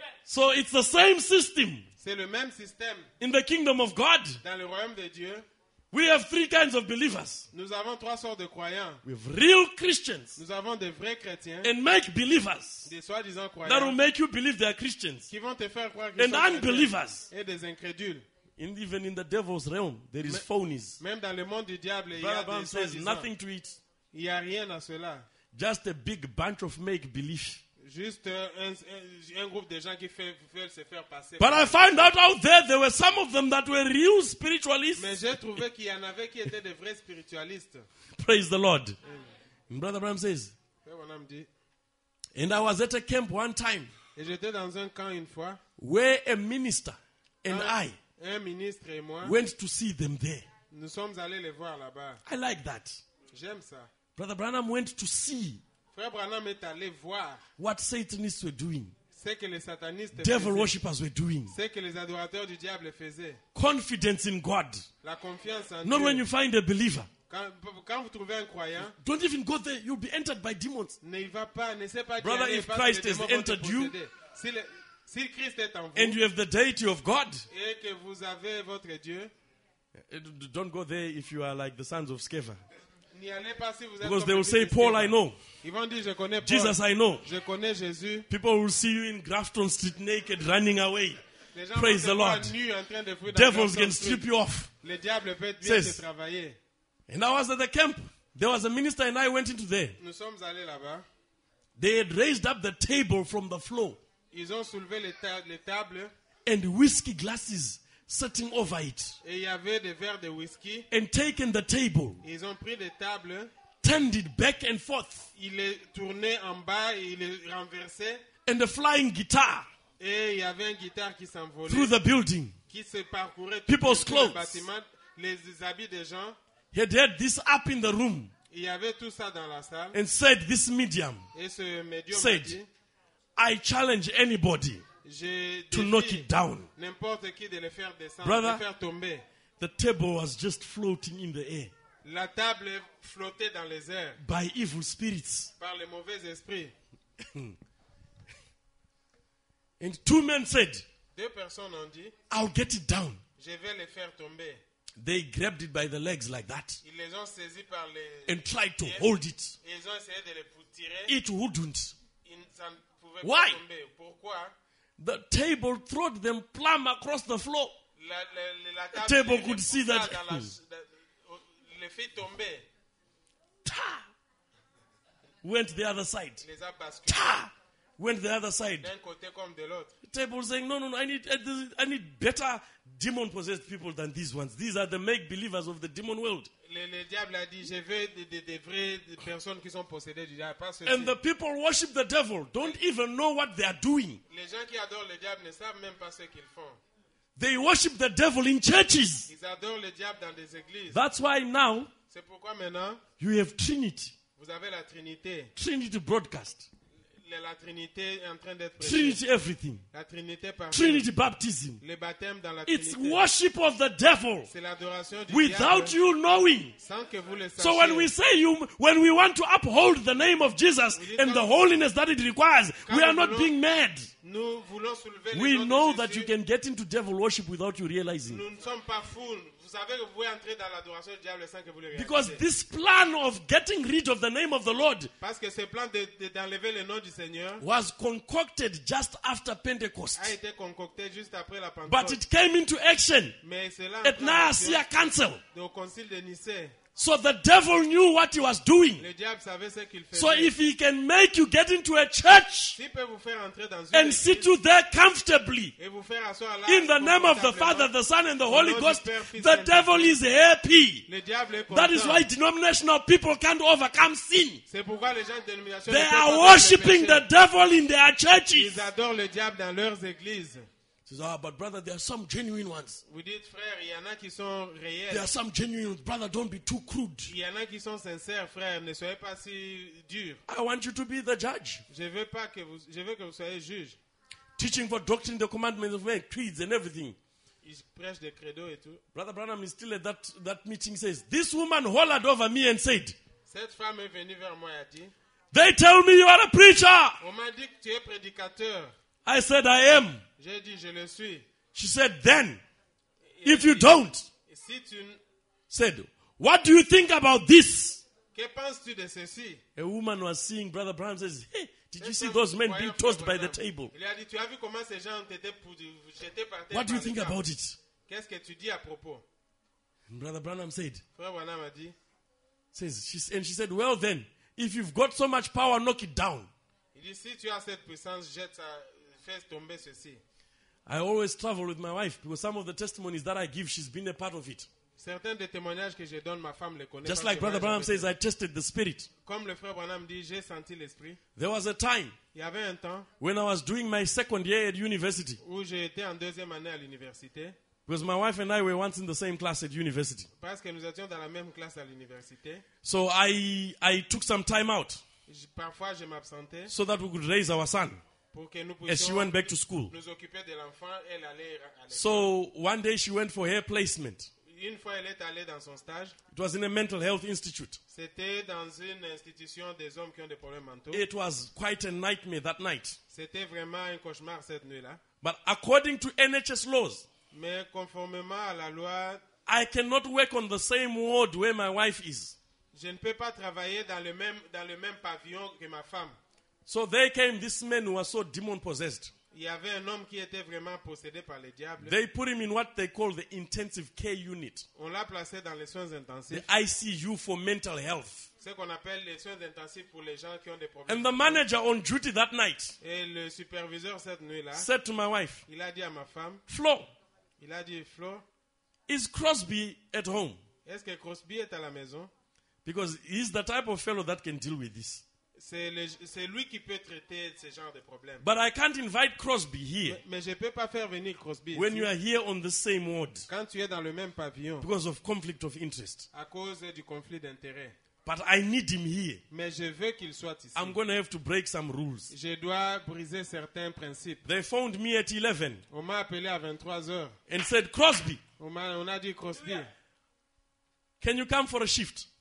[SPEAKER 1] So it's the same system
[SPEAKER 4] C'est le même système
[SPEAKER 1] in the kingdom of God.
[SPEAKER 4] dans le royaume de Dieu.
[SPEAKER 1] We have three kinds of believers.
[SPEAKER 4] Nous avons trois sortes de croyants.
[SPEAKER 1] We have real Christians
[SPEAKER 4] Nous avons des vrais chrétiens,
[SPEAKER 1] and make believers
[SPEAKER 4] des soi-disant
[SPEAKER 1] that will
[SPEAKER 4] croyants,
[SPEAKER 1] make you believe they are Christians.
[SPEAKER 4] qui vont te faire croire qu'ils
[SPEAKER 1] And
[SPEAKER 4] sont chrétiens,
[SPEAKER 1] unbelievers.
[SPEAKER 4] et des incrédules.
[SPEAKER 1] And even in the devil's realm, there is phonies.
[SPEAKER 4] Même dans le monde du diable, il y
[SPEAKER 1] Brother
[SPEAKER 4] a
[SPEAKER 1] Abraham
[SPEAKER 4] des
[SPEAKER 1] says
[SPEAKER 4] soi-disant.
[SPEAKER 1] nothing to it.
[SPEAKER 4] Il n'y a rien à cela.
[SPEAKER 1] Just a big bunch of make-believe.
[SPEAKER 4] Juste euh, un, un- un groupe de gens qui fait- veulent se faire passer.
[SPEAKER 1] But I found out out there, there were some of them that were real spiritualists.
[SPEAKER 4] Mais j'ai trouvé qu'il y en avait qui étaient des vrais spiritualistes.
[SPEAKER 1] Praise the Lord. And Brother Abraham says,
[SPEAKER 4] Frère Branham dit,
[SPEAKER 1] and I was at a camp one time
[SPEAKER 4] et j'étais dans un camp une fois,
[SPEAKER 1] where a minister and
[SPEAKER 4] un,
[SPEAKER 1] I
[SPEAKER 4] un ministre et moi,
[SPEAKER 1] went to see them there.
[SPEAKER 4] nous sommes allés les voir là-bas.
[SPEAKER 1] I like that.
[SPEAKER 4] J'aime ça.
[SPEAKER 1] Brother Branham went to see
[SPEAKER 4] Frère Branham est allé voir
[SPEAKER 1] what Satanists were doing,
[SPEAKER 4] ce que les satanistes
[SPEAKER 1] devil
[SPEAKER 4] faisaient,
[SPEAKER 1] worshippers were doing.
[SPEAKER 4] ce que les adorateurs du diable faisaient.
[SPEAKER 1] Confidence in God.
[SPEAKER 4] La confiance en
[SPEAKER 1] Not
[SPEAKER 4] Dieu.
[SPEAKER 1] when you find a believer.
[SPEAKER 4] Quand, quand vous trouvez un croyant,
[SPEAKER 1] Don't even go there. You'll be entered by demons.
[SPEAKER 4] ne y va pas, ne sait pas d'y
[SPEAKER 1] Brother,
[SPEAKER 4] aller
[SPEAKER 1] if
[SPEAKER 4] parce que
[SPEAKER 1] Christ
[SPEAKER 4] les
[SPEAKER 1] has
[SPEAKER 4] démons vont te
[SPEAKER 1] entered you,
[SPEAKER 4] posséder. Si, le- si Christ est en vous
[SPEAKER 1] And you have the deity of God.
[SPEAKER 4] et que vous avez votre Dieu,
[SPEAKER 1] Uh, d- Don't go there if you are like the sons of Sceva.
[SPEAKER 4] n'y allez pas si vous êtes
[SPEAKER 1] Because
[SPEAKER 4] comme
[SPEAKER 1] they
[SPEAKER 4] le
[SPEAKER 1] will
[SPEAKER 4] fils
[SPEAKER 1] say,
[SPEAKER 4] de
[SPEAKER 1] Paul,
[SPEAKER 4] Sceva.
[SPEAKER 1] I know.
[SPEAKER 4] Ils vont dire, je connais Paul,
[SPEAKER 1] Jesus, I know.
[SPEAKER 4] je connais Jésus.
[SPEAKER 1] People will see you in Grafton Street naked running away.
[SPEAKER 4] Les gens
[SPEAKER 1] Praise
[SPEAKER 4] vont te
[SPEAKER 1] the
[SPEAKER 4] voir
[SPEAKER 1] Lord.
[SPEAKER 4] nus en train de fouiller dans
[SPEAKER 1] Devils
[SPEAKER 4] Grafton
[SPEAKER 1] can
[SPEAKER 4] Street.
[SPEAKER 1] strip you off.
[SPEAKER 4] Le diable peut bien
[SPEAKER 1] Says-
[SPEAKER 4] te travailler.
[SPEAKER 1] And I was at the camp. There was a minister and I went into there.
[SPEAKER 4] Nous sommes allés là-bas.
[SPEAKER 1] They had raised up the table from the floor
[SPEAKER 4] Ils ont soulevé les, ta- les tables
[SPEAKER 1] and whiskey glasses sitting over it
[SPEAKER 4] et il y avait des verres de whisky.
[SPEAKER 1] and taken the table,
[SPEAKER 4] Ils ont pris des tables,
[SPEAKER 1] turned it back and forth,
[SPEAKER 4] ils les tournaient en bas et ils les renversaient.
[SPEAKER 1] and a flying guitar
[SPEAKER 4] Et il y avait une guitare qui s'envolait,
[SPEAKER 1] through the building.
[SPEAKER 4] qui se parcourait tout,
[SPEAKER 1] People's
[SPEAKER 4] tout le
[SPEAKER 1] clothes.
[SPEAKER 4] bâtiment, les habits des gens.
[SPEAKER 1] He had had this up in the room
[SPEAKER 4] Il y avait tout ça dans la salle.
[SPEAKER 1] and said, this medium,
[SPEAKER 4] Et ce médium a
[SPEAKER 1] said,
[SPEAKER 4] dit,
[SPEAKER 1] I challenge anybody
[SPEAKER 4] je
[SPEAKER 1] to knock
[SPEAKER 4] défie
[SPEAKER 1] it down.
[SPEAKER 4] n'importe qui de les faire descendre,
[SPEAKER 1] Brother.
[SPEAKER 4] de les faire tomber.
[SPEAKER 1] The table was just floating in the air
[SPEAKER 4] La table flottait dans les airs
[SPEAKER 1] by evil spirits.
[SPEAKER 4] par les mauvais esprits.
[SPEAKER 1] And two men said,
[SPEAKER 4] Deux personnes ont dit,
[SPEAKER 1] I'll get it down.
[SPEAKER 4] je vais les faire tomber.
[SPEAKER 1] They grabbed it by the legs like that
[SPEAKER 4] Ils les ont saisis par les...
[SPEAKER 1] and tried to hold it.
[SPEAKER 4] Et ils ont essayé de les tirer.
[SPEAKER 1] It wouldn't.
[SPEAKER 4] Ils ne s'en pouvaient
[SPEAKER 1] Why?
[SPEAKER 4] pas tomber. Pourquoi?
[SPEAKER 1] The table throwed them plumb across the floor.
[SPEAKER 4] La, la, la table,
[SPEAKER 1] table
[SPEAKER 4] les
[SPEAKER 1] could see
[SPEAKER 4] poussa
[SPEAKER 1] that-
[SPEAKER 4] dans la- dans- les fit tomber,
[SPEAKER 1] Ta! Went the other side.
[SPEAKER 4] les a basculés
[SPEAKER 1] Ta! Went the other side.
[SPEAKER 4] d'un côté comme de l'autre.
[SPEAKER 1] Table saying, no, no, no, I need, I need better demon-possessed people than these ones. These are the make-believers of the demon world.
[SPEAKER 4] Le, le diable a dit, je veux des, des, des vraies des personnes qui sont possédées du diable, pas ceux-ci.
[SPEAKER 1] And the people worship the devil, don't even know what they are doing.
[SPEAKER 4] Les gens qui adorent le diable ne savent même pas ce qu'ils font.
[SPEAKER 1] They worship the devil in churches.
[SPEAKER 4] Ils adorent le diable dans des églises.
[SPEAKER 1] That's why now
[SPEAKER 4] C'est pourquoi maintenant,
[SPEAKER 1] you have Trinity.
[SPEAKER 4] vous avez la Trinité.
[SPEAKER 1] Trinity broadcast.
[SPEAKER 4] La, la Trinité est en train d'être prêchée.
[SPEAKER 1] Trinity everything.
[SPEAKER 4] La Trinité partout.
[SPEAKER 1] Trinity baptism.
[SPEAKER 4] Le baptême dans la
[SPEAKER 1] It's
[SPEAKER 4] Trinité.
[SPEAKER 1] worship of the devil
[SPEAKER 4] C'est l'adoration du
[SPEAKER 1] without
[SPEAKER 4] diable
[SPEAKER 1] you knowing.
[SPEAKER 4] sans que vous le sachiez.
[SPEAKER 1] So when we say you, when we want to uphold the name of Jesus and the holiness that it requires, we are not being mad.
[SPEAKER 4] Nous voulons soulever le
[SPEAKER 1] We
[SPEAKER 4] nom
[SPEAKER 1] know
[SPEAKER 4] de
[SPEAKER 1] that
[SPEAKER 4] Jésus.
[SPEAKER 1] you can get into devil worship without you realizing.
[SPEAKER 4] Nous ne sommes pas fous. Vous savez que vous pouvez entrer dans l'adoration du diable sans que vous le
[SPEAKER 1] Because
[SPEAKER 4] réalisiez.
[SPEAKER 1] this plan of getting rid of the name of the Lord
[SPEAKER 4] Parce que ce plan de- de- d'enlever le nom du Seigneur
[SPEAKER 1] was concocted just after Pentecost.
[SPEAKER 4] a été concocté juste après la
[SPEAKER 1] But
[SPEAKER 4] Pentecôte.
[SPEAKER 1] it came into action
[SPEAKER 4] Mais cela
[SPEAKER 1] at Nicaea Council.
[SPEAKER 4] au concile de Nicée.
[SPEAKER 1] So the devil knew what he was doing.
[SPEAKER 4] Le diable savait ce qu'il faisait.
[SPEAKER 1] So if he can make you get into a church
[SPEAKER 4] S'il peut vous faire entrer dans une
[SPEAKER 1] and
[SPEAKER 4] église
[SPEAKER 1] sit you there comfortably
[SPEAKER 4] et vous faire asseoir là
[SPEAKER 1] in the name of the Father,
[SPEAKER 4] confortablement,
[SPEAKER 1] the Son, and the
[SPEAKER 4] au
[SPEAKER 1] Holy
[SPEAKER 4] nom du
[SPEAKER 1] Ghost,
[SPEAKER 4] Père, Fils,
[SPEAKER 1] the
[SPEAKER 4] Saint-Esprit,
[SPEAKER 1] devil is happy.
[SPEAKER 4] le diable est
[SPEAKER 1] That is
[SPEAKER 4] content.
[SPEAKER 1] why denominational people can't overcome sin.
[SPEAKER 4] C'est pourquoi les gens de dénomination
[SPEAKER 1] They
[SPEAKER 4] ne peuvent pas
[SPEAKER 1] are
[SPEAKER 4] vaincre le
[SPEAKER 1] worshipping
[SPEAKER 4] péché.
[SPEAKER 1] the devil in their churches.
[SPEAKER 4] Ils adorent le diable dans leurs églises.
[SPEAKER 1] Says, ah, but brother, there are some genuine ones.
[SPEAKER 4] Vous dites, frère, il y en a qui sont réels.
[SPEAKER 1] There are some genuine ones. Brother, don't be too crude.
[SPEAKER 4] Il y en a qui sont sincères, frère. Ne soyez pas si durs.
[SPEAKER 1] I want you to be the judge.
[SPEAKER 4] Je veux pas que vous, je veux que vous soyez juge.
[SPEAKER 1] Teaching for doctrine, the commandments of men, creeds, and everything.
[SPEAKER 4] Ils prêchent des credos et tout.
[SPEAKER 1] Brother Branham is still at that, that meeting, says, this woman hollered over me and said,
[SPEAKER 4] Cette femme est venue vers moi et a dit,
[SPEAKER 1] they tell me you are a preacher.
[SPEAKER 4] on m'a dit que tu es prédicateur.
[SPEAKER 1] I said, I am.
[SPEAKER 4] J'ai dit, je le suis.
[SPEAKER 1] She said, then, if you don't,
[SPEAKER 4] Et si tu, n-
[SPEAKER 1] said, what do you think about this?
[SPEAKER 4] que penses-tu de ceci?
[SPEAKER 1] A woman was seeing Brother Branham says, hey, did you
[SPEAKER 4] Cette
[SPEAKER 1] see
[SPEAKER 4] femme
[SPEAKER 1] those men
[SPEAKER 4] voyait
[SPEAKER 1] being
[SPEAKER 4] Frère
[SPEAKER 1] tossed by the
[SPEAKER 4] Branham.
[SPEAKER 1] table?
[SPEAKER 4] Il lui a dit, tu as vu comment ces gens ont été pour- jetés par terre
[SPEAKER 1] What do you
[SPEAKER 4] par
[SPEAKER 1] think
[SPEAKER 4] les femmes?
[SPEAKER 1] about it?
[SPEAKER 4] Qu'est-ce que tu dis à propos?
[SPEAKER 1] And Brother Branham said,
[SPEAKER 4] Frère Branham a dit,
[SPEAKER 1] says, she, and she said, well then, if you've got so much power, knock it down.
[SPEAKER 4] il dit, si tu as cette puissance, jette ça, fais tomber ceci.
[SPEAKER 1] I always travel with my wife because some of the testimonies that I give, she's been a part of it.
[SPEAKER 4] Certains des témoignages que je donne, ma femme les connaît.
[SPEAKER 1] Just
[SPEAKER 4] parce
[SPEAKER 1] like
[SPEAKER 4] que
[SPEAKER 1] Brother
[SPEAKER 4] moi,
[SPEAKER 1] Branham
[SPEAKER 4] j'avais-
[SPEAKER 1] says, I tested the spirit.
[SPEAKER 4] Comme le frère Branham dit, j'ai senti l'esprit.
[SPEAKER 1] There was a time
[SPEAKER 4] Il y avait un temps
[SPEAKER 1] when I was doing my second year at university
[SPEAKER 4] où j'ai été en deuxième année à l'université,
[SPEAKER 1] because my wife and I were once in the same class at university.
[SPEAKER 4] parce que nous étions dans la même classe à l'université.
[SPEAKER 1] So I, I took some time out
[SPEAKER 4] J- Parfois, je m'absentais
[SPEAKER 1] so that we could raise our son
[SPEAKER 4] pour que nous
[SPEAKER 1] as she
[SPEAKER 4] puissions
[SPEAKER 1] went back to school.
[SPEAKER 4] nous occuper de l'enfant. Elle allait à l'école.
[SPEAKER 1] So one day she went for her placement.
[SPEAKER 4] Une fois, elle est allée dans son stage.
[SPEAKER 1] It was in a mental health institute.
[SPEAKER 4] C'était dans une institution des hommes qui ont des problèmes mentaux.
[SPEAKER 1] It was quite a nightmare that night.
[SPEAKER 4] C'était vraiment un cauchemar cette nuit-là.
[SPEAKER 1] But according to N H S laws,
[SPEAKER 4] Mais conformément à la loi,
[SPEAKER 1] I cannot work on the same ward where my wife is.
[SPEAKER 4] je ne peux pas travailler dans le même, dans le même pavillon que ma femme.
[SPEAKER 1] So there came this man who was so demon possessed.
[SPEAKER 4] Il y avait un homme qui était vraiment possédé par le diable.
[SPEAKER 1] They put him in what they call the intensive care unit,
[SPEAKER 4] On l'a placé dans les soins
[SPEAKER 1] the
[SPEAKER 4] intensifs.
[SPEAKER 1] I C U for mental health.
[SPEAKER 4] Ce qu'on appelle les soins intensifs pour les gens qui ont des problèmes.
[SPEAKER 1] And the manager on duty that night
[SPEAKER 4] Et le superviseur cette nuit-là,
[SPEAKER 1] said to my wife,
[SPEAKER 4] il a dit à ma femme,
[SPEAKER 1] Flo,
[SPEAKER 4] il a dit, Flo,
[SPEAKER 1] is Crosby at home?
[SPEAKER 4] est-ce que Crosby est à la maison?
[SPEAKER 1] Because he's the type of fellow that can deal with this.
[SPEAKER 4] C'est le- c'est lui qui peut traiter ce genre de problèmes.
[SPEAKER 1] But I can't invite Crosby here
[SPEAKER 4] Mais, mais je ne peux pas faire venir Crosby
[SPEAKER 1] when
[SPEAKER 4] ici,
[SPEAKER 1] you are here on the same ward
[SPEAKER 4] quand tu es dans le même pavillon
[SPEAKER 1] because of conflict of interest.
[SPEAKER 4] à cause du conflit d'intérêts.
[SPEAKER 1] But I need him here.
[SPEAKER 4] Mais je veux qu'il soit ici.
[SPEAKER 1] I'm going to have to break some rules.
[SPEAKER 4] Je dois briser certains principes.
[SPEAKER 1] They phoned me at eleven
[SPEAKER 4] On m'a appelé à vingt-trois heures.
[SPEAKER 1] and said, Crosby,
[SPEAKER 4] On, m'a- on a dit, Crosby,
[SPEAKER 1] can you come for a shift?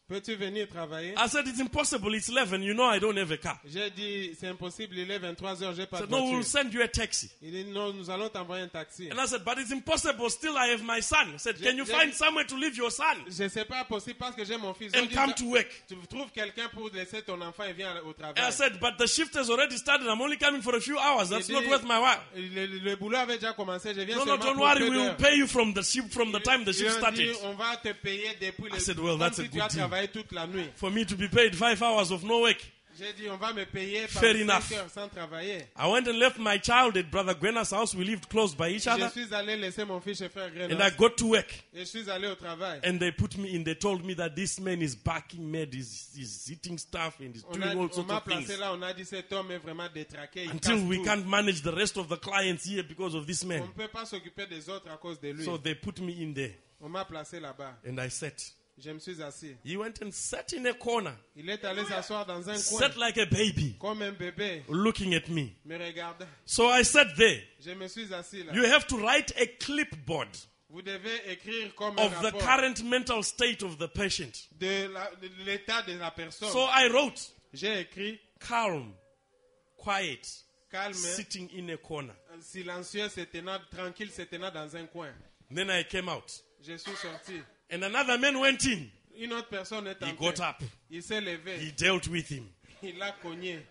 [SPEAKER 4] Peux-tu venir travailler?
[SPEAKER 1] I said, it's impossible. It's eleven. You know I don't have a car.
[SPEAKER 4] J'ai dit, c'est impossible, il est vingt-trois heures, j'ai
[SPEAKER 1] I
[SPEAKER 4] pas
[SPEAKER 1] said,
[SPEAKER 4] de
[SPEAKER 1] no, we'll
[SPEAKER 4] voiture.
[SPEAKER 1] send you a taxi.
[SPEAKER 4] Il dit, non, nous allons t'envoyer un taxi.
[SPEAKER 1] And I said, but it's impossible. Still, I have my son. I said,
[SPEAKER 4] Je-
[SPEAKER 1] can you
[SPEAKER 4] je-
[SPEAKER 1] find somewhere to leave your son
[SPEAKER 4] Je sais pas possible parce que j'ai mon fils.
[SPEAKER 1] and
[SPEAKER 4] J'ai dit,
[SPEAKER 1] come to work?
[SPEAKER 4] tu trouves quelqu'un pour laisser ton enfant et viens au travail.
[SPEAKER 1] And I said, but the shift has already started. I'm only coming for a few hours. That's
[SPEAKER 4] Il
[SPEAKER 1] not
[SPEAKER 4] dit,
[SPEAKER 1] worth my while.
[SPEAKER 4] Le, le boulot avait déjà commencé, je viens
[SPEAKER 1] No, no,
[SPEAKER 4] seulement
[SPEAKER 1] don't
[SPEAKER 4] pour
[SPEAKER 1] worry.
[SPEAKER 4] peu
[SPEAKER 1] We will
[SPEAKER 4] d'heures.
[SPEAKER 1] pay you from the shift, from the time the
[SPEAKER 4] Ils
[SPEAKER 1] shift
[SPEAKER 4] ont dit,
[SPEAKER 1] started.
[SPEAKER 4] on va te payer depuis
[SPEAKER 1] I
[SPEAKER 4] le
[SPEAKER 1] said, well,
[SPEAKER 4] comme
[SPEAKER 1] that's a
[SPEAKER 4] si tu as
[SPEAKER 1] good deal.
[SPEAKER 4] travaillé toute la nuit.
[SPEAKER 1] For me to be paid five hours of no work.
[SPEAKER 4] J'ai dit, on va me payer par
[SPEAKER 1] Fair
[SPEAKER 4] cinq
[SPEAKER 1] enough.
[SPEAKER 4] heures sans travailler.
[SPEAKER 1] I went and left my child at Brother Gwenna's house. We lived close by each
[SPEAKER 4] Je
[SPEAKER 1] other.
[SPEAKER 4] suis allé laisser mon fils chez frère
[SPEAKER 1] And I
[SPEAKER 4] Grenas.
[SPEAKER 1] got to work.
[SPEAKER 4] Et je suis allé au travail.
[SPEAKER 1] And they put me in. They told me that this man is barking mad. He's, he's eating stuff and he's
[SPEAKER 4] On
[SPEAKER 1] doing
[SPEAKER 4] a-
[SPEAKER 1] all
[SPEAKER 4] on
[SPEAKER 1] sorts
[SPEAKER 4] m'a
[SPEAKER 1] of things.
[SPEAKER 4] placé là, on a dit cet homme est vraiment détraqué. Il
[SPEAKER 1] Until
[SPEAKER 4] casse
[SPEAKER 1] we
[SPEAKER 4] tout.
[SPEAKER 1] can't manage the rest of the clients here because of this
[SPEAKER 4] On
[SPEAKER 1] man.
[SPEAKER 4] ne peut pas s'occuper des autres à cause de lui.
[SPEAKER 1] So they put me in there.
[SPEAKER 4] On m'a placé là-bas.
[SPEAKER 1] And I sat.
[SPEAKER 4] Je me suis assis.
[SPEAKER 1] He went and sat in a corner.
[SPEAKER 4] Il est allé s'asseoir dans un coin,
[SPEAKER 1] Sat like a baby.
[SPEAKER 4] comme un bébé,
[SPEAKER 1] Looking at me.
[SPEAKER 4] me regardant.
[SPEAKER 1] So I sat there.
[SPEAKER 4] Je me suis assis là.
[SPEAKER 1] You have to write a clipboard
[SPEAKER 4] Vous devez écrire comme un
[SPEAKER 1] of the
[SPEAKER 4] rapport
[SPEAKER 1] current mental state of the patient.
[SPEAKER 4] de la- de l'état de la personne.
[SPEAKER 1] So I wrote,
[SPEAKER 4] J'ai écrit
[SPEAKER 1] calm, quiet,
[SPEAKER 4] calme,
[SPEAKER 1] sitting in a corner.
[SPEAKER 4] silencieux, se tenant, tranquille, se tenant dans un coin.
[SPEAKER 1] Then I came out.
[SPEAKER 4] Je suis sorti.
[SPEAKER 1] And another man went in.
[SPEAKER 4] Une autre personne est
[SPEAKER 1] He
[SPEAKER 4] entrée.
[SPEAKER 1] got up.
[SPEAKER 4] Il s'est levé.
[SPEAKER 1] He dealt with him.
[SPEAKER 4] Il a cogné.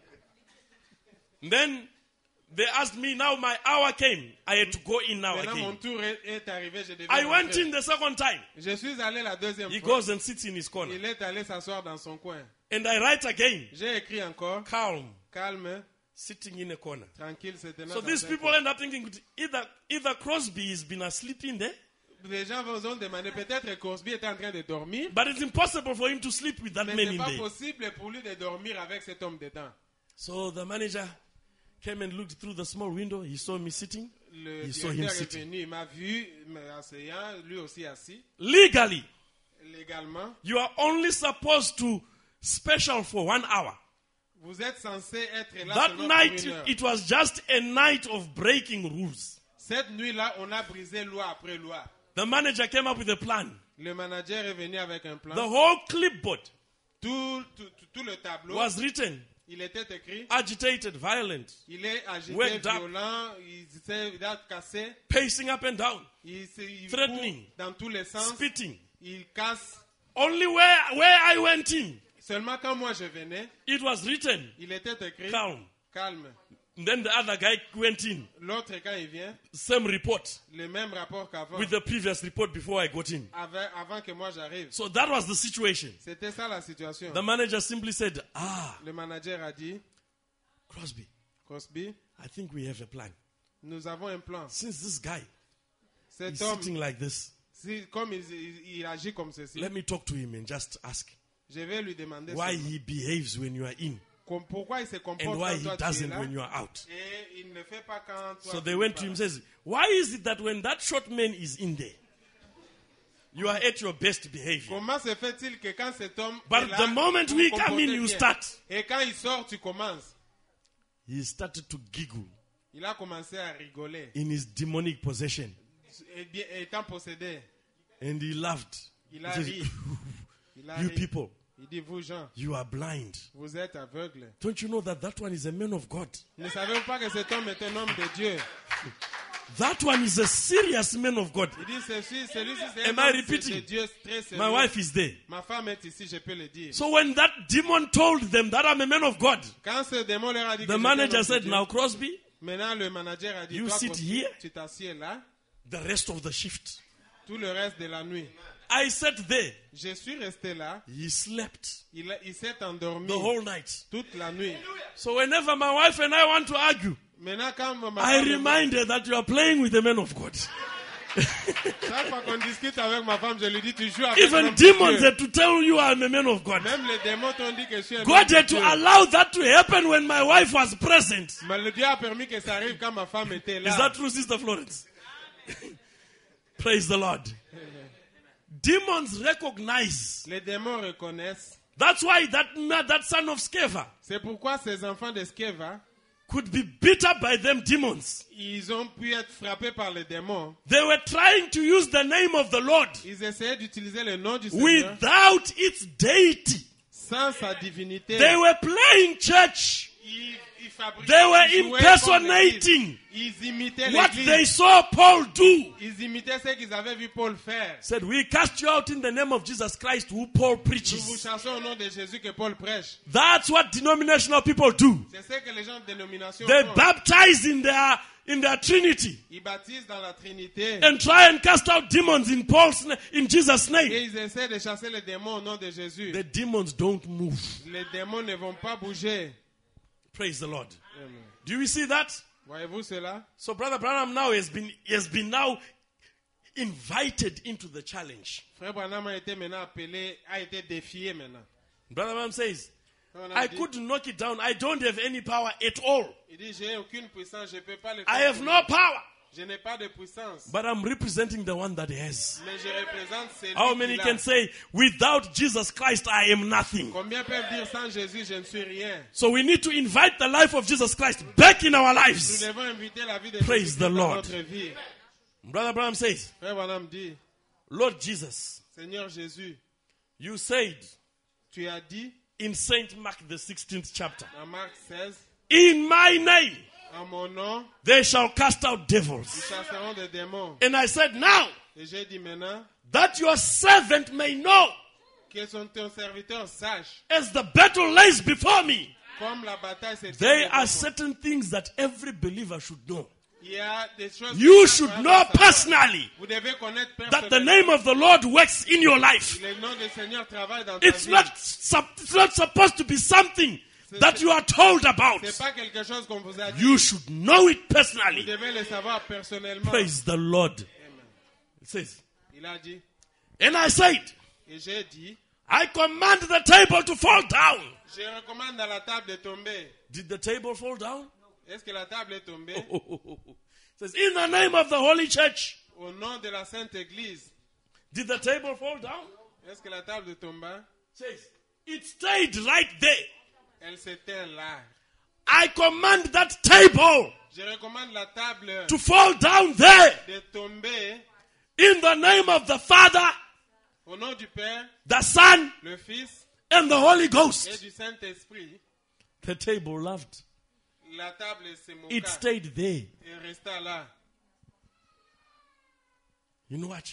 [SPEAKER 1] Then they asked me, now my hour came. I had to go in now
[SPEAKER 4] Maintenant, mon
[SPEAKER 1] again.
[SPEAKER 4] tour est, est arrivé. Je devais
[SPEAKER 1] I went
[SPEAKER 4] rentrer.
[SPEAKER 1] in the second time.
[SPEAKER 4] Je suis allé la deuxième
[SPEAKER 1] He
[SPEAKER 4] fois.
[SPEAKER 1] goes and sits in his corner.
[SPEAKER 4] Il est allé s'asseoir dans son coin.
[SPEAKER 1] And I write again,
[SPEAKER 4] J'ai écrit encore,
[SPEAKER 1] calm,
[SPEAKER 4] calme,
[SPEAKER 1] sitting in a corner.
[SPEAKER 4] tranquille, se tenant
[SPEAKER 1] So
[SPEAKER 4] dans
[SPEAKER 1] these
[SPEAKER 4] un
[SPEAKER 1] people
[SPEAKER 4] coin.
[SPEAKER 1] end up thinking either, either Crosby has been asleep in there,
[SPEAKER 4] Les gens vont se demander, peut-être que Crosby était en train de dormir,
[SPEAKER 1] but it's impossible for him to sleep with that
[SPEAKER 4] mais
[SPEAKER 1] man
[SPEAKER 4] c'est
[SPEAKER 1] in
[SPEAKER 4] pas
[SPEAKER 1] there.
[SPEAKER 4] possible pour lui de dormir avec cet homme dedans.
[SPEAKER 1] So the manager came and looked through the small window. He saw me sitting.
[SPEAKER 4] Le
[SPEAKER 1] He saw him
[SPEAKER 4] directeur est
[SPEAKER 1] sitting.
[SPEAKER 4] venu, il m'a vu m'asseyant, lui aussi assis.
[SPEAKER 1] Legally,
[SPEAKER 4] Légalement,
[SPEAKER 1] you are only supposed to special for one hour.
[SPEAKER 4] vous êtes censé être là
[SPEAKER 1] That
[SPEAKER 4] seulement
[SPEAKER 1] night,
[SPEAKER 4] pour une heure.
[SPEAKER 1] it was just a night of breaking rules.
[SPEAKER 4] Cette nuit-là, on a brisé loi après loi.
[SPEAKER 1] The manager came up with a plan.
[SPEAKER 4] Le manager est venu avec un plan.
[SPEAKER 1] The whole clipboard
[SPEAKER 4] Tout, tout, tout- tout le tableau,
[SPEAKER 1] was written,
[SPEAKER 4] il était écrit.
[SPEAKER 1] agitated, violent,
[SPEAKER 4] Il est agité,
[SPEAKER 1] Worked up.
[SPEAKER 4] violent, il s'est il a cassé,
[SPEAKER 1] pacing up and down,
[SPEAKER 4] il, s'est- il
[SPEAKER 1] Threatening.
[SPEAKER 4] court dans tous les sens,
[SPEAKER 1] spitting.
[SPEAKER 4] il casse.
[SPEAKER 1] Only where, where I went in,
[SPEAKER 4] Seulement quand moi je venais,
[SPEAKER 1] it was written,
[SPEAKER 4] il était écrit
[SPEAKER 1] calm.
[SPEAKER 4] calme.
[SPEAKER 1] Then the other guy went in,
[SPEAKER 4] L'autre, quand il vient,
[SPEAKER 1] same report
[SPEAKER 4] le même rapport qu'avant,
[SPEAKER 1] with the previous report before I got in.
[SPEAKER 4] avant, avant que moi j'arrive.
[SPEAKER 1] So that was the situation.
[SPEAKER 4] C'était ça la situation.
[SPEAKER 1] The manager simply said, ah,
[SPEAKER 4] Le manager a dit,
[SPEAKER 1] Crosby,
[SPEAKER 4] Crosby,
[SPEAKER 1] I think we have a plan.
[SPEAKER 4] nous avons un plan.
[SPEAKER 1] Since this guy
[SPEAKER 4] Cet
[SPEAKER 1] is
[SPEAKER 4] homme,
[SPEAKER 1] sitting like this,
[SPEAKER 4] si- comme il, il- il agit comme ceci,
[SPEAKER 1] let me talk to him and just ask
[SPEAKER 4] je vais lui demander
[SPEAKER 1] why
[SPEAKER 4] seulement,
[SPEAKER 1] he behaves when you are in
[SPEAKER 4] com- pourquoi il se comporte
[SPEAKER 1] and why
[SPEAKER 4] quand
[SPEAKER 1] he
[SPEAKER 4] toi tu es
[SPEAKER 1] doesn't
[SPEAKER 4] là
[SPEAKER 1] when you are out.
[SPEAKER 4] et il ne fait pas quand toi
[SPEAKER 1] So
[SPEAKER 4] tu
[SPEAKER 1] they
[SPEAKER 4] es
[SPEAKER 1] went
[SPEAKER 4] pas
[SPEAKER 1] to him
[SPEAKER 4] là.
[SPEAKER 1] and says, why is it that when that short man is in there, you are at your best behavior?
[SPEAKER 4] Comment se fait-il que quand cet homme
[SPEAKER 1] But
[SPEAKER 4] est là,
[SPEAKER 1] the moment
[SPEAKER 4] vous
[SPEAKER 1] we
[SPEAKER 4] vous
[SPEAKER 1] come in,
[SPEAKER 4] comportez
[SPEAKER 1] you
[SPEAKER 4] bien.
[SPEAKER 1] start.
[SPEAKER 4] Et quand il sort, tu commences.
[SPEAKER 1] He started to giggle
[SPEAKER 4] Il a commencé à rigoler,
[SPEAKER 1] in his demonic possession.
[SPEAKER 4] et bien, étant possédé.
[SPEAKER 1] And he laughed.
[SPEAKER 4] Il
[SPEAKER 1] He
[SPEAKER 4] a
[SPEAKER 1] says,
[SPEAKER 4] ri. Il a
[SPEAKER 1] you
[SPEAKER 4] ri.
[SPEAKER 1] people,
[SPEAKER 4] Il dit, vous gens,
[SPEAKER 1] you are blind.
[SPEAKER 4] vous êtes aveugles.
[SPEAKER 1] Don't you know that that one is a man of God?
[SPEAKER 4] Ne savez-vous pas que cet homme est un homme de Dieu?
[SPEAKER 1] That one is a serious man of God.
[SPEAKER 4] Il dit, celui-ci, celui-ci, c'est un
[SPEAKER 1] Am I
[SPEAKER 4] homme
[SPEAKER 1] repeating?
[SPEAKER 4] de Dieu très sérieux.
[SPEAKER 1] My wife is there.
[SPEAKER 4] Ma femme est ici, je peux le dire.
[SPEAKER 1] So when that demon told them that I'm a man of God,
[SPEAKER 4] Quand ce démon leur a dit que
[SPEAKER 1] the
[SPEAKER 4] j'étais un
[SPEAKER 1] manager
[SPEAKER 4] homme de
[SPEAKER 1] said,
[SPEAKER 4] Dieu,
[SPEAKER 1] now Crosby,
[SPEAKER 4] maintenant le manager a dit,
[SPEAKER 1] You
[SPEAKER 4] toi,
[SPEAKER 1] sit
[SPEAKER 4] Crosby,
[SPEAKER 1] here.
[SPEAKER 4] tu t'assieds là,
[SPEAKER 1] the rest of the shift.
[SPEAKER 4] tout le reste de la nuit.
[SPEAKER 1] I sat there.
[SPEAKER 4] Je suis resté là,
[SPEAKER 1] He slept
[SPEAKER 4] il, a- il s'est endormi
[SPEAKER 1] the whole night.
[SPEAKER 4] toute la nuit.
[SPEAKER 1] So whenever my wife and I want to argue,
[SPEAKER 4] Maintenant, quand ma
[SPEAKER 1] I
[SPEAKER 4] femme,
[SPEAKER 1] remind her that you are playing with the man of God.
[SPEAKER 4] chaque fois qu'on discute avec ma femme, je lui dis, tu joues avec
[SPEAKER 1] Even
[SPEAKER 4] l'homme de
[SPEAKER 1] demons
[SPEAKER 4] Dieu.
[SPEAKER 1] had to tell you I'm a man of God.
[SPEAKER 4] Même les démons t'ont dit que je suis un homme
[SPEAKER 1] God
[SPEAKER 4] de
[SPEAKER 1] had to
[SPEAKER 4] Dieu.
[SPEAKER 1] allow that to happen when my wife was present.
[SPEAKER 4] Mais le Dieu a permis que ça arrive quand ma femme était là.
[SPEAKER 1] Is that true, Sister Florence? Praise the Lord. Demons recognize.
[SPEAKER 4] Les démons reconnaissent.
[SPEAKER 1] That's why that, that son of Sceva,
[SPEAKER 4] C'est pourquoi ces enfants de Skeva,
[SPEAKER 1] could be beat up by them demons.
[SPEAKER 4] Ils ont pu être frappés par les démons.
[SPEAKER 1] They were trying to use the name of the Lord
[SPEAKER 4] Ils essayaient d'utiliser le nom du Seigneur
[SPEAKER 1] without its deity.
[SPEAKER 4] sans sa divinité.
[SPEAKER 1] They were playing church.
[SPEAKER 4] Ils, ils fabriquaient,
[SPEAKER 1] They were
[SPEAKER 4] ils jouaient
[SPEAKER 1] impersonating
[SPEAKER 4] comme l'Église. Ils imitaient
[SPEAKER 1] what
[SPEAKER 4] l'église.
[SPEAKER 1] they saw Paul do.
[SPEAKER 4] Ils imitaient ce qu'ils avaient vu Paul faire.
[SPEAKER 1] Said, we cast you out in the name of Jesus Christ, who Paul
[SPEAKER 4] Nous vous
[SPEAKER 1] preaches.
[SPEAKER 4] chassons au nom de Jésus que Paul prêche.
[SPEAKER 1] That's what denominational people do.
[SPEAKER 4] C'est ce que les gens de dénomination
[SPEAKER 1] They
[SPEAKER 4] font.
[SPEAKER 1] baptize in their in their Trinity
[SPEAKER 4] Ils baptisent dans la Trinité.
[SPEAKER 1] and try and cast out demons in Paul's na- in Jesus'
[SPEAKER 4] Et
[SPEAKER 1] name.
[SPEAKER 4] ils essaient de chasser les démons au nom de Jésus.
[SPEAKER 1] The demons don't move.
[SPEAKER 4] Les démons ne vont pas bouger.
[SPEAKER 1] Praise the Lord.
[SPEAKER 4] Amen.
[SPEAKER 1] Do you see that?
[SPEAKER 4] Voyez-vous cela?
[SPEAKER 1] So Brother Branham now has been he has been now invited into the challenge.
[SPEAKER 4] Frère Branham a été maintenant appelé, a été défié maintenant.
[SPEAKER 1] Brother Branham says,
[SPEAKER 4] Frère Branham
[SPEAKER 1] I
[SPEAKER 4] dit,
[SPEAKER 1] could knock it down. I don't have any power at all.
[SPEAKER 4] il dit, j'ai aucune puissance, je ne peux pas le
[SPEAKER 1] I
[SPEAKER 4] faire.
[SPEAKER 1] have no power.
[SPEAKER 4] Je n'ai pas de puissance.
[SPEAKER 1] But I'm representing the one that has.
[SPEAKER 4] Mais je représente celui
[SPEAKER 1] How
[SPEAKER 4] qui
[SPEAKER 1] many
[SPEAKER 4] l'a.
[SPEAKER 1] can say, without Jesus Christ, I am nothing?
[SPEAKER 4] Combien peuvent dire sans Jésus, je ne suis rien?
[SPEAKER 1] So we need to invite the life of Jesus Christ back in our
[SPEAKER 4] Nous
[SPEAKER 1] lives.
[SPEAKER 4] devons inviter la vie de
[SPEAKER 1] Praise
[SPEAKER 4] Jésus
[SPEAKER 1] the
[SPEAKER 4] dans
[SPEAKER 1] Lord.
[SPEAKER 4] notre vie.
[SPEAKER 1] Brother Branham says,
[SPEAKER 4] Frère Branham dit,
[SPEAKER 1] Lord Jesus,
[SPEAKER 4] Seigneur Jésus,
[SPEAKER 1] you said
[SPEAKER 4] tu as dit
[SPEAKER 1] in Saint Mark the sixteenth chapter,
[SPEAKER 4] dans Marc seize,
[SPEAKER 1] in my name
[SPEAKER 4] en mon nom,
[SPEAKER 1] they shall cast out
[SPEAKER 4] nous
[SPEAKER 1] devils.
[SPEAKER 4] chasserons des démons.
[SPEAKER 1] And I said, now
[SPEAKER 4] Et j'ai dit maintenant,
[SPEAKER 1] that your servant may know,
[SPEAKER 4] que son ton serviteur sache,
[SPEAKER 1] as the battle lays before me,
[SPEAKER 4] comme la bataille s'est
[SPEAKER 1] there are certain things that every believer should know.
[SPEAKER 4] Il y a des choses
[SPEAKER 1] You
[SPEAKER 4] que
[SPEAKER 1] should
[SPEAKER 4] chaque
[SPEAKER 1] know
[SPEAKER 4] croyant doit savoir.
[SPEAKER 1] personally
[SPEAKER 4] Vous devez connaître
[SPEAKER 1] that the
[SPEAKER 4] personnellement.
[SPEAKER 1] name of the Lord works in your life.
[SPEAKER 4] Le nom du Seigneur travaille dans ta
[SPEAKER 1] It's
[SPEAKER 4] vie.
[SPEAKER 1] not, sup- it's not supposed to be something that you are told about.
[SPEAKER 4] C'est pas quelque chose qu'on vous a dit.
[SPEAKER 1] You should know it
[SPEAKER 4] Vous
[SPEAKER 1] personally.
[SPEAKER 4] devez le savoir personnellement.
[SPEAKER 1] Praise the Lord.
[SPEAKER 4] Amen.
[SPEAKER 1] It says,
[SPEAKER 4] Il a dit,
[SPEAKER 1] and I said,
[SPEAKER 4] et j'ai dit,
[SPEAKER 1] I command the table to fall down.
[SPEAKER 4] je recommande à la table de tomber.
[SPEAKER 1] Did the table fall down?
[SPEAKER 4] Est-ce que la table est tombée?
[SPEAKER 1] It says, in the name of the Holy Church.
[SPEAKER 4] Au nom de la Sainte Église.
[SPEAKER 1] Did the table fall down?
[SPEAKER 4] Est-ce que la table tomba?
[SPEAKER 1] It says, it stayed right there.
[SPEAKER 4] Elle s'éteint là.
[SPEAKER 1] I command that table
[SPEAKER 4] Je recommande la table
[SPEAKER 1] to fall down there.
[SPEAKER 4] de tomber
[SPEAKER 1] In the name of the Father,
[SPEAKER 4] au nom du Père,
[SPEAKER 1] the Son,
[SPEAKER 4] le Fils
[SPEAKER 1] and the Holy
[SPEAKER 4] et
[SPEAKER 1] Ghost.
[SPEAKER 4] du Saint-Esprit.
[SPEAKER 1] The table laughed.
[SPEAKER 4] La table se moqua
[SPEAKER 1] It stayed there.
[SPEAKER 4] et resta là.
[SPEAKER 1] You know what?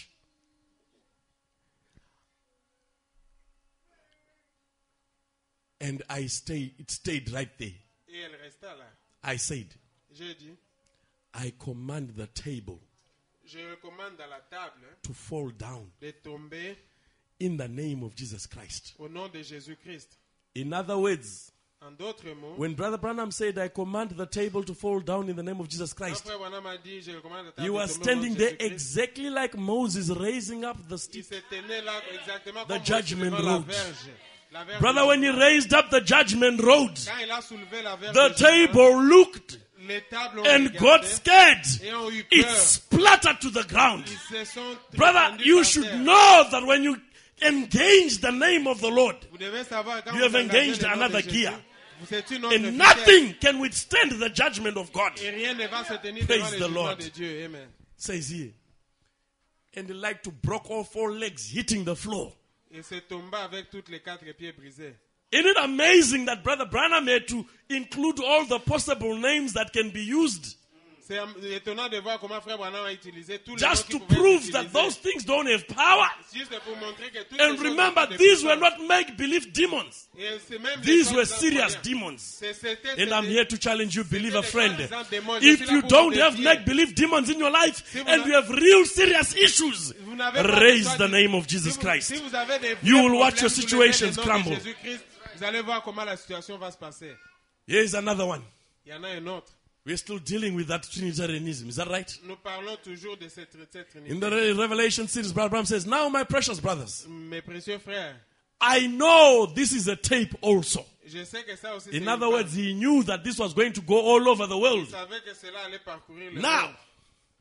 [SPEAKER 1] And I stayed, it stayed right there.
[SPEAKER 4] Et elle resta là.
[SPEAKER 1] I said,
[SPEAKER 4] J'ai dit,
[SPEAKER 1] I command the table
[SPEAKER 4] je recommande à la table
[SPEAKER 1] to fall down
[SPEAKER 4] de tomber
[SPEAKER 1] in the name of Jesus Christ.
[SPEAKER 4] au nom de Jésus-Christ.
[SPEAKER 1] In other words,
[SPEAKER 4] En d'autres mots,
[SPEAKER 1] when Brother Branham said, I command the table to fall down in the name of Jesus Christ,
[SPEAKER 4] après Branham a dit, je recommande la table
[SPEAKER 1] he
[SPEAKER 4] de
[SPEAKER 1] was
[SPEAKER 4] tomber au nom
[SPEAKER 1] standing
[SPEAKER 4] de
[SPEAKER 1] there
[SPEAKER 4] Jésus-Christ.
[SPEAKER 1] exactly like Moses raising up the
[SPEAKER 4] Il
[SPEAKER 1] stick.
[SPEAKER 4] se tenait là exactement
[SPEAKER 1] The
[SPEAKER 4] comme
[SPEAKER 1] judgment
[SPEAKER 4] Moïse soulevant la
[SPEAKER 1] road.
[SPEAKER 4] verge. La verge
[SPEAKER 1] Brother,
[SPEAKER 4] du
[SPEAKER 1] when he
[SPEAKER 4] jugement.
[SPEAKER 1] raised up the judgment road,
[SPEAKER 4] Quand il a soulevé la verge
[SPEAKER 1] the
[SPEAKER 4] du jugement,
[SPEAKER 1] table looked
[SPEAKER 4] les tables ont
[SPEAKER 1] and
[SPEAKER 4] regardé
[SPEAKER 1] got scared.
[SPEAKER 4] et ont eu
[SPEAKER 1] It
[SPEAKER 4] peur.
[SPEAKER 1] splattered to the ground.
[SPEAKER 4] Ils se sont
[SPEAKER 1] Brother,
[SPEAKER 4] répandus
[SPEAKER 1] you
[SPEAKER 4] par
[SPEAKER 1] should
[SPEAKER 4] terre.
[SPEAKER 1] know that when you engage the name of the Lord,
[SPEAKER 4] Vous devez savoir quand
[SPEAKER 1] you
[SPEAKER 4] vous
[SPEAKER 1] have
[SPEAKER 4] engagez
[SPEAKER 1] engaged
[SPEAKER 4] le nom de
[SPEAKER 1] another
[SPEAKER 4] Jésus,
[SPEAKER 1] gear.
[SPEAKER 4] vous êtes une autre
[SPEAKER 1] and
[SPEAKER 4] vitesse.
[SPEAKER 1] nothing can withstand the judgment of God.
[SPEAKER 4] Et rien ne va se tenir
[SPEAKER 1] Praise
[SPEAKER 4] devant le
[SPEAKER 1] the
[SPEAKER 4] jugement
[SPEAKER 1] Lord.
[SPEAKER 4] de Dieu. Amen.
[SPEAKER 1] Says here. And he like to broke all four legs hitting the floor.
[SPEAKER 4] Et se tomba avec toutes les quatre pieds brisés.
[SPEAKER 1] Isn't it amazing that Brother Branham had to include all the possible names that can be used
[SPEAKER 4] C'est étonnant de voir comment Frère Branham a utilisé tous les
[SPEAKER 1] just
[SPEAKER 4] mots
[SPEAKER 1] to
[SPEAKER 4] qui pouvaient
[SPEAKER 1] prove
[SPEAKER 4] être
[SPEAKER 1] that
[SPEAKER 4] utilisés.
[SPEAKER 1] those things don't have power?
[SPEAKER 4] Juste pour montrer que toutes
[SPEAKER 1] And
[SPEAKER 4] les choses
[SPEAKER 1] remember,
[SPEAKER 4] n'ont pas de
[SPEAKER 1] these were
[SPEAKER 4] puissance.
[SPEAKER 1] not make-believe demons.
[SPEAKER 4] Et c'est même
[SPEAKER 1] These
[SPEAKER 4] les
[SPEAKER 1] were
[SPEAKER 4] choses
[SPEAKER 1] serious
[SPEAKER 4] incroyables.
[SPEAKER 1] demons.
[SPEAKER 4] C'est- c'était-
[SPEAKER 1] And I'm
[SPEAKER 4] c'était-
[SPEAKER 1] here to challenge you, believer
[SPEAKER 4] des
[SPEAKER 1] friend.
[SPEAKER 4] grands démons. Je
[SPEAKER 1] If
[SPEAKER 4] suis là
[SPEAKER 1] you
[SPEAKER 4] pour
[SPEAKER 1] don't
[SPEAKER 4] vous
[SPEAKER 1] have
[SPEAKER 4] défier.
[SPEAKER 1] make-believe demons in your life
[SPEAKER 4] Si vous
[SPEAKER 1] and
[SPEAKER 4] n'a-
[SPEAKER 1] you have real serious issues,
[SPEAKER 4] Vous n'avez pas
[SPEAKER 1] raise
[SPEAKER 4] besoin
[SPEAKER 1] the
[SPEAKER 4] de-
[SPEAKER 1] name of
[SPEAKER 4] si
[SPEAKER 1] Jesus
[SPEAKER 4] vous-
[SPEAKER 1] Christ.
[SPEAKER 4] Si vous avez des
[SPEAKER 1] You
[SPEAKER 4] vrais
[SPEAKER 1] will watch your
[SPEAKER 4] problèmes,
[SPEAKER 1] situations
[SPEAKER 4] soulevez le nom de
[SPEAKER 1] crumble.
[SPEAKER 4] Jésus-Christ, vous allez voir comment la situation va se passer.
[SPEAKER 1] Here's another one.
[SPEAKER 4] Il y en a un autre.
[SPEAKER 1] We're still dealing with that Trinitarianism. Is that right?
[SPEAKER 4] Nous parlons toujours de cette, cette trinité.
[SPEAKER 1] In the Re- Revelation series, Brother Branham says, now my precious brothers,
[SPEAKER 4] Mes précieux frères,
[SPEAKER 1] I know this is a tape also.
[SPEAKER 4] je sais que ça aussi c'est
[SPEAKER 1] In
[SPEAKER 4] une
[SPEAKER 1] other
[SPEAKER 4] base.
[SPEAKER 1] words, he knew that this was going to go all over the
[SPEAKER 4] Je
[SPEAKER 1] world.
[SPEAKER 4] savais que cela allait parcourir le
[SPEAKER 1] Now,
[SPEAKER 4] monde.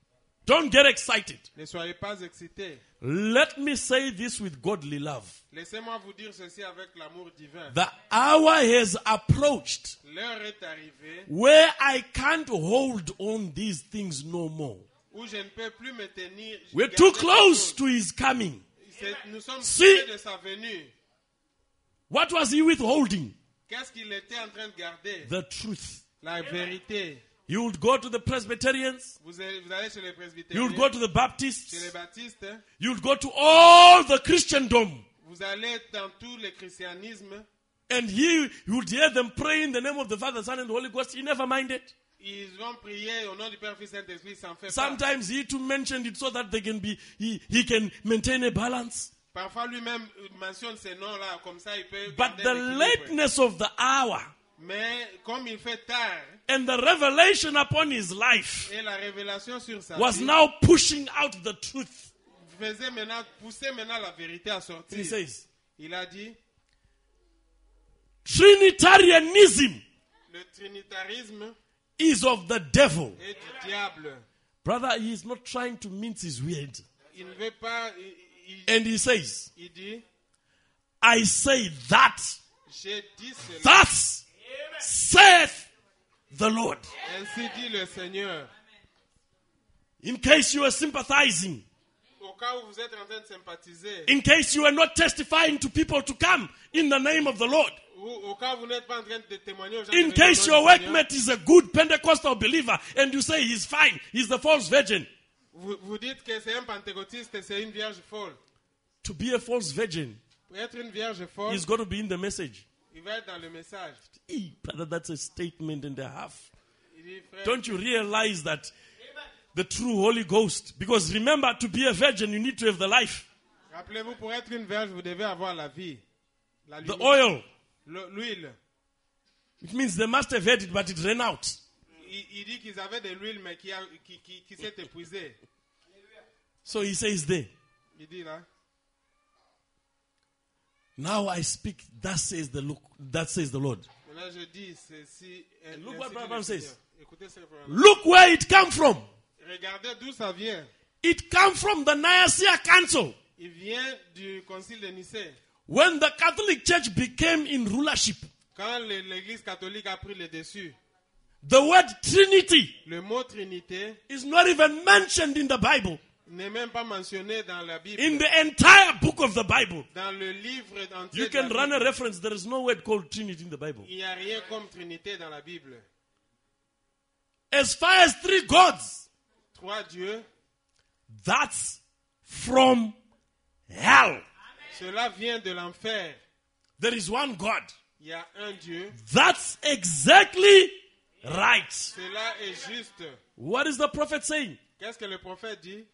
[SPEAKER 1] Don't get excited.
[SPEAKER 4] Ne soyez pas excités.
[SPEAKER 1] Let me say this with godly love.
[SPEAKER 4] Laissez-moi vous dire ceci avec l'amour divin.
[SPEAKER 1] The hour has approached
[SPEAKER 4] L'heure est arrivée
[SPEAKER 1] where I can't hold on these things no more.
[SPEAKER 4] où je ne peux plus me tenir.
[SPEAKER 1] We're
[SPEAKER 4] garder
[SPEAKER 1] too
[SPEAKER 4] ces
[SPEAKER 1] close
[SPEAKER 4] choses.
[SPEAKER 1] to his coming.
[SPEAKER 4] C'est- Nous sommes
[SPEAKER 1] Si-
[SPEAKER 4] près de sa venue.
[SPEAKER 1] What was he withholding?
[SPEAKER 4] Qu'est-ce qu'il était en train de garder?
[SPEAKER 1] The truth.
[SPEAKER 4] La vérité.
[SPEAKER 1] You would go to the Presbyterians.
[SPEAKER 4] Vous allez, vous allez chez les
[SPEAKER 1] You
[SPEAKER 4] presbytériens,
[SPEAKER 1] would go to the
[SPEAKER 4] chez les
[SPEAKER 1] Baptists.
[SPEAKER 4] baptistes,
[SPEAKER 1] You would go to all the Christendom.
[SPEAKER 4] vous allez dans tout le christianisme.
[SPEAKER 1] And he, you would hear them pray in the name of the Father, Son, and the Holy Ghost. He never minded.
[SPEAKER 4] Ils vont prier au nom du Père, Fils et Saint-Esprit, sans faire pas.
[SPEAKER 1] Sometimes he too mentioned it so that they can be, he, he can maintain a balance.
[SPEAKER 4] Parfois lui-même euh, mentionne ces noms-là, comme ça il peut
[SPEAKER 1] But
[SPEAKER 4] garder
[SPEAKER 1] the
[SPEAKER 4] l'équilibre.
[SPEAKER 1] lateness of the hour
[SPEAKER 4] Mais comme il fait tard,
[SPEAKER 1] and the revelation upon his life
[SPEAKER 4] et la révélation sur sa
[SPEAKER 1] was
[SPEAKER 4] vie
[SPEAKER 1] now pushing out the truth.
[SPEAKER 4] faisait maintenant, poussait maintenant la vérité à
[SPEAKER 1] He
[SPEAKER 4] sortir.
[SPEAKER 1] says,
[SPEAKER 4] Il a dit,
[SPEAKER 1] Trinitarianism
[SPEAKER 4] le trinitarisme
[SPEAKER 1] is of the devil.
[SPEAKER 4] est du diable.
[SPEAKER 1] Brother, he is not trying to mince his word.
[SPEAKER 4] Il ne veut pas, il, il-
[SPEAKER 1] And he says,
[SPEAKER 4] il dit,
[SPEAKER 1] I say that,
[SPEAKER 4] j'ai dit cela,
[SPEAKER 1] thus saith the Lord.
[SPEAKER 4] ainsi dit le Seigneur.
[SPEAKER 1] In case you are sympathizing,
[SPEAKER 4] Au cas où vous êtes en train de sympathiser,
[SPEAKER 1] in case you are not testifying to people to come in the name of the Lord,
[SPEAKER 4] ou au cas où vous n'êtes pas en train de témoigner aux gens
[SPEAKER 1] in
[SPEAKER 4] de venir au
[SPEAKER 1] case
[SPEAKER 4] nom
[SPEAKER 1] your
[SPEAKER 4] du Seigneur,
[SPEAKER 1] workmate is a good Pentecostal believer and you say he's fine, he's the false virgin.
[SPEAKER 4] vous, vous dites que c'est un pentecôtiste, c'est une vierge folle.
[SPEAKER 1] To be a false virgin,
[SPEAKER 4] Pour être une vierge folle,
[SPEAKER 1] he's got to be in the message.
[SPEAKER 4] il va être dans le message.
[SPEAKER 1] Eh, brother, that's a statement and a half.
[SPEAKER 4] Il dit, frère,
[SPEAKER 1] Don't you realize that the true Holy Ghost, because remember, to be a virgin, you need to have the life,
[SPEAKER 4] rappelez-vous, pour être une vierge, vous devez avoir la vie, la
[SPEAKER 1] the
[SPEAKER 4] lumière,
[SPEAKER 1] oil.
[SPEAKER 4] le- l'huile.
[SPEAKER 1] It means they must have had it, but it ran out.
[SPEAKER 4] Il, il dit qu'ils avaient de l'huile, mais qui, a- qui, qui, qui s'est épuisée.
[SPEAKER 1] So he says there,
[SPEAKER 4] Il dit là,
[SPEAKER 1] now I speak, that says the look, that says the Lord.
[SPEAKER 4] maintenant je dis ceci. euh,
[SPEAKER 1] look
[SPEAKER 4] ainsi
[SPEAKER 1] what
[SPEAKER 4] dit
[SPEAKER 1] Bible
[SPEAKER 4] le
[SPEAKER 1] says.
[SPEAKER 4] Seigneur. Écoutez ce que frère-
[SPEAKER 1] Look where it come from.
[SPEAKER 4] Regardez d'où ça vient.
[SPEAKER 1] It come from the Nicaea Council.
[SPEAKER 4] Il vient du concile de Nicée.
[SPEAKER 1] When the Catholic Church became in rulership,
[SPEAKER 4] Quand le- l'église catholique a pris le dessus,
[SPEAKER 1] the word Trinity
[SPEAKER 4] le mot Trinité
[SPEAKER 1] is not even mentioned in the Bible.
[SPEAKER 4] n'est même pas mentionné dans la Bible.
[SPEAKER 1] In the entire book of the Bible,
[SPEAKER 4] Dans le livre entier
[SPEAKER 1] you
[SPEAKER 4] de la
[SPEAKER 1] can run a
[SPEAKER 4] Bible,
[SPEAKER 1] reference. There is no word called Trinity in the Bible.
[SPEAKER 4] il n'y a rien comme Trinité dans la Bible.
[SPEAKER 1] As far as three gods,
[SPEAKER 4] Trois dieux,
[SPEAKER 1] that's from hell.
[SPEAKER 4] cela vient de l'enfer.
[SPEAKER 1] There is one God.
[SPEAKER 4] Il y a un Dieu.
[SPEAKER 1] That's exactly right.
[SPEAKER 4] Cela est juste.
[SPEAKER 1] What is the prophet saying?
[SPEAKER 4] Qu'est-ce que le prophète dit?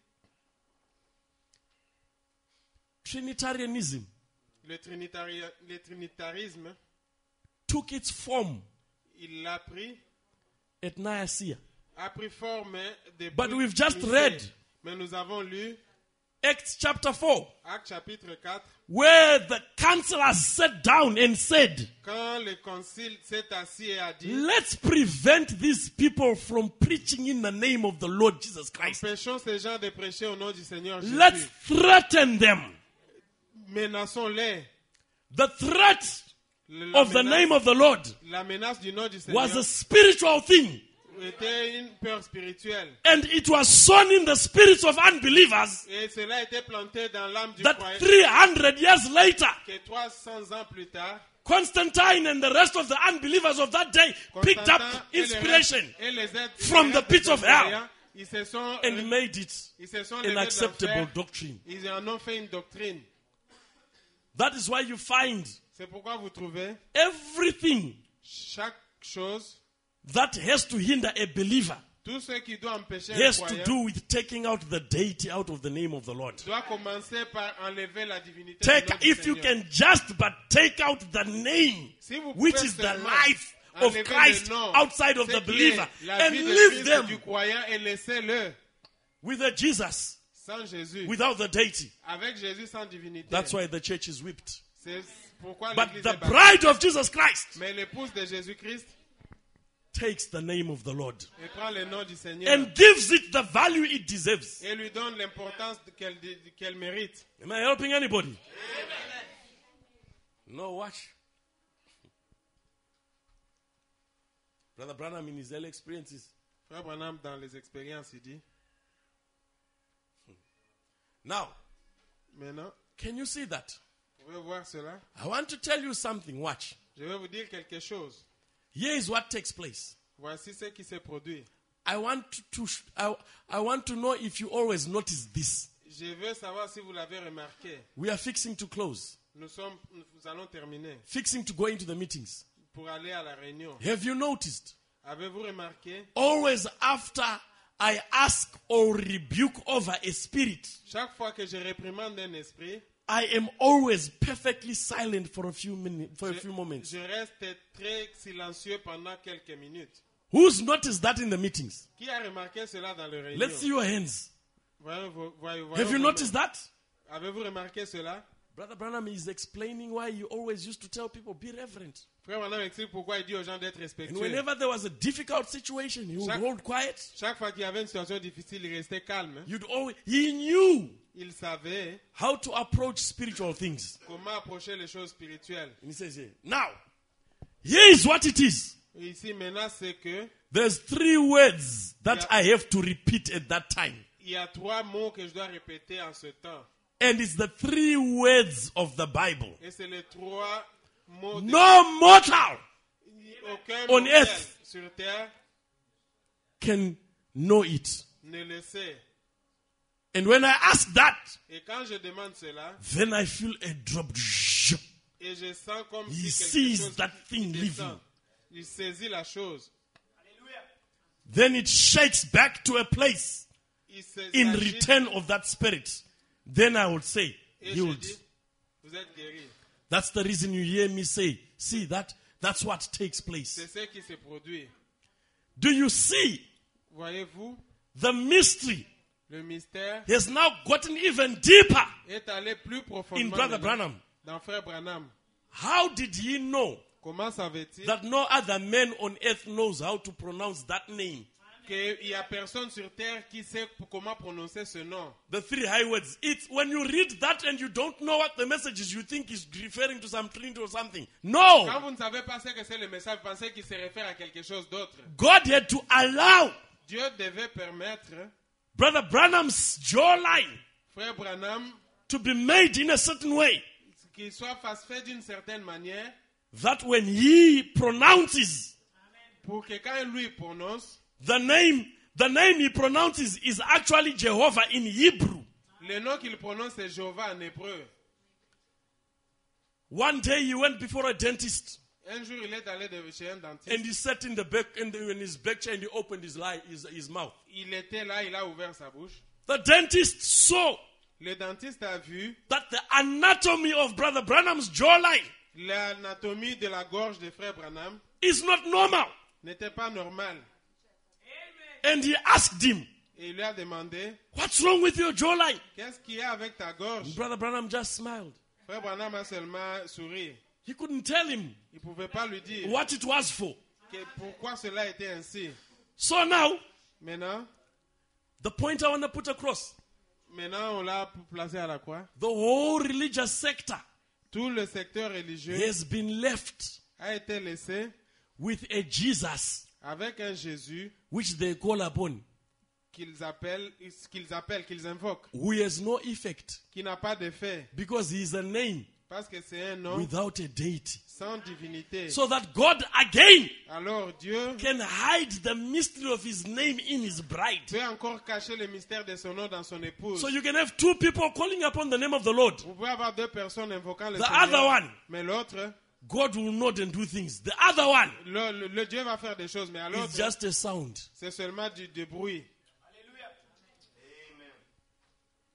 [SPEAKER 1] Trinitarianism
[SPEAKER 4] Le, trinitari- le trinitarisme,
[SPEAKER 1] took its form
[SPEAKER 4] il l'a pris,
[SPEAKER 1] at Nicaea.
[SPEAKER 4] a pris forme de
[SPEAKER 1] But we've just read
[SPEAKER 4] Mais nous avons lu
[SPEAKER 1] Acts chapter four,
[SPEAKER 4] Actes chapitre quatre,
[SPEAKER 1] where the councillors sat down and said,
[SPEAKER 4] quand le concile s'est assis et a dit,
[SPEAKER 1] let's prevent these people from preaching in the name of the Lord Jesus Christ.
[SPEAKER 4] empêchons ces gens de prêcher au nom du Seigneur Jésus.
[SPEAKER 1] Let's threaten them.
[SPEAKER 4] Menaçons-les.
[SPEAKER 1] The threat
[SPEAKER 4] Le- La,
[SPEAKER 1] of the
[SPEAKER 4] menace,
[SPEAKER 1] name of the Lord
[SPEAKER 4] la menace du nom du Seigneur
[SPEAKER 1] was a spiritual thing.
[SPEAKER 4] était une peur spirituelle.
[SPEAKER 1] And it was sown in the spirits of unbelievers
[SPEAKER 4] Et cela a été planté dans l'âme du
[SPEAKER 1] that
[SPEAKER 4] croyant
[SPEAKER 1] three hundred years later,
[SPEAKER 4] que trois cents ans plus tard,
[SPEAKER 1] Constantine and the rest of the unbelievers of that day picked up
[SPEAKER 4] Constantin et les
[SPEAKER 1] inspiration
[SPEAKER 4] restes- et les êtres-
[SPEAKER 1] from
[SPEAKER 4] les
[SPEAKER 1] the
[SPEAKER 4] restes
[SPEAKER 1] pits
[SPEAKER 4] des
[SPEAKER 1] of hell
[SPEAKER 4] croyants, ils se sont,
[SPEAKER 1] and made it
[SPEAKER 4] ils se sont
[SPEAKER 1] an
[SPEAKER 4] levés de
[SPEAKER 1] acceptable
[SPEAKER 4] l'enfer.
[SPEAKER 1] doctrine.
[SPEAKER 4] Ils en ont fait une doctrine.
[SPEAKER 1] That is why you find
[SPEAKER 4] C'est pourquoi vous trouvez
[SPEAKER 1] everything
[SPEAKER 4] chaque chose,
[SPEAKER 1] that has to hinder a believer
[SPEAKER 4] tout ce qui doit empêcher un
[SPEAKER 1] has to
[SPEAKER 4] croyant
[SPEAKER 1] do with taking out the deity out of the name of the Lord.
[SPEAKER 4] doit commencer par enlever la divinité du
[SPEAKER 1] Take,
[SPEAKER 4] nom du
[SPEAKER 1] if you
[SPEAKER 4] Seigneur.
[SPEAKER 1] can just but take out the name,
[SPEAKER 4] Si vous
[SPEAKER 1] which
[SPEAKER 4] pouvez
[SPEAKER 1] is the
[SPEAKER 4] seulement
[SPEAKER 1] life of
[SPEAKER 4] enlever
[SPEAKER 1] Christ
[SPEAKER 4] le nom,
[SPEAKER 1] outside of
[SPEAKER 4] ce
[SPEAKER 1] the
[SPEAKER 4] qui est
[SPEAKER 1] believer,
[SPEAKER 4] la
[SPEAKER 1] and
[SPEAKER 4] vie de
[SPEAKER 1] leave
[SPEAKER 4] Christ
[SPEAKER 1] them
[SPEAKER 4] du croyant et laissez-le
[SPEAKER 1] with a Jesus
[SPEAKER 4] sans Jésus,
[SPEAKER 1] without the deity.
[SPEAKER 4] avec Jésus sans divinité.
[SPEAKER 1] That's why the church is whipped.
[SPEAKER 4] C'est pourquoi
[SPEAKER 1] But
[SPEAKER 4] l'église
[SPEAKER 1] the
[SPEAKER 4] est battue.
[SPEAKER 1] bride of Jesus Christ
[SPEAKER 4] Mais l'épouse de Jésus-Christ,
[SPEAKER 1] takes the name of the Lord
[SPEAKER 4] et prend le nom du Seigneur
[SPEAKER 1] and gives it the value it deserves.
[SPEAKER 4] et lui donne l'importance qu'elle qu'elle mérite.
[SPEAKER 1] Am I helping anybody? No, watch. Brother Branham, in his early experiences,
[SPEAKER 4] Frère Branham, dans les expériences, il dit,
[SPEAKER 1] now,
[SPEAKER 4] maintenant,
[SPEAKER 1] can you see that?
[SPEAKER 4] vous pouvez voir cela.
[SPEAKER 1] I want to tell you something. Watch.
[SPEAKER 4] Je vais vous dire quelque chose.
[SPEAKER 1] Here is what takes place.
[SPEAKER 4] Voici ce qui s'est produit.
[SPEAKER 1] I want to, to I, I want to know if you always notice this.
[SPEAKER 4] Je veux savoir si vous l'avez remarqué.
[SPEAKER 1] We are fixing to close,
[SPEAKER 4] Nous sommes, nous allons terminer
[SPEAKER 1] fixing to go into the meetings.
[SPEAKER 4] pour aller à la réunion.
[SPEAKER 1] Have you noticed?
[SPEAKER 4] Avez-vous remarqué?
[SPEAKER 1] Always after I ask or rebuke over a spirit,
[SPEAKER 4] Chaque fois que je réprimande un esprit,
[SPEAKER 1] I am always perfectly silent for a few minutes, for a
[SPEAKER 4] je,
[SPEAKER 1] few moments.
[SPEAKER 4] je reste très silencieux pendant quelques minutes.
[SPEAKER 1] Who's noticed that in the meetings?
[SPEAKER 4] Qui a remarqué cela dans les réunions?
[SPEAKER 1] Let's see your hands.
[SPEAKER 4] Voyons vos- voyons- voyons
[SPEAKER 1] Have you
[SPEAKER 4] vos
[SPEAKER 1] noticed
[SPEAKER 4] mains.
[SPEAKER 1] that?
[SPEAKER 4] Avez-vous remarqué cela?
[SPEAKER 1] Brother Branham is explaining why he always used to tell people, be reverent.
[SPEAKER 4] Frère Branham explique pourquoi il dit aux gens d'être
[SPEAKER 1] And
[SPEAKER 4] respectueux.
[SPEAKER 1] whenever there was a difficult situation, he would
[SPEAKER 4] Chaque-
[SPEAKER 1] hold quiet.
[SPEAKER 4] Chaque fois qu'il y avait une situation difficile, il restait calme.
[SPEAKER 1] You'd always, he knew
[SPEAKER 4] Il savait
[SPEAKER 1] how to approach spiritual things.
[SPEAKER 4] comment approcher les choses spirituelles.
[SPEAKER 1] And he says here, now, here is what it is.
[SPEAKER 4] Et ici, maintenant, c'est que
[SPEAKER 1] There's three words that
[SPEAKER 4] Yeah.
[SPEAKER 1] I have to repeat at that time.
[SPEAKER 4] il y a trois mots que je dois répéter en ce temps.
[SPEAKER 1] And it's the three words of the Bible.
[SPEAKER 4] Et c'est les trois mots de
[SPEAKER 1] No mortal
[SPEAKER 4] aucun
[SPEAKER 1] on
[SPEAKER 4] mortel
[SPEAKER 1] earth.
[SPEAKER 4] sur terre
[SPEAKER 1] can know it.
[SPEAKER 4] ne le sait.
[SPEAKER 1] And when I ask that,
[SPEAKER 4] Et quand je demande cela,
[SPEAKER 1] then I feel a drop.
[SPEAKER 4] et je sens comme
[SPEAKER 1] He
[SPEAKER 4] si quelque
[SPEAKER 1] sees
[SPEAKER 4] chose
[SPEAKER 1] that thing
[SPEAKER 4] descend.
[SPEAKER 1] living.
[SPEAKER 4] Il saisit la chose.
[SPEAKER 1] Then it shakes back to a place
[SPEAKER 4] Il se
[SPEAKER 1] in
[SPEAKER 4] s'agite
[SPEAKER 1] return of that spirit. Then I would say,
[SPEAKER 4] et je
[SPEAKER 1] healed.
[SPEAKER 4] dis, vous êtes guéri.
[SPEAKER 1] That's the reason you hear me say, see that, that's what takes
[SPEAKER 4] C'est
[SPEAKER 1] place.
[SPEAKER 4] ce qui se produit.
[SPEAKER 1] Do you see?
[SPEAKER 4] Voyez-vous,
[SPEAKER 1] The mystery
[SPEAKER 4] le mystère
[SPEAKER 1] has now gotten even deeper
[SPEAKER 4] est allé plus
[SPEAKER 1] in
[SPEAKER 4] profondément
[SPEAKER 1] Brother
[SPEAKER 4] dans,
[SPEAKER 1] Branham.
[SPEAKER 4] dans Frère Branham.
[SPEAKER 1] How did he know
[SPEAKER 4] Comment savait-il
[SPEAKER 1] that no other man on earth knows how to pronounce that name?
[SPEAKER 4] qu'il n'y a personne sur terre qui sait comment prononcer ce nom?
[SPEAKER 1] The three high words. It's when you read that and you don't know what the message is, you think it's referring to some trinity or something.
[SPEAKER 4] Quand
[SPEAKER 1] No!
[SPEAKER 4] vous ne savez pas ce que c'est le message, vous pensez qu'il se réfère à quelque chose d'autre.
[SPEAKER 1] God had to allow
[SPEAKER 4] Dieu devait permettre
[SPEAKER 1] Brother Branham's jawline
[SPEAKER 4] Frère Branham
[SPEAKER 1] to be made in a certain way
[SPEAKER 4] qu'il soit fait d'une certaine manière
[SPEAKER 1] that when he pronounces
[SPEAKER 4] pour que quand lui prononce,
[SPEAKER 1] the name, the name he pronounces is actually Jehovah in Hebrew.
[SPEAKER 4] le nom qu'il prononce c'est Jéhovah en hébreu.
[SPEAKER 1] One day he went before a dentist
[SPEAKER 4] Un jour, il est allé de- chez un dentiste.
[SPEAKER 1] and he sat in the back in, the, in his back chair and he opened his, li- his, his mouth.
[SPEAKER 4] Il était là, il a ouvert sa bouche.
[SPEAKER 1] The dentist saw
[SPEAKER 4] Le dentiste a vu
[SPEAKER 1] that the anatomy of Brother Branham's jawline
[SPEAKER 4] l'anatomie de la gorge de Frère Branham
[SPEAKER 1] is not normal.
[SPEAKER 4] n'était pas normale.
[SPEAKER 1] And he asked him,
[SPEAKER 4] Et il lui a demandé,
[SPEAKER 1] what's wrong with your jawline?
[SPEAKER 4] qu'est-ce qu'il y a avec ta gorge?
[SPEAKER 1] Brother Branham just smiled.
[SPEAKER 4] Frère Branham a seulement souri.
[SPEAKER 1] He couldn't tell him
[SPEAKER 4] Il ne pouvait pas lui dire
[SPEAKER 1] what it was for.
[SPEAKER 4] que pourquoi cela était ainsi.
[SPEAKER 1] So now,
[SPEAKER 4] Maintenant,
[SPEAKER 1] the point I want to put across,
[SPEAKER 4] maintenant on l'a placé à la croix.
[SPEAKER 1] the whole religious sector
[SPEAKER 4] Tout le secteur religieux
[SPEAKER 1] has been left
[SPEAKER 4] a été laissé
[SPEAKER 1] with a Jesus
[SPEAKER 4] avec un Jésus
[SPEAKER 1] which they call upon,
[SPEAKER 4] qu'ils appellent, qu'ils appellent, qu'ils invoquent,
[SPEAKER 1] who has no effect
[SPEAKER 4] qui n'a pas d'effet,
[SPEAKER 1] because he is a name
[SPEAKER 4] parce que c'est un nom
[SPEAKER 1] without a deity.
[SPEAKER 4] sans divinité.
[SPEAKER 1] So that God again
[SPEAKER 4] Alors Dieu
[SPEAKER 1] can hide the mystery of his name in his bride.
[SPEAKER 4] peut encore cacher le mystère de son nom dans son épouse.
[SPEAKER 1] So you can have two people calling upon the name of the Lord.
[SPEAKER 4] Vous pouvez avoir deux personnes invoquant le
[SPEAKER 1] The
[SPEAKER 4] Seigneur,
[SPEAKER 1] other one,
[SPEAKER 4] mais l'autre,
[SPEAKER 1] God will nod and do things. The other one
[SPEAKER 4] le, le- le Dieu va faire des choses, mais à
[SPEAKER 1] is
[SPEAKER 4] l'autre,
[SPEAKER 1] just a sound.
[SPEAKER 4] c'est seulement du, du bruit.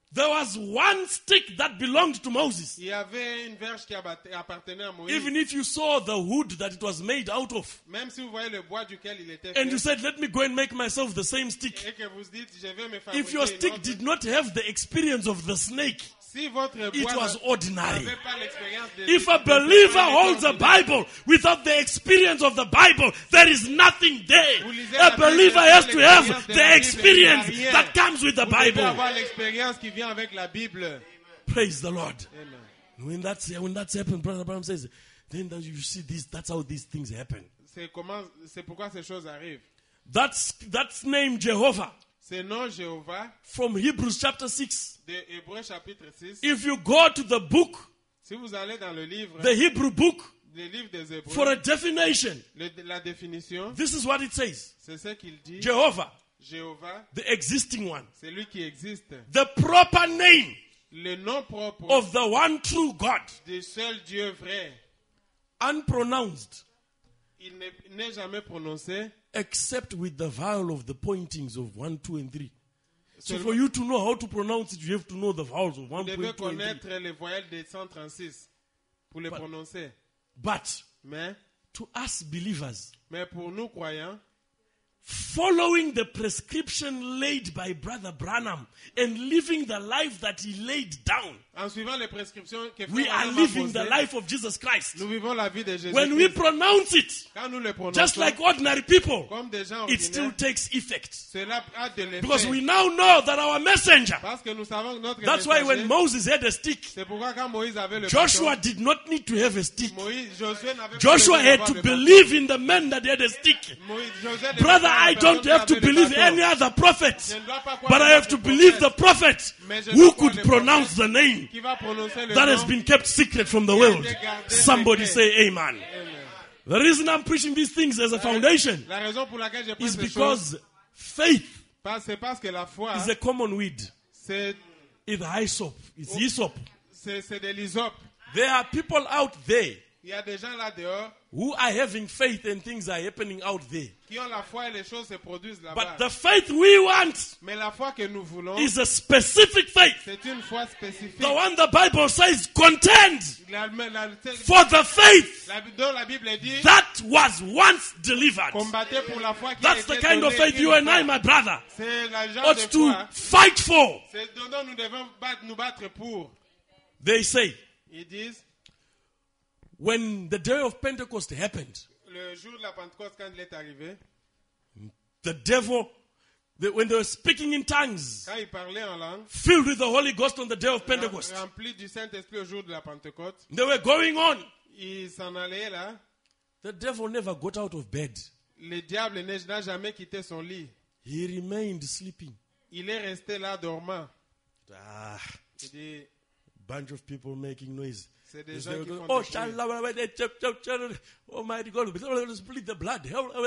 [SPEAKER 1] There was one stick that belonged to Moses.
[SPEAKER 4] Il y avait une verge qui abatt- appartenait à Moïse.
[SPEAKER 1] Even if you saw the wood that it was made out of,
[SPEAKER 4] Même si vous voyez le bois duquel il était
[SPEAKER 1] and you
[SPEAKER 4] fait,
[SPEAKER 1] said, let me go and make myself the same stick.
[SPEAKER 4] et que vous dites, je vais me
[SPEAKER 1] If your
[SPEAKER 4] fabriquer une
[SPEAKER 1] stick
[SPEAKER 4] autre.
[SPEAKER 1] did not have the experience of the snake,
[SPEAKER 4] Si votre
[SPEAKER 1] it
[SPEAKER 4] bois
[SPEAKER 1] was ordinary.
[SPEAKER 4] n'avait pas l'expérience de
[SPEAKER 1] If a
[SPEAKER 4] de- de-
[SPEAKER 1] believer
[SPEAKER 4] de-
[SPEAKER 1] holds a Bible without the experience of the Bible, there is nothing there.
[SPEAKER 4] Vous lisez la
[SPEAKER 1] A
[SPEAKER 4] Bible
[SPEAKER 1] believer
[SPEAKER 4] sans
[SPEAKER 1] has to have
[SPEAKER 4] l'expérience de
[SPEAKER 1] the
[SPEAKER 4] la Bible,
[SPEAKER 1] experience
[SPEAKER 4] il n'y a rien.
[SPEAKER 1] that comes with the
[SPEAKER 4] Vous devez
[SPEAKER 1] Bible.
[SPEAKER 4] avoir l'expérience qui vient avec la Bible.
[SPEAKER 1] Praise the Lord.
[SPEAKER 4] Amen.
[SPEAKER 1] When that's when that's happened, Brother Abraham says, then that you see this. That's how these things happen.
[SPEAKER 4] C'est comment, c'est pourquoi ces choses arrivent.
[SPEAKER 1] That's that's name Jehovah
[SPEAKER 4] Ce nom Jéhovah
[SPEAKER 1] from Hebrews chapter six.
[SPEAKER 4] de Hébreux chapitre six.
[SPEAKER 1] If you go to the book,
[SPEAKER 4] Si vous allez dans le livre,
[SPEAKER 1] the Hebrew book,
[SPEAKER 4] le livre des Hébreux,
[SPEAKER 1] for a definition,
[SPEAKER 4] le- la définition,
[SPEAKER 1] this is what it says:
[SPEAKER 4] c'est ce qu'il dit.
[SPEAKER 1] Jehovah,
[SPEAKER 4] Jéhovah,
[SPEAKER 1] the existing one,
[SPEAKER 4] c'est lui qui existe.
[SPEAKER 1] the proper name
[SPEAKER 4] Le nom propre
[SPEAKER 1] of the one true God,
[SPEAKER 4] du seul Dieu vrai.
[SPEAKER 1] unpronounced,
[SPEAKER 4] Il n'est- n'est jamais prononcé.
[SPEAKER 1] except with the vowel of the pointings of one, two, and three. So
[SPEAKER 4] Seulement-
[SPEAKER 1] for you to know how to pronounce it, you have to know the vowels of one,
[SPEAKER 4] Vous
[SPEAKER 1] two,
[SPEAKER 4] devez
[SPEAKER 1] and three.
[SPEAKER 4] connaître les voyelles des cent trente-six pour les prononcer.
[SPEAKER 1] But
[SPEAKER 4] Mais,
[SPEAKER 1] to us believers,
[SPEAKER 4] mais pour nous croyants,
[SPEAKER 1] following the prescription laid by Brother Branham and living the life that he laid down,
[SPEAKER 4] en suivant les prescriptions que
[SPEAKER 1] we
[SPEAKER 4] Frère
[SPEAKER 1] are
[SPEAKER 4] Branham a
[SPEAKER 1] living the
[SPEAKER 4] posées,
[SPEAKER 1] life of Jesus Christ.
[SPEAKER 4] nous vivons la vie de Jésus.
[SPEAKER 1] When we pronounce it,
[SPEAKER 4] Quand nous le prononçons,
[SPEAKER 1] just like ordinary people,
[SPEAKER 4] comme des gens
[SPEAKER 1] it still
[SPEAKER 4] ordinaires,
[SPEAKER 1] takes effect.
[SPEAKER 4] cela a de l'effet.
[SPEAKER 1] Because we now know that our messenger,
[SPEAKER 4] Parce que nous savons que notre
[SPEAKER 1] that's why when
[SPEAKER 4] messager-
[SPEAKER 1] Moses had a stick,
[SPEAKER 4] c'est pourquoi quand Moïse avait le
[SPEAKER 1] Joshua
[SPEAKER 4] bâton,
[SPEAKER 1] did not need to have a stick.
[SPEAKER 4] Moïse, Josué n'avait pas
[SPEAKER 1] Joshua
[SPEAKER 4] besoin
[SPEAKER 1] had
[SPEAKER 4] d'avoir
[SPEAKER 1] to
[SPEAKER 4] le bâton.
[SPEAKER 1] believe in the man that had a stick.
[SPEAKER 4] Moïse- Josué devait
[SPEAKER 1] Brother,
[SPEAKER 4] croire à
[SPEAKER 1] I
[SPEAKER 4] la
[SPEAKER 1] don't
[SPEAKER 4] personne
[SPEAKER 1] have
[SPEAKER 4] qui
[SPEAKER 1] to
[SPEAKER 4] avait le
[SPEAKER 1] believe
[SPEAKER 4] bâton.
[SPEAKER 1] any other prophet,
[SPEAKER 4] Je ne dois pas croire
[SPEAKER 1] but
[SPEAKER 4] à
[SPEAKER 1] I have
[SPEAKER 4] d'autres
[SPEAKER 1] to believe the
[SPEAKER 4] prophètes,
[SPEAKER 1] prophet
[SPEAKER 4] mais je
[SPEAKER 1] who
[SPEAKER 4] dois croire
[SPEAKER 1] could
[SPEAKER 4] les
[SPEAKER 1] pronounce
[SPEAKER 4] prophètes
[SPEAKER 1] the name
[SPEAKER 4] qui va prononcer le
[SPEAKER 1] that has
[SPEAKER 4] nom.
[SPEAKER 1] been kept secret from the world. Somebody say amen.
[SPEAKER 4] Amen.
[SPEAKER 1] The reason I'm preaching these things as a foundation
[SPEAKER 4] La raison pour laquelle je
[SPEAKER 1] is
[SPEAKER 4] prêche ces choses,
[SPEAKER 1] because faith
[SPEAKER 4] pas- c'est parce que la foi,
[SPEAKER 1] is a common weed.
[SPEAKER 4] c'est
[SPEAKER 1] It's hyssop. It's hyssop.
[SPEAKER 4] c'est- c'est de l'hysope.
[SPEAKER 1] There are people out there
[SPEAKER 4] Il y a des gens là dehors
[SPEAKER 1] who are having faith and things are happening out there.
[SPEAKER 4] qui ont la foi et les choses se produisent là-bas.
[SPEAKER 1] But the faith we want
[SPEAKER 4] Mais la foi que nous voulons,
[SPEAKER 1] is a specific faith.
[SPEAKER 4] c'est une foi spécifique.
[SPEAKER 1] The one the Bible says, contend
[SPEAKER 4] La, la,
[SPEAKER 1] for the faith
[SPEAKER 4] la, dont la Bible dit,
[SPEAKER 1] that was once delivered.
[SPEAKER 4] combattez pour la foi qui
[SPEAKER 1] That's
[SPEAKER 4] a
[SPEAKER 1] the
[SPEAKER 4] été
[SPEAKER 1] kind of
[SPEAKER 4] donnée
[SPEAKER 1] faith
[SPEAKER 4] une
[SPEAKER 1] you and
[SPEAKER 4] fois.
[SPEAKER 1] I, my brother,
[SPEAKER 4] C'est la genre
[SPEAKER 1] ought
[SPEAKER 4] de
[SPEAKER 1] to
[SPEAKER 4] foi.
[SPEAKER 1] fight for.
[SPEAKER 4] C'est ce dont nous devons battre- nous battre pour.
[SPEAKER 1] They say,
[SPEAKER 4] Ils disent,
[SPEAKER 1] when the day of Pentecost happened,
[SPEAKER 4] le jour de la Pentecôte, quand il est arrivé,
[SPEAKER 1] the devil, the- when they were speaking in tongues,
[SPEAKER 4] quand il parlait en langue,
[SPEAKER 1] filled with the Holy Ghost on the day of Pentecost,
[SPEAKER 4] rempli du Saint-Esprit au jour de la Pentecôte,
[SPEAKER 1] they were going on.
[SPEAKER 4] il s'en allait là.
[SPEAKER 1] The devil never got out of bed.
[SPEAKER 4] Le diable n'a n'a jamais quitté son lit.
[SPEAKER 1] He remained sleeping.
[SPEAKER 4] Il est resté là dormant.
[SPEAKER 1] Ah,
[SPEAKER 4] Il dit,
[SPEAKER 1] bunch of people making noise.
[SPEAKER 4] c'est des
[SPEAKER 1] They
[SPEAKER 4] gens
[SPEAKER 1] say,
[SPEAKER 4] qui font
[SPEAKER 1] oh,
[SPEAKER 4] des bruits.
[SPEAKER 1] shalala, Almighty God, split the blood.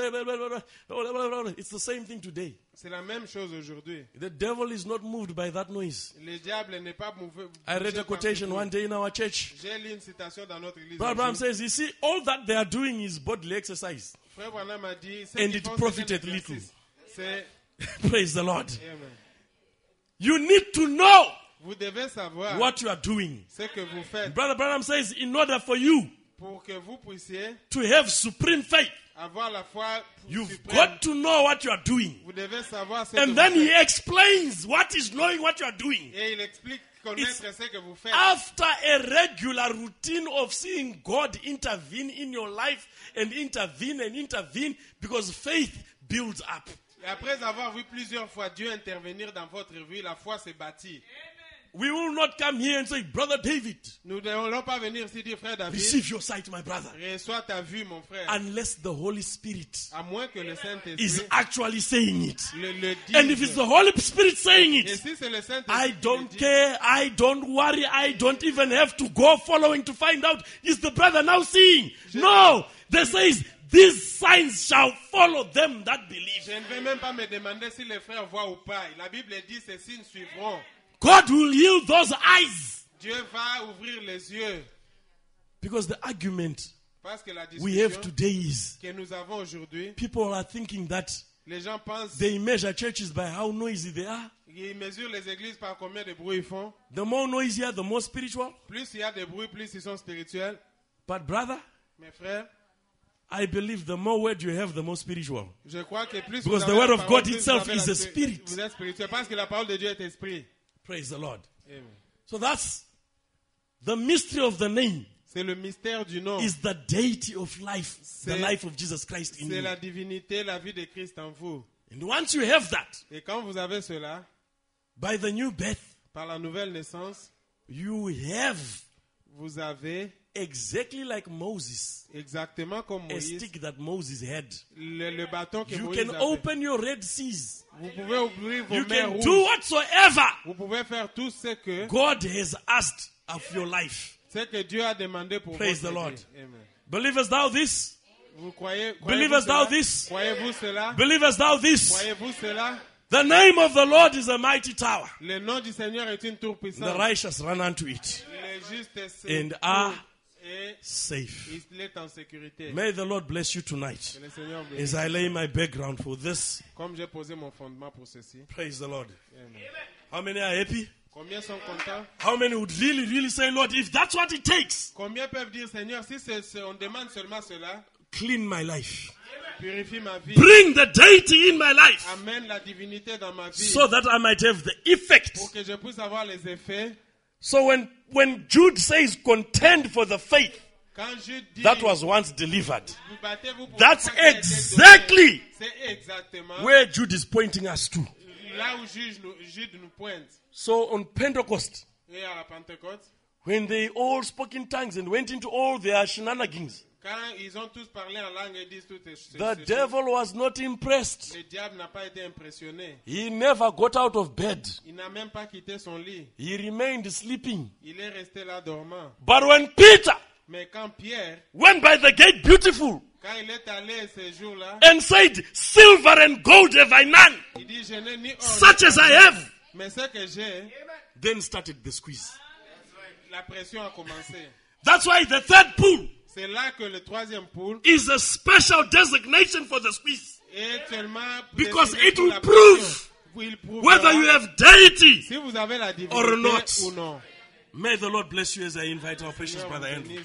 [SPEAKER 1] It's the same thing today.
[SPEAKER 4] C'est la même chose aujourd'hui.
[SPEAKER 1] The devil is not moved by that noise.
[SPEAKER 4] Le diable n'est pas mouvé.
[SPEAKER 1] I read a quotation one day in our church.
[SPEAKER 4] J'ai lu une citation dans notre église.
[SPEAKER 1] Brother Branham
[SPEAKER 4] un jour.
[SPEAKER 1] says, you see, all that they are doing is bodily exercise.
[SPEAKER 4] Frère Branham a dit, ce
[SPEAKER 1] And
[SPEAKER 4] qu'ils
[SPEAKER 1] it
[SPEAKER 4] font, c'est
[SPEAKER 1] profited
[SPEAKER 4] un exercice.
[SPEAKER 1] little.
[SPEAKER 4] C'est,
[SPEAKER 1] Praise the Lord.
[SPEAKER 4] Amen.
[SPEAKER 1] You need to know
[SPEAKER 4] Vous devez savoir
[SPEAKER 1] what you are doing.
[SPEAKER 4] ce que vous faites
[SPEAKER 1] Brother Branham says, in order for you
[SPEAKER 4] pour que vous puissiez
[SPEAKER 1] to have supreme faith,
[SPEAKER 4] avoir la foi
[SPEAKER 1] you've
[SPEAKER 4] suprême.
[SPEAKER 1] got to know what you are doing.
[SPEAKER 4] Vous devez savoir ce que
[SPEAKER 1] And
[SPEAKER 4] vous
[SPEAKER 1] then he
[SPEAKER 4] faites.
[SPEAKER 1] explains what is knowing what you are doing.
[SPEAKER 4] Et il explique, connaître ce que vous faites.
[SPEAKER 1] After a regular routine of seeing God intervene in your life and intervene and intervene, because faith builds up.
[SPEAKER 4] Et après avoir vu plusieurs fois Dieu intervenir dans votre vie, la foi s'est bâtie.
[SPEAKER 1] We will not come here and say, Brother David,
[SPEAKER 4] Nous ne allons pas venir ici dire, frère David,
[SPEAKER 1] receive your sight, my brother,
[SPEAKER 4] reçois ta vue, mon frère.
[SPEAKER 1] unless the Holy Spirit
[SPEAKER 4] À moins que le
[SPEAKER 1] is
[SPEAKER 4] Saint-Esprit
[SPEAKER 1] actually saying it.
[SPEAKER 4] le, le dise.
[SPEAKER 1] And if it's the Holy Spirit saying
[SPEAKER 4] Et
[SPEAKER 1] it,
[SPEAKER 4] si c'est le Saint-Esprit
[SPEAKER 1] I
[SPEAKER 4] qui le
[SPEAKER 1] don't
[SPEAKER 4] dit,
[SPEAKER 1] care, I don't worry, I don't even have to go following to find out, is the brother now seeing? No, there says, these signs shall follow them that believe.
[SPEAKER 4] je ne vais même pas me demander si les frères voient ou pas. La Bible dit, ces signes suivront.
[SPEAKER 1] God will heal those eyes.
[SPEAKER 4] Dieu va ouvrir les yeux.
[SPEAKER 1] Because the argument
[SPEAKER 4] Parce que la
[SPEAKER 1] we have
[SPEAKER 4] discussion
[SPEAKER 1] today is,
[SPEAKER 4] que nous avons aujourd'hui,
[SPEAKER 1] people are thinking that
[SPEAKER 4] Les gens pensent,
[SPEAKER 1] they measure churches by how noisy they are.
[SPEAKER 4] ils mesurent les églises par combien de bruit ils font.
[SPEAKER 1] The more noisier, the more spiritual.
[SPEAKER 4] Plus il y a de bruit, plus ils sont spirituels.
[SPEAKER 1] But brother,
[SPEAKER 4] Mes frères,
[SPEAKER 1] I believe the more word you have, the more spiritual.
[SPEAKER 4] je crois que plus
[SPEAKER 1] Because
[SPEAKER 4] vous
[SPEAKER 1] the
[SPEAKER 4] avez
[SPEAKER 1] word
[SPEAKER 4] la
[SPEAKER 1] of
[SPEAKER 4] parole,
[SPEAKER 1] God
[SPEAKER 4] plus
[SPEAKER 1] itself
[SPEAKER 4] vous avez
[SPEAKER 1] is
[SPEAKER 4] la
[SPEAKER 1] a
[SPEAKER 4] spi-
[SPEAKER 1] spirit.
[SPEAKER 4] Vous êtes spirituel parce que la parole de Dieu est esprit.
[SPEAKER 1] Praise the Lord.
[SPEAKER 4] Amen.
[SPEAKER 1] So that's the mystery of the name.
[SPEAKER 4] C'est le mystère du nom.
[SPEAKER 1] Is the deity of life, the
[SPEAKER 4] C'est-
[SPEAKER 1] life of Jesus Christ in
[SPEAKER 4] C'est
[SPEAKER 1] you.
[SPEAKER 4] la divinité, la vie de Christ en vous.
[SPEAKER 1] And once you have that,
[SPEAKER 4] Et quand vous avez cela,
[SPEAKER 1] by the new birth,
[SPEAKER 4] par la nouvelle naissance,
[SPEAKER 1] you have
[SPEAKER 4] vous avez
[SPEAKER 1] exactly like Moses,
[SPEAKER 4] exactement comme
[SPEAKER 1] a
[SPEAKER 4] Moïse,
[SPEAKER 1] stick that Moses had.
[SPEAKER 4] le, le bâton que
[SPEAKER 1] You
[SPEAKER 4] Moïse
[SPEAKER 1] can
[SPEAKER 4] avait.
[SPEAKER 1] open your Red Seas.
[SPEAKER 4] Vous pouvez ouvrir vos
[SPEAKER 1] You
[SPEAKER 4] mers
[SPEAKER 1] can
[SPEAKER 4] rouges.
[SPEAKER 1] do whatsoever
[SPEAKER 4] Vous pouvez faire tout ce que,
[SPEAKER 1] God has asked of your life.
[SPEAKER 4] ce que Dieu a demandé pour
[SPEAKER 1] Praise
[SPEAKER 4] votre
[SPEAKER 1] the Lord.
[SPEAKER 4] vie. Amen.
[SPEAKER 1] Believest thou this?
[SPEAKER 4] Vous croyez,
[SPEAKER 1] Believest
[SPEAKER 4] croyez-vous
[SPEAKER 1] thou
[SPEAKER 4] cela?
[SPEAKER 1] this?
[SPEAKER 4] Croyez-vous cela?
[SPEAKER 1] Believest thou this?
[SPEAKER 4] Croyez-vous cela?
[SPEAKER 1] The name of the Lord is a mighty tower.
[SPEAKER 4] Le nom du Seigneur est une tour
[SPEAKER 1] The
[SPEAKER 4] puissante.
[SPEAKER 1] righteous run unto it
[SPEAKER 4] Les justes se
[SPEAKER 1] and
[SPEAKER 4] trouvent
[SPEAKER 1] are
[SPEAKER 4] et
[SPEAKER 1] safe.
[SPEAKER 4] il est en sécurité.
[SPEAKER 1] May the Lord bless you tonight
[SPEAKER 4] Que le Seigneur vous
[SPEAKER 1] as I lay my background for this.
[SPEAKER 4] Comme j'ai posé mon fondement pour ceci.
[SPEAKER 1] Praise the Lord.
[SPEAKER 4] Amen.
[SPEAKER 1] How many are happy?
[SPEAKER 4] Combien sont contents?
[SPEAKER 1] How many would really, really say, Lord, if that's what it takes,
[SPEAKER 4] Combien peuvent dire, Seigneur, si c'est- c'est- on demande seulement cela,
[SPEAKER 1] clean my life.
[SPEAKER 4] purifie ma vie,
[SPEAKER 1] Bring the deity in my life
[SPEAKER 4] amène la divinité dans ma vie,
[SPEAKER 1] so that I might have the effect.
[SPEAKER 4] pour que je puisse avoir les effets.
[SPEAKER 1] So when, when Jude says contend for the faith
[SPEAKER 4] Quand Jude dit,
[SPEAKER 1] that was once delivered,
[SPEAKER 4] vous battez-vous pour
[SPEAKER 1] that's
[SPEAKER 4] la foi qui a été
[SPEAKER 1] exactly
[SPEAKER 4] donnée. C'est exactement
[SPEAKER 1] where Jude is pointing us to.
[SPEAKER 4] là où Jude nous, Jude nous pointe.
[SPEAKER 1] So on Pentecost,
[SPEAKER 4] Et à la Pentecôte,
[SPEAKER 1] when they all spoke in tongues and went into all their shenanigans,
[SPEAKER 4] quand ils ont tous parlé en langue et disent toutes ces
[SPEAKER 1] the
[SPEAKER 4] ces
[SPEAKER 1] devil was not impressed.
[SPEAKER 4] choses, le diable n'a pas été impressionné.
[SPEAKER 1] He never got out of bed.
[SPEAKER 4] Il n'a même pas quitté son lit.
[SPEAKER 1] He remained sleeping.
[SPEAKER 4] Il est resté là dormant.
[SPEAKER 1] But when Peter
[SPEAKER 4] Mais quand Pierre,
[SPEAKER 1] went by the gate beautiful
[SPEAKER 4] quand il est allé ces jours-là,
[SPEAKER 1] and said, silver and gold have I none,
[SPEAKER 4] il dit, je n'ai ni or,
[SPEAKER 1] such
[SPEAKER 4] ni
[SPEAKER 1] as I have,
[SPEAKER 4] mais ce que j'ai,
[SPEAKER 1] then started the squeeze.
[SPEAKER 4] la pression a commencé.
[SPEAKER 1] That's why the third pool
[SPEAKER 4] C'est là que le troisième pool
[SPEAKER 1] is a special designation for the squeeze.
[SPEAKER 4] est seulement
[SPEAKER 1] Because
[SPEAKER 4] destiné
[SPEAKER 1] it
[SPEAKER 4] pour
[SPEAKER 1] will
[SPEAKER 4] la
[SPEAKER 1] prove
[SPEAKER 4] pression. Il prouvera
[SPEAKER 1] whether you have deity.
[SPEAKER 4] si vous avez la
[SPEAKER 1] or
[SPEAKER 4] divinité
[SPEAKER 1] not.
[SPEAKER 4] ou non.
[SPEAKER 1] May the Lord bless you as I invite our precious
[SPEAKER 4] Seigneur
[SPEAKER 1] brother
[SPEAKER 4] vous
[SPEAKER 1] Andrew.
[SPEAKER 4] bénisse.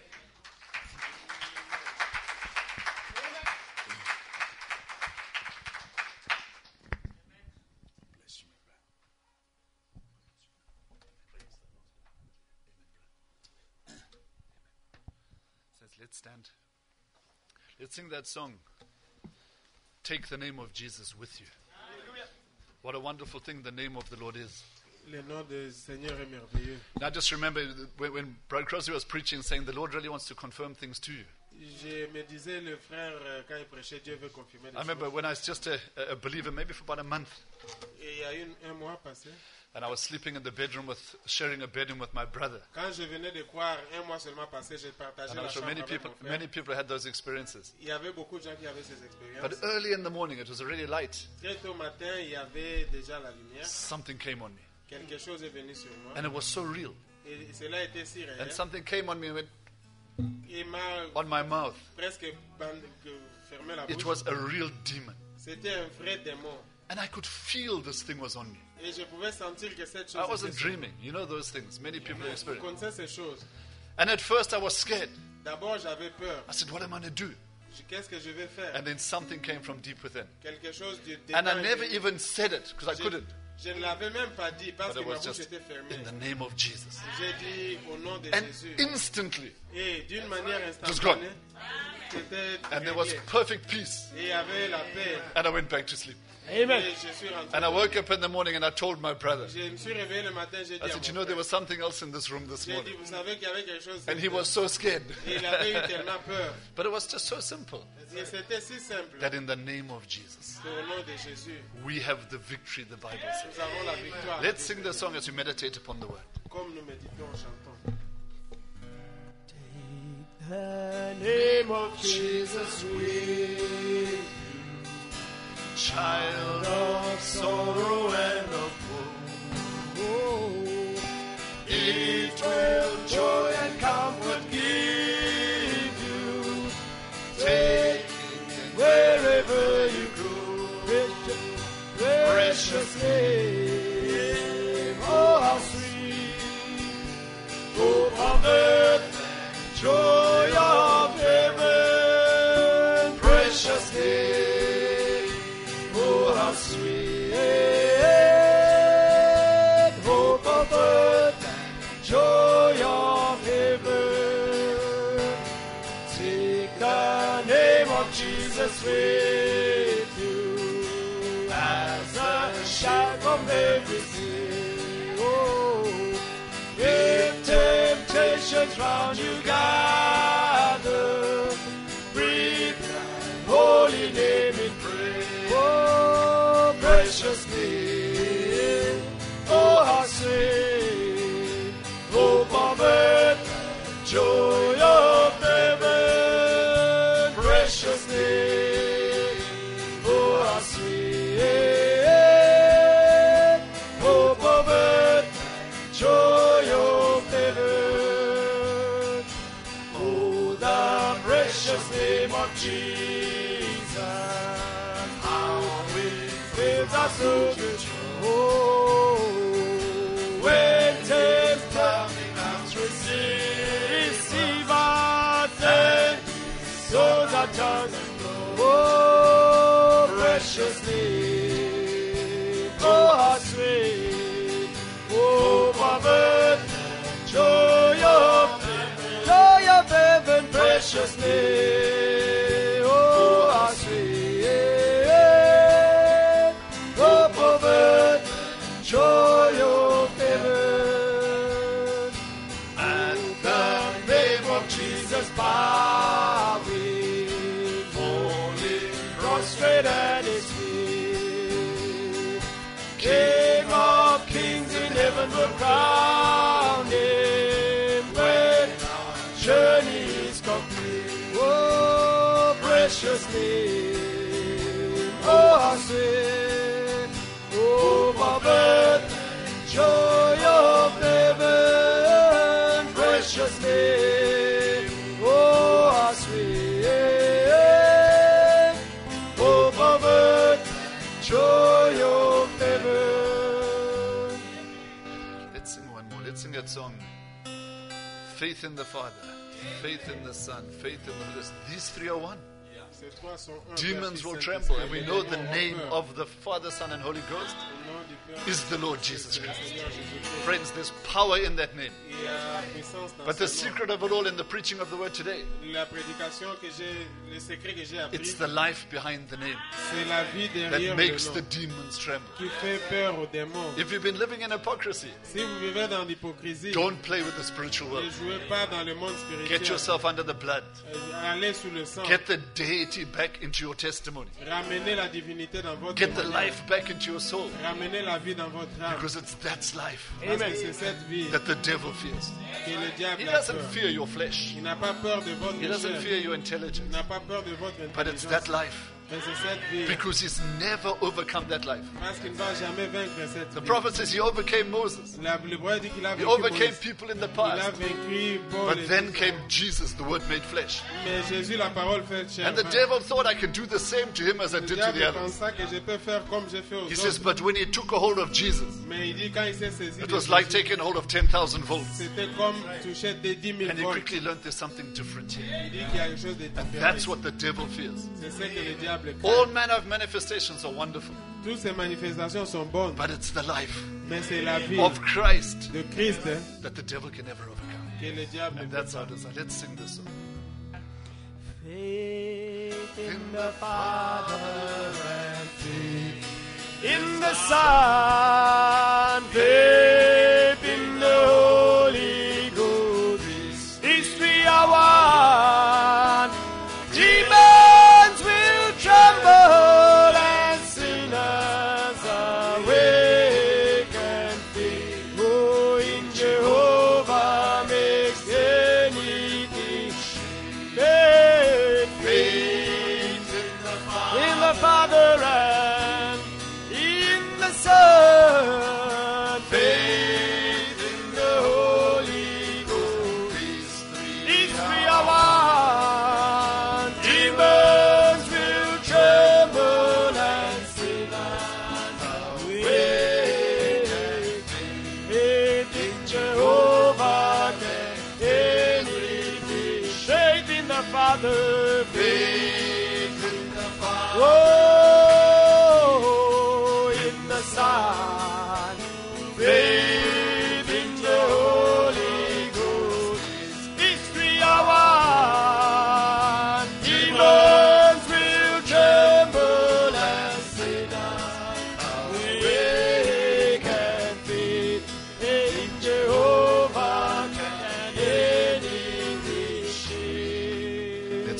[SPEAKER 3] Says, let's stand. Let's sing that song. Take the name of Jesus with you. What a wonderful thing the name of the Lord is.
[SPEAKER 4] Le nom du Seigneur est merveilleux.
[SPEAKER 3] Now just remember when, when Brother Crosby was preaching, saying the Lord really wants to confirm things to you.
[SPEAKER 4] Je me disais, le frère, euh, quand il prêchait, Dieu veut confirmer des
[SPEAKER 3] I remember
[SPEAKER 4] choses.
[SPEAKER 3] when I was just a, a believer, maybe for about a month,
[SPEAKER 4] Et il y a une, un mois passé,
[SPEAKER 3] and I was sleeping in the bedroom with, sharing a bedroom with my brother.
[SPEAKER 4] quand je venais de croire, un mois seulement passé, j'ai partagé
[SPEAKER 3] And
[SPEAKER 4] la
[SPEAKER 3] I'm sure
[SPEAKER 4] chambre
[SPEAKER 3] many
[SPEAKER 4] avec
[SPEAKER 3] people,
[SPEAKER 4] mon frère.
[SPEAKER 3] many people had those experiences.
[SPEAKER 4] Il y avait beaucoup de gens qui avaient ces
[SPEAKER 3] But
[SPEAKER 4] expériences.
[SPEAKER 3] early in the morning, it was already light.
[SPEAKER 4] Très tôt matin, il y avait déjà la lumière.
[SPEAKER 3] Something came on me,
[SPEAKER 4] Quelque chose est venu sur moi.
[SPEAKER 3] and it was so real.
[SPEAKER 4] Et cela était si réel.
[SPEAKER 3] And something came on me and went
[SPEAKER 4] Il m'a
[SPEAKER 3] on my mouth.
[SPEAKER 4] presque bande- que- fermé la
[SPEAKER 3] It
[SPEAKER 4] bouche.
[SPEAKER 3] was a real demon.
[SPEAKER 4] C'était un vrai démon.
[SPEAKER 3] And I could feel this thing was on me.
[SPEAKER 4] Et je pouvais sentir que cette chose
[SPEAKER 3] I wasn't
[SPEAKER 4] était sur moi.
[SPEAKER 3] dreaming. You know those things. Many people
[SPEAKER 4] Vous
[SPEAKER 3] experience.
[SPEAKER 4] connaissez ces choses.
[SPEAKER 3] And at first I was scared.
[SPEAKER 4] D'abord, j'avais peur.
[SPEAKER 3] I said, what am I going to do?
[SPEAKER 4] Je- Qu'est-ce que je vais faire?
[SPEAKER 3] And then something came from deep within.
[SPEAKER 4] Quelque chose de
[SPEAKER 3] And I
[SPEAKER 4] dedans
[SPEAKER 3] never
[SPEAKER 4] est venu.
[SPEAKER 3] even said it because I
[SPEAKER 4] Je-
[SPEAKER 3] couldn't.
[SPEAKER 4] Je ne l'avais même pas dit parce
[SPEAKER 3] But
[SPEAKER 4] que
[SPEAKER 3] it
[SPEAKER 4] ma
[SPEAKER 3] was
[SPEAKER 4] bouche
[SPEAKER 3] just
[SPEAKER 4] était fermée.
[SPEAKER 3] in the name of Jesus.
[SPEAKER 4] J'ai dit au nom de
[SPEAKER 3] And
[SPEAKER 4] Jésus.
[SPEAKER 3] instantly,
[SPEAKER 4] Et d'une manière
[SPEAKER 3] was gone.
[SPEAKER 4] instantanée, c'était
[SPEAKER 3] and there was
[SPEAKER 4] réglé.
[SPEAKER 3] perfect peace.
[SPEAKER 4] Et il y avait la paix.
[SPEAKER 3] And I went back to sleep.
[SPEAKER 1] Amen.
[SPEAKER 4] Et je suis rentré.
[SPEAKER 3] And I woke up in the morning and I told my brother,
[SPEAKER 4] Je me suis réveillé le matin, j'ai dit
[SPEAKER 3] I
[SPEAKER 4] à
[SPEAKER 3] said, you
[SPEAKER 4] mon
[SPEAKER 3] know, there
[SPEAKER 4] frère,
[SPEAKER 3] was something else in this room this
[SPEAKER 4] j'ai dit,
[SPEAKER 3] morning.
[SPEAKER 4] vous savez qu'il y avait quelque chose.
[SPEAKER 3] And he was so scared.
[SPEAKER 4] Et il avait eu tellement peur.
[SPEAKER 3] But it was just so simple
[SPEAKER 4] Et c'était si simple.
[SPEAKER 3] that in the name of Jesus,
[SPEAKER 4] C'est au nom de Jésus.
[SPEAKER 3] we have the victory, the Bible says.
[SPEAKER 4] Nous avons la victoire.
[SPEAKER 3] Let's sing the song as we meditate upon the word.
[SPEAKER 4] Comme nous méditons en chantant.
[SPEAKER 2] The name of Jesus with
[SPEAKER 3] Child
[SPEAKER 2] of sorrow and of woe. It will joy and comfort give you. Take it wherever you go. Jesus with you as a shout from every sea. Oh, if temptations round you gather, breathe thy holy name in praise. Oh, precious name, oh, how sweet, hope of earth, joy of heaven, precious name, oh, how sweet, hope of earth, joy of heaven. Oh, the precious name of Jesus, how it fills us with joy. When temptations receive our thanks, souls are turned. Oh, precious name, oh, how sweet, hope of earth, joy of heaven, joy of heaven, precious name, oh, how sweet, hope of earth, joy of heaven. At the name of Jesus, bowing, falling, prostrate at his feet. King of kings in heaven will crown him when our journey is complete. Oh, precious name, oh, how sweet, hope of earth, joy of heaven, precious name, oh, how sweet, hope of earth, joy of heaven.
[SPEAKER 3] Let's sing one more. Let's sing that song. Faith in the Father, faith in the Son, faith in the Holy Spirit. These three are one.
[SPEAKER 4] Ces trois sont un.
[SPEAKER 3] Demons
[SPEAKER 4] Père,
[SPEAKER 3] will
[SPEAKER 4] Fils,
[SPEAKER 3] tremble,
[SPEAKER 4] Saint-Esprit.
[SPEAKER 3] and we
[SPEAKER 4] Les
[SPEAKER 3] know
[SPEAKER 4] démons
[SPEAKER 3] the
[SPEAKER 4] auront
[SPEAKER 3] name
[SPEAKER 4] peur.
[SPEAKER 3] of the Father, Son, and Holy Ghost
[SPEAKER 4] Le nom du Père,
[SPEAKER 3] is the Lord Jesus
[SPEAKER 4] c'est le
[SPEAKER 3] Christ.
[SPEAKER 4] Seigneur Jésus-Christ.
[SPEAKER 3] Friends, there's power in that name.
[SPEAKER 4] Il y a puissance dans
[SPEAKER 3] But the
[SPEAKER 4] ce nom.
[SPEAKER 3] secret of it all in the preaching of the word today,
[SPEAKER 4] La prédication que j'ai, le secret que j'ai appris,
[SPEAKER 3] it's the life behind the name
[SPEAKER 4] c'est la vie
[SPEAKER 3] that
[SPEAKER 4] derrière
[SPEAKER 3] makes
[SPEAKER 4] le
[SPEAKER 3] the
[SPEAKER 4] nom
[SPEAKER 3] demons tremble.
[SPEAKER 4] qui fait peur aux démons.
[SPEAKER 3] If you've been living in hypocrisy,
[SPEAKER 4] Si vous vivez dans l'hypocrisie,
[SPEAKER 3] don't play with the spiritual
[SPEAKER 4] ne
[SPEAKER 3] world.
[SPEAKER 4] jouez pas dans le monde
[SPEAKER 3] Get
[SPEAKER 4] spirituel.
[SPEAKER 3] yourself under the blood.
[SPEAKER 4] Euh, Allez sous le sang.
[SPEAKER 3] Get the deity back into your testimony.
[SPEAKER 4] Ramenez la divinité dans votre
[SPEAKER 3] Get the
[SPEAKER 4] témoignage.
[SPEAKER 3] life back into your soul.
[SPEAKER 4] Ramenez la vie dans votre âme.
[SPEAKER 3] Because it's that's life
[SPEAKER 4] Parce que c'est cette vie
[SPEAKER 3] that the devil fears.
[SPEAKER 4] que le diable
[SPEAKER 3] He
[SPEAKER 4] a
[SPEAKER 3] doesn't
[SPEAKER 4] peur.
[SPEAKER 3] fear your flesh.
[SPEAKER 4] Il n'a pas peur de votre
[SPEAKER 3] He doesn't
[SPEAKER 4] chair.
[SPEAKER 3] fear your
[SPEAKER 4] Il
[SPEAKER 3] intelligence.
[SPEAKER 4] n'a pas peur de votre
[SPEAKER 3] But it's
[SPEAKER 4] intelligence.
[SPEAKER 3] that life.
[SPEAKER 4] Mais c'est cette vie.
[SPEAKER 3] Because he's never overcome that life.
[SPEAKER 4] Parce qu'il ne va jamais vaincre cette
[SPEAKER 3] The
[SPEAKER 4] vie.
[SPEAKER 3] prophet says he overcame Moses.
[SPEAKER 4] La, le prophète dit qu'il a
[SPEAKER 3] He
[SPEAKER 4] vaincu
[SPEAKER 3] overcame
[SPEAKER 4] Moïse.
[SPEAKER 3] people in the
[SPEAKER 4] Il a
[SPEAKER 3] past.
[SPEAKER 4] vaincu Paul.
[SPEAKER 3] But
[SPEAKER 4] et
[SPEAKER 3] then
[SPEAKER 4] tout ça.
[SPEAKER 3] came Jesus, the word made flesh.
[SPEAKER 4] Mais Jésus, la parole fait chair.
[SPEAKER 3] And the devil thought I could do the same to him as I
[SPEAKER 4] Le
[SPEAKER 3] did to the
[SPEAKER 4] diable
[SPEAKER 3] others.
[SPEAKER 4] pensa que je peux faire comme j'ai fait aux
[SPEAKER 3] He says,
[SPEAKER 4] autres.
[SPEAKER 3] but when he took a hold of Jesus,
[SPEAKER 4] Mais il dit quand il s'est saisi
[SPEAKER 3] it
[SPEAKER 4] de
[SPEAKER 3] was like
[SPEAKER 4] Jésus,
[SPEAKER 3] taking hold of ten thousand volts.
[SPEAKER 4] c'était comme toucher des dix mille
[SPEAKER 3] And he
[SPEAKER 4] volts.
[SPEAKER 3] quickly learned there's something different here.
[SPEAKER 4] Il dit qu'il y a quelque chose de
[SPEAKER 3] And
[SPEAKER 4] différent.
[SPEAKER 3] that's what the devil fears.
[SPEAKER 4] C'est ce que le diable
[SPEAKER 3] All
[SPEAKER 4] craint.
[SPEAKER 3] manner of manifestations are wonderful,
[SPEAKER 4] Toutes ces manifestations sont bonnes,
[SPEAKER 3] but it's the life
[SPEAKER 4] mais c'est la vie
[SPEAKER 3] of Christ
[SPEAKER 4] de Christ hein,
[SPEAKER 3] that the devil can never overcome.
[SPEAKER 4] que le diable
[SPEAKER 3] And
[SPEAKER 4] ne
[SPEAKER 3] that's
[SPEAKER 4] peut
[SPEAKER 3] our
[SPEAKER 4] pas.
[SPEAKER 3] desire. Let's sing this song.
[SPEAKER 2] Faith in the Father and faith in the Son, faith in the Holy Ghost. These three are one. Demons will tremble and sinners awake and faith. Oh, in Jehovah makes anything. Faith, faith in the Father and in the Son. Faith in the Holy Ghost. These three are one. Demons will tremble and sinners awake. Faith in Jehovah can anything. Faith in the Father, faith in the Father. Oh, in the Son, faith in the Holy Ghost. These three are one. Demons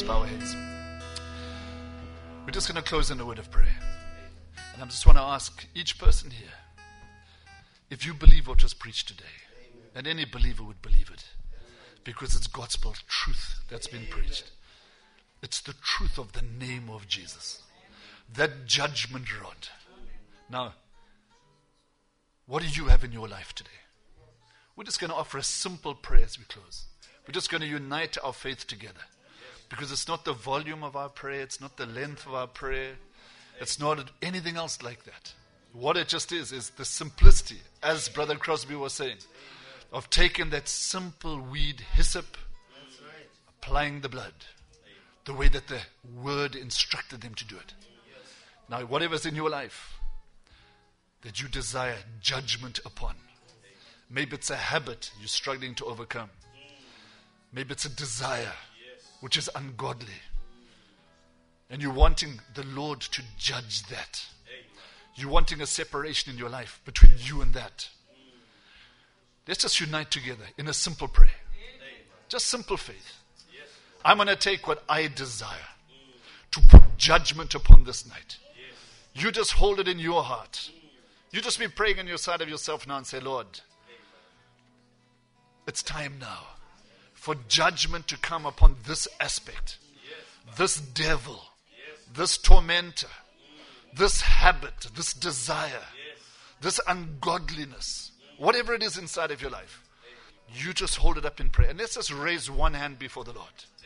[SPEAKER 3] Let's bow our heads. We're just going to close in a word of prayer. And I just want to ask each person here, if you believe what was preached today, and any believer would believe it, because it's gospel truth that's been preached. It's the truth of the name of Jesus. That judgment rod. Now, what do you have in your life today? We're just going to offer a simple prayer as we close. We're just going to unite our faith together. Because it's not the volume of our prayer, it's not the length of our prayer, it's not anything else like that. What it just is, is the simplicity, as Brother Crosby was saying, of taking that simple weed hyssop, applying the blood, the way that the word instructed them to do it. Now, whatever's in your life that you desire judgment upon, maybe it's a habit you're struggling to overcome. Maybe it's a desire which is ungodly. And you're wanting the Lord to judge that. You're wanting a separation in your life between you and that. Let's just unite together in a simple prayer. Just simple faith. I'm going to take what I desire to put judgment upon this night. You just hold it in your heart. You just be praying on your side of yourself now and say, Lord, it's time now for judgment to come upon this aspect, this devil, this tormentor, this habit, this desire, this ungodliness, whatever it is inside of your life. You just hold it up in prayer. And let's just raise one hand before the Lord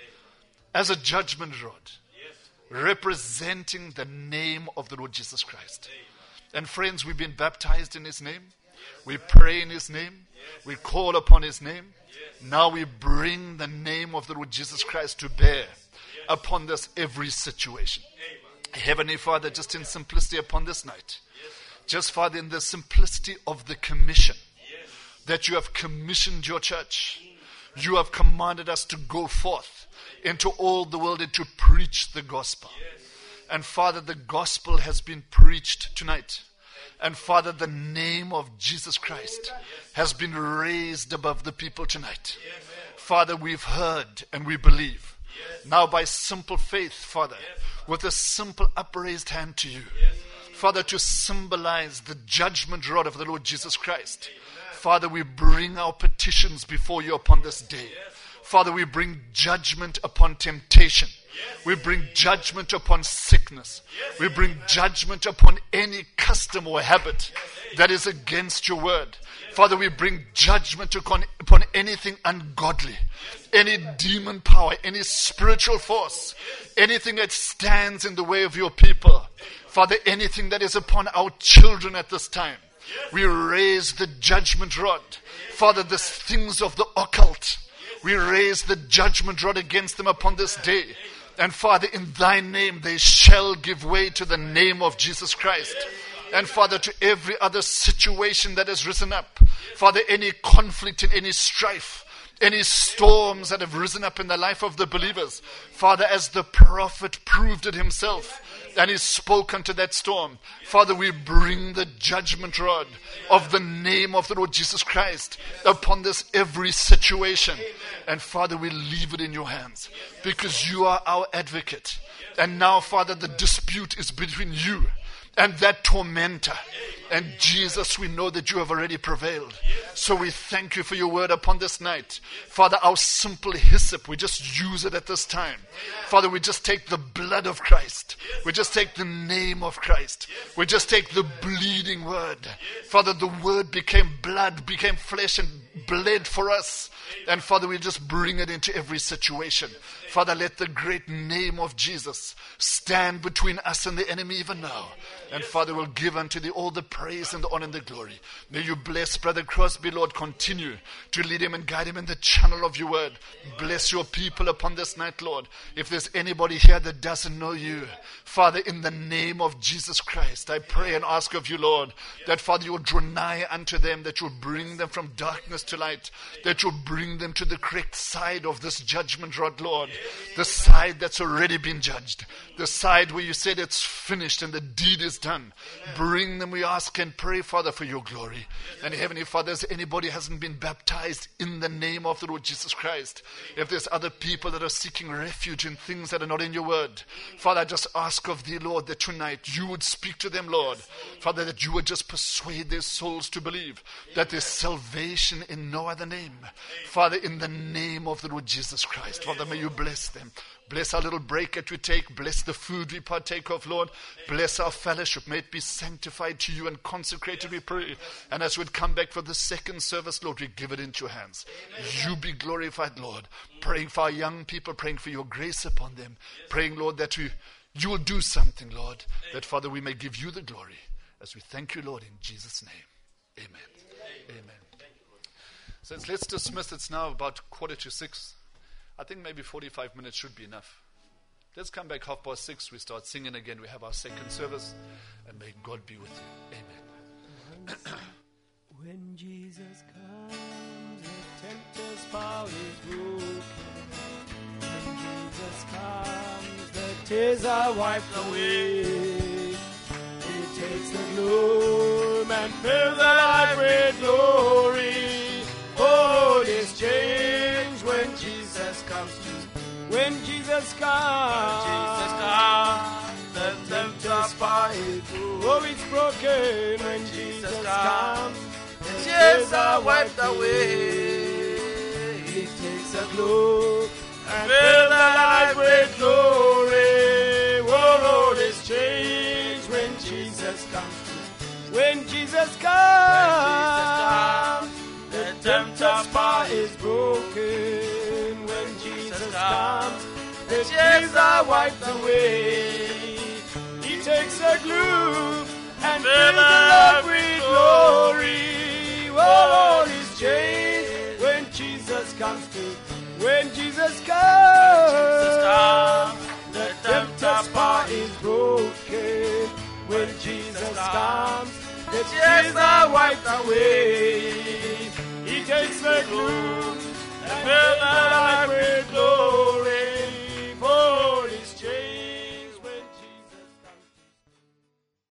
[SPEAKER 3] as a judgment rod, representing the name of the Lord Jesus Christ. And friends, we've been baptized in His name. We pray in His name. We call upon His name. Now we bring the name of the Lord Jesus Christ to bear upon this every situation. Heavenly Father, just in simplicity upon this night, just Father, in the simplicity of the commission that you have commissioned your church, you have commanded us to go forth into all the world and to preach the gospel. And Father, the gospel has been preached tonight. And Father, the name of Jesus Christ has been raised above the people tonight. Father, we've heard and we believe. Now by simple faith, Father, with a simple upraised hand to you, Father, to symbolize the judgment rod of the Lord Jesus Christ. Father, we bring our petitions before you upon this day. Father, we bring judgment upon temptation. We bring judgment upon sickness. We bring judgment upon any custom or habit that is against your word. Father, we bring judgment upon, upon anything ungodly, any demon power, any spiritual force, anything that stands in the way of your people. Father, anything that is upon our children at this time. We raise the judgment rod. Father, the things of the occult, we raise the judgment rod against them upon this day. And Father, in thy name they shall give way to the name of Jesus Christ. And Father, to every other situation that has risen up. Father, any conflict and any strife, any storms that have risen up in the life of the believers. Father, as the prophet proved it himself, and he spoke unto that storm. Father, we bring the judgment rod of the name of the Lord Jesus Christ upon this every situation. And Father, we leave it in your hands because you are our advocate. And now, Father, the dispute is between you and that tormentor. And Jesus, we know that you have already prevailed. So we thank you for your word upon this night. Father, our simple hyssop, we just use it at this time. Father, we just take the blood of Christ. We just take the name of Christ. We just take the bleeding word. Father, the word became blood, became flesh and bled for us. And Father, we just bring it into every situation. Father, let the great name of Jesus stand between us and the enemy even now. And Father, we'll give unto thee all the praise and the honor and the glory. May you bless Brother Crosby, Lord. Continue to lead him and guide him in the channel of your word. Bless your people upon this night, Lord. If there's anybody here that doesn't know you, Father, in the name of Jesus Christ, I pray and ask of you, Lord, that Father, you'll draw nigh unto them, that you'll bring them from darkness to light, that you'll bring them to the correct side of this judgment rod, Lord. The side that's already been judged. The side where you said it's finished and the deed is done. Bring them, we ask ask and pray, Father, for your glory. And Heavenly Father, if anybody hasn't been baptized in the name of the Lord Jesus Christ, if there's other people that are seeking refuge in things that are not in your word, Father, I just ask of thee, Lord, that tonight you would speak to them, Lord. Father, that you would just persuade their souls to believe that there's salvation in no other name. Father, in the name of the Lord Jesus Christ, Father, may you bless them. Bless our little break that we take. Bless the food we partake of, Lord. Bless our fellowship. May it be sanctified to you and consecrated, we pray. And as we come back for the second service, Lord, we give it into your hands. You be glorified, Lord. Praying for our young people, praying for your grace upon them. Praying, Lord, that we, you will do something, Lord, that, Father, we may give you the glory. As we thank you, Lord, in Jesus' name. Amen. Amen. So let's dismiss. It's now about quarter to six. I think maybe forty-five minutes should be enough. Let's come back half past six. We start singing again. We have our second service. And may God be with you. Amen.
[SPEAKER 2] When Jesus comes, the tempter's power is broken. When Jesus comes, the tears are wiped away. He takes the gloom and fills the life with glory. Oh, this change when Jesus comes to when Jesus comes,
[SPEAKER 7] Jesus comes, the tempter's power is broken.
[SPEAKER 2] oh, it's broken when Jesus comes.
[SPEAKER 7] The tears are wiped away.
[SPEAKER 2] He takes a globe and
[SPEAKER 7] Fill the life with
[SPEAKER 2] glory. Oh, Lord, is changed when Jesus comes. When Jesus comes, the tempter's power is broken. When Jesus comes, the tears are wiped away. He takes a gloom and fills the life with glory. Oh, Lord, is changed when Jesus comes to. When Jesus comes, the tempter's power is broken. When Jesus comes, the tears are wiped away. He takes the gloom and fills the life with